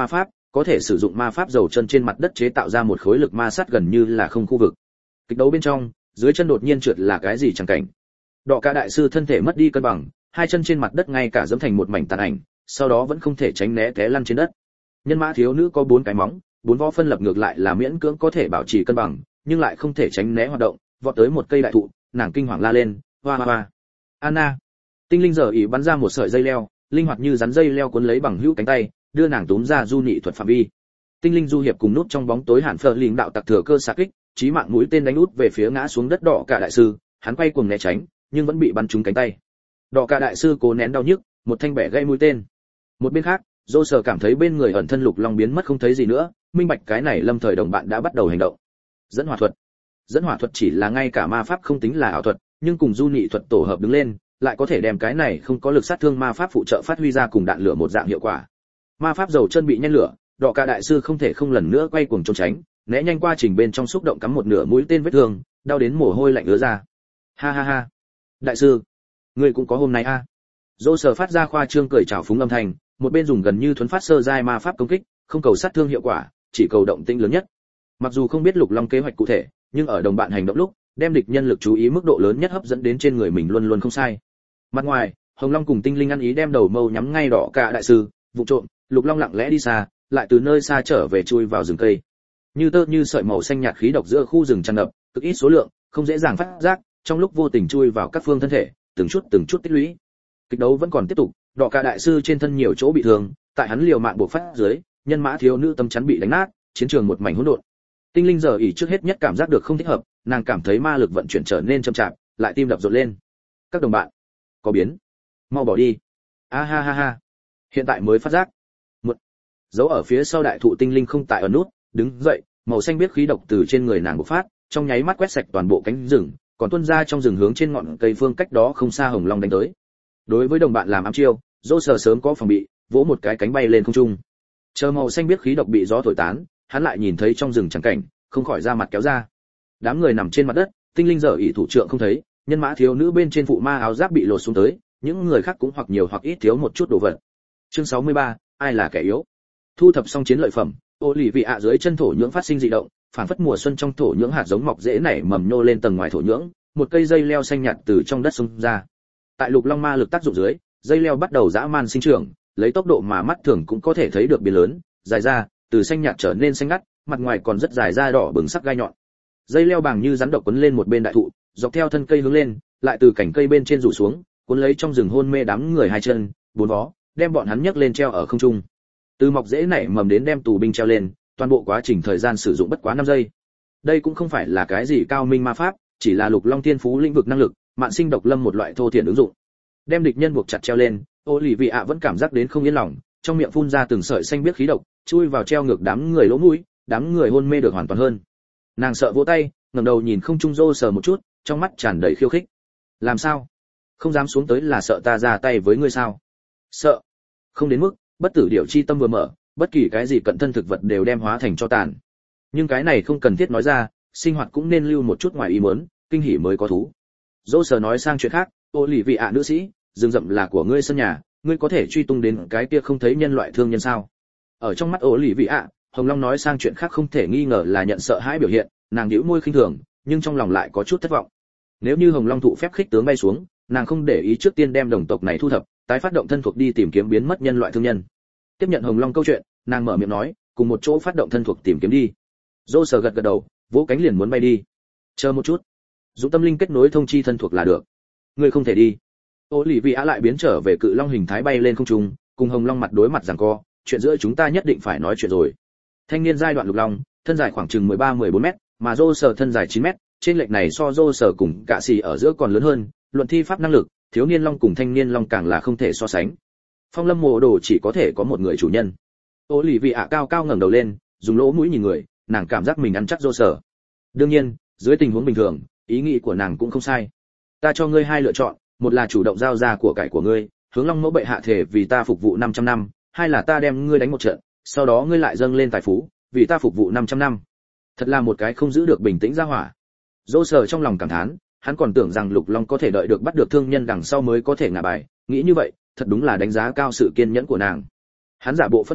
có thể sử dụng ma pháp dầu chân trên mặt đất chế tạo ra một khối lực ma sát gần như là không khu vực. Kịch đấu bên trong, dưới chân đột nhiên trượt là cái gì chẳng cảnh. Đọ cả đại sư thân thể mất đi cân bằng, hai chân trên mặt đất ngay cả giẫm thành một mảnh tàn ảnh, sau đó vẫn không thể tránh né té lăn trên đất. Nhân mã thiếu nữ có bốn cái móng, bốn võ phân lập ngược lại là miễn cưỡng có thể bảo trì cân bằng, nhưng lại không thể tránh né hoạt động, vọt tới một cây đại thụ, nàng kinh hoàng la lên, hoa hoa hoa. Anna. Tinh linh giờ ỉ bắn ra một sợi dây leo, linh hoạt như rắn dây leo cuốn lấy bằng hữu cánh tay, đưa nàng túm ra du nhị thuật phạm vi. Tinh linh du hiệp cùng nút trong bóng tối hạn phở linh đạo tặc thừa cơ xạ kích, chí mạng mũi tên đánh út về phía ngã xuống đất đỏ cả đại sư, hắn quay cuồng né tránh, nhưng vẫn bị bắn trúng cánh tay. Đỏ cả đại sư cố nén đau nhức, một thanh bẻ gãy mũi tên. Một bên khác, Dô Sở cảm thấy bên người ẩn thân lục long biến mất không thấy gì nữa, minh bạch cái này lâm thời đồng bạn đã bắt đầu hành động. Dẫn hỏa thuật. Dẫn hỏa thuật chỉ là ngay cả ma pháp không tính là ảo thuật, nhưng cùng du nhị thuật tổ hợp đứng lên, lại có thể đem cái này không có lực sát thương ma pháp phụ trợ phát huy ra cùng đạn lửa một dạng hiệu quả. Ma pháp dầu chân bị nhen lửa, đỏ cả đại sư không thể không lần nữa quay cuồng trốn tránh, né nhanh qua trình bên trong xúc động cắm một nửa mũi tên vết thương, đau đến mồ hôi lạnh ứa ra. Ha ha ha. Đại sư, ngươi cũng có hôm nay a. À. Dô Sở phát ra khoa trương cười chào phúng âm thanh, một bên dùng gần như thuấn phát sơ giai ma pháp công kích, không cầu sát thương hiệu quả, chỉ cầu động tĩnh lớn nhất. Mặc dù không biết Lục Long kế hoạch cụ thể, nhưng ở đồng bạn hành động lúc, đem địch nhân lực chú ý mức độ lớn nhất hấp dẫn đến trên người mình luôn luôn không sai. Mặt ngoài, Hồng Long cùng Tinh Linh ăn ý đem đầu mâu nhắm ngay đỏ cả đại sư, vụ trộm, Lục Long lặng lẽ đi xa, lại từ nơi xa trở về chui vào rừng cây. Như tơ như sợi màu xanh nhạt khí độc giữa khu rừng tràn ngập, cực ít số lượng, không dễ dàng phát giác, trong lúc vô tình chui vào các phương thân thể, từng chút từng chút tích lũy. Kịch đấu vẫn còn tiếp tục, đỏ cả đại sư trên thân nhiều chỗ bị thương, tại hắn liều mạng buộc phát dưới, nhân mã thiếu nữ tâm chắn bị đánh nát, chiến trường một mảnh hỗn độn. Tinh Linh giờ ỉ trước hết nhất cảm giác được không thích hợp, nàng cảm thấy ma lực vận chuyển trở nên chậm chạp, lại tim đập rộn lên. Các đồng bạn, có biến, mau bỏ đi. A ha ha ha. Hiện tại mới phát giác. Một dấu ở phía sau đại thụ Tinh Linh không tại ẩn nút, đứng dậy, màu xanh biếc khí độc từ trên người nàng bộc phát, trong nháy mắt quét sạch toàn bộ cánh rừng, còn tuôn ra trong rừng hướng trên ngọn cây phương cách đó không xa Hồng Long đánh tới. Đối với đồng bạn làm ám chiêu, Dô Sở sớm có phòng bị, vỗ một cái cánh bay lên không trung. Chờ màu xanh biếc khí độc bị gió thổi tán, hắn lại nhìn thấy trong rừng chẳng cảnh, không khỏi ra mặt kéo ra. Đám người nằm trên mặt đất, Tinh Linh giờ ỷ thủ trưởng không thấy, nhân mã thiếu nữ bên trên phụ ma áo giáp bị lột xuống tới, những người khác cũng hoặc nhiều hoặc ít thiếu một chút đồ vật. Chương sáu mươi ba, ai là kẻ yếu? Thu thập xong chiến lợi phẩm, ô lì vị ạ dưới chân thổ nhưỡng phát sinh dị động, phản phất mùa xuân trong thổ nhưỡng hạt giống mọc rễ nảy mầm nhô lên tầng ngoài thổ nhưỡng, một cây dây leo xanh nhạt từ trong đất xông ra. Tại Lục Long ma lực tác dụng dưới, dây leo bắt đầu dã man sinh trưởng, lấy tốc độ mà mắt thường cũng có thể thấy được biến lớn, dài ra, từ xanh nhạt trở nên xanh ngắt, mặt ngoài còn rất dài ra đỏ bừng sắc gai nhọn. Dây leo bàng như rắn độc quấn lên một bên đại thụ, dọc theo thân cây hướng lên, lại từ cành cây bên trên rủ xuống, cuốn lấy trong rừng hôn mê đám người hai chân, bốn vó, đem bọn hắn nhấc lên treo ở không trung. Từ mọc rễ nảy mầm đến đem tù binh treo lên, toàn bộ quá trình thời gian sử dụng bất quá năm giây. Đây cũng không phải là cái gì cao minh ma pháp, chỉ là Lục Long tiên phú lĩnh vực năng lực, mạn sinh độc lâm một loại thô thiển ứng dụng. Đem địch nhân buộc chặt treo lên, ô lì vị ạ vẫn cảm giác đến không yên lòng, trong miệng phun ra từng sợi xanh biếc khí độc, chui vào treo ngược đám người lỗ mũi, đám người hôn mê được hoàn toàn hơn. Nàng sợ vỗ tay, ngẩng đầu nhìn không trung Dô Sở một chút, trong mắt tràn đầy khiêu khích. Làm sao? Không dám xuống tới là sợ ta ra tay với ngươi sao? Sợ? Không đến mức, bất tử điểu chi tâm vừa mở, bất kỳ cái gì cận thân thực vật đều đem hóa thành cho tàn. Nhưng cái này không cần thiết nói ra, sinh hoạt cũng nên lưu một chút ngoài ý muốn, kinh hỉ mới có thú. Dô Sở nói sang chuyện khác, ô lì vị ạ nữ sĩ, rừng rậm là của ngươi sân nhà, ngươi có thể truy tung đến cái kia không thấy nhân loại thương nhân sao? Ở trong mắt ô lì vị ạ, Hồng Long nói sang chuyện khác không thể nghi ngờ là nhận sợ hãi biểu hiện, nàng nhíu môi khinh thường, nhưng trong lòng lại có chút thất vọng. Nếu như Hồng Long thụ phép khích tướng bay xuống, nàng không để ý trước tiên đem đồng tộc này thu thập, tái phát động thân thuộc đi tìm kiếm biến mất nhân loại thương nhân. Tiếp nhận Hồng Long câu chuyện, nàng mở miệng nói, cùng một chỗ phát động thân thuộc tìm kiếm đi. Dô Sở gật gật đầu, vỗ cánh liền muốn bay đi. Chờ một chút, dùng tâm linh kết nối thông chi thân thuộc là được. Ngươi không thể đi. Ô lì vị á lại biến trở về cự long hình thái bay lên không trung, cùng Hồng Long mặt đối mặt giằng co, chuyện giữa chúng ta nhất định phải nói chuyện rồi. Thanh niên giai đoạn Lục Long, thân dài khoảng chừng mười ba mười bốn mét, mà Dô Sở thân dài chín mét, trên lệch này so Dô Sở cùng cả xì ở giữa còn lớn hơn, luận thi pháp năng lực, thiếu niên long cùng thanh niên long càng là không thể so sánh. Phong Lâm mộ đồ chỉ có thể có một người chủ nhân. Ô lì vị ạ cao cao ngẩng đầu lên, dùng lỗ mũi nhìn người, nàng cảm giác mình ăn chắc Dô Sở. Đương nhiên, dưới tình huống bình thường, ý nghĩ của nàng cũng không sai. Ta cho ngươi hai lựa chọn, một là chủ động giao ra của cải của ngươi, hướng Long mẫu bệ hạ thể vì ta phục vụ năm trăm năm, hai là ta đem ngươi đánh một trận, sau đó ngươi lại dâng lên tài phú, vì ta phục vụ năm trăm năm. Thật là một cái không giữ được bình tĩnh ra hỏa. Dô Sở trong lòng cảm thán, hắn còn tưởng rằng Lục Long có thể đợi được bắt được thương nhân đằng sau mới có thể ngả bài, nghĩ như vậy, thật đúng là đánh giá cao sự kiên nhẫn của nàng. Hắn giả bộ phẫn nộ,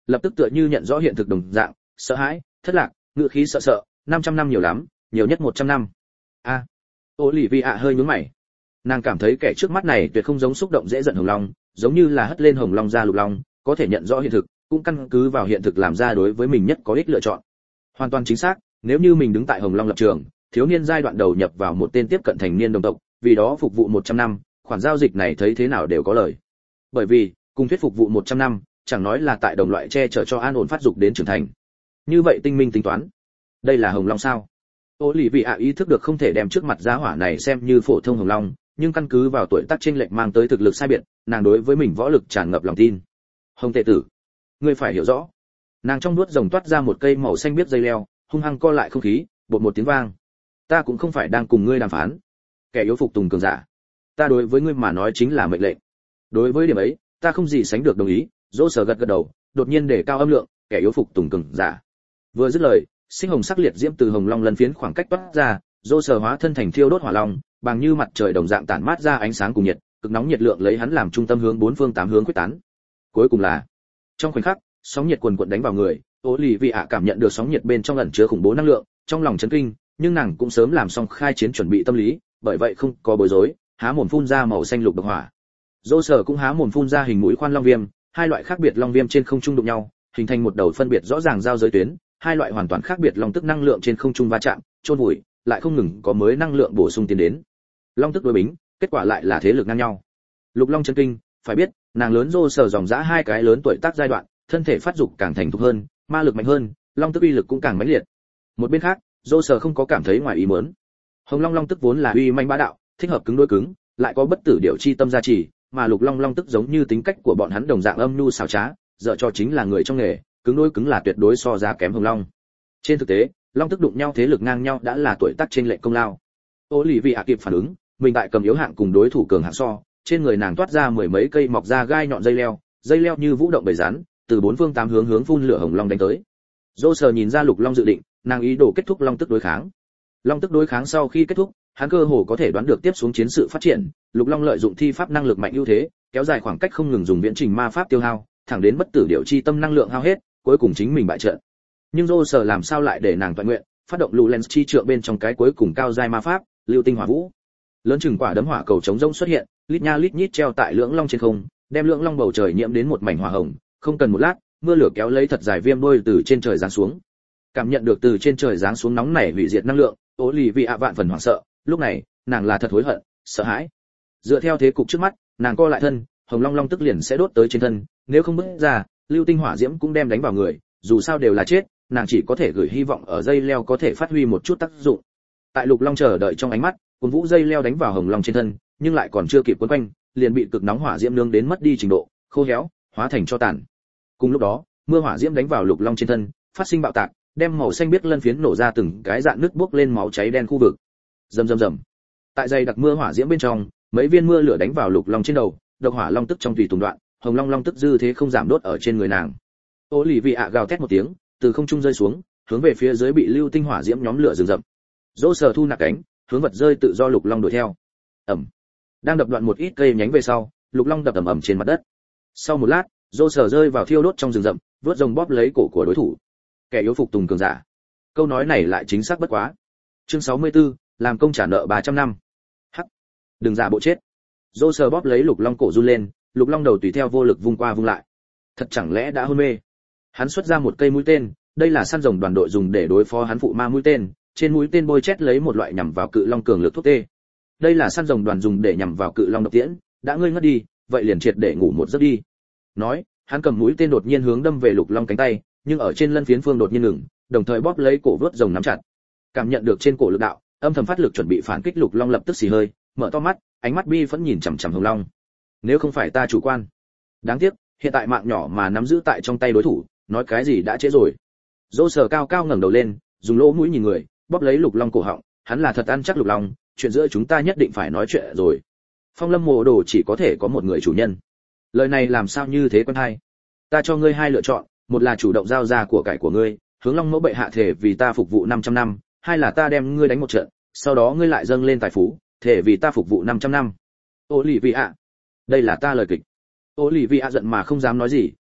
lập tức tựa như nhận rõ hiện thực đồng dạng, sợ hãi, thất lạc, ngữ khí sợ sợ, năm trăm năm nhiều lắm, nhiều nhất một trăm năm. A. À, Olivia hơi nhướng mày. Nàng cảm thấy kẻ trước mắt này tuyệt không giống xúc động dễ giận hồng long, giống như là hất lên hồng long ra lục long, có thể nhận rõ hiện thực, cũng căn cứ vào hiện thực làm ra đối với mình nhất có ích lựa chọn. Hoàn toàn chính xác, nếu như mình đứng tại hồng long lập trường, thiếu niên giai đoạn đầu nhập vào một tên tiếp cận thành niên đồng tộc, vì đó phục vụ một trăm năm, khoản giao dịch này thấy thế nào đều có lời. Bởi vì, cùng thuyết phục vụ một trăm năm, chẳng nói là tại đồng loại che chở cho an ổn phát dục đến trưởng thành. Như vậy tinh minh tính toán. Đây là hồng long sao? Olivia ý thức được không thể đem trước mặt giá hỏa này xem như phổ thông hồng long, nhưng căn cứ vào tuổi tác chênh lệch mang tới thực lực sai biệt, nàng đối với mình võ lực tràn ngập lòng tin. Hồng tệ tử, ngươi phải hiểu rõ. Nàng trong nuốt rồng toát ra một cây màu xanh biếc dây leo, hung hăng co lại không khí, bột một tiếng vang. Ta cũng không phải đang cùng ngươi đàm phán. Kẻ yếu phục tùng cường giả. Ta đối với ngươi mà nói chính là mệnh lệnh. Đối với điểm ấy, ta không gì sánh được đồng ý. Dỗ Sở gật gật đầu, đột nhiên để cao âm lượng, kẻ yếu phục tùng cường giả. Vừa dứt lời, sinh hồng sắc liệt diễm từ hồng long lân phiến khoảng cách toát ra, Dỗ Sở hóa thân thành thiêu đốt hỏa long, bằng như mặt trời đồng dạng tản mát ra ánh sáng cùng nhiệt, cực nóng nhiệt lượng lấy hắn làm trung tâm hướng bốn phương tám hướng quyết tán. Cuối cùng là, trong khoảnh khắc, sóng nhiệt cuồn cuộn đánh vào người, Olivia cảm nhận được sóng nhiệt bên trong ẩn chứa khủng bố năng lượng, trong lòng chấn kinh, nhưng nàng cũng sớm làm xong khai chiến chuẩn bị tâm lý, bởi vậy không có bối rối, há mồm phun ra màu xanh lục độc hỏa. Dỗ Sở cũng há mồm phun ra hình mũi khoan long viêm, hai loại khác biệt long viêm trên không trung đụng nhau, hình thành một đầu phân biệt rõ ràng giao giới tuyến, hai loại hoàn toàn khác biệt long tức năng lượng trên không trung va chạm, chôn vùi, lại không ngừng có mới năng lượng bổ sung tiến đến. Long tức đối bính, kết quả lại là thế lực ngang nhau. Lục Long chân kinh, phải biết, nàng lớn Dỗ Sở dòng dã hai cái lớn tuổi tác giai đoạn, thân thể phát dục càng thành thục hơn, ma lực mạnh hơn, long tức uy lực cũng càng mãnh liệt. Một bên khác, Dỗ Sở không có cảm thấy ngoài ý muốn. Hồng Long long tức vốn là uy manh bá đạo, thích hợp cứng đối cứng, lại có bất tử điệu chi tâm gia trì, mà Lục Long long tức giống như tính cách của bọn hắn đồng dạng âm nhu xảo trá, dở cho chính là người trong nghề, cứng đối cứng là tuyệt đối so ra kém Hồng Long. Trên thực tế, long tức đụng nhau thế lực ngang nhau đã là tuổi tác trên lệnh công lao. Olivia kịp phản ứng, mình tại cầm yếu hạng cùng đối thủ cường hạng so, trên người nàng toát ra mười mấy cây mọc ra gai nhọn dây leo, dây leo như vũ động bầy rắn, từ bốn phương tám hướng hướng phun lửa hồng long đánh tới. Dỗ Sở nhìn ra Lục Long dự định, nàng ý đồ kết thúc long tức đối kháng. Long tức đối kháng sau khi kết thúc, hắn cơ hồ có thể đoán được tiếp xuống chiến sự phát triển. Lục Long lợi dụng thi pháp năng lực mạnh ưu thế, kéo dài khoảng cách không ngừng dùng viễn trình ma pháp tiêu hao, thẳng đến bất tử điệu chi tâm năng lượng hao hết, cuối cùng chính mình bại trận. Nhưng Dỗ Sở làm sao lại để nàng toàn nguyện, phát động lũ lens chi trượng bên trong cái cuối cùng cao giai ma pháp, lưu tinh hỏa vũ. Lớn chừng quả đấm hỏa cầu chống rông xuất hiện, lít nha lít nhít treo tại lưỡng long trên không, đem lưỡng long bầu trời nhiễm đến một mảnh hỏa hồng, không cần một lát, mưa lửa kéo lấy thật dài viêm đôi từ trên trời giáng xuống. Cảm nhận được từ trên trời giáng xuống nóng nảy hủy diệt năng lượng, Olivia vạn phần hoảng sợ, lúc này, nàng là thật hối hận, sợ hãi. Dựa theo thế cục trước mắt, nàng co lại thân, hồng long long tức liền sẽ đốt tới trên thân, nếu không bước ra, lưu tinh hỏa diễm cũng đem đánh vào người, dù sao đều là chết, nàng chỉ có thể gửi hy vọng ở dây leo có thể phát huy một chút tác dụng. Tại Lục Long chờ đợi trong ánh mắt, cuồng vũ dây leo đánh vào hồng long trên thân, nhưng lại còn chưa kịp quấn quanh, liền bị cực nóng hỏa diễm nướng đến mất đi trình độ, khô héo, hóa thành tro tàn. Cùng lúc đó, mưa hỏa diễm đánh vào Lục Long trên thân, phát sinh bạo tạc, đem màu xanh biếc lân phiến nổ ra từng cái dạn nước bốc lên máu cháy đen khu vực. Rầm rầm rầm. Tại dây đặc mưa hỏa diễm bên trong, mấy viên mưa lửa đánh vào Lục Long trên đầu, độc hỏa long tức trong tùy tùng đoạn, hồng long long tức dư thế không giảm đốt ở trên người nàng. Olivia gào thét một tiếng, từ không trung rơi xuống, hướng về phía dưới bị lưu tinh hỏa diễm nhóm lửa rừng rậm. Dỗ Sở thu nạp cánh, hướng vật rơi tự do Lục Long đuổi theo. Ầm. Đang đập đoạn một ít cây nhánh về sau, Lục Long đập ầm ầm trên mặt đất. Sau một lát, Dỗ Sở rơi vào thiêu đốt trong rừng rậm, vớt rồng bóp lấy cổ của đối thủ. Kẻ yếu phục tùng cường giả. Câu nói này lại chính xác bất quá. Chương sáu mươi tư, làm công trả nợ ba trăm năm. Hắc. Đừng giả bộ chết. Dỗ Sở bóp lấy Lục Long cổ run lên, Lục Long đầu tùy theo vô lực vung qua vung lại. Thật chẳng lẽ đã hôn mê? Hắn xuất ra một cây mũi tên, đây là săn rồng đoàn đội dùng để đối phó hắn phụ ma mũi tên, trên mũi tên bôi chét lấy một loại nhằm vào cự long cường lực thuốc tê. Đây là săn rồng đoàn dùng để nhằm vào cự long độc tiễn, đã ngươi ngất đi, vậy liền triệt để ngủ một giấc đi. Nói, hắn cầm mũi tên đột nhiên hướng đâm về Lục Long cánh tay, nhưng ở trên lân phiến phương đột nhiên ngừng, đồng thời bóp lấy cổ vớt rồng nắm chặt. Cảm nhận được trên cổ lực đạo, âm thầm phát lực chuẩn bị phản kích Lục Long lập tức xì hơi, mở to mắt, ánh mắt bi phẫn nhìn chằm chằm Hồng Long. Nếu không phải ta chủ quan, đáng tiếc, hiện tại mạng nhỏ mà nắm giữ tại trong tay đối thủ, nói cái gì đã trễ rồi. Dỗ Sở cao cao ngẩng đầu lên, dùng lỗ mũi nhìn người, bóp lấy Lục Long cổ họng, hắn là thật ăn chắc Lục Long, chuyện giữa chúng ta nhất định phải nói chuyện rồi. Phong Lâm Mộ Đồ chỉ có thể có một người chủ nhân. Lời này làm sao như thế quen hay? Ta cho ngươi hai lựa chọn, một là chủ động giao ra của cải của ngươi, hướng Long Mẫu bệ hạ thể vì ta phục vụ năm trăm năm, hai là ta đem ngươi đánh một trận, sau đó ngươi lại dâng lên tài phú, thể vì ta phục vụ năm trăm năm. Olivia, đây là ta lời kịch. Olivia giận mà không dám nói gì,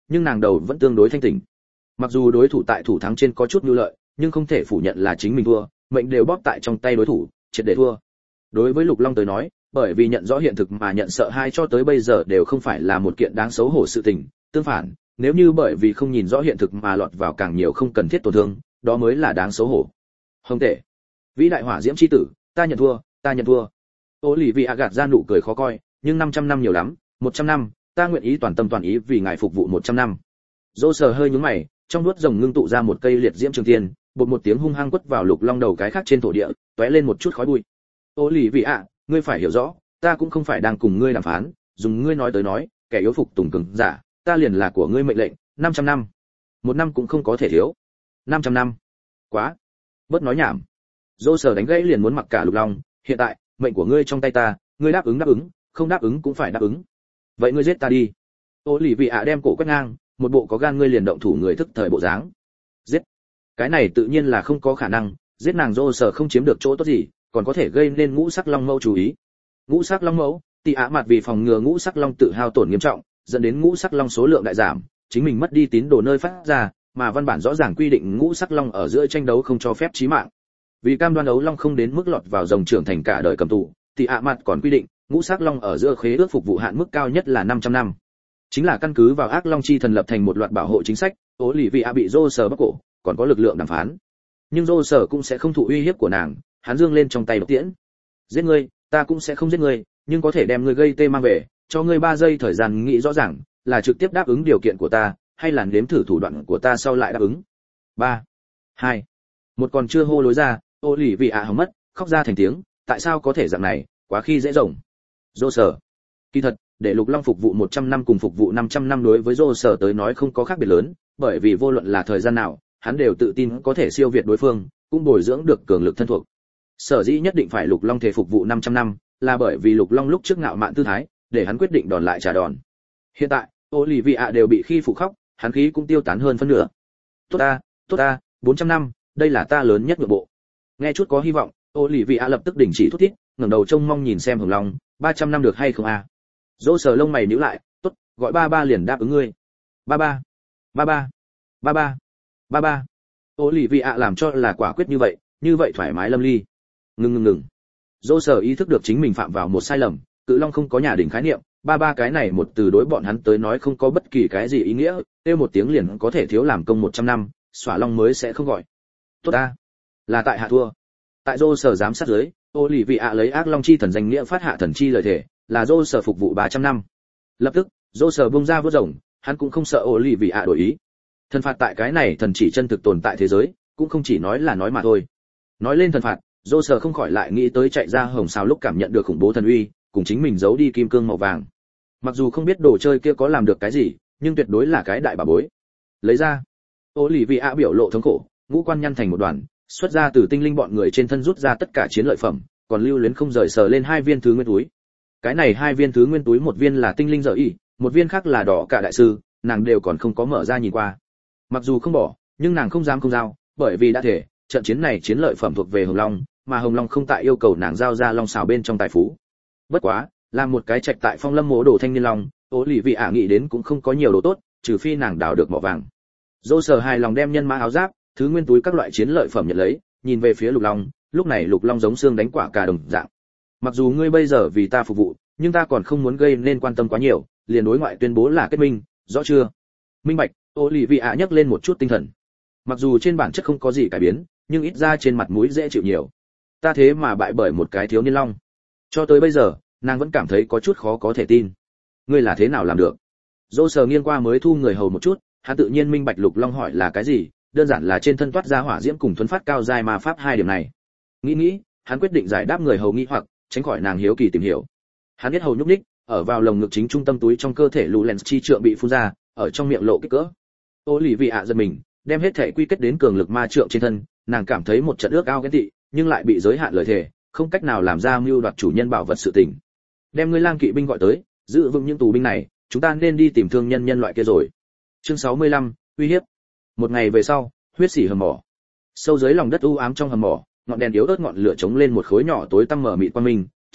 nhưng nàng đầu vẫn tương đối thanh tỉnh. Mặc dù đối thủ tại thủ thắng trên có chút nhu lợi, nhưng không thể phủ nhận là chính mình thua, mệnh đều bóp tại trong tay đối thủ, triệt để thua. Đối với Lục Long tới nói, bởi vì nhận rõ hiện thực mà nhận sợ hai cho tới bây giờ đều không phải là một kiện đáng xấu hổ sự tình, tương phản, nếu như bởi vì không nhìn rõ hiện thực mà lọt vào càng nhiều không cần thiết tổn thương, đó mới là đáng xấu hổ. Hồng tệ, vĩ đại hỏa diễm chi tử, ta nhận thua, ta nhận thua. Ô lì vì gạt ra nụ cười khó coi, nhưng năm trăm năm nhiều lắm, một trăm năm, ta nguyện ý toàn tâm toàn ý vì ngài phục vụ một trăm năm. Dô sờ hơi nhướng mày, trong đuốt rồng ngưng tụ ra một cây liệt diễm trường tiên, bột một tiếng hung hăng quất vào Lục Long đầu cái khác trên thổ địa, tóe lên một chút khói bụi. Ô lì vì ạ, ngươi phải hiểu rõ, ta cũng không phải đang cùng ngươi đàm phán, dùng ngươi nói tới nói, kẻ yếu phục tùng cường giả, ta liền là của ngươi mệnh lệnh, năm trăm năm. Một năm cũng không có thể thiếu. năm trăm năm. Quá. Bớt nói nhảm. Dô sờ đánh gãy liền muốn mặc cả Lục Long, hiện tại, mệnh của ngươi trong tay ta, ngươi đáp ứng đáp ứng, không đáp ứng cũng phải đáp ứng. Vậy ngươi giết ta đi. Ô lì vị ạ đem cổ quét ngang, một bộ có gan ngươi liền động thủ người thức thời bộ dáng. Giết. Cái này tự nhiên là không có khả năng, giết nàng Dô sờ không chiếm được chỗ tốt gì, còn có thể gây nên ngũ sắc long mẫu chú ý. Ngũ sắc long mẫu, tỷ ạ mặt vì phòng ngừa ngũ sắc long tự hao tổn nghiêm trọng, dẫn đến ngũ sắc long số lượng đại giảm, chính mình mất đi tín đồ nơi phát ra, mà văn bản rõ ràng quy định ngũ sắc long ở giữa tranh đấu không cho phép chí mạng. Vì cam đoan đấu long không đến mức lọt vào rồng trưởng thành cả đời cầm tù, thì ạ mặt còn quy định, ngũ sắc long ở giữa khế ước phục vụ hạn mức cao nhất là năm trăm năm. Chính là căn cứ vào ác long chi thần lập thành một loạt bảo hộ chính sách, Ô lì vị ạ bị Dô sờ bắt cổ, còn có lực lượng đàm phán. Nhưng Dô sờ cũng sẽ không thụ uy hiếp của nàng, hắn dương lên trong tay độc tiễn. Giết ngươi, ta cũng sẽ không giết ngươi, nhưng có thể đem ngươi gây tê mang về, cho ngươi ba giây thời gian nghĩ rõ ràng, là trực tiếp đáp ứng điều kiện của ta, hay là nếm thử thủ đoạn của ta sau lại đáp ứng. Ba, hai, một còn chưa hô lối ra, Ô lì vị ạ hỏng mất, khóc ra thành tiếng, tại sao có thể dạng này, quá khi dễ rồng. Dô sờ. Kỳ thật, để Lục Long phục vụ một trăm năm cùng phục vụ năm trăm năm đối với Dô sờ tới nói không có khác biệt lớn, bởi vì vô luận là thời gian nào, hắn đều tự tin có thể siêu việt đối phương, cũng bồi dưỡng được cường lực thân thuộc. Sở dĩ nhất định phải Lục Long thể phục vụ năm trăm năm, là bởi vì Lục Long lúc trước ngạo mạn tư thái, để hắn quyết định đòn lại trả đòn. Hiện tại, Olivia đều bị khi phụ khóc, hắn khí cũng tiêu tán hơn phân nửa. Tốt ta, tốt ta, bốn trăm năm, đây là ta lớn nhất nội bộ. Nghe chút có hy vọng, Olivia lập tức đình chỉ thút thít, ngẩng đầu trông mong nhìn xem Hồng Long, ba trăm năm được hay không a? Dỗ sờ lông mày nhíu lại, tốt, gọi ba ba liền đáp ứng ngươi. Ba ba, ba ba, ba ba, ba ba. Olivia làm cho là quả quyết như vậy, như vậy thoải mái lâm ly. Ngừng ngừng ngừng. Dỗ sờ ý thức được chính mình phạm vào một sai lầm, Cự Long không có nhà đỉnh khái niệm, ba ba cái này một từ đối bọn hắn tới nói không có bất kỳ cái gì ý nghĩa, kêu một tiếng liền có thể thiếu làm công một trăm năm, xóa long mới sẽ không gọi. Tốt ta, là tại hạ thua. Tại Dô sở giám sát dưới, Olivia lấy ác long chi thần danh nghĩa phát hạ thần chi lời thể, là Dô sở phục vụ ba trăm năm. Lập tức, Dô sở bung ra vút rồng, hắn cũng không sợ Olivia đổi ý. Thần phạt tại cái này thần chỉ chân thực tồn tại thế giới, cũng không chỉ nói là nói mà thôi. Nói lên thần phạt, Dô sở không khỏi lại nghĩ tới chạy ra hồng sao lúc cảm nhận được khủng bố thần uy, cùng chính mình giấu đi kim cương màu vàng. Mặc dù không biết đồ chơi kia có làm được cái gì, nhưng tuyệt đối là cái đại bà bối. Lấy ra. Olivia biểu lộ thống khổ, ngũ quan nhăn thành một đoàn, xuất ra từ tinh linh bọn người trên thân rút ra tất cả chiến lợi phẩm, còn lưu luyến không rời sờ lên hai viên thứ nguyên túi. Cái này hai viên thứ nguyên túi, một viên là tinh linh dở y, một viên khác là đỏ cả đại sư, nàng đều còn không có mở ra nhìn qua. Mặc dù không bỏ, nhưng nàng không dám không giao, bởi vì đã thể, trận chiến này chiến lợi phẩm thuộc về Hồng Long, mà Hồng Long không tại yêu cầu nàng giao ra long xào bên trong tài phú. Bất quá, làm một cái trạch tại Phong Lâm mộ đồ thanh niên long, Olivia nghĩ đến cũng không có nhiều đồ tốt, trừ phi nàng đào được mỏ vàng. Dô sở hài lòng đem nhân mã áo giáp, thứ nguyên túi các loại chiến lợi phẩm nhận lấy, nhìn về phía Lục Long, lúc này Lục Long giống xương đánh quả cà đồng dạng. Mặc dù ngươi bây giờ vì ta phục vụ, nhưng ta còn không muốn gây nên quan tâm quá nhiều, liền đối ngoại tuyên bố là kết minh, rõ chưa? Minh bạch. Olivia nhấc lên một chút tinh thần. Mặc dù trên bản chất không có gì cải biến, nhưng ít ra trên mặt mũi dễ chịu nhiều. Ta thế mà bại bởi một cái thiếu niên long. Cho tới bây giờ, nàng vẫn cảm thấy có chút khó có thể tin. Ngươi là thế nào làm được? Dô sờ nghiêng qua mới thu người hầu một chút, hắn tự nhiên minh bạch Lục Long hỏi là cái gì, đơn giản là trên thân toát ra hỏa diễm cùng thuần phát cao giai ma pháp hai điểm này. Nghĩ nghĩ, hắn quyết định giải đáp người hầu nghi hoặc, tránh khỏi nàng hiếu kỳ tìm hiểu. Hắn biết hầu nhúc nhích, ở vào lồng ngực chính trung tâm túi trong cơ thể Lulens chi trượng bị phun ra, ở trong miệng lộ kích cỡ. Olivia giật mình, đem hết thể quy kết đến cường lực ma trượng trên thân, nàng cảm thấy một trận ước ao ghen tị, nhưng lại bị giới hạn lời thề, không cách nào làm ra mưu đoạt chủ nhân bảo vật sự tình. Đem ngươi lang kỵ binh gọi tới, giữ vững những tù binh này, chúng ta nên đi tìm thương nhân nhân loại kia rồi. Chương sáu mươi lăm, uy hiếp. Một ngày về sau, huyết xỉ hầm mỏ. Sâu dưới lòng đất u ám trong hầm mỏ, ngọn đèn yếu ớt ngọn lửa chống lên một khối nhỏ tối tăm mờ mịt qua mình,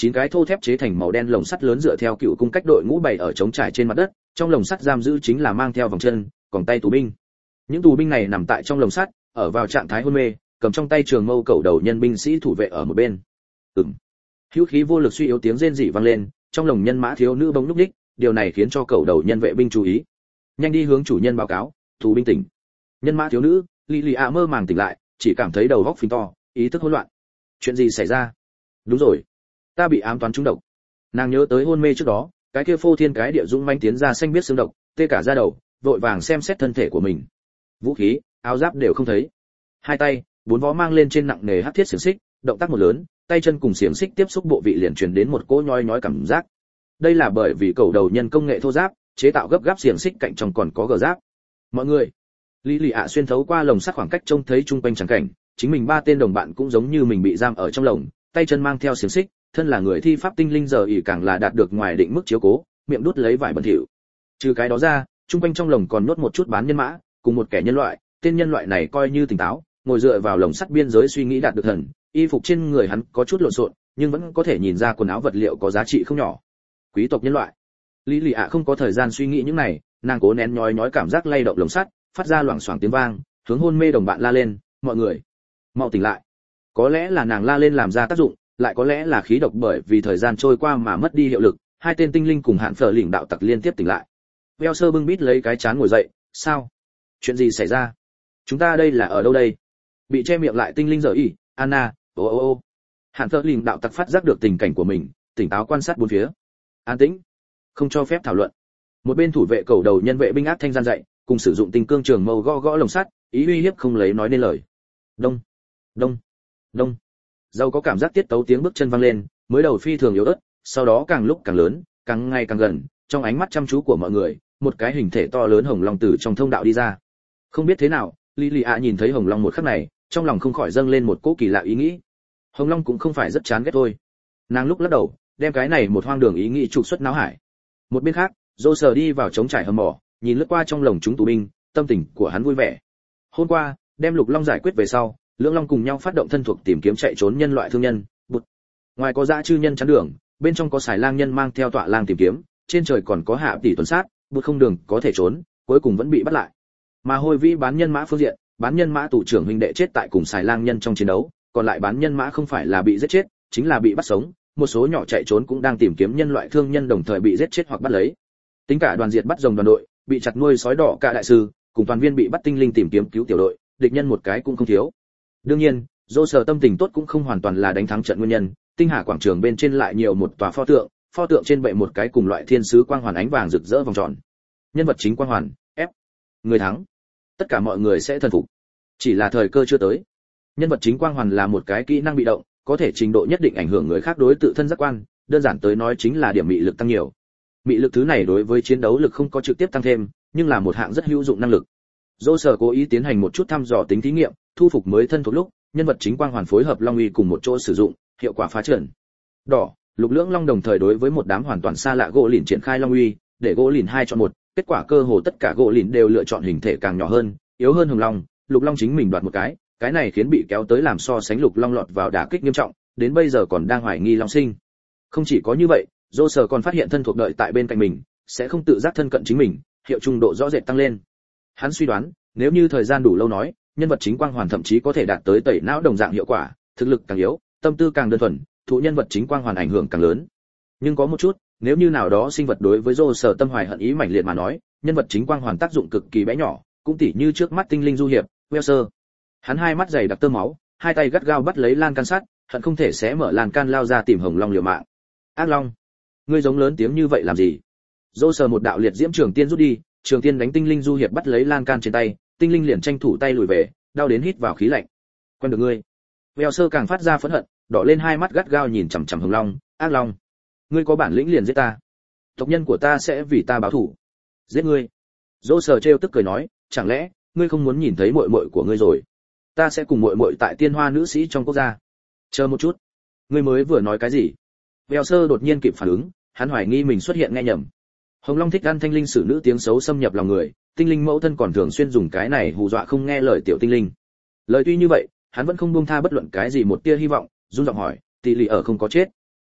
chín cái thô thép chế thành màu đen lồng sắt lớn dựa theo cựu cung cách đội ngũ bày ở trống trải trên mặt đất, trong lồng sắt giam giữ chính là mang theo vòng chân, còn tay tù binh. Những tù binh này nằm tại trong lồng sắt, ở vào trạng thái hôn mê, cầm trong tay trường mâu cẩu đầu nhân binh sĩ thủ vệ ở một bên. Ừm. Hữu khí vô lực suy yếu tiếng rên rỉ vang lên, trong lồng nhân mã thiếu nữ bỗng lúc đích, điều này khiến cho cẩu đầu nhân vệ binh chú ý. Nhanh đi hướng chủ nhân báo cáo, tù binh tỉnh. Nhân mã thiếu nữ, Lý Lì ạ mơ màng tỉnh lại, chỉ cảm thấy đầu óc phình to, ý thức hỗn loạn. Chuyện gì xảy ra? Đúng rồi, ta bị ám toán trúng độc. Nàng nhớ tới hôn mê trước đó, cái kia phô thiên cái địa dũng manh tiến ra xanh biết xương độc, tê cả da đầu, vội vàng xem xét thân thể của mình. Vũ khí, áo giáp đều không thấy. Hai tay, bốn vó mang lên trên nặng nề hắc thiết xiềng xích, động tác một lớn, tay chân cùng xiềng xích tiếp xúc bộ vị liền truyền đến một cỗ nhói nhói cảm giác. Đây là bởi vì cầu đầu nhân công nghệ thô giáp, chế tạo gấp gáp xiềng xích cạnh trong còn có gờ giáp. Mọi người, Lý Lì ạ xuyên thấu qua lồng sắt khoảng cách trông thấy chung quanh chẳng cảnh, chính mình ba tên đồng bạn cũng giống như mình bị giam ở trong lồng, tay chân mang theo xiềng xích, thân là người thi pháp tinh linh giờ ỷ càng là đạt được ngoài định mức chiếu cố, miệng đút lấy vải bẩn thỉu. Trừ cái đó ra, chung quanh trong lồng còn nhốt một chút bán nhân mã, cùng một kẻ nhân loại, tên nhân loại này coi như tỉnh táo, ngồi dựa vào lồng sắt biên giới suy nghĩ đạt được thần, y phục trên người hắn có chút lộn xộn, nhưng vẫn có thể nhìn ra quần áo vật liệu có giá trị không nhỏ. Quý tộc nhân loại. Lý Lì ạ không có thời gian suy nghĩ những này, nàng cố nén nhói nhói cảm giác lay động lồng sắt, phát ra loảng xoảng tiếng vang, hướng hôn mê đồng bạn la lên, "Mọi người, mau tỉnh lại." Có lẽ là nàng la lên làm ra tác dụng, lại có lẽ là khí độc bởi vì thời gian trôi qua mà mất đi hiệu lực, hai tên tinh linh cùng hạn phở lỉnh đạo tặc liên tiếp tỉnh lại. Veo sơ bưng bít lấy cái chán ngồi dậy, "Sao? Chuyện gì xảy ra? Chúng ta đây là ở đâu đây?" Bị che miệng lại tinh linh giờ y, Anna, ô ô ô. Hạn phở lỉnh đạo tặc phát giác được tình cảnh của mình, tỉnh táo quan sát bốn phía. An tĩnh, không cho phép thảo luận. Một bên thủ vệ cầu đầu nhân vệ binh ác thanh gian dạy, cùng sử dụng tinh cương trường mâu gõ gõ lồng sắt, ý uy hiếp không lấy nói nên lời. Đông, đông, đông. Dâu có cảm giác tiết tấu tiếng bước chân vang lên, mới đầu phi thường yếu ớt, sau đó càng lúc càng lớn, càng ngày càng gần, trong ánh mắt chăm chú của mọi người, một cái hình thể to lớn hồng long từ trong thông đạo đi ra. Không biết thế nào, Lý Lì ạ nhìn thấy hồng long một khắc này, trong lòng không khỏi dâng lên một cỗ kỳ lạ ý nghĩ. Hồng long cũng không phải rất chán ghét thôi. Nàng lúc lắc đầu, đem cái này một hoang đường ý nghĩ trục xuất não hải. Một bên khác, Dô sờ đi vào trống trải hầm mỏ, nhìn lướt qua trong lồng chúng tù binh, tâm tình của hắn vui vẻ. Hôm qua, đem Lục Long giải quyết về sau, Lưỡng Long cùng nhau phát động thân thuộc tìm kiếm chạy trốn nhân loại thương nhân, bụt. Ngoài có dã chư nhân chắn đường, bên trong có xài lang nhân mang theo tọa lang tìm kiếm, trên trời còn có hạ tỷ tuần sát, bụt không đường có thể trốn, cuối cùng vẫn bị bắt lại. Mà Hồi Vĩ bán nhân mã phương diện, bán nhân mã tù trưởng huynh đệ chết tại cùng xài lang nhân trong chiến đấu, còn lại bán nhân mã không phải là bị giết chết, chính là bị bắt sống, một số nhỏ chạy trốn cũng đang tìm kiếm nhân loại thương nhân đồng thời bị giết chết hoặc bắt lấy. Tính cả đoàn diệt bắt rồng đoàn đội, bị chặt nuôi sói đỏ cả đại sư, cùng toàn viên bị bắt tinh linh tìm kiếm cứu tiểu đội, địch nhân một cái cũng không thiếu. Đương nhiên, Dô Sở tâm tình tốt cũng không hoàn toàn là đánh thắng trận nguyên nhân, tinh hà quảng trường bên trên lại nhiều một tòa pho tượng, pho tượng trên bệ một cái cùng loại thiên sứ quang hoàn ánh vàng rực rỡ vòng tròn. Nhân vật chính quang hoàn, F. Người thắng. Tất cả mọi người sẽ thần phục. Chỉ là thời cơ chưa tới. Nhân vật chính quang hoàn là một cái kỹ năng bị động, có thể trình độ nhất định ảnh hưởng người khác đối tự thân giác quan, đơn giản tới nói chính là điểm mị lực tăng nhiều. Mị lực thứ này đối với chiến đấu lực không có trực tiếp tăng thêm, nhưng là một hạng rất hữu dụng năng lực. Dô Sở cố ý tiến hành một chút thăm dò tính thí nghiệm, thu phục mới thân thuộc lúc, nhân vật chính quang hoàn phối hợp long uy cùng một chỗ sử dụng, hiệu quả phá trần. Đỏ, lục lưỡng long đồng thời đối với một đám hoàn toàn xa lạ gỗ lìn triển khai long uy, để gỗ lìn hai chọn một, kết quả cơ hồ tất cả gỗ lìn đều lựa chọn hình thể càng nhỏ hơn, yếu hơn hồng long, lục long chính mình đoạt một cái, cái này khiến bị kéo tới làm so sánh lục long lọt vào đả kích nghiêm trọng, đến bây giờ còn đang hoài nghi long sinh. Không chỉ có như vậy, Dô Sở còn phát hiện thân thuộc đợi tại bên cạnh mình, sẽ không tự giác thân cận chính mình, hiệu trung độ rõ rệt tăng lên. Hắn suy đoán, nếu như thời gian đủ lâu nói, nhân vật chính quang hoàn thậm chí có thể đạt tới tẩy não đồng dạng hiệu quả, thực lực càng yếu, tâm tư càng đơn thuần, thụ nhân vật chính quang hoàn ảnh hưởng càng lớn. Nhưng có một chút, nếu như nào đó sinh vật đối với Dô Sở tâm hoài hận ý mãnh liệt mà nói, nhân vật chính quang hoàn tác dụng cực kỳ bé nhỏ, cũng tỉ như trước mắt tinh linh du hiệp, Welser. Hắn hai mắt dày đặc tơ máu, hai tay gắt gao bắt lấy lan can sắt, hận không thể xé mở lan can lao ra tìm hồng long liều mạng. Ác long, ngươi giống lớn tiếng như vậy làm gì? Dô Sở một đạo liệt diễm trường tiên rút đi, trường tiên đánh tinh linh du hiệp bắt lấy lan can trên tay, tinh linh liền tranh thủ tay lùi về, đau đến hít vào khí lạnh. Quen được ngươi. Welser càng phát ra phẫn hận, đỏ lên hai mắt gắt gao nhìn chằm chằm hồng long, ác long, ngươi có bản lĩnh liền giết ta, tộc nhân của ta sẽ vì ta báo thù. Giết ngươi. Dô Sở trêu tức cười nói, chẳng lẽ ngươi không muốn nhìn thấy muội muội của ngươi rồi? Ta sẽ cùng muội muội tại tiên hoa nữ sĩ trong quốc gia. Chờ một chút, ngươi mới vừa nói cái gì? Welser đột nhiên kịp phản ứng, hắn hoài nghi mình xuất hiện nghe nhầm. Hồng Long thích ăn thanh linh sử nữ tiếng xấu xâm nhập lòng người, tinh linh mẫu thân còn thường xuyên dùng cái này hù dọa không nghe lời tiểu tinh linh. Lời tuy như vậy, hắn vẫn không buông tha bất luận cái gì một tia hy vọng, run giọng hỏi, tỷ lì ở không có chết.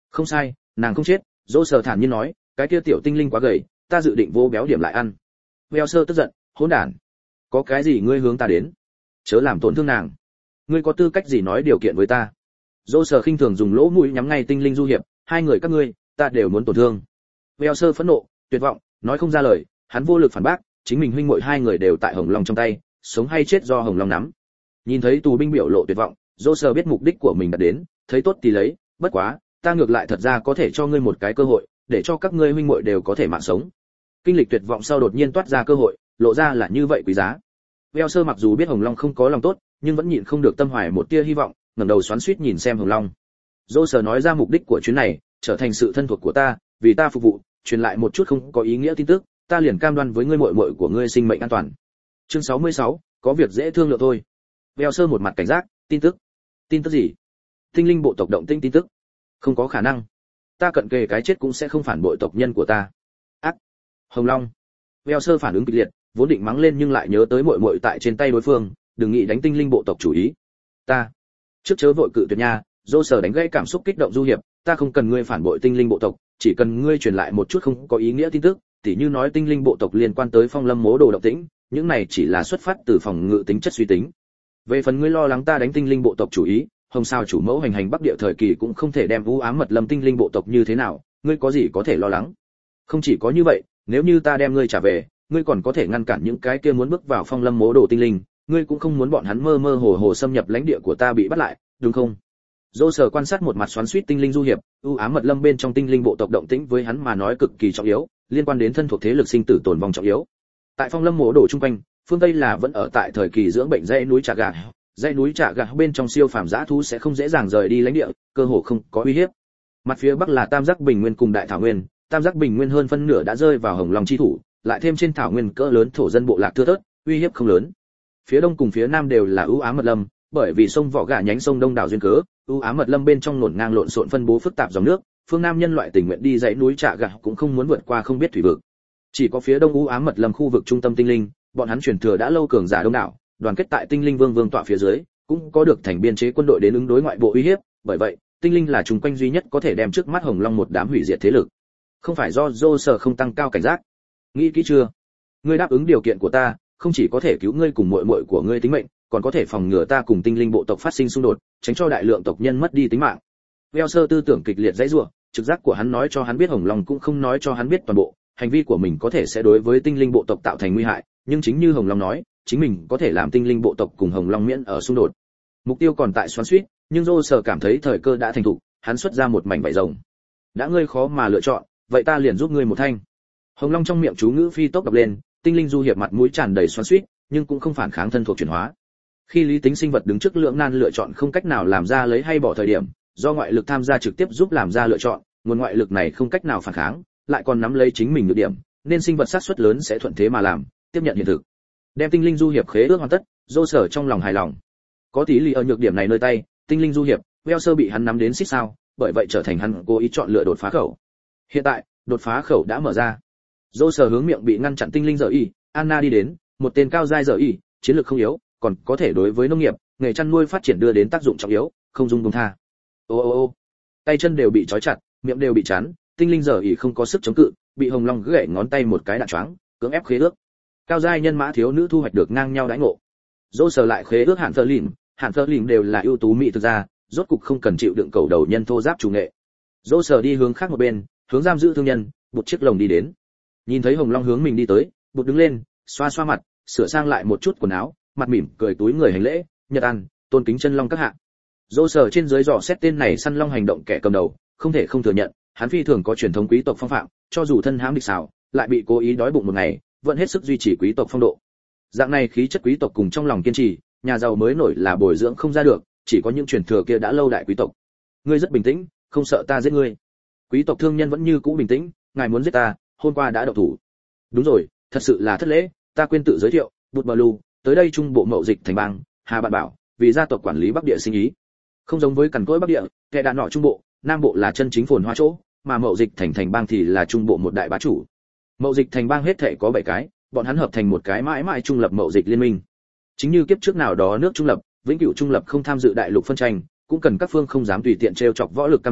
Không sai, nàng không chết, dỗ sở thản nhiên nói, cái kia tiểu tinh linh quá gầy, ta dự định vô béo điểm lại ăn. Veo sơ tức giận, hỗn đản, có cái gì ngươi hướng ta đến? Chớ làm tổn thương nàng. Ngươi có tư cách gì nói điều kiện với ta? Dỗ sở khinh thường dùng lỗ mũi nhắm ngay tinh linh du hiệp, hai người các ngươi, ta đều muốn tổn thương. Veo sơ phẫn nộ, tuyệt vọng, nói không ra lời, hắn vô lực phản bác, chính mình huynh muội hai người đều tại Hồng Long trong tay, sống hay chết do Hồng Long nắm. Nhìn thấy tù binh biểu lộ tuyệt vọng, dỗ sở biết mục đích của mình đã đến, thấy tốt thì lấy, bất quá, ta ngược lại thật ra có thể cho ngươi một cái cơ hội, để cho các ngươi huynh muội đều có thể mạng sống. Kinh lịch tuyệt vọng sau đột nhiên toát ra cơ hội, lộ ra là như vậy quý giá. Veo sơ mặc dù biết Hồng Long không có lòng tốt, nhưng vẫn nhịn không được tâm hoài một tia hy vọng, ngẩng đầu xoắn xuýt nhìn xem Hồng Long. Dỗ sở nói ra mục đích của chuyến này, trở thành sự thân thuộc của ta, vì ta phục vụ, truyền lại một chút không có ý nghĩa tin tức, ta liền cam đoan với ngươi muội muội của ngươi sinh mệnh an toàn. Chương sáu mươi sáu, có việc dễ thương lượng thôi. Veo sơ một mặt cảnh giác, tin tức? Tin tức gì? Tinh linh bộ tộc động tĩnh tin tức? Không có khả năng. Ta cận kề cái chết cũng sẽ không phản bội tộc nhân của ta. Ác. Hồng Long. Veo sơ phản ứng kịch liệt, vốn định mắng lên nhưng lại nhớ tới muội muội tại trên tay đối phương, đừng nghĩ đánh tinh linh bộ tộc chủ ý. Ta. Trước chớ vội cự tuyệt nha, dô sở đánh gãy cảm xúc kích động du hiệp, ta không cần ngươi phản bội tinh linh bộ tộc, chỉ cần ngươi truyền lại một chút không có ý nghĩa tin tức, tỉ như nói tinh linh bộ tộc liên quan tới Phong Lâm Mố Đồ động tĩnh, những này chỉ là xuất phát từ phòng ngự tính chất suy tính. Về phần ngươi lo lắng ta đánh tinh linh bộ tộc chủ ý, Hồng Sao chủ mẫu hành hành Bắc Địa thời kỳ cũng không thể đem vũ ám mật lâm tinh linh bộ tộc như thế nào, ngươi có gì có thể lo lắng? Không chỉ có như vậy, nếu như ta đem ngươi trả về, ngươi còn có thể ngăn cản những cái kia muốn bước vào Phong Lâm Mố Đồ tinh linh, ngươi cũng không muốn bọn hắn mơ mơ hồ hồ xâm nhập lãnh địa của ta bị bắt lại, đúng không? Dỗ sở quan sát một mặt xoắn xuýt tinh linh du hiệp, ưu ám mật lâm bên trong tinh linh bộ tộc động tĩnh với hắn mà nói cực kỳ trọng yếu, liên quan đến thân thuộc thế lực sinh tử tồn vong trọng yếu. Tại Phong Lâm Mộ Đồ trung quanh, phương Tây là vẫn ở tại thời kỳ dưỡng bệnh dãy núi Trà Gà, dãy núi Trà Gà bên trong siêu phàm dã thú sẽ không dễ dàng rời đi lãnh địa, cơ hồ không có uy hiếp. Mặt phía bắc là Tam Giác Bình Nguyên cùng Đại Thảo Nguyên, Tam Giác Bình Nguyên hơn phân nửa đã rơi vào Hồng Long chi thủ, lại thêm trên thảo nguyên cỡ lớn thổ dân bộ lạc thưa thớt, uy hiếp không lớn. Phía đông cùng phía nam đều là ưu ám mật lâm, bởi vì sông Vỏ Gà nhánh sông Đông đảo duyên cớ, ưu ám mật lâm bên trong lộn ngang lộn xộn phân bố phức tạp dòng nước, phương nam nhân loại tình nguyện đi dãy núi Trà Gà cũng không muốn vượt qua không biết thủy vực. Chỉ có phía đông ưu ám mật lâm khu vực trung tâm tinh linh, bọn hắn truyền thừa đã lâu cường giả đông đảo, đoàn kết tại tinh linh vương vương tọa phía dưới, cũng có được thành biên chế quân đội đến ứng đối ngoại bộ uy hiếp, bởi vậy, tinh linh là chúng quanh duy nhất có thể đem trước mắt Hồng Long một đám hủy diệt thế lực. Không phải do Dô Sở không tăng cao cảnh giác. Nghĩ kỹ chưa? Ngươi đáp ứng điều kiện của ta, không chỉ có thể cứu ngươi cùng muội muội của ngươi tính mệnh, còn có thể phòng ngừa ta cùng tinh linh bộ tộc phát sinh xung đột, tránh cho đại lượng tộc nhân mất đi tính mạng. Veo sơ tư tưởng kịch liệt dãy rủa, trực giác của hắn nói cho hắn biết Hồng Long cũng không nói cho hắn biết toàn bộ, hành vi của mình có thể sẽ đối với tinh linh bộ tộc tạo thành nguy hại, nhưng chính như Hồng Long nói, chính mình có thể làm tinh linh bộ tộc cùng Hồng Long miễn ở xung đột. Mục tiêu còn tại xoắn xuýt, nhưng Dô Sở cảm thấy thời cơ đã thành thục, hắn xuất ra một mảnh vảy rồng. Đã ngươi khó mà lựa chọn, vậy ta liền giúp ngươi một thanh. Hồng Long trong miệng chú ngữ phi tốc đọc lên, tinh linh du hiệp mặt mũi tràn đầy xoắn xuýt, nhưng cũng không phản kháng thân thuộc chuyển hóa. Khi lý tính sinh vật đứng trước lưỡng nan lựa chọn không cách nào làm ra lấy hay bỏ thời điểm, do ngoại lực tham gia trực tiếp giúp làm ra lựa chọn, nguồn ngoại lực này không cách nào phản kháng, lại còn nắm lấy chính mình nhược điểm, nên sinh vật xác suất lớn sẽ thuận thế mà làm, tiếp nhận hiện thực. Đem tinh linh du hiệp khế ước hoàn tất, Dô Sở trong lòng hài lòng. Có tí lý ở nhược điểm này nơi tay, tinh linh du hiệp, Veo sơ bị hắn nắm đến xích sao, bởi vậy trở thành hắn cố ý chọn lựa đột phá khẩu. Hiện tại, đột phá khẩu đã mở ra. Dô Sở hướng miệng bị ngăn chặn tinh linh giờ y, Anna đi đến, một tên cao giai giờ y, chiến lược không yếu, còn có thể đối với nông nghiệp, nghề chăn nuôi phát triển đưa đến tác dụng trọng yếu, không dung buông tha. Ô ô ô, tay chân đều bị trói chặt, miệng đều bị chắn, tinh linh giờ y không có sức chống cự, bị Hồng Long gãy ngón tay một cái đạn choáng, cưỡng ép khế ước. Cao giai nhân mã thiếu nữ thu hoạch được ngang nhau đãi ngộ. Dô Sở lại khế ước Hạn Phơ Lìn, Hạn Phơ Lìn đều là ưu tú mỹ thực ra, rốt cục không cần chịu đựng cầu đầu nhân thô giáp chủ nghệ. Dô Sở đi hướng khác một bên, hướng giam giữ thương nhân, bụt chiếc lồng đi đến. Nhìn thấy Hồng Long hướng mình đi tới, bụt đứng lên, xoa xoa mặt, sửa sang lại một chút quần áo, mặt mỉm cười túi người hành lễ, nhật ăn, tôn kính chân long các hạ. Dô Sở trên dưới dò xét tên này săn long hành động kẻ cầm đầu, không thể không thừa nhận, hắn phi thường có truyền thống quý tộc phong phạm, cho dù thân hãm địch xảo, lại bị cố ý đói bụng một ngày, vẫn hết sức duy trì quý tộc phong độ. Dạng này khí chất quý tộc cùng trong lòng kiên trì, nhà giàu mới nổi là bồi dưỡng không ra được, chỉ có những truyền thừa kia đã lâu đại quý tộc. Ngươi rất bình tĩnh, không sợ ta giết ngươi. Quý tộc thương nhân vẫn như cũ bình tĩnh, ngài muốn giết ta, hôm qua đã động thủ. Đúng rồi, thật sự là thất lễ, ta quên tự giới thiệu, Bụt Blue, tới đây trung bộ mậu dịch thành bang, Hà Bạn Bảo, vì gia tộc quản lý Bắc Địa sinh ý. Không giống với cằn cỗi Bắc Địa, kẻ đạn nọ trung bộ, Nam bộ là chân chính phồn hoa chỗ, mà mậu dịch thành thành bang thì là trung bộ một đại bá chủ. Mậu dịch thành bang hết thảy có bảy cái, bọn hắn hợp thành một cái mãi mãi trung lập mậu dịch liên minh. Chính như kiếp trước nào đó nước trung lập, vĩnh cửu trung lập không tham dự đại lục phân tranh, cũng cần các phương không dám tùy tiện trêu chọc võ lực cam đoan,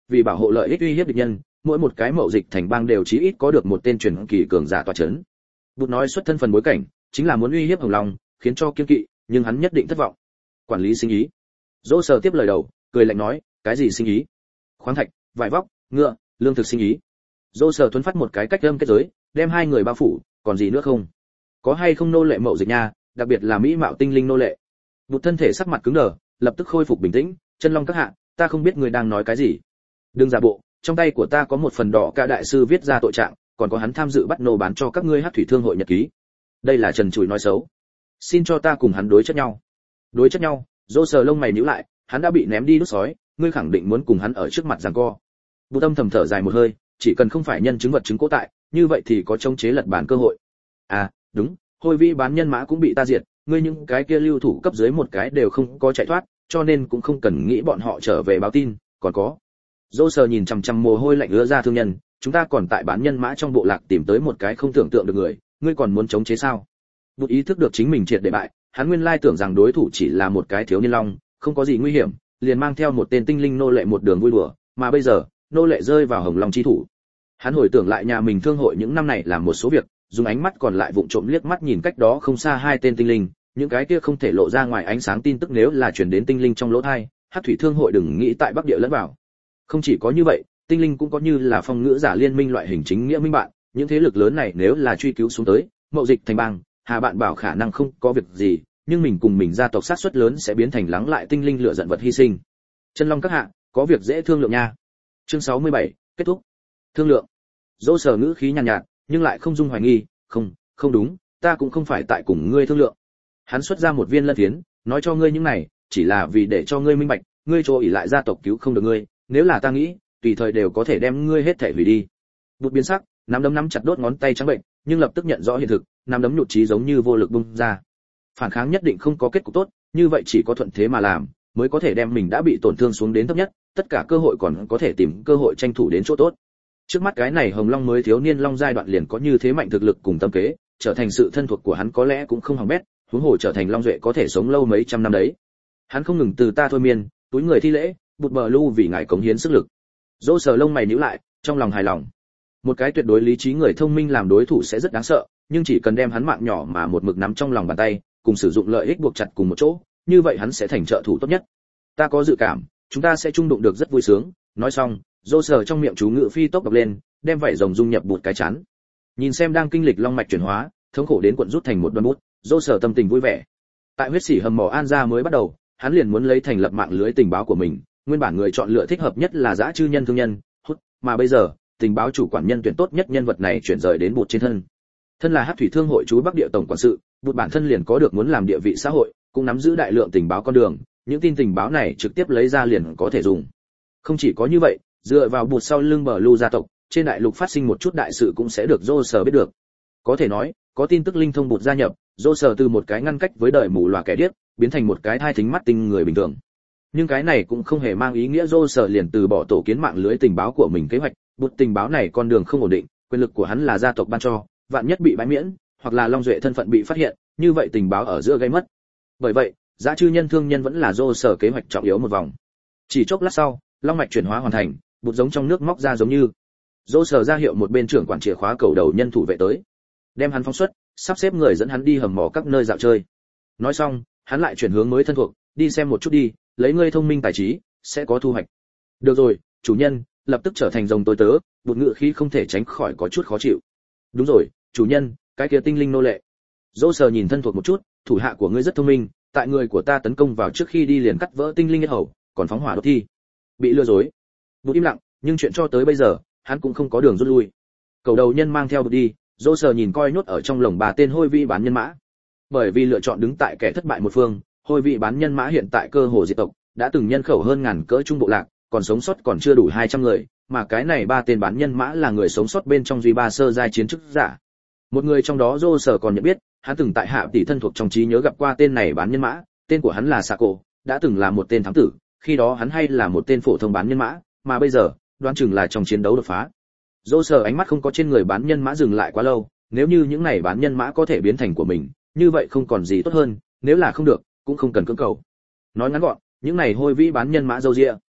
vì bảo hộ lợi ích uy hiếp địch nhân, mỗi một cái mậu dịch thành bang đều chí ít có được một tên truyền kỳ cường giả tọa chấn. Bụt nói xuất thân phần bối cảnh, chính là muốn uy hiếp Hồng Long, khiến cho kiên kỵ, nhưng hắn nhất định thất vọng. Quản lý sinh ý. Dỗ Sở tiếp lời đầu, cười lạnh nói, cái gì sinh ý? Khoáng thạch, vải vóc, ngựa, lương thực sinh ý. Dỗ Sở thuấn phát một cái cách âm kết giới, đem hai người bao phủ, còn gì nữa không? Có hay không nô lệ mậu dịch nha, đặc biệt là mỹ mạo tinh linh nô lệ. Bụt thân thể sắc mặt cứng đờ, lập tức khôi phục bình tĩnh, chân long các hạ, ta không biết người đang nói cái gì. Đừng giả bộ, trong tay của ta có một phần đỏ cả đại sư viết ra tội trạng, còn có hắn tham dự bắt nô bán cho các ngươi Hắc thủy thương hội nhật ký. Đây là trần trụi nói xấu. Xin cho ta cùng hắn đối chất nhau. Đối chất nhau? Dỗ Sở lông mày nhíu lại, hắn đã bị ném đi đốt sói, ngươi khẳng định muốn cùng hắn ở trước mặt giằng co. Bụt tâm thầm thở dài một hơi, chỉ cần không phải nhân chứng vật chứng cố tại, như vậy thì có chống chế lật bản cơ hội. À, đúng, Hôi Vi bán nhân mã cũng bị ta diệt, ngươi những cái kia lưu thủ cấp dưới một cái đều không có chạy thoát, cho nên cũng không cần nghĩ bọn họ trở về báo tin, còn có. Dỗ Sở nhìn chằm chằm mồ hôi lạnh ứa ra thương nhân, chúng ta còn tại bán nhân mã trong bộ lạc tìm tới một cái không tưởng tượng được người, ngươi còn muốn chống chế sao? Bụt ý thức được chính mình triệt để bại, hắn nguyên lai tưởng rằng đối thủ chỉ là một cái thiếu niên long, không có gì nguy hiểm, liền mang theo một tên tinh linh nô lệ một đường vui đùa, mà bây giờ, nô lệ rơi vào Hồng Long chi thủ. Hắn hồi tưởng lại nhà mình thương hội những năm này làm một số việc, dùng ánh mắt còn lại vụng trộm liếc mắt nhìn cách đó không xa hai tên tinh linh, những cái kia không thể lộ ra ngoài ánh sáng tin tức nếu là truyền đến tinh linh trong lỗ tai, Hắc thủy thương hội đừng nghĩ tại Bắc Địa lẫn vào. Không chỉ có như vậy, tinh linh cũng có như là phong ngữ giả liên minh loại hình chính nghĩa minh bạn, những thế lực lớn này nếu là truy cứu xuống tới, mậu dịch thành bang, Hà bạn bảo khả năng không có việc gì, nhưng mình cùng mình gia tộc sát suất lớn sẽ biến thành lắng lại tinh linh lựa giận vật hy sinh. Chân long các hạ, có việc dễ thương lượng nha. Chương sáu mươi bảy, kết thúc. Thương lượng. Dỗ Sở ngữ khí nhàn nhạt, nhạt, nhưng lại không dung hoài nghi, không, không đúng, ta cũng không phải tại cùng ngươi thương lượng. Hắn xuất ra một viên lân phiến, nói cho ngươi những này, chỉ là vì để cho ngươi minh bạch, ngươi chỗ ỷ lại gia tộc cứu không được ngươi, nếu là ta nghĩ, tùy thời đều có thể đem ngươi hết thể hủy đi. Bụt biến sắc, nắm đấm nắm chặt đốt ngón tay trắng bệnh, nhưng lập tức nhận rõ hiện thực, nắm đấm nhụt chí giống như vô lực bung ra. Phản kháng nhất định không có kết cục tốt, như vậy chỉ có thuận thế mà làm, mới có thể đem mình đã bị tổn thương xuống đến thấp nhất, tất cả cơ hội còn có thể tìm cơ hội tranh thủ đến chỗ tốt. Trước mắt cái này Hồng Long mới thiếu niên long giai đoạn liền có như thế mạnh thực lực cùng tâm kế, trở thành sự thân thuộc của hắn có lẽ cũng không hỏng bét, huống hồ trở thành long duệ có thể sống lâu mấy trăm năm đấy. Hắn không ngừng từ ta thôi miên, túi người thi lễ, Bụt bờ lưu vì ngài cống hiến sức lực. Dỗ Sở lông mày nhíu lại, trong lòng hài lòng. Một cái tuyệt đối lý trí người thông minh làm đối thủ sẽ rất đáng sợ, nhưng chỉ cần đem hắn mạng nhỏ mà một mực nắm trong lòng bàn tay, cùng sử dụng lợi ích buộc chặt cùng một chỗ, như vậy hắn sẽ thành trợ thủ tốt nhất. Ta có dự cảm, chúng ta sẽ chung đụng được rất vui sướng. Nói xong, Dỗ Sở trong miệng chú ngự phi tốc đọc lên, đem vảy rồng dung nhập Bụt cái chán. Nhìn xem đang kinh lịch long mạch chuyển hóa, thống khổ đến cuộn rút thành một đoan bút, Dỗ Sở tâm tình vui vẻ. Tại huyết sỉ hầm mỏ An gia mới bắt đầu, hắn liền muốn lấy thành lập mạng lưới tình báo của mình, nguyên bản người chọn lựa thích hợp nhất là dã chư nhân thương nhân, hút, mà bây giờ, tình báo chủ quản nhân tuyển tốt nhất nhân vật này chuyển rời đến Bụt trên thân. Thân là Hắc thủy thương hội chú Bắc Địa tổng quản sự, Bụt bản thân liền có được muốn làm địa vị xã hội, cũng nắm giữ đại lượng tình báo con đường, những tin tình báo này trực tiếp lấy ra liền có thể dùng. Không chỉ có như vậy, dựa vào Bụt sau lưng bờ lưu gia tộc, trên đại lục phát sinh một chút đại sự cũng sẽ được Dỗ Sở biết được. Có thể nói, có tin tức linh thông Bụt gia nhập, Dỗ Sở từ một cái ngăn cách với đời mù lòa kẻ điếc, biến thành một cái thai thính mắt tinh người bình thường. Nhưng cái này cũng không hề mang ý nghĩa Dỗ Sở liền từ bỏ tổ kiến mạng lưới tình báo của mình kế hoạch, Bụt tình báo này con đường không ổn định, quyền lực của hắn là gia tộc ban cho, vạn nhất bị bãi miễn, hoặc là long duệ thân phận bị phát hiện, như vậy tình báo ở giữa gây mất. Bởi vậy, dã chư nhân thương nhân vẫn là Dỗ Sở kế hoạch trọng yếu một vòng. Chỉ chốc lát sau, long mạch chuyển hóa hoàn thành, Bụt giống trong nước móc ra giống như. Dỗ Sở ra hiệu một bên trưởng quản chìa khóa cầu đầu nhân thủ vệ tới, đem hắn phóng xuất, sắp xếp người dẫn hắn đi hầm mỏ các nơi dạo chơi. Nói xong, hắn lại chuyển hướng mới thân thuộc, đi xem một chút đi, lấy ngươi thông minh tài trí, sẽ có thu hoạch. Được rồi, chủ nhân, lập tức trở thành rồng tôi tớ. Bụt ngự khí không thể tránh khỏi có chút khó chịu. Đúng rồi, chủ nhân, cái kia tinh linh nô lệ. Dỗ Sở nhìn thân thuộc một chút, thủ hạ của ngươi rất thông minh, tại người của ta tấn công vào trước khi đi liền cắt vỡ tinh linh yết hầu, còn phóng hỏa đốt thi. Bị lừa dối. Bụt im lặng, nhưng chuyện cho tới bây giờ, hắn cũng không có đường rút lui. Cầu đầu nhân mang theo Bụt đi, Dỗ Sở nhìn coi nhốt ở trong lồng bà tên hôi vị bán nhân mã. Bởi vì lựa chọn đứng tại kẻ thất bại một phương, hôi vị bán nhân mã hiện tại cơ hồ diệt tộc, đã từng nhân khẩu hơn ngàn cỡ trung bộ lạc, còn sống sót còn chưa đủ hai trăm người, mà cái này ba tên bán nhân mã là người sống sót bên trong duy ba sơ giai chiến chức giả. Một người trong đó Dỗ Sở còn nhận biết, hắn từng tại hạ tỷ thân thuộc trong trí nhớ gặp qua tên này bán nhân mã, tên của hắn là Sako, đã từng là một tên thám tử, khi đó hắn hay là một tên phổ thông bán nhân mã, mà bây giờ, đoán chừng là trong chiến đấu đột phá. Dỗ Sở ánh mắt không có trên người bán nhân mã dừng lại quá lâu, nếu như những này bán nhân mã có thể biến thành của mình, như vậy không còn gì tốt hơn, nếu là không được, cũng không cần cưỡng cầu. Nói ngắn gọn, những này hôi vĩ bán nhân mã dâu dịa.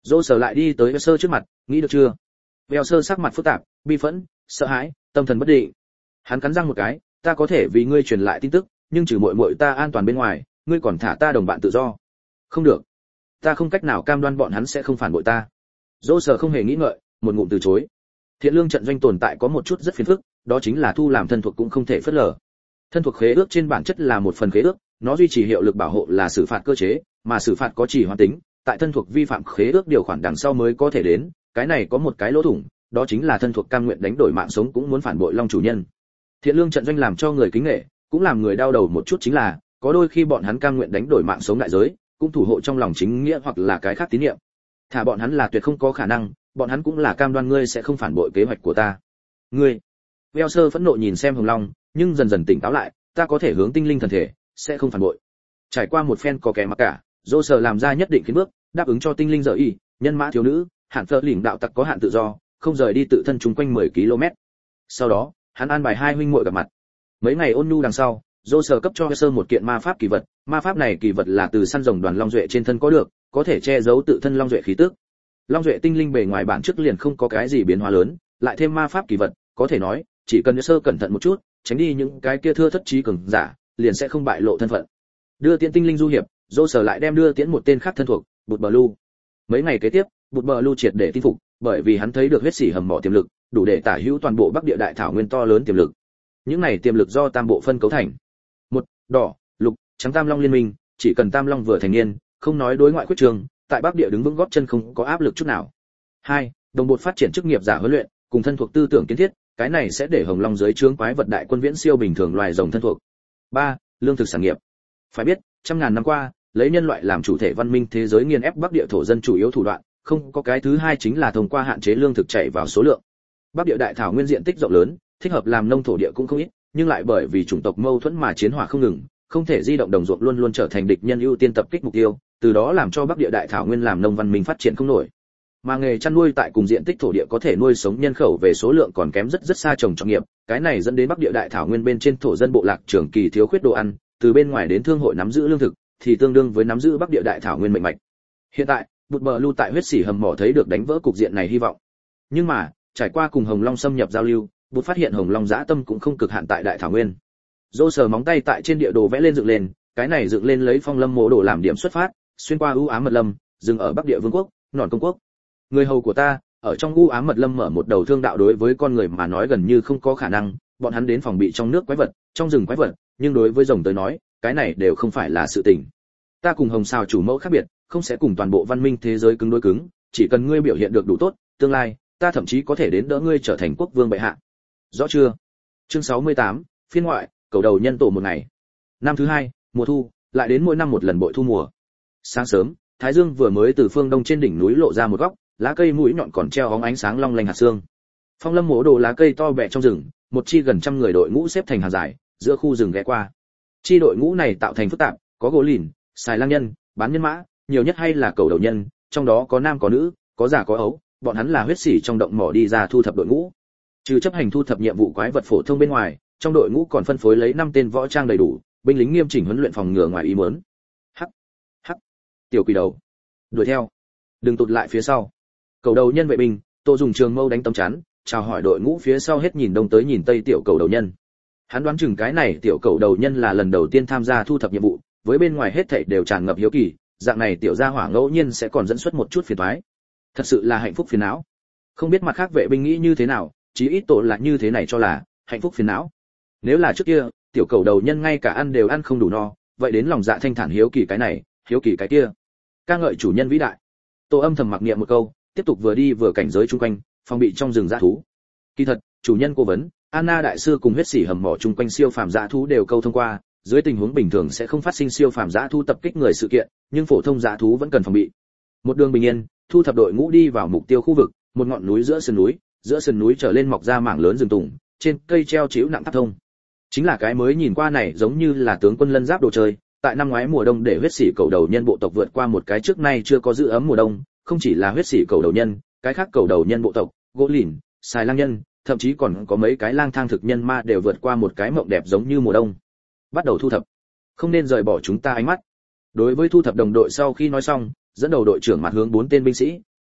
Dỗ sở lại đi tới Sơ trước mặt, nghĩ được chưa? Vèo Sơ sắc mặt phức tạp, bi phẫn, sợ hãi, tâm thần bất định. Hắn cắn răng một cái, ta có thể vì ngươi truyền lại tin tức, nhưng trừ muội muội ta an toàn bên ngoài, ngươi còn thả ta đồng bạn tự do. Không được, ta không cách nào cam đoan bọn hắn sẽ không phản bội ta. Dỗ sở không hề nghĩ ngợi, một ngụm từ chối. Thiện lương trận doanh tồn tại có một chút rất phiền phức, đó chính là thu làm thân thuộc cũng không thể phớt lờ. Thân thuộc khế ước trên bản chất là một phần khế ước, nó duy trì hiệu lực bảo hộ là xử phạt cơ chế, mà xử phạt có chỉ hoãn tính, tại thân thuộc vi phạm khế ước điều khoản đằng sau mới có thể đến, cái này có một cái lỗ thủng, đó chính là thân thuộc cam nguyện đánh đổi mạng sống cũng muốn phản bội long chủ nhân. Thiện lương trận doanh làm cho người kính nể, cũng làm người đau đầu một chút chính là, có đôi khi bọn hắn cam nguyện đánh đổi mạng sống đại giới, cũng thủ hộ trong lòng chính nghĩa hoặc là cái khác tín niệm. Thả bọn hắn là tuyệt không có khả năng, bọn hắn cũng là cam đoan ngươi sẽ không phản bội kế hoạch của ta. Ngươi. Veo Sơ phẫn nộ nhìn xem Hồng Long, nhưng dần dần tỉnh táo lại, ta có thể hướng tinh linh thần thể, sẽ không phản bội. Trải qua một phen có kẻ mặc cả, Dô Sở làm ra nhất định kiến bước, đáp ứng cho tinh linh dở y, nhân mã thiếu nữ, hạn phật lĩnh đạo tặc có hạn tự do, không rời đi tự thân chúng quanh mười ki lô mét. Sau đó, hắn an bài hai huynh muội gặp mặt. Mấy ngày ôn nhu đằng sau, Dô Sở cấp cho Sơ một kiện ma pháp kỳ vật, ma pháp này kỳ vật là từ săn rồng đoàn long duệ trên thân có được, có thể che giấu tự thân long duệ khí tức. Long duệ tinh linh bề ngoài bản chất liền không có cái gì biến hóa lớn, lại thêm ma pháp kỳ vật, có thể nói, chỉ cần Sơ cẩn thận một chút, tránh đi những cái kia thưa thất trí cường giả, liền sẽ không bại lộ thân phận. Đưa tiễn tinh linh du hiệp, Dô Sở lại đem đưa tiễn một tên khác thân thuộc, Bụt Bờ Lu. Mấy ngày kế tiếp, Bụt Bờ Lu triệt để tin phục, bởi vì hắn thấy được huyết sỉ hầm mỏ tiềm lực, đủ để tả hữu toàn bộ Bắc Địa đại thảo nguyên to lớn tiềm lực. Những này tiềm lực do tam bộ phân cấu thành. Một, đỏ, lục, trắng tam long liên minh, chỉ cần tam long vừa thành niên, không nói đối ngoại quyết trường, tại Bắc Địa đứng vững gót chân không có áp lực chút nào. Hai, đồng bộ phát triển chức nghiệp giả huấn luyện, cùng thân thuộc tư tưởng kiến thiết, cái này sẽ để Hồng Long dưới trướng quái vật đại quân viễn siêu bình thường loài rồng thân thuộc. Ba, lương thực sản nghiệp. Phải biết, trăm ngàn năm qua, lấy nhân loại làm chủ thể văn minh thế giới nghiền ép Bắc Địa thổ dân chủ yếu thủ đoạn, không có cái thứ hai chính là thông qua hạn chế lương thực chạy vào số lượng. Bắc Địa đại thảo nguyên diện tích rộng lớn, thích hợp làm nông thổ địa cũng không ít, nhưng lại bởi vì chủng tộc mâu thuẫn mà chiến hỏa không ngừng, không thể di động đồng ruộng luôn luôn trở thành địch nhân ưu tiên tập kích mục tiêu, từ đó làm cho Bắc Địa đại thảo nguyên làm nông văn minh phát triển không nổi. Mà nghề chăn nuôi tại cùng diện tích thổ địa có thể nuôi sống nhân khẩu về số lượng còn kém rất rất xa trồng trọt nghiệp, cái này dẫn đến Bắc Địa đại thảo nguyên bên trên thổ dân bộ lạc trưởng kỳ thiếu khuyết đồ ăn, từ bên ngoài đến thương hội nắm giữ lương thực, thì tương đương với nắm giữ Bắc Địa đại thảo nguyên mệnh mạch. Hiện tại, Bụt Bờ Lu tại huyết sỉ hầm mỏ thấy được đánh vỡ cục diện này hy vọng. Nhưng mà, trải qua cùng Hồng Long xâm nhập giao lưu, Bụt phát hiện Hồng Long dã tâm cũng không cực hạn tại đại thảo nguyên. Dô Sở móng tay tại trên địa đồ vẽ lên dựng lên, cái này dựng lên lấy Phong Lâm mộ đồ làm điểm xuất phát, xuyên qua u ám mật lâm, dừng ở Bắc Địa vương quốc, Nọn công quốc. Người hầu của ta, ở trong u ám mật lâm mở một đầu thương đạo đối với con người mà nói gần như không có khả năng, bọn hắn đến phòng bị trong nước quái vật, trong rừng quái vật, nhưng đối với rồng tới nói, cái này đều không phải là sự tình. Ta cùng Hồng Sào chủ mẫu khác biệt, không sẽ cùng toàn bộ văn minh thế giới cứng đối cứng, chỉ cần ngươi biểu hiện được đủ tốt, tương lai, ta thậm chí có thể đến đỡ ngươi trở thành quốc vương bệ hạ. Rõ chưa? Chương sáu mươi tám, phiên ngoại, cầu đầu nhân tổ một ngày. Năm thứ hai, mùa thu, lại đến mỗi năm một lần bội thu mùa. Sáng sớm, thái dương vừa mới từ phương đông trên đỉnh núi lộ ra một góc, lá cây mũi nhọn còn treo óng ánh sáng long lanh hạt sương. Phong Lâm mộ đồ lá cây to bẹ trong rừng, một chi gần trăm người đội ngũ xếp thành hàng dài, giữa khu rừng ghé qua. Chi đội ngũ này tạo thành phức tạp, có gỗ lìn, xài lang nhân, bán nhân mã, nhiều nhất hay là cầu đầu nhân, trong đó có nam có nữ, có già có ấu, bọn hắn là huyết sỉ trong động mỏ đi ra thu thập đội ngũ. Trừ chấp hành thu thập nhiệm vụ quái vật phổ thông bên ngoài, trong đội ngũ còn phân phối lấy năm tên võ trang đầy đủ, binh lính nghiêm chỉnh huấn luyện phòng ngừa ngoài ý muốn. Hắc, hắc, tiểu quỷ đầu, đuổi theo, đừng tụt lại phía sau. Cầu đầu nhân vệ binh, Tô dùng trường mâu đánh tấm chắn, chào hỏi đội ngũ phía sau hết nhìn đông tới nhìn tây tiểu cầu đầu nhân. Hắn đoán chừng cái này tiểu cầu đầu nhân là lần đầu tiên tham gia thu thập nhiệm vụ, với bên ngoài hết thảy đều tràn ngập hiếu kỳ, dạng này tiểu gia hỏa ngẫu nhiên sẽ còn dẫn xuất một chút phiền toái. Thật sự là hạnh phúc phiền não. Không biết mặt khác vệ binh nghĩ như thế nào, chí ít tổ là như thế này cho là hạnh phúc phiền não. Nếu là trước kia, tiểu cầu đầu nhân ngay cả ăn đều ăn không đủ no, vậy đến lòng dạ thanh thản hiếu kỳ cái này, hiếu kỳ cái kia. Ca ngợi chủ nhân vĩ đại. Tô âm thầm mặc niệm một câu, tiếp tục vừa đi vừa cảnh giới chung quanh, phòng bị trong rừng dã thú. Kỳ thật, chủ nhân cố vấn, Anna đại sư cùng huyết sỉ hầm mỏ chung quanh siêu phàm dã thú đều câu thông qua, dưới tình huống bình thường sẽ không phát sinh siêu phàm dã thú tập kích người sự kiện, nhưng phổ thông dã thú vẫn cần phòng bị. Một đường bình yên, thu thập đội ngũ đi vào mục tiêu khu vực, một ngọn núi giữa sườn núi, giữa sườn núi trở lên mọc ra mảng lớn rừng tùng, trên cây treo chiếu nặng tháp thông. Chính là cái mới nhìn qua này giống như là tướng quân lân giáp đồ chơi, tại năm ngoái mùa đông để huyết sỉ cầu đầu nhân bộ tộc vượt qua một cái trước nay chưa có giữ ấm mùa đông, không chỉ là huyết sỉ cầu đầu nhân, cái khác cầu đầu nhân bộ tộc, gỗ lìn, xài lang nhân, thậm chí còn có mấy cái lang thang thực nhân ma đều vượt qua một cái mộng đẹp giống như mùa đông. Bắt đầu thu thập, không nên rời bỏ chúng ta ánh mắt. Đối với thu thập đồng đội sau khi nói xong, dẫn đầu đội trưởng mặt hướng bốn tên binh sĩ,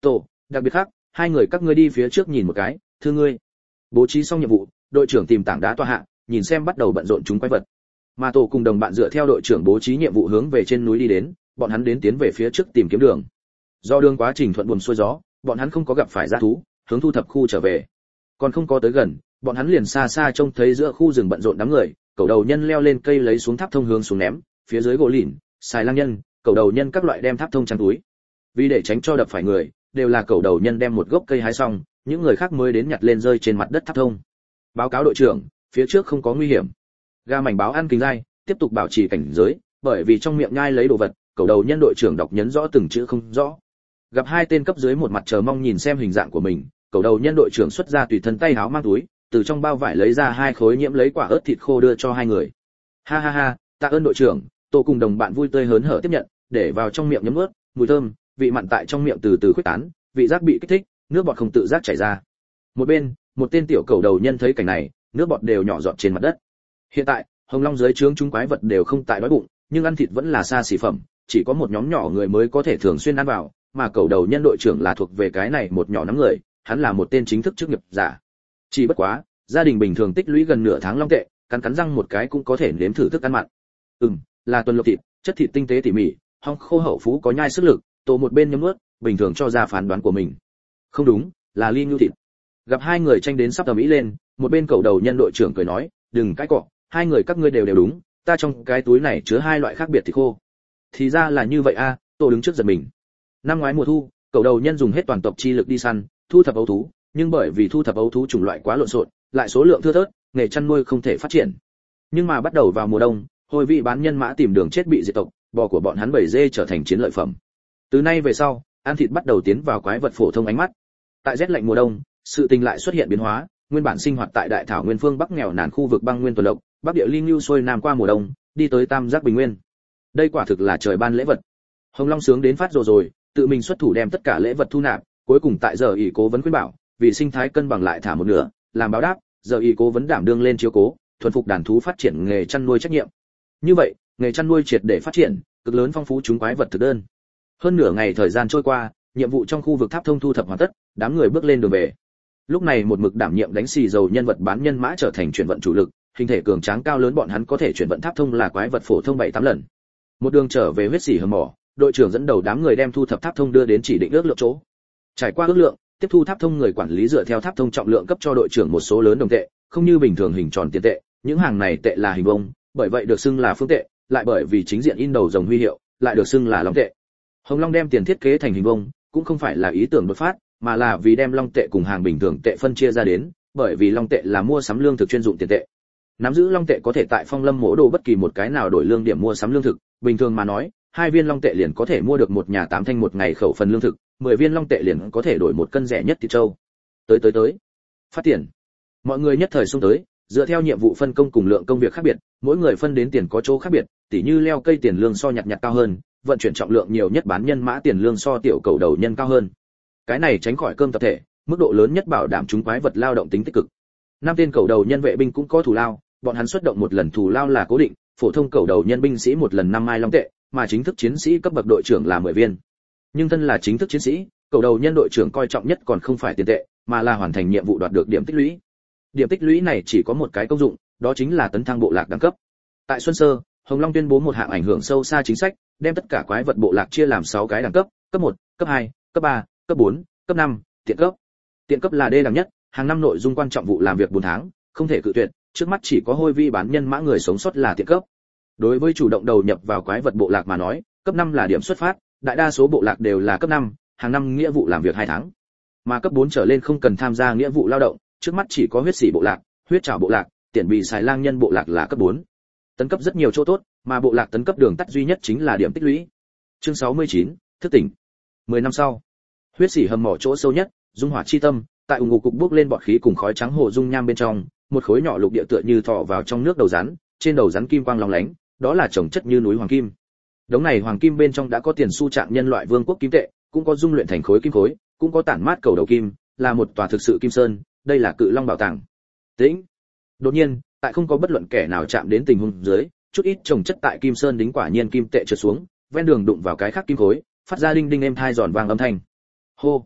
Tổ, đặc biệt khác, hai người các ngươi đi phía trước nhìn một cái, thưa ngươi. Bố trí xong nhiệm vụ, đội trưởng tìm tảng đá tọa hạ, nhìn xem bắt đầu bận rộn chúng quái vật. Mà Tổ cùng đồng bạn dựa theo đội trưởng bố trí nhiệm vụ hướng về trên núi đi đến, bọn hắn đến tiến về phía trước tìm kiếm đường. Do đường quá trình thuận buồm xuôi gió, bọn hắn không có gặp phải dã thú, hướng thu thập khu trở về. Còn không có tới gần, bọn hắn liền xa xa trông thấy giữa khu rừng bận rộn đám người, cầu đầu nhân leo lên cây lấy xuống tháp thông hướng xuống ném, phía dưới gỗ lìn, xài lang nhân, cầu đầu nhân các loại đem tháp thông trang túi. Vì để tránh cho đập phải người, đều là cầu đầu nhân đem một gốc cây hái xong, những người khác mới đến nhặt lên rơi trên mặt đất tháp thông. Báo cáo đội trưởng, phía trước không có nguy hiểm. Ga mảnh báo ăn kinh dai, tiếp tục bảo trì cảnh giới, bởi vì trong miệng nhai lấy đồ vật, cầu đầu nhân đội trưởng đọc nhấn rõ từng chữ không rõ. Gặp hai tên cấp dưới một mặt chờ mong nhìn xem hình dạng của mình, cầu đầu nhân đội trưởng xuất ra tùy thân tay háo mang túi, từ trong bao vải lấy ra hai khối nhiễm lấy quả ớt thịt khô đưa cho hai người. Ha ha ha, tạ ơn đội trưởng. Tô cùng đồng bạn vui tươi hớn hở tiếp nhận, để vào trong miệng nhấm nuốt, mùi thơm, vị mặn tại trong miệng từ từ khuếch tán, vị giác bị kích thích, nước bọt không tự giác chảy ra. Một bên, một tên tiểu cầu đầu nhân thấy cảnh này, nước bọt đều nhỏ giọt trên mặt đất. Hiện tại, Hồng Long dưới trướng chúng quái vật đều không tại đói bụng, nhưng ăn thịt vẫn là xa xỉ phẩm, chỉ có một nhóm nhỏ người mới có thể thường xuyên ăn vào, mà cầu đầu nhân đội trưởng là thuộc về cái này một nhỏ nắm người, hắn là một tên chính thức chức nghiệp giả. Chỉ bất quá, gia đình bình thường tích lũy gần nửa tháng long tệ, cắn cắn răng một cái cũng có thể nếm thử thức ăn mặn. Ừm, là tuần lộc thịt, chất thịt tinh tế tỉ mỉ, hong khô hậu phú có nhai sức lực, Tổ một bên nhấm nuốt, bình thường cho ra phán đoán của mình. Không đúng, là ly ngưu thịt. Gặp hai người tranh đến sắp tầm ý lên, một bên cầu đầu nhân đội trưởng cười nói, đừng cãi cọ, hai người các ngươi đều đều đúng, ta trong cái túi này chứa hai loại khác biệt thịt khô. Thì ra là như vậy a, à, Tổ đứng trước giật mình. Năm ngoái mùa thu, cầu đầu nhân dùng hết toàn tộc chi lực đi săn, thu thập ấu thú, nhưng bởi vì thu thập ấu thú chủng loại quá lộn xộn, lại số lượng thưa thớt, nghề chăn nuôi không thể phát triển. Nhưng mà bắt đầu vào mùa đông, hồi vị bán nhân mã tìm đường chết bị diệt tộc, bò của bọn hắn bầy dê trở thành chiến lợi phẩm. Từ nay về sau, ăn thịt bắt đầu tiến vào quái vật phổ thông ánh mắt. Tại rét lạnh mùa đông, sự tình lại xuất hiện biến hóa, nguyên bản sinh hoạt tại đại thảo nguyên phương bắc nghèo nàn khu vực băng nguyên tuần lộc, bắc địa linh lưu xuôi nam qua mùa đông, đi tới tam giác bình nguyên. Đây quả thực là trời ban lễ vật. Hồng Long sướng đến phát rồi rồi, tự mình xuất thủ đem tất cả lễ vật thu nạp, cuối cùng tại giờ ỷ cố vấn khuyên bảo, vì sinh thái cân bằng lại thả một nửa, làm báo đáp, giờ ỷ cố vấn đảm đương lên chiếu cố, thuần phục đàn thú phát triển nghề chăn nuôi trách nhiệm. Như vậy, nghề chăn nuôi triệt để phát triển, cực lớn phong phú chúng quái vật thực đơn. Hơn nửa ngày thời gian trôi qua, nhiệm vụ trong khu vực tháp thông thu thập hoàn tất, đám người bước lên đường về. Lúc này một mực đảm nhiệm đánh xì dầu nhân vật bán nhân mã trở thành chuyển vận chủ lực, hình thể cường tráng cao lớn bọn hắn có thể chuyển vận tháp thông là quái vật phổ thông bảy tám lần. Một đường trở về huyết xỉ hầm mỏ, đội trưởng dẫn đầu đám người đem thu thập tháp thông đưa đến chỉ định ước lượng chỗ. Trải qua ước lượng, tiếp thu tháp thông người quản lý dựa theo tháp thông trọng lượng cấp cho đội trưởng một số lớn đồng tệ, không như bình thường hình tròn tiền tệ, những hàng này tệ là hình vuông, bởi vậy được xưng là phương tệ, lại bởi vì chính diện in đầu rồng huy hiệu, lại được xưng là long tệ. Hồng Long đem tiền thiết kế thành hình vuông, cũng không phải là ý tưởng đột phát, mà là vì đem long tệ cùng hàng bình thường tệ phân chia ra đến, bởi vì long tệ là mua sắm lương thực chuyên dụng tiền tệ. Nắm giữ long tệ có thể tại Phong Lâm mỗ đồ bất kỳ một cái nào đổi lương điểm mua sắm lương thực, bình thường mà nói, hai viên long tệ liền có thể mua được một nhà tám thanh một ngày khẩu phần lương thực, mười viên long tệ liền có thể đổi một cân rẻ nhất thịt trâu. Tới tới tới, phát tiền. Mọi người nhất thời xông tới, dựa theo nhiệm vụ phân công cùng lượng công việc khác biệt, mỗi người phân đến tiền có chỗ khác biệt, tỉ như leo cây tiền lương so nhặt nhặt cao hơn, vận chuyển trọng lượng nhiều nhất bán nhân mã tiền lương so tiểu cầu đầu nhân cao hơn. Cái này tránh khỏi cơm tập thể, mức độ lớn nhất bảo đảm chúng quái vật lao động tính tích cực. Năm tên cầu đầu nhân vệ binh cũng có thù lao, bọn hắn xuất động một lần thù lao là cố định, phổ thông cầu đầu nhân binh sĩ một lần năm mai long tệ, mà chính thức chiến sĩ cấp bậc đội trưởng là mười viên. Nhưng thân là chính thức chiến sĩ, cầu đầu nhân đội trưởng coi trọng nhất còn không phải tiền tệ, mà là hoàn thành nhiệm vụ đoạt được điểm tích lũy. Điểm tích lũy này chỉ có một cái công dụng, đó chính là tấn thăng bộ lạc đẳng cấp. Tại Xuân Sơ, Hồng Long tuyên bố một hạng ảnh hưởng sâu xa chính sách, đem tất cả quái vật bộ lạc chia làm sáu cái đẳng cấp, cấp một, cấp hai, cấp ba, cấp bốn, cấp năm, tiện cấp. Tiện cấp là đê đẳng nhất, hàng năm nội dung quan trọng vụ làm việc bốn tháng, không thể cự tuyệt, trước mắt chỉ có hôi vi bán nhân mã người sống sót là tiện cấp. Đối với chủ động đầu nhập vào quái vật bộ lạc mà nói, cấp năm là điểm xuất phát, đại đa số bộ lạc đều là cấp năm, hàng năm nghĩa vụ làm việc hai tháng. Mà cấp bốn trở lên không cần tham gia nghĩa vụ lao động, trước mắt chỉ có huyết sĩ bộ lạc, huyết trảo bộ lạc, tiền bị xài lang nhân bộ lạc là cấp bốn. Tấn cấp rất nhiều chỗ tốt, mà bộ lạc tấn cấp đường tắt duy nhất chính là điểm tích lũy. Chương sáu mươi chín, thức tỉnh. mười năm sau, huyết sĩ hầm mỏ chỗ sâu nhất, dung hỏa chi tâm, tại ủng ngục cục bước lên bọt khí cùng khói trắng hồ dung nham bên trong, một khối nhỏ lục địa tựa như thọ vào trong nước đầu rắn, trên đầu rắn kim quang lóng lánh, đó là chồng chất như núi hoàng kim. Đống này hoàng kim bên trong đã có tiền xu trạng nhân loại vương quốc kim tệ, cũng có dung luyện thành khối kim khối, cũng có tản mát cầu đầu kim, là một tòa thực sự kim sơn, đây là cự long bảo tàng. Tĩnh. Đột nhiên, tại không có bất luận kẻ nào chạm đến tình huống dưới, chút ít chồng chất tại kim sơn đính quả nhiên kim tệ trượt xuống, ven đường đụng vào cái khác kim khối, phát ra đinh đinh êm thai giòn vang âm thanh. Hô,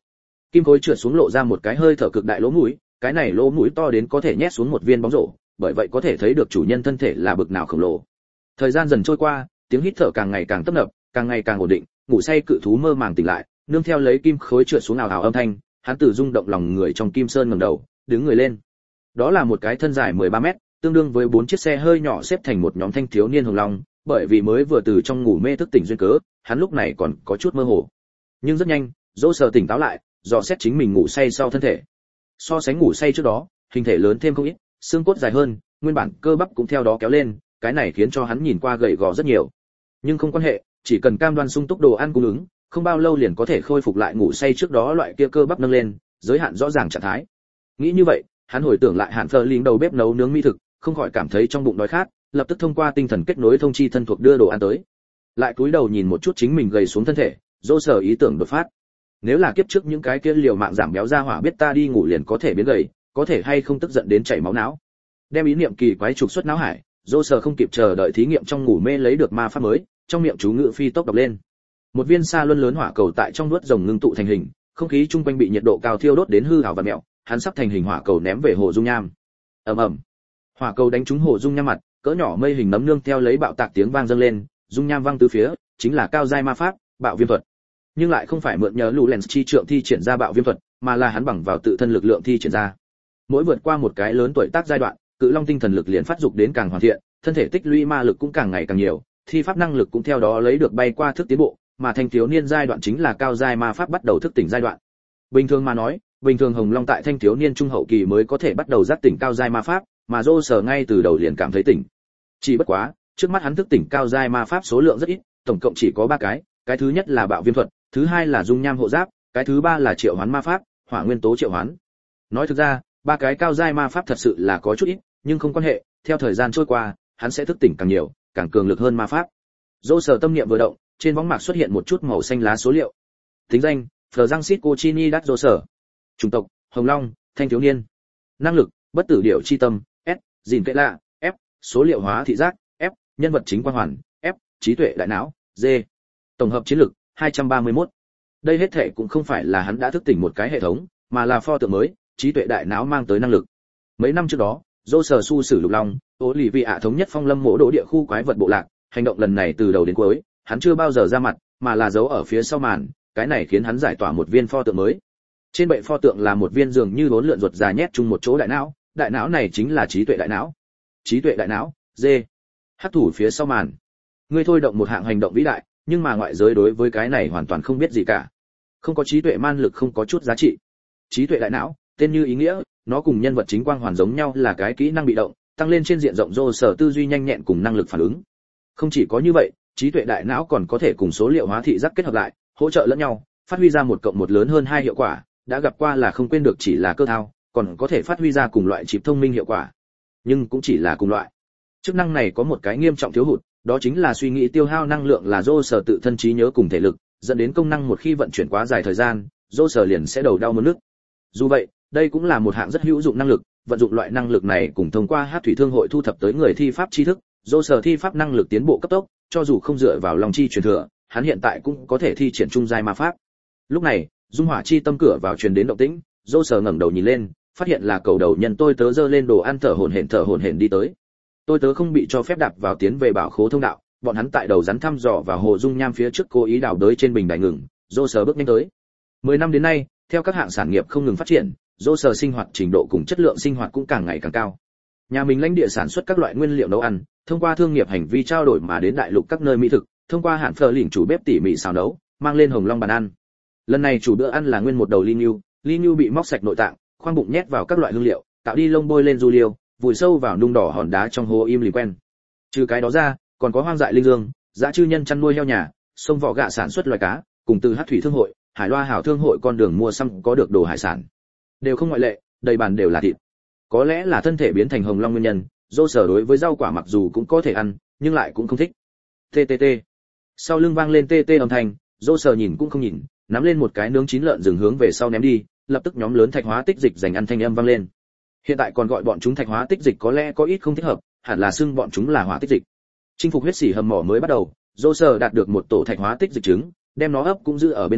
kim khối trượt xuống lộ ra một cái hơi thở cực đại lỗ mũi, cái này lỗ mũi to đến có thể nhét xuống một viên bóng rổ, bởi vậy có thể thấy được chủ nhân thân thể là bực nào khổng lồ. Thời gian dần trôi qua, tiếng hít thở càng ngày càng tấp nập, càng ngày càng ổn định, ngủ say cự thú mơ màng tỉnh lại, nương theo lấy kim khối trượt xuống ào ào âm thanh, hắn từ rung động lòng người trong kim sơn ngẩng đầu, đứng người lên. Đó là một cái thân dài mười ba mét, tương đương với bốn chiếc xe hơi nhỏ xếp thành một nhóm thanh thiếu niên hồng long, bởi vì mới vừa từ trong ngủ mê thức tỉnh duyên cớ, hắn lúc này còn có chút mơ hồ. Nhưng rất nhanh, Dỗ Sở tỉnh táo lại, dò xét chính mình ngủ say sau thân thể. So sánh ngủ say trước đó, hình thể lớn thêm không ít, xương cốt dài hơn, nguyên bản cơ bắp cũng theo đó kéo lên, cái này khiến cho hắn nhìn qua gầy gò rất nhiều. Nhưng không quan hệ, chỉ cần cam đoan sung túc đồ ăn cung ứng, không bao lâu liền có thể khôi phục lại ngủ say trước đó loại kia cơ bắp nâng lên, giới hạn rõ ràng trạng thái. Nghĩ như vậy, hắn hồi tưởng lại Hạn Phở Lĩnh đầu bếp nấu nướng mỹ thực, không khỏi cảm thấy trong bụng đói khát, lập tức thông qua tinh thần kết nối thông chi thân thuộc đưa đồ ăn tới. Lại cúi đầu nhìn một chút chính mình gầy xuống thân thể, Dỗ Sở ý tưởng đột phát. Nếu là kiếp trước những cái kia liều mạng giảm béo ra hỏa biết ta đi ngủ liền có thể biến gầy, có thể hay không tức giận đến chảy máu não. Đem ý niệm kỳ quái trục xuất não hải, Dỗ Sở không kịp chờ đợi thí nghiệm trong ngủ mê lấy được ma pháp mới, trong miệng chú ngữ phi tốc đọc lên. Một viên sa luân lớn hỏa cầu tại trong nuốt rồng ngưng tụ thành hình, không khí chung quanh bị nhiệt độ cao thiêu đốt đến hư ảo và mèo, hắn sắp thành hình hỏa cầu ném về hồ dung nham. Ầm ầm. Hỏa cầu đánh trúng hồ dung nham mặt, cỡ nhỏ mây hình nấm nương theo lấy bạo tạc tiếng vang dâng lên, dung nham vang tứ phía, chính là cao giai ma pháp, bạo viêm thuật. Nhưng lại không phải mượn nhờ lũ lens chi trượng thi triển ra bạo viêm thuật, mà là hắn bằng vào tự thân lực lượng thi triển ra. Mỗi vượt qua một cái lớn tuổi tác giai đoạn, cự long tinh thần lực liền phát dục đến càng hoàn thiện, thân thể tích lũy ma lực cũng càng ngày càng nhiều, thi pháp năng lực cũng theo đó lấy được bay qua thức tiến bộ, mà thanh thiếu niên giai đoạn chính là cao giai ma pháp bắt đầu thức tỉnh giai đoạn. Bình thường mà nói, bình thường hồng long tại thanh thiếu niên trung hậu kỳ mới có thể bắt đầu giác tỉnh cao giai ma pháp, mà Dỗ Sở ngay từ đầu liền cảm thấy tỉnh. Chỉ bất quá, trước mắt hắn thức tỉnh cao giai ma pháp số lượng rất ít, tổng cộng chỉ có ba cái, cái thứ nhất là bạo viêm thuật, thứ hai là dung nham hộ giáp, cái thứ ba là triệu hoán ma pháp, hỏa nguyên tố triệu hoán. Nói thực ra, ba cái cao giai ma pháp thật sự là có chút ít, nhưng không quan hệ, theo thời gian trôi qua, hắn sẽ thức tỉnh càng nhiều, càng cường lực hơn ma pháp. Dỗ Sở tâm niệm vừa động, trên võng mạc xuất hiện một chút màu xanh lá số liệu. Tính danh: Francisco Chini das Dỗ Sở. Chủng tộc: Hồng Long, thanh thiếu niên. Năng lực: bất tử điểu chi tâm, S, gìn kệ lạ, F, số liệu hóa thị giác, F, nhân vật chính quang hoàn, F, trí tuệ đại não, G. Tổng hợp chiến lực: hai trăm ba mươi mốt. Đây hết thể cũng không phải là hắn đã thức tỉnh một cái hệ thống, mà là pho tượng mới, trí tuệ đại não mang tới năng lực. Mấy năm trước đó, Dỗ Sở su sử lục long, Olivia thống nhất phong lâm mộ đỗ địa khu quái vật bộ lạc, hành động lần này từ đầu đến cuối, hắn chưa bao giờ ra mặt, mà là giấu ở phía sau màn, cái này khiến hắn giải tỏa một viên pho tượng mới. Trên bệ pho tượng là một viên dường như bốn lượn ruột dài nhét chung một chỗ đại não, đại não này chính là trí tuệ đại não. Trí tuệ đại não, D. Hắc thủ phía sau màn. Ngươi thôi động một hạng hành động vĩ đại, nhưng mà ngoại giới đối với cái này hoàn toàn không biết gì cả. Không có trí tuệ man lực không có chút giá trị. Trí tuệ đại não, tên như ý nghĩa, nó cùng nhân vật chính quang hoàn giống nhau là cái kỹ năng bị động, tăng lên trên diện rộng Dỗ Sở tư duy nhanh nhẹn cùng năng lực phản ứng. Không chỉ có như vậy, trí tuệ đại não còn có thể cùng số liệu hóa thị giác kết hợp lại, hỗ trợ lẫn nhau, phát huy ra một cộng một lớn hơn hai hiệu quả, đã gặp qua là không quên được chỉ là cơ thao, còn có thể phát huy ra cùng loại chip thông minh hiệu quả. Nhưng cũng chỉ là cùng loại. Chức năng này có một cái nghiêm trọng thiếu hụt, đó chính là suy nghĩ tiêu hao năng lượng là Dỗ Sở tự thân trí nhớ cùng thể lực, dẫn đến công năng một khi vận chuyển quá dài thời gian, Dỗ Sở liền sẽ đầu đau muốn nức. Dù vậy, đây cũng là một hạng rất hữu dụng năng lực, vận dụng loại năng lực này cùng thông qua Hát thủy thương hội thu thập tới người thi pháp tri thức, Dỗ Sở thi pháp năng lực tiến bộ cấp tốc, cho dù không dựa vào lòng chi truyền thừa, hắn hiện tại cũng có thể thi triển trung giai ma pháp. Lúc này, dung hỏa chi tâm cửa vào truyền đến động tĩnh, Dỗ Sở ngẩng đầu nhìn lên, phát hiện là cầu đầu nhân tôi tớ giơ lên đồ ăn thở hổn hển thở hổn hển đi tới. Tôi tớ không bị cho phép đạp vào tiến về bảo khố thông đạo, bọn hắn tại đầu rắn thăm dò vào hồ dung nham phía trước cố ý đào đới trên bình đài ngừng, Dỗ Sở bước nhanh tới. Mười năm đến nay, theo các hạng sản nghiệp không ngừng phát triển, Dỗ Sở sinh hoạt trình độ cùng chất lượng sinh hoạt cũng càng ngày càng cao. Nhà mình lãnh địa sản xuất các loại nguyên liệu nấu ăn, thông qua thương nghiệp hành vi trao đổi mà đến đại lục các nơi mỹ thực, thông qua Hạn Phở Lĩnh chủ bếp tỉ mỉ xào nấu, mang lên hồng long bàn ăn. Lần này chủ bữa ăn là nguyên một đầu ly nưu, ly nưu bị móc sạch nội tạng, khoang bụng nhét vào các loại hương liệu, tạo đi lông bôi lên du liêu, vùi sâu vào nung đỏ hòn đá trong hồ im lìm quen. Trừ cái đó ra, còn có hoang dại linh dương, dã chư nhân chăn nuôi heo nhà, sông vỏ gạ sản xuất loài cá, cùng từ Hát thủy thương hội, Hải Loa hảo thương hội con đường mua xăm có được đồ hải sản. Đều không ngoại lệ, đầy bàn đều là thịt. Có lẽ là thân thể biến thành hồng long nguyên nhân, Dỗ Sở đối với rau quả mặc dù cũng có thể ăn, nhưng lại cũng không thích. Tê tê tê. Sau lưng vang lên tê tê âm thanh, Dỗ Sở nhìn cũng không nhìn, nắm lên một cái nướng chín lợn rừng hướng về sau ném đi, lập tức nhóm lớn thạch hóa tích dịch dành ăn thanh âm vang lên. Hiện tại còn gọi bọn chúng thạch hóa tích dịch có lẽ có ít không thích hợp, hẳn là xưng bọn chúng là hỏa tích dịch. Chinh phục huyết sỉ hầm mỏ mới bắt đầu, Dỗ Sở đạt được một tổ thạch hóa tích dịch trứng, đem nó ấp cũng giữ ở bên người,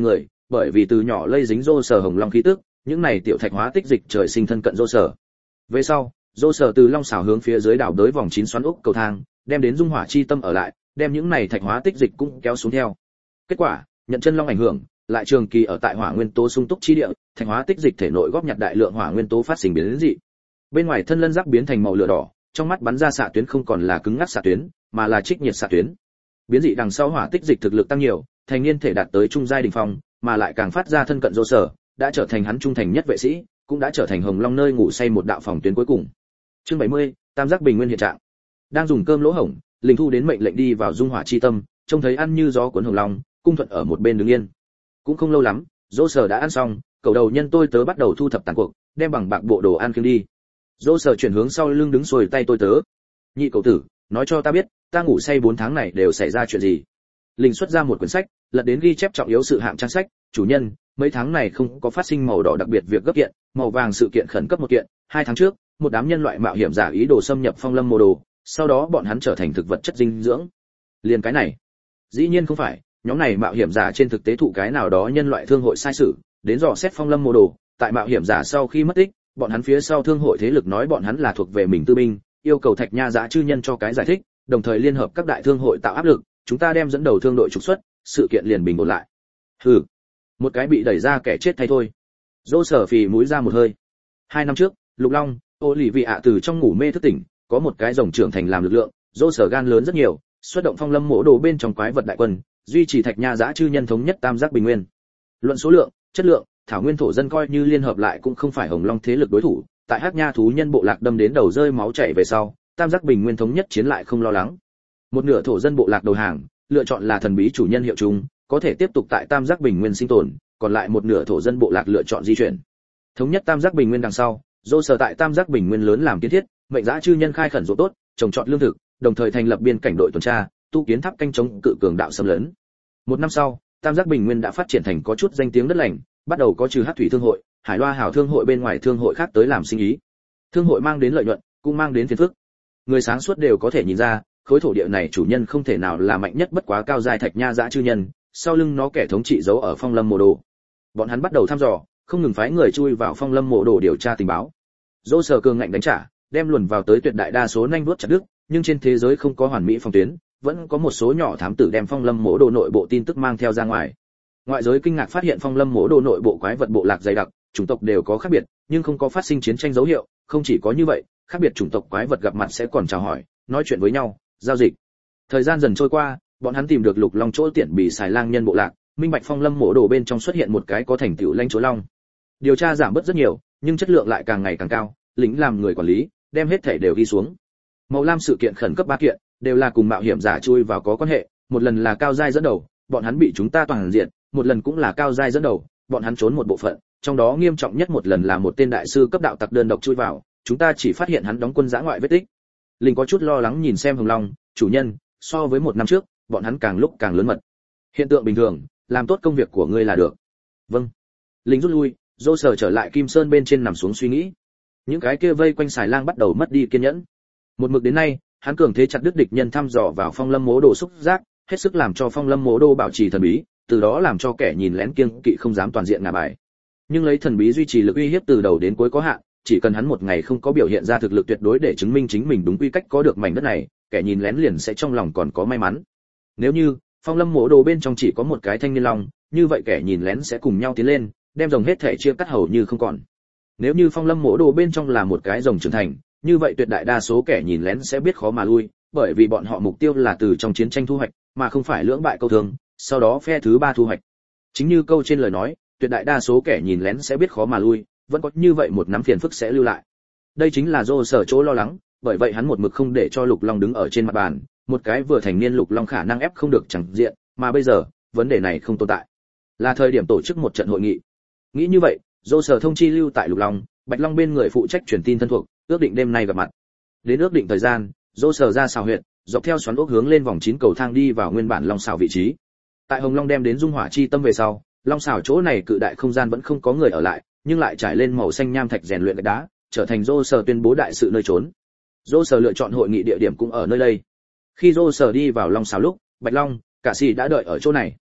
bởi vì từ nhỏ lây dính rô sở hồng long khí tức, những này tiểu thạch hóa tích dịch trời sinh thân cận rô sở. Về sau, rô sở từ long xảo hướng phía dưới đảo đới vòng chín xoắn ốc cầu thang, đem đến dung hỏa chi tâm ở lại, đem những này thạch hóa tích dịch cũng kéo xuống theo. Kết quả, nhận chân long ảnh hưởng, lại trường kỳ ở tại hỏa nguyên tố sung túc chi địa, thạch hóa tích dịch thể nội góp nhặt đại lượng hỏa nguyên tố phát sinh biến dị. Bên ngoài thân lân giác biến thành màu lửa đỏ, trong mắt bắn ra xạ tuyến không còn là cứng ngắc xạ tuyến, mà là trích nhiệt xạ tuyến. Biến dị đằng sau hỏa tích dịch thực lực tăng nhiều, thành niên thể đạt tới trung giai đỉnh phong, mà lại càng phát ra thân cận rô sở, đã trở thành hắn trung thành nhất vệ sĩ, cũng đã trở thành hồng long nơi ngủ say một đạo phòng tuyến cuối cùng. Chương bảy mươi, tam giác bình nguyên hiện trạng. Đang dùng cơm lỗ hổng, Linh Thu đến mệnh lệnh đi vào dung hỏa chi tâm, trông thấy ăn như gió cuốn hồng long, cung thuận ở một bên đứng yên. Cũng không lâu lắm, rô sở đã ăn xong, cầu đầu nhân tôi tớ bắt đầu thu thập tàn cuộc, đem bằng bạc bộ đồ ăn khiêng đi. Rô sở chuyển hướng sau lưng đứng xuôi tay tôi tớ. Nhị cậu tử, nói cho ta biết, ta ngủ say bốn tháng này đều xảy ra chuyện gì? Linh xuất ra một quyển sách, lật đến ghi chép trọng yếu sự hạng trang sách. Chủ nhân, mấy tháng này không có phát sinh màu đỏ đặc biệt việc gấp kiện, màu vàng sự kiện khẩn cấp một kiện. Hai tháng trước, một đám nhân loại mạo hiểm giả ý đồ xâm nhập phong lâm mộ đồ, sau đó bọn hắn trở thành thực vật chất dinh dưỡng. Liền cái này? Dĩ nhiên không phải, nhóm này mạo hiểm giả trên thực tế thụ cái nào đó nhân loại thương hội sai sử, đến dò xét phong lâm mộ đồ. Tại mạo hiểm giả sau khi mất tích, bọn hắn phía sau thương hội thế lực nói bọn hắn là thuộc về mình tư binh, yêu cầu Thạch Nha Dã chư nhân cho cái giải thích, đồng thời liên hợp các đại thương hội tạo áp lực, chúng ta đem dẫn đầu thương đội trục xuất, sự kiện liền bình ổn lại. Hừ, một cái bị đẩy ra kẻ chết thay thôi. Dỗ Sở phì mũi ra một hơi. Hai năm trước, Lục Long, ô lì vị ạ từ trong ngủ mê thức tỉnh, có một cái rồng trưởng thành làm lực lượng, Dỗ Sở gan lớn rất nhiều, xuất động phong lâm mộ đồ bên trong quái vật đại quân, duy trì Thạch Nha Dã chư nhân thống nhất tam giác bình nguyên. Luận số lượng, chất lượng, thảo nguyên thổ dân coi như liên hợp lại cũng không phải Hồng Long thế lực đối thủ, tại Hắc Nha thú nhân bộ lạc đâm đến đầu rơi máu chảy về sau, tam giác bình nguyên thống nhất chiến lại không lo lắng. Một nửa thổ dân bộ lạc đầu hàng, lựa chọn là thần bí chủ nhân hiệu chung, có thể tiếp tục tại tam giác bình nguyên sinh tồn, còn lại một nửa thổ dân bộ lạc lựa chọn di chuyển. Thống nhất tam giác bình nguyên đằng sau, Dô Sở tại tam giác bình nguyên lớn làm kiến thiết, mệnh dã chư nhân khai khẩn ruộng tốt, trồng trọt lương thực, đồng thời thành lập biên cảnh đội tuần tra, tu kiến tháp canh chống cự cường đạo xâm lấn. Một năm sau, tam giác bình nguyên đã phát triển thành có chút danh tiếng đất lành, bắt đầu có trừ Hắc thủy thương hội, Hải Loa hảo thương hội bên ngoài thương hội khác tới làm sinh ý. Thương hội mang đến lợi nhuận, cũng mang đến phiền phức. Người sáng suốt đều có thể nhìn ra, khối thổ địa này chủ nhân không thể nào là mạnh nhất bất quá cao giai Thạch Nha Dã chư nhân, sau lưng nó kẻ thống trị giấu ở phong lâm mộ đồ. Bọn hắn bắt đầu thăm dò, không ngừng phái người chui vào phong lâm mộ đồ điều tra tình báo. Dỗ Sở cường ngạnh đánh trả, đem luồn vào tới tuyệt đại đa số nhanh vuốt chặt đứt, nhưng trên thế giới không có hoàn mỹ phòng tuyến, vẫn có một số nhỏ thám tử đem phong lâm mộ đồ nội bộ tin tức mang theo ra ngoài. Ngoại giới kinh ngạc phát hiện phong lâm mộ đồ nội bộ quái vật bộ lạc dày đặc, chủng tộc đều có khác biệt, nhưng không có phát sinh chiến tranh dấu hiệu, không chỉ có như vậy, khác biệt chủng tộc quái vật gặp mặt sẽ còn chào hỏi, nói chuyện với nhau, giao dịch. Thời gian dần trôi qua, bọn hắn tìm được Lục Long chỗ tiện bị xài lang nhân bộ lạc, minh bạch phong lâm mộ đồ bên trong xuất hiện một cái có thành tựu lãnh chúa long. Điều tra giảm bớt rất nhiều, nhưng chất lượng lại càng ngày càng cao, lính làm người quản lý, đem hết thảy đều ghi xuống. Màu lam sự kiện khẩn cấp ba kiện, đều là cùng mạo hiểm giả chui vào có quan hệ, một lần là cao giai dẫn đầu, bọn hắn bị chúng ta toàn diện, một lần cũng là cao giai dẫn đầu, bọn hắn trốn một bộ phận, trong đó nghiêm trọng nhất một lần là một tên đại sư cấp đạo tặc đơn độc chui vào, chúng ta chỉ phát hiện hắn đóng quân giã ngoại vết tích. Linh có chút lo lắng nhìn xem Hồng Long, chủ nhân, so với một năm trước, bọn hắn càng lúc càng lớn mật. Hiện tượng bình thường, làm tốt công việc của ngươi là được. Vâng. Linh rút lui, Dô Sở trở lại Kim Sơn bên trên nằm xuống suy nghĩ. Những cái kia vây quanh xài lang bắt đầu mất đi kiên nhẫn. Một mực đến nay, hắn cường thế chặt đứt địch nhân thăm dò vào phong lâm mố đồ xúc giác, hết sức làm cho phong lâm mố đồ bảo trì thần bí, từ đó làm cho kẻ nhìn lén kiêng kỵ không dám toàn diện ngả bài. Nhưng lấy thần bí duy trì lực uy hiếp từ đầu đến cuối có hạn, chỉ cần hắn một ngày không có biểu hiện ra thực lực tuyệt đối để chứng minh chính mình đúng quy cách có được mảnh đất này, kẻ nhìn lén liền sẽ trong lòng còn có may mắn. Nếu như phong lâm mộ đồ bên trong chỉ có một cái thanh niên long, như vậy kẻ nhìn lén sẽ cùng nhau tiến lên, đem rồng hết thể chia cắt hầu như không còn. Nếu như phong lâm mộ đồ bên trong là một cái rồng trưởng thành, như vậy tuyệt đại đa số kẻ nhìn lén sẽ biết khó mà lui, bởi vì bọn họ mục tiêu là từ trong chiến tranh thu hoạch, mà không phải lưỡng bại câu thương, sau đó phe thứ ba thu hoạch. Chính như câu trên lời nói, tuyệt đại đa số kẻ nhìn lén sẽ biết khó mà lui, vẫn có như vậy một nắm phiền phức sẽ lưu lại. Đây chính là Dô Sở chỗ lo lắng, bởi vậy hắn một mực không để cho Lục Long đứng ở trên mặt bàn, một cái vừa thành niên Lục Long khả năng ép không được chẳng diện, mà bây giờ, vấn đề này không tồn tại. Là thời điểm tổ chức một trận hội nghị. Nghĩ như vậy, Dô Sở thông chi lưu tại Lục Long, Bạch Long bên người phụ trách truyền tin thân thuộc, ước định đêm nay gặp mặt. Đến ước định thời gian, Dô Sở ra xào huyện, dọc theo xoắn ốc hướng lên vòng chín cầu thang đi vào nguyên bản Long xào vị trí. Tại Hồng Long đem đến dung hỏa chi tâm về sau, Long xào chỗ này cự đại không gian vẫn không có người ở lại, nhưng lại trải lên màu xanh nham thạch rèn luyện gạch đá, trở thành Dô Sở tuyên bố đại sự nơi trốn. Dô Sở lựa chọn hội nghị địa điểm cũng ở nơi đây. Khi Dô Sở đi vào Long xào lúc, Bạch Long, Cả Sĩ đã đợi ở chỗ này.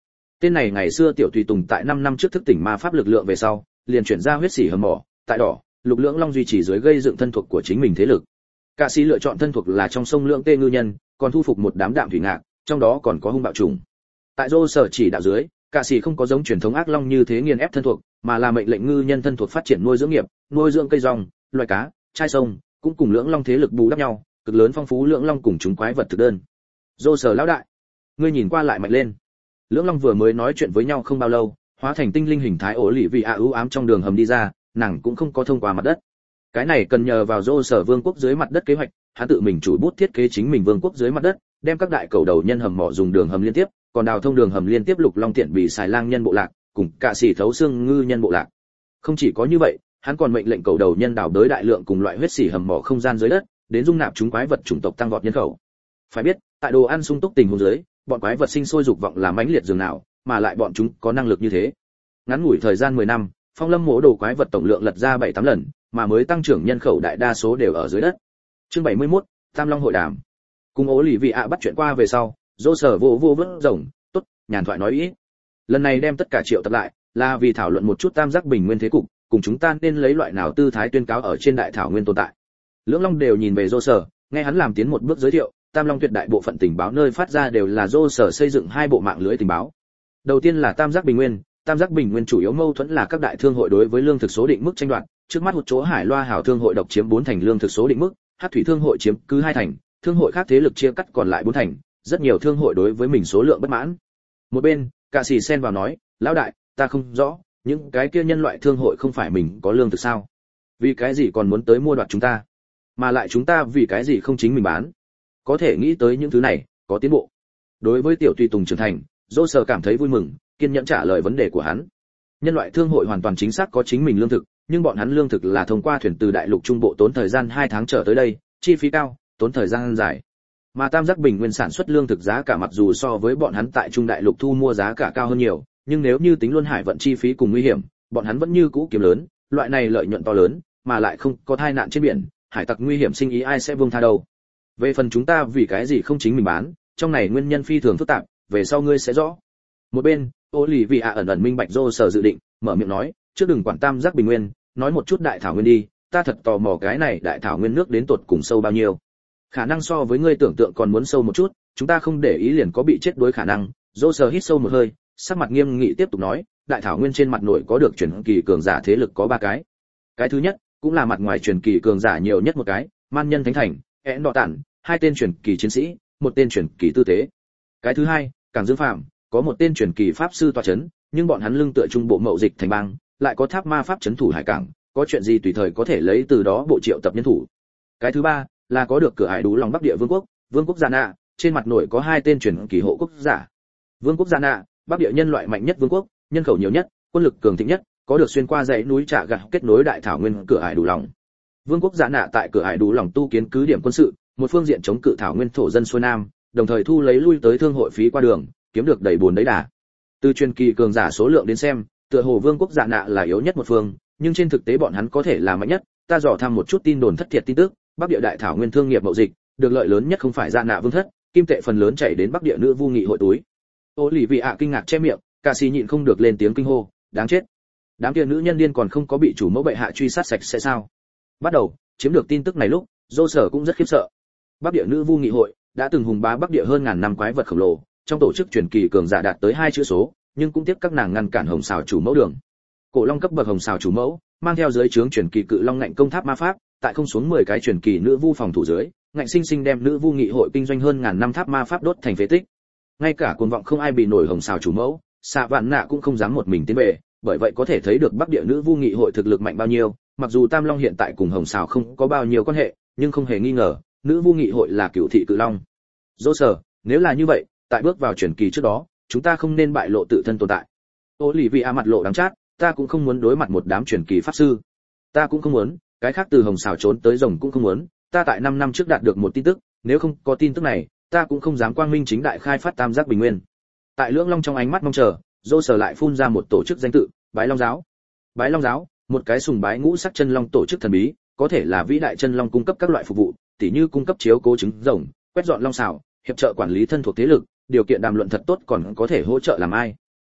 Tên này ngày xưa tiểu tùy tùng tại năm năm trước thức tỉnh ma pháp lực lượng về sau, liền chuyển ra huyết sỉ hầm mỏ, tại đỏ, lục lưỡng long duy trì dưới gây dựng thân thuộc của chính mình thế lực. Cả sĩ lựa chọn thân thuộc là trong sông lượng tê ngư nhân, còn thu phục một đám đạm thủy ngạc, trong đó còn có hung bạo trùng. Tại Dô sở chỉ đạo dưới, cả sĩ không có giống truyền thống ác long như thế nghiền ép thân thuộc, mà là mệnh lệnh ngư nhân thân thuộc phát triển nuôi dưỡng nghiệp, nuôi dưỡng cây rong, loài cá, trai sông, cũng cùng lưỡng long thế lực bù đắp nhau, cực lớn phong phú lưỡng long cùng chúng quái vật thực đơn. Dô sở lão đại, ngươi nhìn qua lại mạnh lên. Lưỡng long vừa mới nói chuyện với nhau không bao lâu, hóa thành tinh linh hình thái ổ lì vị ạ ưu ám trong đường hầm đi ra, nàng cũng không có thông qua mặt đất. Cái này cần nhờ vào Dô sở vương quốc dưới mặt đất kế hoạch, hắn tự mình chủ bút thiết kế chính mình vương quốc dưới mặt đất, đem các đại cầu đầu nhân hầm mỏ dùng đường hầm liên tiếp, còn đào thông đường hầm liên tiếp lục long tiện bị xài lang nhân bộ lạc, cùng cả sĩ thấu xương ngư nhân bộ lạc. Không chỉ có như vậy, hắn còn mệnh lệnh cầu đầu nhân đào đới đại lượng cùng loại huyết xỉ hầm mỏ không gian dưới đất, đến dung nạp chúng quái vật chủng tộc tăng vọt nhân khẩu. Phải biết, tại đồ ăn sung túc tình huống dưới, bọn quái vật sinh sôi dục vọng là mãnh liệt dường nào, mà lại bọn chúng có năng lực như thế. Ngắn ngủi thời gian mười năm, Phong Lâm mổ đồ quái vật tổng lượng lật ra bảy tám lần, mà mới tăng trưởng nhân khẩu đại đa số đều ở dưới đất. Chương bảy mươi mốt, Tam Long hội đàm. Cùng ố lì vị ạ bắt chuyện qua về sau, Dô sở vô vô vớt rồng, tốt, nhàn thoại nói ý. Lần này đem tất cả triệu tập lại, là vì thảo luận một chút tam giác bình nguyên thế cục, cùng chúng ta nên lấy loại nào tư thái tuyên cáo ở trên đại thảo nguyên tồn tại. Lưỡng Long đều nhìn về Dô sở, nghe hắn làm tiến một bước giới thiệu, Tam Long tuyệt đại bộ phận tình báo nơi phát ra đều là Dô sở xây dựng hai bộ mạng lưới tình báo. Đầu tiên là tam giác bình nguyên, tam giác bình nguyên chủ yếu mâu thuẫn là các đại thương hội đối với lương thực số định mức tranh đoạt, trước mắt một chỗ Hải Loa Hảo thương hội độc chiếm bốn thành lương thực số định mức, Hắc Thủy thương hội chiếm cứ hai thành, thương hội khác thế lực chia cắt còn lại bốn thành, rất nhiều thương hội đối với mình số lượng bất mãn. Một bên, Cả Sĩ xen vào nói, lão đại, ta không rõ, những cái kia nhân loại thương hội không phải mình có lương thực sao? Vì cái gì còn muốn tới mua đoạt chúng ta? Mà lại chúng ta vì cái gì không chính mình bán? Có thể nghĩ tới những thứ này, có tiến bộ. Đối với tiểu tùy tùng trưởng thành, Dô sở cảm thấy vui mừng, kiên nhẫn trả lời vấn đề của hắn. Nhân loại thương hội hoàn toàn chính xác có chính mình lương thực, nhưng bọn hắn lương thực là thông qua thuyền từ đại lục trung bộ tốn thời gian hai tháng trở tới đây, chi phí cao, tốn thời gian dài. Mà tam giác bình nguyên sản xuất lương thực giá cả mặc dù so với bọn hắn tại trung đại lục thu mua giá cả cao hơn nhiều, nhưng nếu như tính luôn hải vận chi phí cùng nguy hiểm, bọn hắn vẫn như cũ kiếm lớn, loại này lợi nhuận to lớn, mà lại không có tai nạn trên biển, hải tặc nguy hiểm sinh ý ai sẽ buông tha đâu. Về phần chúng ta vì cái gì không chính mình bán, trong này nguyên nhân phi thường phức tạp, về sau ngươi sẽ rõ. Một bên, ô lì vị ạ ẩn ẩn minh bạch Dô sở dự định, mở miệng nói, trước đừng quản tam giác bình nguyên, nói một chút đại thảo nguyên đi, ta thật tò mò cái này đại thảo nguyên nước đến tột cùng sâu bao nhiêu. Khả năng so với ngươi tưởng tượng còn muốn sâu một chút, chúng ta không để ý liền có bị chết đuối khả năng. Dô sở hít sâu một hơi, sắc mặt nghiêm nghị tiếp tục nói, đại thảo nguyên trên mặt nội có được truyền kỳ cường giả thế lực có ba cái. Cái thứ nhất, cũng là mặt ngoài truyền kỳ cường giả nhiều nhất một cái, Man Nhân Thánh Thành, én đỏ tản, hai tên truyền kỳ chiến sĩ, một tên truyền kỳ tư tế. Cái thứ hai, Cảng Dương Phạm, có một tên truyền kỳ pháp sư tọa chấn, nhưng bọn hắn lưng tựa trung bộ mậu dịch thành bang, lại có tháp ma pháp trấn thủ hải cảng, có chuyện gì tùy thời có thể lấy từ đó bộ triệu tập nhân thủ. Cái thứ ba, là có được cửa hải đủ lòng Bắc Địa Vương quốc, Vương quốc Gia Nạ, trên mặt nổi có hai tên truyền kỳ hộ quốc giả. Vương quốc Gia Nạ, Bắc Địa nhân loại mạnh nhất vương quốc, nhân khẩu nhiều nhất, quân lực cường thịnh nhất, có được xuyên qua dãy núi Trạ Gặt kết nối đại thảo nguyên cửa hải đủ lòng. Vương quốc Gia Nạ tại cửa hải đủ lòng tu kiến cứ điểm quân sự, một phương diện chống cự thảo nguyên thổ dân xuôi nam, đồng thời thu lấy lui tới thương hội phí qua đường, kiếm được đầy buồn đấy đà. Từ truyền kỳ cường giả số lượng đến xem, tựa hồ Vương quốc Dạ Nạ là yếu nhất một phương, nhưng trên thực tế bọn hắn có thể là mạnh nhất. Ta dò thăm một chút tin đồn thất thiệt tin tức, Bắc Địa đại thảo nguyên thương nghiệp mậu dịch, được lợi lớn nhất không phải Dạ Nạ vương thất, kim tệ phần lớn chảy đến Bắc Địa nữ vu nghị hội túi. Ô lì vị ạ kinh ngạc che miệng, Cả Sĩ nhịn không được lên tiếng kinh hô, đáng chết. Đám kia nữ nhân điên còn không có bị chủ mẫu bệ hạ truy sát sạch sẽ sao? Bắt đầu, chiếm được tin tức này lúc, Dô sở cũng rất khiếp sợ. Bắc Địa nữ vu nghị hội đã từng hùng bá Bắc Địa hơn ngàn năm quái vật khổng lồ, trong tổ chức truyền kỳ cường giả đạt tới hai chữ số, nhưng cũng tiếc các nàng ngăn cản Hồng Sào chủ mẫu đường. Cổ Long cấp bậc Hồng Sào chủ mẫu, mang theo dưới trướng truyền kỳ cự long ngạnh công tháp ma pháp, tại không xuống mười cái truyền kỳ nữ vu phòng thủ dưới, ngạnh sinh sinh đem nữ vu nghị hội kinh doanh hơn ngàn năm tháp ma pháp đốt thành phế tích. Ngay cả cuồng vọng không ai bị nổi Hồng Sào chủ mẫu, Xạ Vạn Nạ cũng không dám một mình tiến về, bởi vậy có thể thấy được Bắc Địa nữ vu nghị hội thực lực mạnh bao nhiêu. Mặc dù Tam Long hiện tại cùng Hồng Sào không có bao nhiêu quan hệ, nhưng không hề nghi ngờ, nữ vu nghị hội là cửu thị cự long. Dô sở, nếu là như vậy, tại bước vào truyền kỳ trước đó, chúng ta không nên bại lộ tự thân tồn tại. Ô lì vị a mặt lộ đắng chát, ta cũng không muốn đối mặt một đám truyền kỳ pháp sư. Ta cũng không muốn, cái khác từ Hồng Sào trốn tới rồng cũng không muốn. Ta tại năm năm trước đạt được một tin tức, nếu không có tin tức này, ta cũng không dám quang minh chính đại khai phát tam giác bình nguyên. Tại Lưỡng Long trong ánh mắt mong chờ, Dô sở lại phun ra một tổ chức danh tự, Bái Long giáo. Bái Long giáo, một cái sùng bái ngũ sắc chân long tổ chức thần bí, có thể là vĩ đại chân long cung cấp các loại phục vụ, tỉ như cung cấp chiếu cố trứng rồng, quét dọn long xào, hiệp trợ quản lý thân thuộc thế lực, điều kiện đàm luận thật tốt còn có thể hỗ trợ làm ai.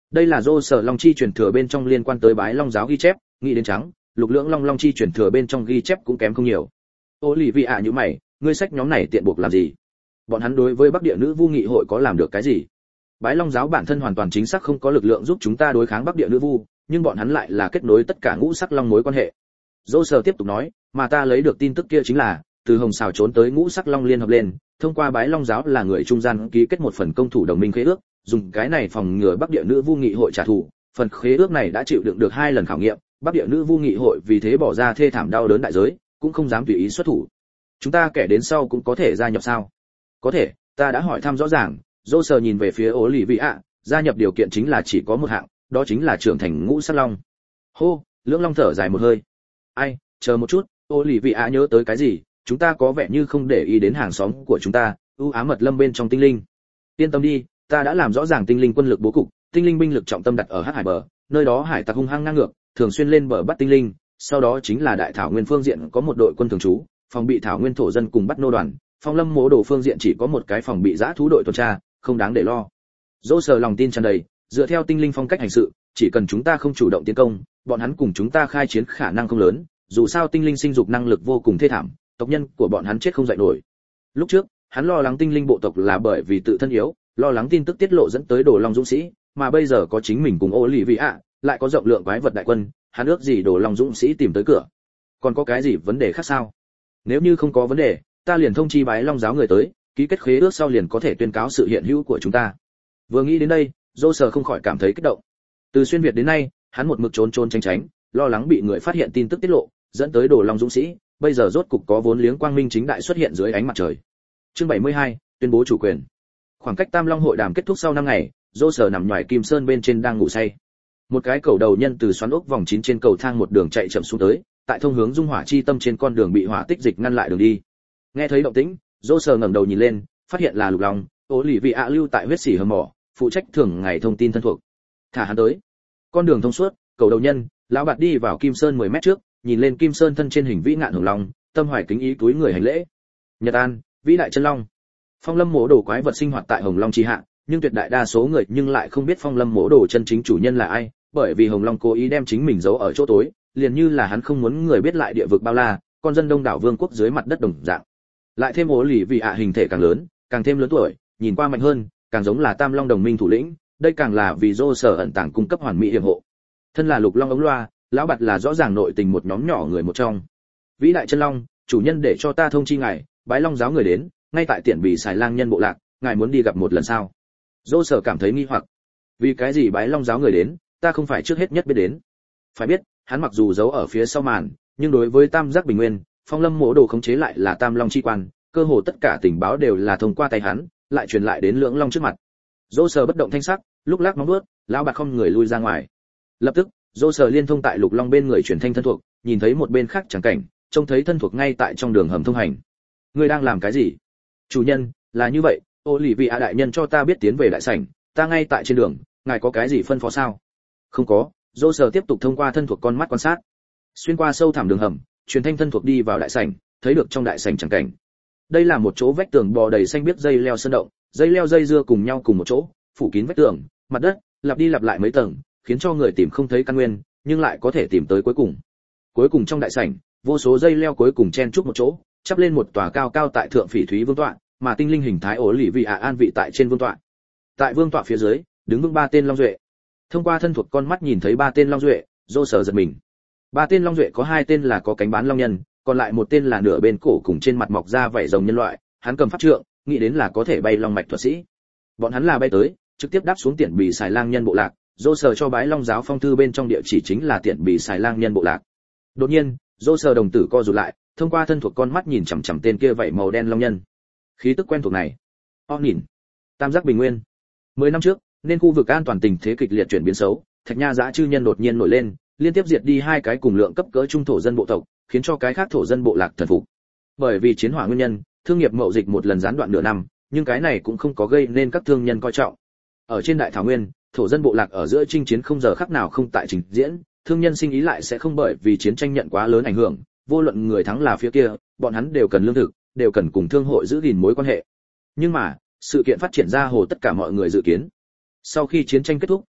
Đây là Dô Sở Long chi truyền thừa bên trong liên quan tới Bái Long giáo ghi chép, nghĩ đến trắng, Lục Lưỡng Long Long chi truyền thừa bên trong ghi chép cũng kém không nhiều. Ô lì vị ạ như mày, ngươi sách nhóm này tiện buộc làm gì? Bọn hắn đối với Bắc Địa Nữ Vu nghị hội có làm được cái gì? Bái Long giáo bản thân hoàn toàn chính xác không có lực lượng giúp chúng ta đối kháng Bắc Địa Nữ Vu, nhưng bọn hắn lại là kết nối tất cả ngũ sắc long mối quan hệ. Dô Sở tiếp tục nói, mà ta lấy được tin tức kia chính là, từ Hồng Sào trốn tới ngũ sắc long liên hợp lên, thông qua Bái Long giáo là người trung gian ký kết một phần công thủ đồng minh khế ước, dùng cái này phòng ngừa Bắc Địa Nữ Vu nghị hội trả thù. Phần khế ước này đã chịu đựng được hai lần khảo nghiệm, Bắc Địa Nữ Vu nghị hội vì thế bỏ ra thê thảm đau đớn đại giới, cũng không dám tùy ý xuất thủ. Chúng ta kẻ đến sau cũng có thể gia nhập sao? Có thể, ta đã hỏi thăm rõ ràng. Dô Sở nhìn về phía Ô Lì Vị ạ, gia nhập điều kiện chính là chỉ có một hạng, đó chính là trưởng thành ngũ sắc long. Hô, Lưỡng Long thở dài một hơi. Ai, chờ một chút, Ô Lì Vị ạ nhớ tới cái gì? Chúng ta có vẻ như không để ý đến hàng xóm của chúng ta, ưu ám mật lâm bên trong tinh linh. Yên tâm đi, ta đã làm rõ ràng tinh linh quân lực bố cục, tinh linh binh lực trọng tâm đặt ở Hắc Hải bờ, nơi đó hải tặc hung hăng ngang ngược, thường xuyên lên bờ bắt tinh linh, sau đó chính là đại thảo nguyên phương diện có một đội quân thường trú, phòng bị thảo nguyên thổ dân cùng bắt nô đoàn, Phong Lâm Mỗ Đồ phương diện chỉ có một cái phòng bị giã thú đội tuần tra, không đáng để lo. Dỗ Sở lòng tin tràn đầy, dựa theo tinh linh phong cách hành sự, chỉ cần chúng ta không chủ động tiến công, bọn hắn cùng chúng ta khai chiến khả năng không lớn, dù sao tinh linh sinh dục năng lực vô cùng thê thảm, tộc nhân của bọn hắn chết không dậy nổi. Lúc trước, hắn lo lắng tinh linh bộ tộc là bởi vì tự thân yếu, lo lắng tin tức tiết lộ dẫn tới Đồ Long dũng sĩ, mà bây giờ có chính mình cùng Ô Lì Vị ạ, lại có rộng lượng quái vật đại quân, hắn ước gì Đồ Long dũng sĩ tìm tới cửa. Còn có cái gì vấn đề khác sao? Nếu như không có vấn đề, ta liền thông chi Bái Long giáo người tới, ký kết khế ước sau liền có thể tuyên cáo sự hiện hữu của chúng ta. Vừa nghĩ đến đây, Dô Sở không khỏi cảm thấy kích động. Từ xuyên Việt đến nay, hắn một mực trốn trốn tránh tránh, lo lắng bị người phát hiện tin tức tiết lộ, dẫn tới Đồ Long dũng sĩ, bây giờ rốt cục có vốn liếng quang minh chính đại xuất hiện dưới ánh mặt trời. Chương bảy mươi hai, tuyên bố chủ quyền. Khoảng cách Tam Long hội đàm kết thúc sau năm ngày, Dô Sở nằm nhòi Kim Sơn bên trên đang ngủ say. Một cái cầu đầu nhân từ xoắn ốc vòng chín trên cầu thang một đường chạy chậm xuống tới, tại thông hướng Dung Hỏa chi tâm trên con đường bị hỏa tích dịch ngăn lại đường đi. Nghe thấy động tĩnh, Dô Sở ngẩng đầu nhìn lên, phát hiện là Lục Long, Ô Lì Vị ạ lưu tại huyết xỉ hầm mỏ, phụ trách thường ngày thông tin thân thuộc. Thả hắn tới. Con đường thông suốt, cầu đầu nhân, lão bạt đi vào Kim Sơn mười mét trước, nhìn lên Kim Sơn thân trên hình vĩ ngạn hồng long, tâm hoài kính ý túi người hành lễ. Nhật An, vĩ đại chân long. Phong Lâm Mỗ Đồ quái vật sinh hoạt tại Hồng Long chi hạ, nhưng tuyệt đại đa số người nhưng lại không biết Phong Lâm Mỗ Đồ chân chính chủ nhân là ai, bởi vì Hồng Long cố ý đem chính mình giấu ở chỗ tối, liền như là hắn không muốn người biết lại địa vực bao la, con dân đông đảo vương quốc dưới mặt đất đồng dạng. Lại thêm Ô Lì Vị ạ hình thể càng lớn, càng thêm lớn tuổi, nhìn qua mạnh hơn, càng giống là Tam Long đồng minh thủ lĩnh, đây càng là vì Dô Sở ẩn tàng cung cấp hoàn mỹ hiểm hộ. Thân là Lục Long ống loa, lão bạt là rõ ràng nội tình một nhóm nhỏ người một trong. Vĩ đại chân long, chủ nhân để cho ta thông chi ngài, Bái Long giáo người đến, ngay tại Tiễn Bỉ Xài Lang nhân bộ lạc, ngài muốn đi gặp một lần sao? Dô Sở cảm thấy nghi hoặc. Vì cái gì Bái Long giáo người đến, ta không phải trước hết nhất biết đến. Phải biết, hắn mặc dù giấu ở phía sau màn, nhưng đối với Tam Giác Bình Nguyên, Phong Lâm Mỗ Đồ khống chế lại là Tam Long chi quan, cơ hồ tất cả tình báo đều là thông qua tay hắn, lại truyền lại đến Lưỡng Long trước mặt. Dô Sở bất động thanh sắc, lúc lắc móng vuốt, lão bạt không người lui ra ngoài. Lập tức, Dô Sở liên thông tại Lục Long bên người truyền thanh thân thuộc, nhìn thấy một bên khác chẳng cảnh, trông thấy thân thuộc ngay tại trong đường hầm thông hành. Ngươi đang làm cái gì? Chủ nhân, là như vậy, Ô Lì Vị ạ đại nhân cho ta biết tiến về đại sảnh, ta ngay tại trên đường, ngài có cái gì phân phó sao? Không có. Dô Sở tiếp tục thông qua thân thuộc con mắt quan sát. Xuyên qua sâu thẳm đường hầm, truyền thanh thân thuộc đi vào đại sảnh, thấy được trong đại sảnh chẳng cảnh. Đây là một chỗ vách tường bò đầy xanh biếc dây leo sơn động, dây leo dây dưa cùng nhau cùng một chỗ, phủ kín vách tường, mặt đất, lặp đi lặp lại mấy tầng, khiến cho người tìm không thấy căn nguyên, nhưng lại có thể tìm tới cuối cùng. Cuối cùng trong đại sảnh, vô số dây leo cuối cùng chen chúc một chỗ, chắp lên một tòa cao cao tại thượng phỉ thúy vương tọa, mà tinh linh hình thái Ô Lì Vị ạ an vị tại trên vương tọa. Tại vương tọa phía dưới, đứng vững ba tên long duệ. Thông qua thân thuộc con mắt nhìn thấy ba tên long duệ, Dô Sở giật mình. Ba tên long duệ có hai tên là có cánh bán long nhân, còn lại một tên là nửa bên cổ cùng trên mặt mọc ra vảy rồng nhân loại, hắn cầm pháp trượng, nghĩ đến là có thể bay long mạch thuật sĩ. Bọn hắn là bay tới, trực tiếp đáp xuống Tiễn Bỉ Xài Lang nhân bộ lạc, Dô Sở cho Bái Long giáo phong thư bên trong địa chỉ chính là Tiễn Bỉ Xài Lang nhân bộ lạc. Đột nhiên, Dô Sở đồng tử co rụt lại, thông qua thân thuộc con mắt nhìn chằm chằm tên kia vảy màu đen long nhân. Khí tức quen thuộc này. O nhìn. Tam Giác Bình Nguyên. Mười năm trước, nên khu vực an toàn tình thế kịch liệt chuyển biến xấu, Thạch Nha Dã chư nhân đột nhiên nổi lên, liên tiếp diệt đi hai cái cùng lượng cấp cỡ trung thổ dân bộ tộc, khiến cho cái khác thổ dân bộ lạc thần phục. Bởi vì chiến hỏa nguyên nhân, thương nghiệp mậu dịch một lần gián đoạn nửa năm, nhưng cái này cũng không có gây nên các thương nhân coi trọng. Ở trên đại thảo nguyên, thổ dân bộ lạc ở giữa chinh chiến không giờ khắc nào không tại trình diễn, thương nhân sinh ý lại sẽ không bởi vì chiến tranh nhận quá lớn ảnh hưởng, vô luận người thắng là phía kia, bọn hắn đều cần lương thực, đều cần cùng thương hội giữ gìn mối quan hệ. Nhưng mà, sự kiện phát triển ra hồ tất cả mọi người dự kiến. Sau khi chiến tranh kết thúc,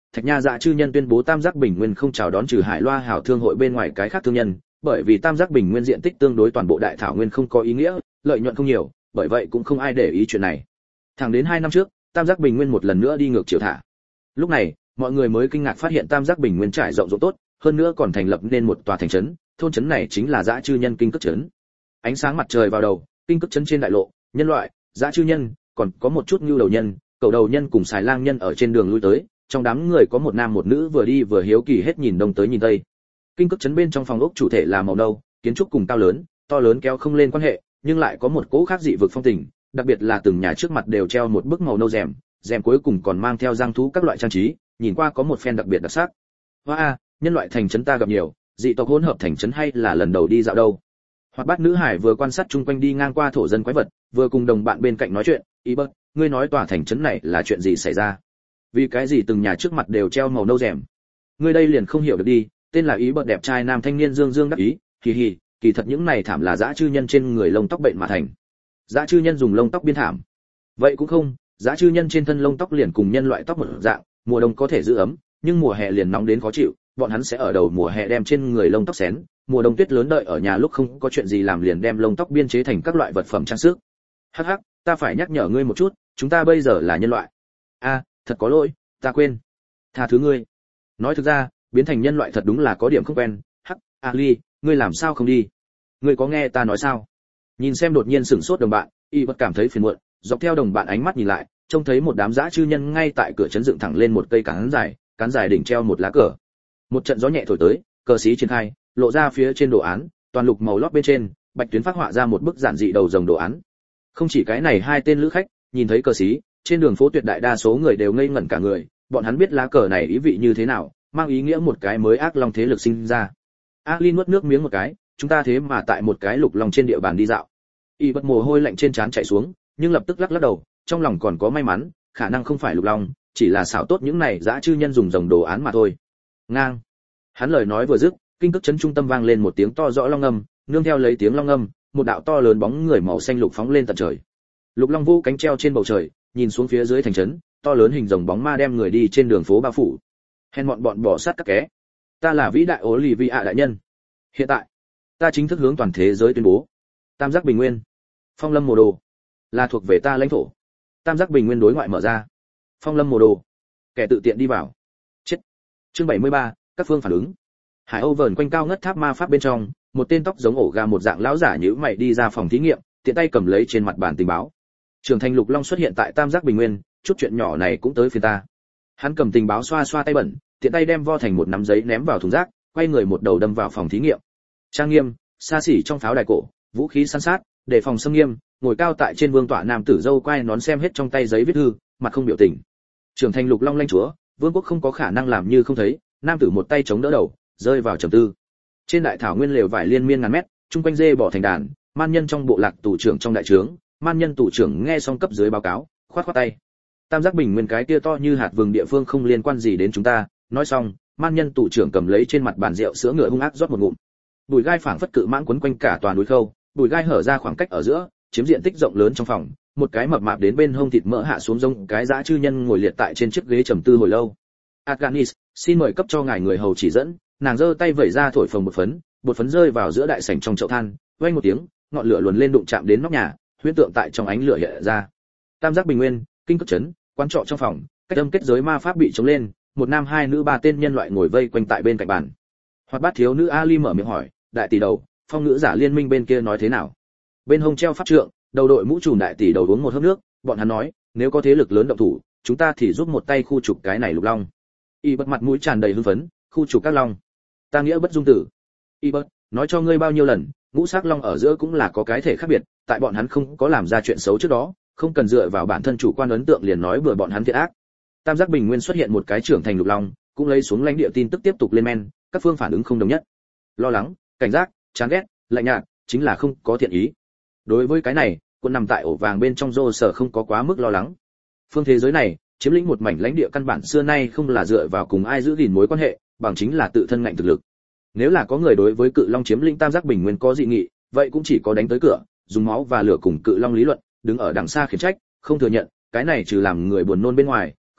Thạch Nha Dã Chư Nhân tuyên bố Tam Giác Bình Nguyên không chào đón trừ Hải Loa Hảo Thương hội bên ngoài cái khác thương nhân, bởi vì Tam Giác Bình Nguyên diện tích tương đối toàn bộ đại thảo nguyên không có ý nghĩa, lợi nhuận không nhiều, bởi vậy cũng không ai để ý chuyện này. Thẳng đến hai năm trước, Tam Giác Bình Nguyên một lần nữa đi ngược chiều thả. Lúc này, mọi người mới kinh ngạc phát hiện Tam Giác Bình Nguyên trải rộng rộng tốt, hơn nữa còn thành lập nên một tòa thành trấn, thôn trấn này chính là Dã Chư Nhân Kinh Cước trấn. Ánh sáng mặt trời vào đầu, Kinh Cước trấn trên đại lộ, nhân loại, Dã Chư Nhân, còn có một chút nhu đầu nhân, cầu đầu nhân cùng xài lang nhân ở trên đường lui tới, trong đám người có một nam một nữ vừa đi vừa hiếu kỳ hết nhìn đông tới nhìn tây. Kinh Cước trấn bên trong phòng ốc chủ thể là màu nâu, kiến trúc cùng cao lớn, to lớn kéo không lên quan hệ, nhưng lại có một cỗ khác dị vực phong tình, đặc biệt là từng nhà trước mặt đều treo một bức màu nâu rèm, rèm cuối cùng còn mang theo răng thú các loại trang trí, nhìn qua có một phen đặc biệt đặc sắc. Hoa a, nhân loại thành trấn ta gặp nhiều, dị tộc hỗn hợp thành trấn hay là lần đầu đi dạo đâu. Hoạt bát nữ hải vừa quan sát chung quanh đi ngang qua thổ dân quái vật, vừa cùng đồng bạn bên cạnh nói chuyện, "Ý bớt, ngươi nói tòa thành trấn này là chuyện gì xảy ra? Vì cái gì từng nhà trước mặt đều treo màu nâu rèm? Ngươi đây liền không hiểu được đi." Tên là Ý bớt đẹp trai nam thanh niên dương dương đắc ý, "Hì hì, kỳ thật những này thảm là dã chư nhân trên người lông tóc bệnh mà thành. Dã chư nhân dùng lông tóc biên thảm. Vậy cũng không, dã chư nhân trên thân lông tóc liền cùng nhân loại tóc một dạng, mùa đông có thể giữ ấm, nhưng mùa hè liền nóng đến khó chịu, bọn hắn sẽ ở đầu mùa hè đem trên người lông tóc xén, mùa đông tuyết lớn đợi ở nhà lúc không có chuyện gì làm liền đem lông tóc biên chế thành các loại vật phẩm trang sức." Hắc hắc, ta phải nhắc nhở ngươi một chút, chúng ta bây giờ là nhân loại. A, thật có lỗi, ta quên. Tha thứ ngươi. Nói thực ra, biến thành nhân loại thật đúng là có điểm không quen. Hắc, Ali, ngươi làm sao không đi? Ngươi có nghe ta nói sao? Nhìn xem đột nhiên sửng sốt đồng bạn, y bất cảm thấy phiền muộn, dọc theo đồng bạn ánh mắt nhìn lại, trông thấy một đám dã chư nhân ngay tại cửa trấn dựng thẳng lên một cây cán dài, cán dài đỉnh treo một lá cờ. Một trận gió nhẹ thổi tới, cờ xí triển khai, lộ ra phía trên đồ án, toàn lục màu lót bên trên, bạch tuyến phác họa ra một bức giản dị đầu rồng đồ án. Không chỉ cái này, hai tên lữ khách nhìn thấy cờ xí, trên đường phố tuyệt đại đa số người đều ngây ngẩn cả người, bọn hắn biết lá cờ này ý vị như thế nào, mang ý nghĩa một cái mới ác long thế lực sinh ra. Ali nuốt nước miếng một cái, chúng ta thế mà tại một cái lục long trên địa bàn đi dạo. Y bất mồ hôi lạnh trên trán chảy xuống, nhưng lập tức lắc lắc đầu, trong lòng còn có may mắn, khả năng không phải lục long, chỉ là xảo tốt những này dã chư nhân dùng rồng đồ án mà thôi. Ngang. Hắn lời nói vừa dứt, kinh cước trấn trung tâm vang lên một tiếng to rõ long âm, nương theo lấy tiếng long âm, một đạo to lớn bóng người màu xanh lục phóng lên tận trời. Lục long vũ cánh treo trên bầu trời, nhìn xuống phía dưới thành trấn, to lớn hình rồng bóng ma đem người đi trên đường phố bao phủ. Hèn bọn bọn bỏ sát các ké. Ta là vĩ đại Olivia đại nhân. Hiện tại, ta chính thức hướng toàn thế giới tuyên bố, Tam Giác Bình Nguyên, Phong Lâm Mộ Đồ, là thuộc về ta lãnh thổ. Tam Giác Bình Nguyên đối ngoại mở ra. Phong Lâm Mộ Đồ, kẻ tự tiện đi vào. Chết. Chương bảy mươi ba, các phương phản ứng. Hải Âu vờn quanh cao ngất tháp ma pháp bên trong, một tên tóc giống ổ gà một dạng lão giả nhíu mày đi ra phòng thí nghiệm, tiện tay cầm lấy trên mặt bàn tình báo. Trường thành Lục Long xuất hiện tại Tam Giác Bình Nguyên, chút chuyện nhỏ này cũng tới phiền ta. Hắn cầm tình báo xoa xoa tay bẩn, tiện tay đem vo thành một nắm giấy ném vào thùng rác, quay người một đầu đâm vào phòng thí nghiệm. Trang nghiêm, xa xỉ trong pháo đài cổ, vũ khí săn sát, đề phòng xâm nghiêm, ngồi cao tại trên vương tọa nam tử dâu quay nón xem hết trong tay giấy viết thư, mặt không biểu tình. Trưởng thành Lục Long lãnh chúa, vương quốc không có khả năng làm như không thấy, nam tử một tay chống đỡ đầu, rơi vào trầm tư. Trên đại thảo nguyên lều vải liên miên ngàn mét, trung quanh dê bỏ thành đàn, man nhân trong bộ lạc tù trưởng trong đại trướng, man nhân tù trưởng nghe xong cấp dưới báo cáo, khoát khoát tay. Tam Giác Bình Nguyên cái kia to như hạt vừng địa phương không liên quan gì đến chúng ta, nói xong, man nhân tù trưởng cầm lấy trên mặt bàn rượu sữa ngựa hung ác rót một ngụm. Bùi gai phảng phất cự mãng quấn quanh cả toàn núi khâu, bùi gai hở ra khoảng cách ở giữa, chiếm diện tích rộng lớn trong phòng, một cái mập mạp đến bên hông thịt mỡ hạ xuống rông, cái dã chư nhân ngồi liệt tại trên chiếc ghế trầm tư hồi lâu. Arganis, xin mời cấp cho ngài người hầu chỉ dẫn. Nàng giơ tay vẩy ra thổi phồng bột phấn, bột phấn rơi vào giữa đại sảnh trong chậu than, vang một tiếng, ngọn lửa luồn lên đụng chạm đến nóc nhà, huyễn tượng tại trong ánh lửa hiện ra. Tam Giác Bình Nguyên, kinh cước trấn, quán trọ trong phòng, cách âm kết giới ma pháp bị chống lên, một nam hai nữ ba tên nhân loại ngồi vây quanh tại bên cạnh bàn. Hoạt bát thiếu nữ Ali mở miệng hỏi, đại tỷ đầu, phong ngữ giả liên minh bên kia nói thế nào? Bên hông treo pháp trượng, đầu đội mũ trùm đại tỷ đầu uống một hớp nước, bọn hắn nói, nếu có thế lực lớn động thủ, chúng ta thì giúp một tay khu trục cái này Lục Long. Y bật mặt mũi tràn đầy hưng phấn, khu trục các long. Ta nghĩa bất dung tử. Y bật, nói cho ngươi bao nhiêu lần, ngũ sắc long ở giữa cũng là có cái thể khác biệt, tại bọn hắn không có làm ra chuyện xấu trước đó, không cần dựa vào bản thân chủ quan ấn tượng liền nói bừa bọn hắn thiệt ác. Tam Giác Bình Nguyên xuất hiện một cái trưởng thành Lục Long, cũng lấy xuống lãnh địa tin tức tiếp tục lên men, các phương phản ứng không đồng nhất. Lo lắng, cảnh giác, chán ghét, lạnh nhạt, chính là không có thiện ý. Đối với cái này, quân nằm tại ổ vàng bên trong rô sở không có quá mức lo lắng. Phương thế giới này, chiếm lĩnh một mảnh lãnh địa căn bản xưa nay không là dựa vào cùng ai giữ gìn mối quan hệ, bằng chính là tự thân ngạnh thực lực. Nếu là có người đối với Cự Long chiếm lĩnh Tam Giác Bình Nguyên có dị nghị, vậy cũng chỉ có đánh tới cửa, dùng máu và lửa cùng Cự Long lý luận, đứng ở đằng xa khiển trách, không thừa nhận, cái này trừ làm người buồn nôn bên ngoài,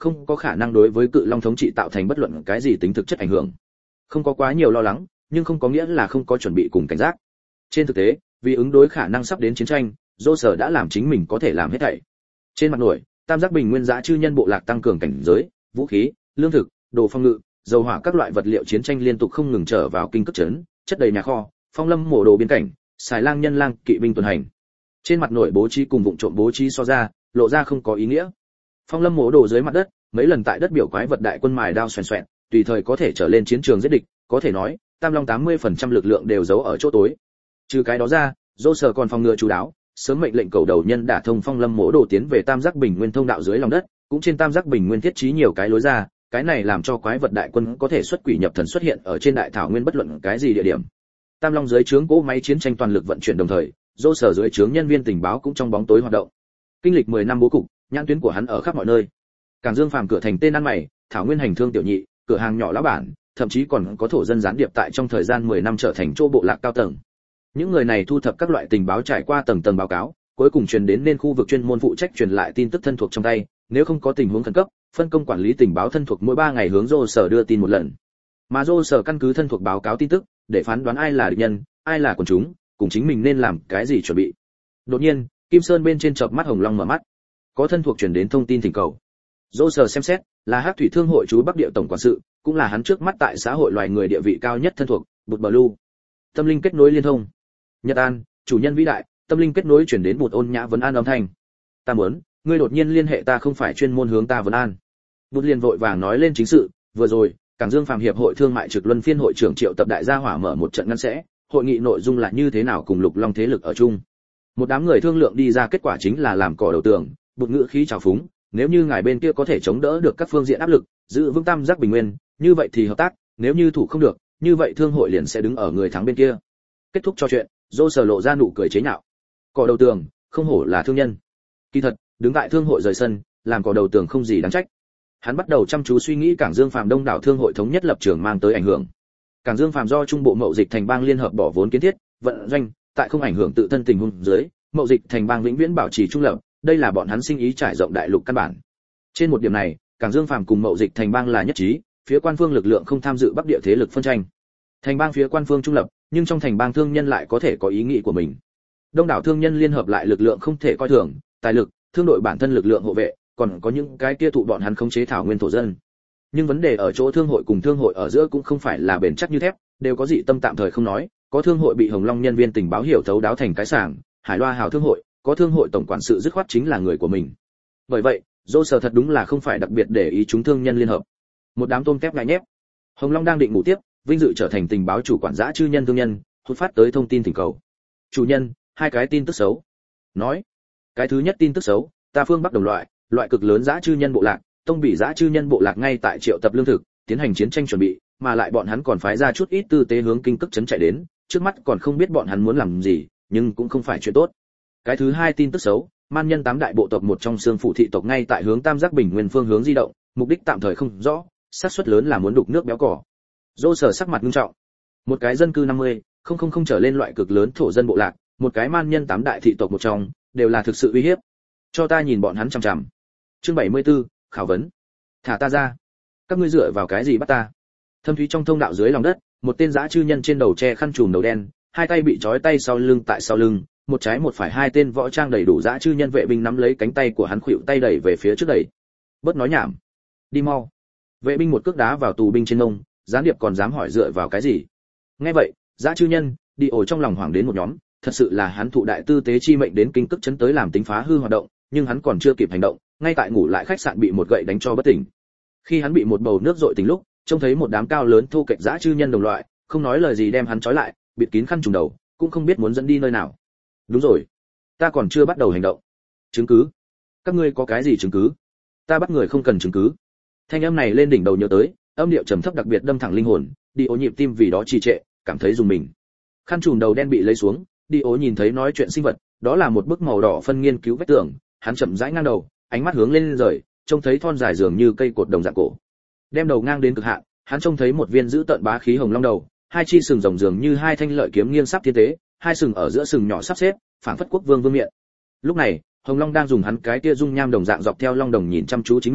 không có khả năng đối với cự long thống trị tạo thành bất luận cái gì tính thực chất ảnh hưởng. Không có quá nhiều lo lắng, nhưng không có nghĩa là không có chuẩn bị cùng cảnh giác. Trên thực tế, vì ứng đối khả năng sắp đến chiến tranh, Dô Sở đã làm chính mình có thể làm hết thảy. Trên mặt nổi, Tam Giác Bình Nguyên Dã chư nhân bộ lạc tăng cường cảnh giới, vũ khí, lương thực, đồ phòng ngự, dầu hỏa các loại vật liệu chiến tranh liên tục không ngừng trở vào kinh cất trấn, chất đầy nhà kho, phong lâm mổ đồ biên cảnh, xài lang nhân lang, kỵ binh tuần hành. Trên mặt nổi bố trí cùng vụng trộm bố trí so ra, lộ ra không có ý nghĩa. Phong lâm mổ đồ dưới mặt đất, mấy lần tại đất biểu quái vật đại quân mài đao xoèn xoẹn, tùy thời có thể trở lên chiến trường giết địch, có thể nói, Tam Long tám mươi phần trăm lực lượng đều giấu ở chỗ tối. Trừ cái đó ra, Dô Sở còn phòng ngừa chú đáo, sớm mệnh lệnh cầu đầu nhân đả thông phong lâm mổ đồ tiến về Tam Giác Bình Nguyên thông đạo dưới lòng đất, cũng trên Tam Giác Bình Nguyên thiết trí nhiều cái lối ra, cái này làm cho quái vật đại quân có thể xuất quỷ nhập thần xuất hiện ở trên đại thảo nguyên bất luận cái gì địa điểm. Tam Long dưới trướng cỗ máy chiến tranh toàn lực vận chuyển đồng thời, Dô Sở dưới trướng nhân viên tình báo cũng trong bóng tối hoạt động. Kinh lịch mười năm bố cục, nhãn tuyến của hắn ở khắp mọi nơi. Cảng Dương Phàm cửa thành tên ăn mày, thảo nguyên hành thương tiểu nhị, cửa hàng nhỏ lão bản, thậm chí còn có thổ dân gián điệp tại trong thời gian mười năm trở thành chỗ bộ lạc cao tầng. Những người này thu thập các loại tình báo trải qua tầng tầng báo cáo, cuối cùng truyền đến nên khu vực chuyên môn phụ trách truyền lại tin tức thân thuộc trong tay, nếu không có tình huống khẩn cấp, phân công quản lý tình báo thân thuộc mỗi ba ngày hướng Dô Sở đưa tin một lần. Mà Dô Sở căn cứ thân thuộc báo cáo tin tức, để phán đoán ai là địch nhân, ai là quần chúng, cùng chính mình nên làm cái gì chuẩn bị. Đột nhiên, Kim Sơn bên trên chợp mắt Hồng Long mở mắt. Có thân thuộc truyền đến thông tin thỉnh cầu. Dô Sở xem xét, là Hắc Thủy Thương hội chú Bắc Địa tổng quản sự, cũng là hắn trước mắt tại xã hội loài người địa vị cao nhất thân thuộc, Bụt Blue. Tâm linh kết nối liên thông. Nhật An, chủ nhân vĩ đại, tâm linh kết nối chuyển đến Bụt ôn nhã vấn an âm thanh. Ta muốn, ngươi đột nhiên liên hệ ta không phải chuyên môn hướng ta vấn an. Bụt liền vội vàng nói lên chính sự, vừa rồi, Cảng Dương Phàm hiệp hội thương mại trực luân phiên hội trưởng Triệu Tập Đại gia hỏa mở một trận ngăn sẽ, hội nghị nội dung là như thế nào cùng Lục Long thế lực ở chung. Một đám người thương lượng đi ra kết quả chính là làm cỏ đầu tường, Bụt ngữ khí trào phúng, nếu như ngài bên kia có thể chống đỡ được các phương diện áp lực, giữ vững Tam Giác Bình Nguyên, như vậy thì hợp tác, nếu như thủ không được, như vậy thương hội liền sẽ đứng ở người thắng bên kia. Kết thúc trò chuyện, Dô Sở lộ ra nụ cười chế nhạo. Cỏ đầu tường, không hổ là thương nhân. Kỳ thật, đứng tại thương hội rời sân, làm cỏ đầu tường không gì đáng trách. Hắn bắt đầu chăm chú suy nghĩ Cảng Dương Phàm đông đảo thương hội thống nhất lập trường mang tới ảnh hưởng. Cảng Dương Phàm do trung bộ mậu dịch thành bang liên hợp bỏ vốn kiến thiết, vận doanh, tại không ảnh hưởng tự thân tình huống dưới, mậu dịch thành bang vĩnh viễn bảo trì trung lập, đây là bọn hắn sinh ý trải rộng đại lục căn bản. Trên một điểm này, Cảng Dương Phàm cùng mậu dịch thành bang là nhất trí, phía quan phương lực lượng không tham dự bắc địa thế lực phân tranh. Thành bang phía quan phương trung lập, nhưng trong thành bang thương nhân lại có thể có ý nghĩ của mình. Đông đảo thương nhân liên hợp lại lực lượng không thể coi thường, tài lực, thương đội bản thân lực lượng hộ vệ, còn có những cái kia thụ bọn hắn khống chế thảo nguyên thổ dân. Nhưng vấn đề ở chỗ thương hội cùng thương hội ở giữa cũng không phải là bền chắc như thép, đều có dị tâm tạm thời không nói, có thương hội bị Hồng Long nhân viên tình báo hiểu thấu đáo thành cái sảng, Hải Loa hào thương hội, có thương hội tổng quản sự dứt khoát chính là người của mình. Bởi vậy, Dô Sở thật đúng là không phải đặc biệt để ý chúng thương nhân liên hợp. Một đám tôm tép ngại nhép. Hồng Long đang định ngủ tiếp, vinh dự trở thành tình báo chủ quản dã chư nhân thương nhân, hốt phát tới thông tin thỉnh cầu. Chủ nhân, hai cái tin tức xấu. Nói, cái thứ nhất tin tức xấu, ta phương Bắc đồng loại, loại cực lớn dã chư nhân bộ lạc, tông bị dã chư nhân bộ lạc ngay tại triệu tập lương thực, tiến hành chiến tranh chuẩn bị, mà lại bọn hắn còn phái ra chút ít tư tế hướng kinh cức trấn chạy đến, trước mắt còn không biết bọn hắn muốn làm gì, nhưng cũng không phải chuyện tốt. Cái thứ hai tin tức xấu, man nhân tám đại bộ tộc một trong xương phụ thị tộc ngay tại hướng Tam Giác Bình Nguyên phương hướng di động, mục đích tạm thời không rõ, xác suất lớn là muốn đục nước béo cỏ. Dô Sở sắc mặt nghiêm trọng. Một cái dân cư năm mươi, không không không trở lên loại cực lớn thổ dân bộ lạc, một cái man nhân tám đại thị tộc một trong, đều là thực sự uy hiếp. Cho ta nhìn bọn hắn chằm chằm. Chương bảy mươi tư, khảo vấn. Thả ta ra. Các ngươi dựa vào cái gì bắt ta? Thâm thúy trong thông đạo dưới lòng đất, một tên dã chư nhân trên đầu che khăn trùm đầu đen, hai tay bị trói tay sau lưng tại sau lưng, một trái một phải hai tên võ trang đầy đủ dã chư nhân vệ binh nắm lấy cánh tay của hắn khuỵu tay đẩy về phía trước đẩy. Bớt nói nhảm. Đi mau. Vệ binh một cước đá vào tù binh trên mông, gián điệp còn dám hỏi dựa vào cái gì? Nghe vậy, dã chư nhân, đi ổ trong lòng hoảng đến một nhóm, thật sự là hắn thụ đại tư tế chi mệnh đến kinh cức chấn tới làm tính phá hư hoạt động, nhưng hắn còn chưa kịp hành động, ngay tại ngủ lại khách sạn bị một gậy đánh cho bất tỉnh. Khi hắn bị một bầu nước dội tỉnh lúc, trông thấy một đám cao lớn thô kệch dã chư nhân đồng loại, không nói lời gì đem hắn trói lại, bịt kín khăn trùm đầu, cũng không biết muốn dẫn đi nơi nào. Đúng rồi, ta còn chưa bắt đầu hành động. Chứng cứ? Các ngươi có cái gì chứng cứ? Ta bắt người không cần chứng cứ. Thanh âm này lên đỉnh đầu nhớ tới, âm điệu trầm thấp đặc biệt đâm thẳng linh hồn, đi ố nhịp tim vì đó trì trệ, cảm thấy rùng mình. Khăn trùm đầu đen bị lấy xuống, đi ố nhìn thấy nói chuyện sinh vật, đó là một bức màu đỏ phân nghiên cứu vách tường, hắn chậm rãi ngang đầu, ánh mắt hướng lên rời, trông thấy thon dài dường như cây cột đồng dạng cổ. Đem đầu ngang đến cực hạn, hắn trông thấy một viên giữ tận bá khí hồng long đầu, hai chi sừng rồng dường như hai thanh lợi kiếm nghiêng sắp thiên tế, hai sừng ở giữa sừng nhỏ sắp xếp, phảng phất quốc vương vương miện. Lúc này, hồng long đang dùng hắn cái tia dung nham đồng dạng dọc theo long đồng nhìn chăm chú chính mình,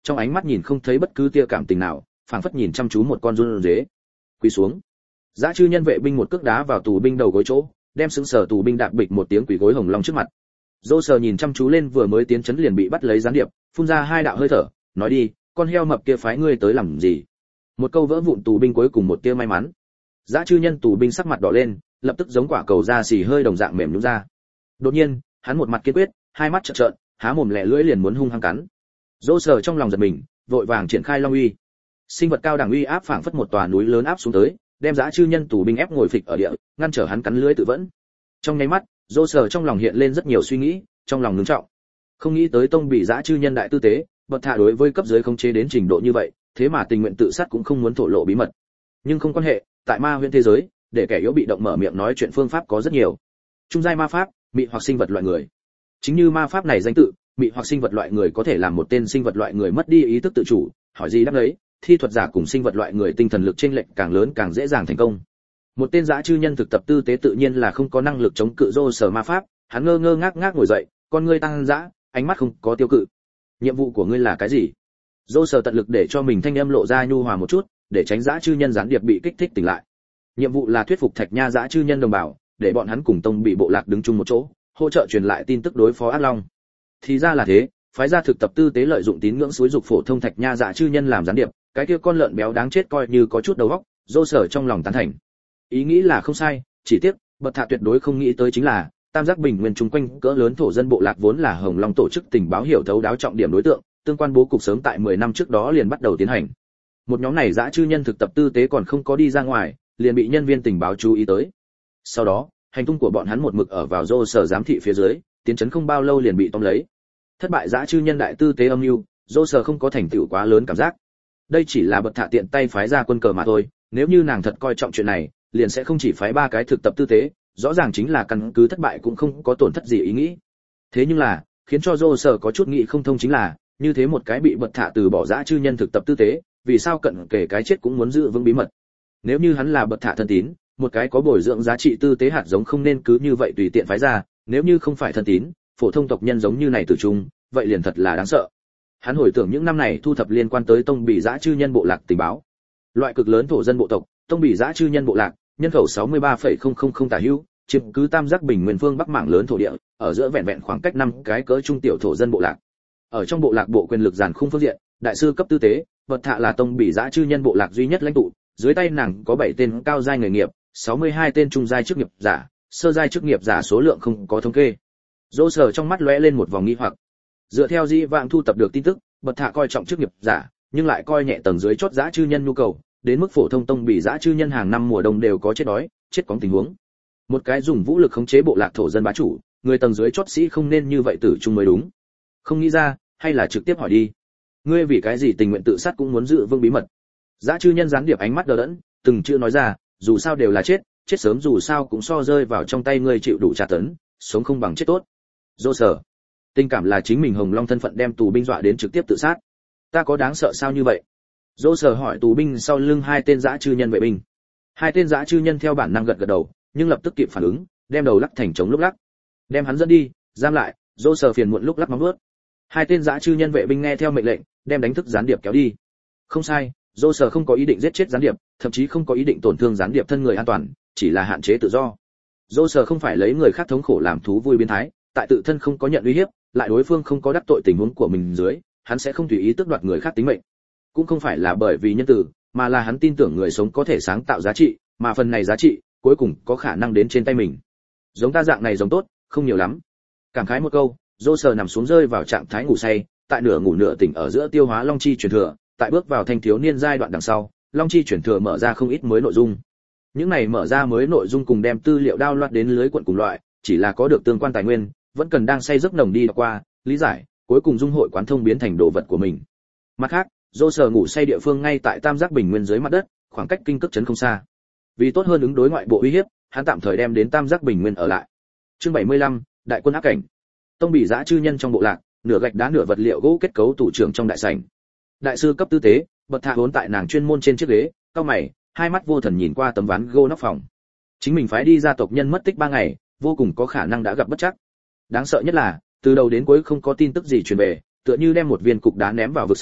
trong ánh mắt nhìn không thấy bất cứ tia cảm tình nào, phảng phất nhìn chăm chú một con run rế. Quỳ xuống. Dã chư nhân vệ binh một cước đá vào tù binh đầu gối chỗ, đem sững sờ tù binh đạp bịch một tiếng quỳ gối Hồng Long trước mặt. Dô sờ nhìn chăm chú lên vừa mới tiến chấn liền bị bắt lấy gián điệp, phun ra hai đạo hơi thở, nói đi, con heo mập kia phái ngươi tới làm gì? Một câu vỡ vụn tù binh cuối cùng một tia may mắn. Dã chư nhân tù binh sắc mặt đỏ lên, lập tức giống quả cầu da xì hơi đồng dạng mềm nhũn ra. Đột nhiên, hắn một mặt kiên quyết, hai mắt trợn trợn, há mồm lẻ lưỡi liền muốn hung hăng cắn. Dô sờ trong lòng giật mình, vội vàng triển khai long uy. Sinh vật cao đẳng uy áp phảng phất một tòa núi lớn áp xuống tới, đem dã chư nhân tù binh ép ngồi phịch ở địa, ngăn trở hắn cắn lưỡi tự vẫn. Trong nháy mắt, Dô sờ trong lòng hiện lên rất nhiều suy nghĩ, trong lòng ngưng trọng. Không nghĩ tới tông bị dã chư nhân đại tư tế, bậc thạ đối với cấp dưới khống chế đến trình độ như vậy, thế mà tình nguyện tự sát cũng không muốn thổ lộ bí mật. Nhưng không quan hệ, tại ma huyễn thế giới, để kẻ yếu bị động mở miệng nói chuyện phương pháp có rất nhiều. Trung giai ma pháp, mị hoặc sinh vật loại người. Chính như ma pháp này danh tự, mị hoặc sinh vật loại người có thể làm một tên sinh vật loại người mất đi ý thức tự chủ, hỏi gì đáp đấy, thi thuật giả cùng sinh vật loại người tinh thần lực chênh lệch càng lớn càng dễ dàng thành công. Một tên dã chư nhân thực tập tư tế tự nhiên là không có năng lực chống cự rô sở ma pháp, hắn ngơ ngơ ngác ngác ngồi dậy, con ngươi tăng dã, ánh mắt không có tiêu cự. Nhiệm vụ của ngươi là cái gì? Rô sở tận lực để cho mình thanh âm lộ ra nhu hòa một chút, để tránh dã chư nhân gián điệp bị kích thích tỉnh lại. Nhiệm vụ là thuyết phục Thạch Nha dã chư nhân đồng bào, để bọn hắn cùng tông bị bộ lạc đứng chung một chỗ, hỗ trợ truyền lại tin tức đối phó ác long. Thì ra là thế, phái gia thực tập tư tế lợi dụng tín ngưỡng suối dục phổ thông Thạch Nha dã chư nhân làm gián điệp, cái kia con lợn béo đáng chết coi như có chút đầu óc, Dô sở trong lòng tán thành. Ý nghĩ là không sai, chỉ tiếc, bậc thạ tuyệt đối không nghĩ tới chính là, Tam Giác Bình Nguyên chung quanh cỡ lớn thổ dân bộ lạc vốn là Hồng Long tổ chức tình báo hiểu thấu đáo trọng điểm đối tượng, tương quan bố cục sớm tại mười năm trước đó liền bắt đầu tiến hành. Một nhóm này dã chư nhân thực tập tư tế còn không có đi ra ngoài, liền bị nhân viên tình báo chú ý tới. Sau đó, hành tung của bọn hắn một mực ở vào Dô sở giám thị phía dưới, tiến chấn không bao lâu liền bị tóm lấy. Thất bại dã chư nhân đại tư tế âm mưu, Dô sở không có thành tựu quá lớn cảm giác. Đây chỉ là bậc thạ tiện tay phái ra quân cờ mà thôi, nếu như nàng thật coi trọng chuyện này, liền sẽ không chỉ phái ba cái thực tập tư tế, rõ ràng chính là căn cứ thất bại cũng không có tổn thất gì ý nghĩ. Thế nhưng là, khiến cho Dô sở có chút nghĩ không thông chính là, như thế một cái bị bậc thạ từ bỏ dã chư nhân thực tập tư tế, vì sao cận kể cái chết cũng muốn giữ vững bí mật. Nếu như hắn là bậc thạ thân tín, một cái có bồi dưỡng giá trị tư tế hạt giống không nên cứ như vậy tùy tiện phái ra, nếu như không phải thân tín, phổ thông tộc nhân giống như này tử trung, vậy liền thật là đáng sợ. Hắn hồi tưởng những năm này thu thập liên quan tới tông bị dã chư nhân bộ lạc tình báo. Loại cực lớn thổ dân bộ tộc, tông bị dã chư nhân bộ lạc, nhân khẩu sáu mươi ba phẩy không không không tả hữu, chiếm cứ Tam Giác Bình Nguyên phương bắc mảng lớn thổ địa, ở giữa vẹn vẹn khoảng cách năm cái cỡ trung tiểu thổ dân bộ lạc. Ở trong bộ lạc bộ quyền lực giàn khung phương diện, đại sư cấp tư tế, bậc thạ là tông bị dã chư nhân bộ lạc duy nhất lãnh tụ, dưới tay nàng có bảy tên cao giai nghề nghiệp, sáu mươi hai tên trung giai chức nghiệp giả, sơ giai chức nghiệp giả số lượng không có thống kê. Dô sở trong mắt lóe lên một vòng nghi hoặc. Dựa theo dĩ vãng thu tập được tin tức, bậc thạ coi trọng chức nghiệp giả, nhưng lại coi nhẹ tầng dưới chót dã chư nhân nhu cầu, đến mức phổ thông tông bị dã chư nhân hàng năm mùa đông đều có chết đói, chết cóng tình huống. Một cái dùng vũ lực khống chế bộ lạc thổ dân bá chủ, người tầng dưới chót sĩ không nên như vậy tử chung mới đúng. Không nghĩ ra, hay là trực tiếp hỏi đi. Ngươi vì cái gì tình nguyện tự sát cũng muốn giữ vững bí mật? Dã chư nhân gián điệp ánh mắt đờ đẫn, từng chữ nói ra, dù sao đều là chết, chết sớm dù sao cũng so rơi vào trong tay ngươi chịu đủ tra tấn, sống không bằng chết tốt. Dô sở, tình cảm là chính mình Hồng Long thân phận đem tù binh dọa đến trực tiếp tự sát. Ta có đáng sợ sao như vậy? Dô sở hỏi tù binh sau lưng hai tên dã chư nhân vệ binh. Hai tên dã chư nhân theo bản năng gật gật đầu, nhưng lập tức kịp phản ứng, đem đầu lắc thành trống lúc lắc. Đem hắn dẫn đi, giam lại. Dô sở phiền muộn lúc lắc móng vuốt. Hai tên dã chư nhân vệ binh nghe theo mệnh lệnh, đem đánh thức gián điệp kéo đi. Không sai, Dô sở không có ý định giết chết gián điệp, thậm chí không có ý định tổn thương gián điệp thân người an toàn, chỉ là hạn chế tự do. Dô sở không phải lấy người khác thống khổ làm thú vui biến thái, tại tự thân không có nhận uy hiếp, lại đối phương không có đắc tội tình huống của mình dưới, hắn sẽ không tùy ý tước đoạt người khác tính mệnh. Cũng không phải là bởi vì nhân từ, mà là hắn tin tưởng người sống có thể sáng tạo giá trị, mà phần này giá trị cuối cùng có khả năng đến trên tay mình. Giống ta dạng này giống tốt, không nhiều lắm. Cảm khái một câu, Dô sở nằm xuống rơi vào trạng thái ngủ say, tại nửa ngủ nửa tỉnh ở giữa tiêu hóa long chi truyền thừa, tại bước vào thanh thiếu niên giai đoạn đằng sau, long chi truyền thừa mở ra không ít mới nội dung. Những này mở ra mới nội dung cùng đem tư liệu đao loạt đến lưới cuộn cùng loại, chỉ là có được tương quan tài nguyên, vẫn cần đang say giấc nồng đi qua, lý giải, cuối cùng dung hội quán thông biến thành đồ vật của mình. Mặt khác, Dô sở ngủ say địa phương ngay tại Tam Giác Bình Nguyên dưới mặt đất, khoảng cách kinh cước trấn không xa. Vì tốt hơn ứng đối ngoại bộ uy hiếp, hắn tạm thời đem đến Tam Giác Bình Nguyên ở lại. Chương bảy mươi lăm, đại quân áp cảnh. Tông bị dã chư nhân trong bộ lạc, nửa gạch đá nửa vật liệu gỗ kết cấu tủ trưởng trong đại sảnh. Đại sư cấp tư tế, bậc thạ vốn tại nàng chuyên môn trên chiếc ghế, cau mày, hai mắt vô thần nhìn qua tấm ván gỗ nóc phòng. Chính mình phái đi ra tộc nhân mất tích ba ngày, vô cùng có khả năng đã gặp bất trắc. Đáng sợ nhất là, từ đầu đến cuối không có tin tức gì truyền về, tựa như đem một viên cục đá ném vào vực sâu,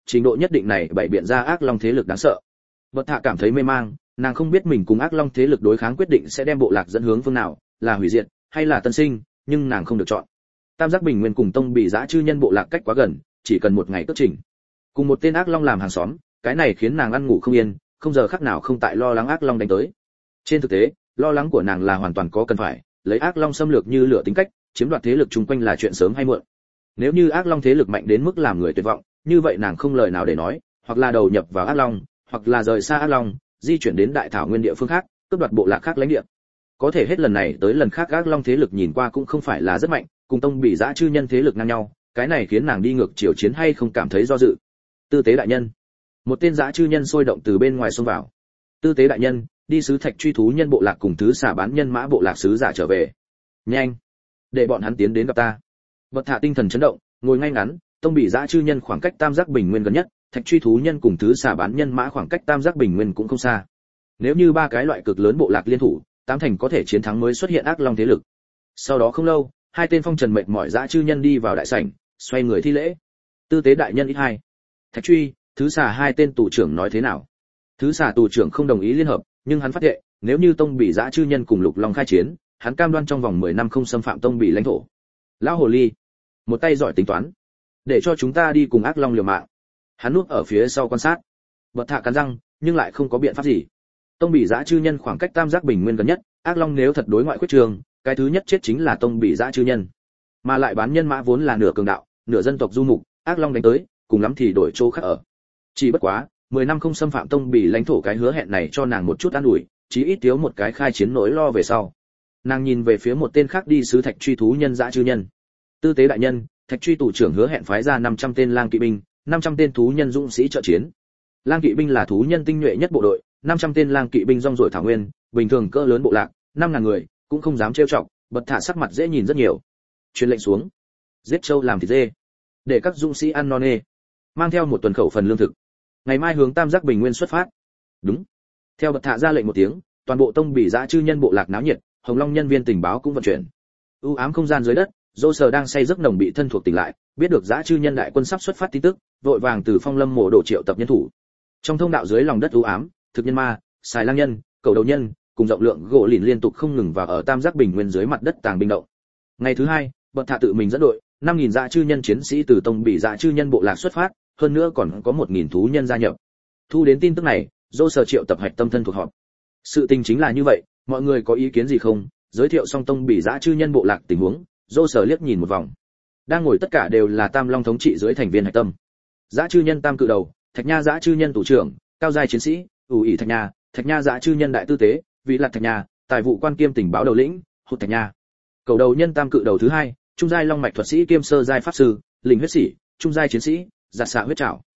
trình độ nhất định này bày biện ra ác long thế lực đáng sợ. Bật Thạ cảm thấy mê mang, nàng không biết mình cùng ác long thế lực đối kháng quyết định sẽ đem bộ lạc dẫn hướng phương nào, là hủy diệt hay là tân sinh, nhưng nàng không được chọn. Tam Giác Bình Nguyên cùng Tông Bỉ Dã Chư Nhân bộ lạc cách quá gần, chỉ cần một ngày cất trình. Cùng một tên ác long làm hàng xóm, cái này khiến nàng ăn ngủ không yên, không giờ khắc nào không tại lo lắng ác long đánh tới. Trên thực tế, lo lắng của nàng là hoàn toàn có cần phải, lấy ác long xâm lược như lửa tính cách, chiếm đoạt thế lực chung quanh là chuyện sớm hay muộn. Nếu như ác long thế lực mạnh đến mức làm người tuyệt vọng, như vậy nàng không lời nào để nói, hoặc là đầu nhập vào ác long, hoặc là rời xa ác long, di chuyển đến đại thảo nguyên địa phương khác, cướp đoạt bộ lạc khác lãnh địa. Có thể hết lần này tới lần khác ác long thế lực nhìn qua cũng không phải là rất mạnh, cùng Tông Bỉ Dã Chư Nhân thế lực ngang nhau, cái này khiến nàng đi ngược chiều chiến hay không cảm thấy do dự. Tư tế đại nhân, một tên dã chư nhân sôi động từ bên ngoài xông vào. Tư tế đại nhân, đi sứ thạch truy thú nhân bộ lạc cùng thứ xả bán nhân mã bộ lạc sứ giả trở về. Nhanh, để bọn hắn tiến đến gặp ta. Bật Thạ tinh thần chấn động, ngồi ngay ngắn. Tông Bỉ Dã Chư Nhân khoảng cách Tam Giác Bình Nguyên gần nhất, thạch truy thú nhân cùng thứ xả bán nhân mã khoảng cách Tam Giác Bình Nguyên cũng không xa. Nếu như ba cái loại cực lớn bộ lạc liên thủ, tám thành có thể chiến thắng mới xuất hiện ác long thế lực. Sau đó không lâu, hai tên phong trần mệt mỏi dã chư nhân đi vào đại sảnh, xoay người thi lễ. Tư tế đại nhân ít hai. Thạch truy, thứ xả hai tên tù trưởng nói thế nào? Thứ xả tù trưởng không đồng ý liên hợp, nhưng hắn phát hiện, nếu như Tông Bỉ Dã Chư Nhân cùng Lục Long khai chiến, hắn cam đoan trong vòng mười năm không xâm phạm Tông Bỉ lãnh thổ. Lão hồ ly, một tay giỏi tính toán, để cho chúng ta đi cùng ác long liều mạng. Hắn núp ở phía sau quan sát. Bật Thạ cắn răng, nhưng lại không có biện pháp gì. Tông Bỉ Dã Chư Nhân khoảng cách Tam Giác Bình Nguyên gần nhất, ác long nếu thật đối ngoại quyết trường, cái thứ nhất chết chính là Tông Bỉ Dã Chư Nhân. Mà lại bán nhân mã vốn là nửa cường đạo, nửa dân tộc du mục, ác long đánh tới, cùng lắm thì đổi chỗ khác ở. Chỉ bất quá, mười năm không xâm phạm Tông Bỉ lãnh thổ cái hứa hẹn này cho nàng một chút an ủi, chí ít thiếu một cái khai chiến nỗi lo về sau. Nàng nhìn về phía một tên khác đi sứ thạch truy thú nhân dã chư nhân. Tư tế đại nhân, thạch truy tù trưởng hứa hẹn phái ra năm trăm tên lang kỵ binh, năm trăm tên thú nhân dũng sĩ trợ chiến. Lang kỵ binh là thú nhân tinh nhuệ nhất bộ đội, năm trăm tên lang kỵ binh rong ruổi thảo nguyên, bình thường cỡ lớn bộ lạc, năm ngàn người, cũng không dám trêu chọc. Bật Thạ sắc mặt dễ nhìn rất nhiều. Truyền lệnh xuống, giết trâu làm thịt dê, để các dũng sĩ ăn no nê, mang theo một tuần khẩu phần lương thực. Ngày mai hướng Tam Giác Bình Nguyên xuất phát. Đúng. Theo Bật Thạ ra lệnh một tiếng, toàn bộ Tông Bỉ Dã Chư Nhân bộ lạc náo nhiệt, Hồng Long nhân viên tình báo cũng vận chuyển. U ám không gian dưới đất, Dô Sở đang say giấc nồng bị thân thuộc tỉnh lại, biết được Dã Chư Nhân đại quân sắp xuất phát tin tức, vội vàng từ Phong Lâm mộ đồ triệu tập nhân thủ. Trong thông đạo dưới lòng đất u ám, thực nhân ma, xài lang nhân, cầu đầu nhân, cùng rộng lượng gỗ lìn liên tục không ngừng vào ở Tam Giác Bình Nguyên dưới mặt đất tàng binh động. Ngày thứ hai, Bật Thạ tự mình dẫn đội, năm nghìn Dã Chư Nhân chiến sĩ từ Tông Bỉ Dã Chư Nhân bộ lạc xuất phát, hơn nữa còn có một nghìn thú nhân gia nhập. Thu đến tin tức này, Dô Sở triệu tập hạch tâm thân thuộc họp. Sự tình chính là như vậy, mọi người có ý kiến gì không? Giới thiệu xong Tông Bỉ Dã Chư Nhân bộ lạc tình huống, Dô Sở liếc nhìn một vòng. Đang ngồi tất cả đều là Tam Long thống trị dưới thành viên hạch tâm. Dã Chư Nhân Tam cự đầu, Thạch Nha Dã Chư Nhân thủ trưởng, cao giai chiến sĩ, ủ ỷ Thạch Nha, Thạch Nha Dã Chư Nhân đại tư tế, vị lạc Thạch Nha, tài vụ quan kiêm tình báo đầu lĩnh, hụt Thạch Nha. Cầu đầu nhân Tam cự đầu thứ hai, trung giai long mạch thuật sĩ kiêm sơ giai pháp sư, linh huyết sĩ, trung giai chiến sĩ, giạt xạ huyết trảo.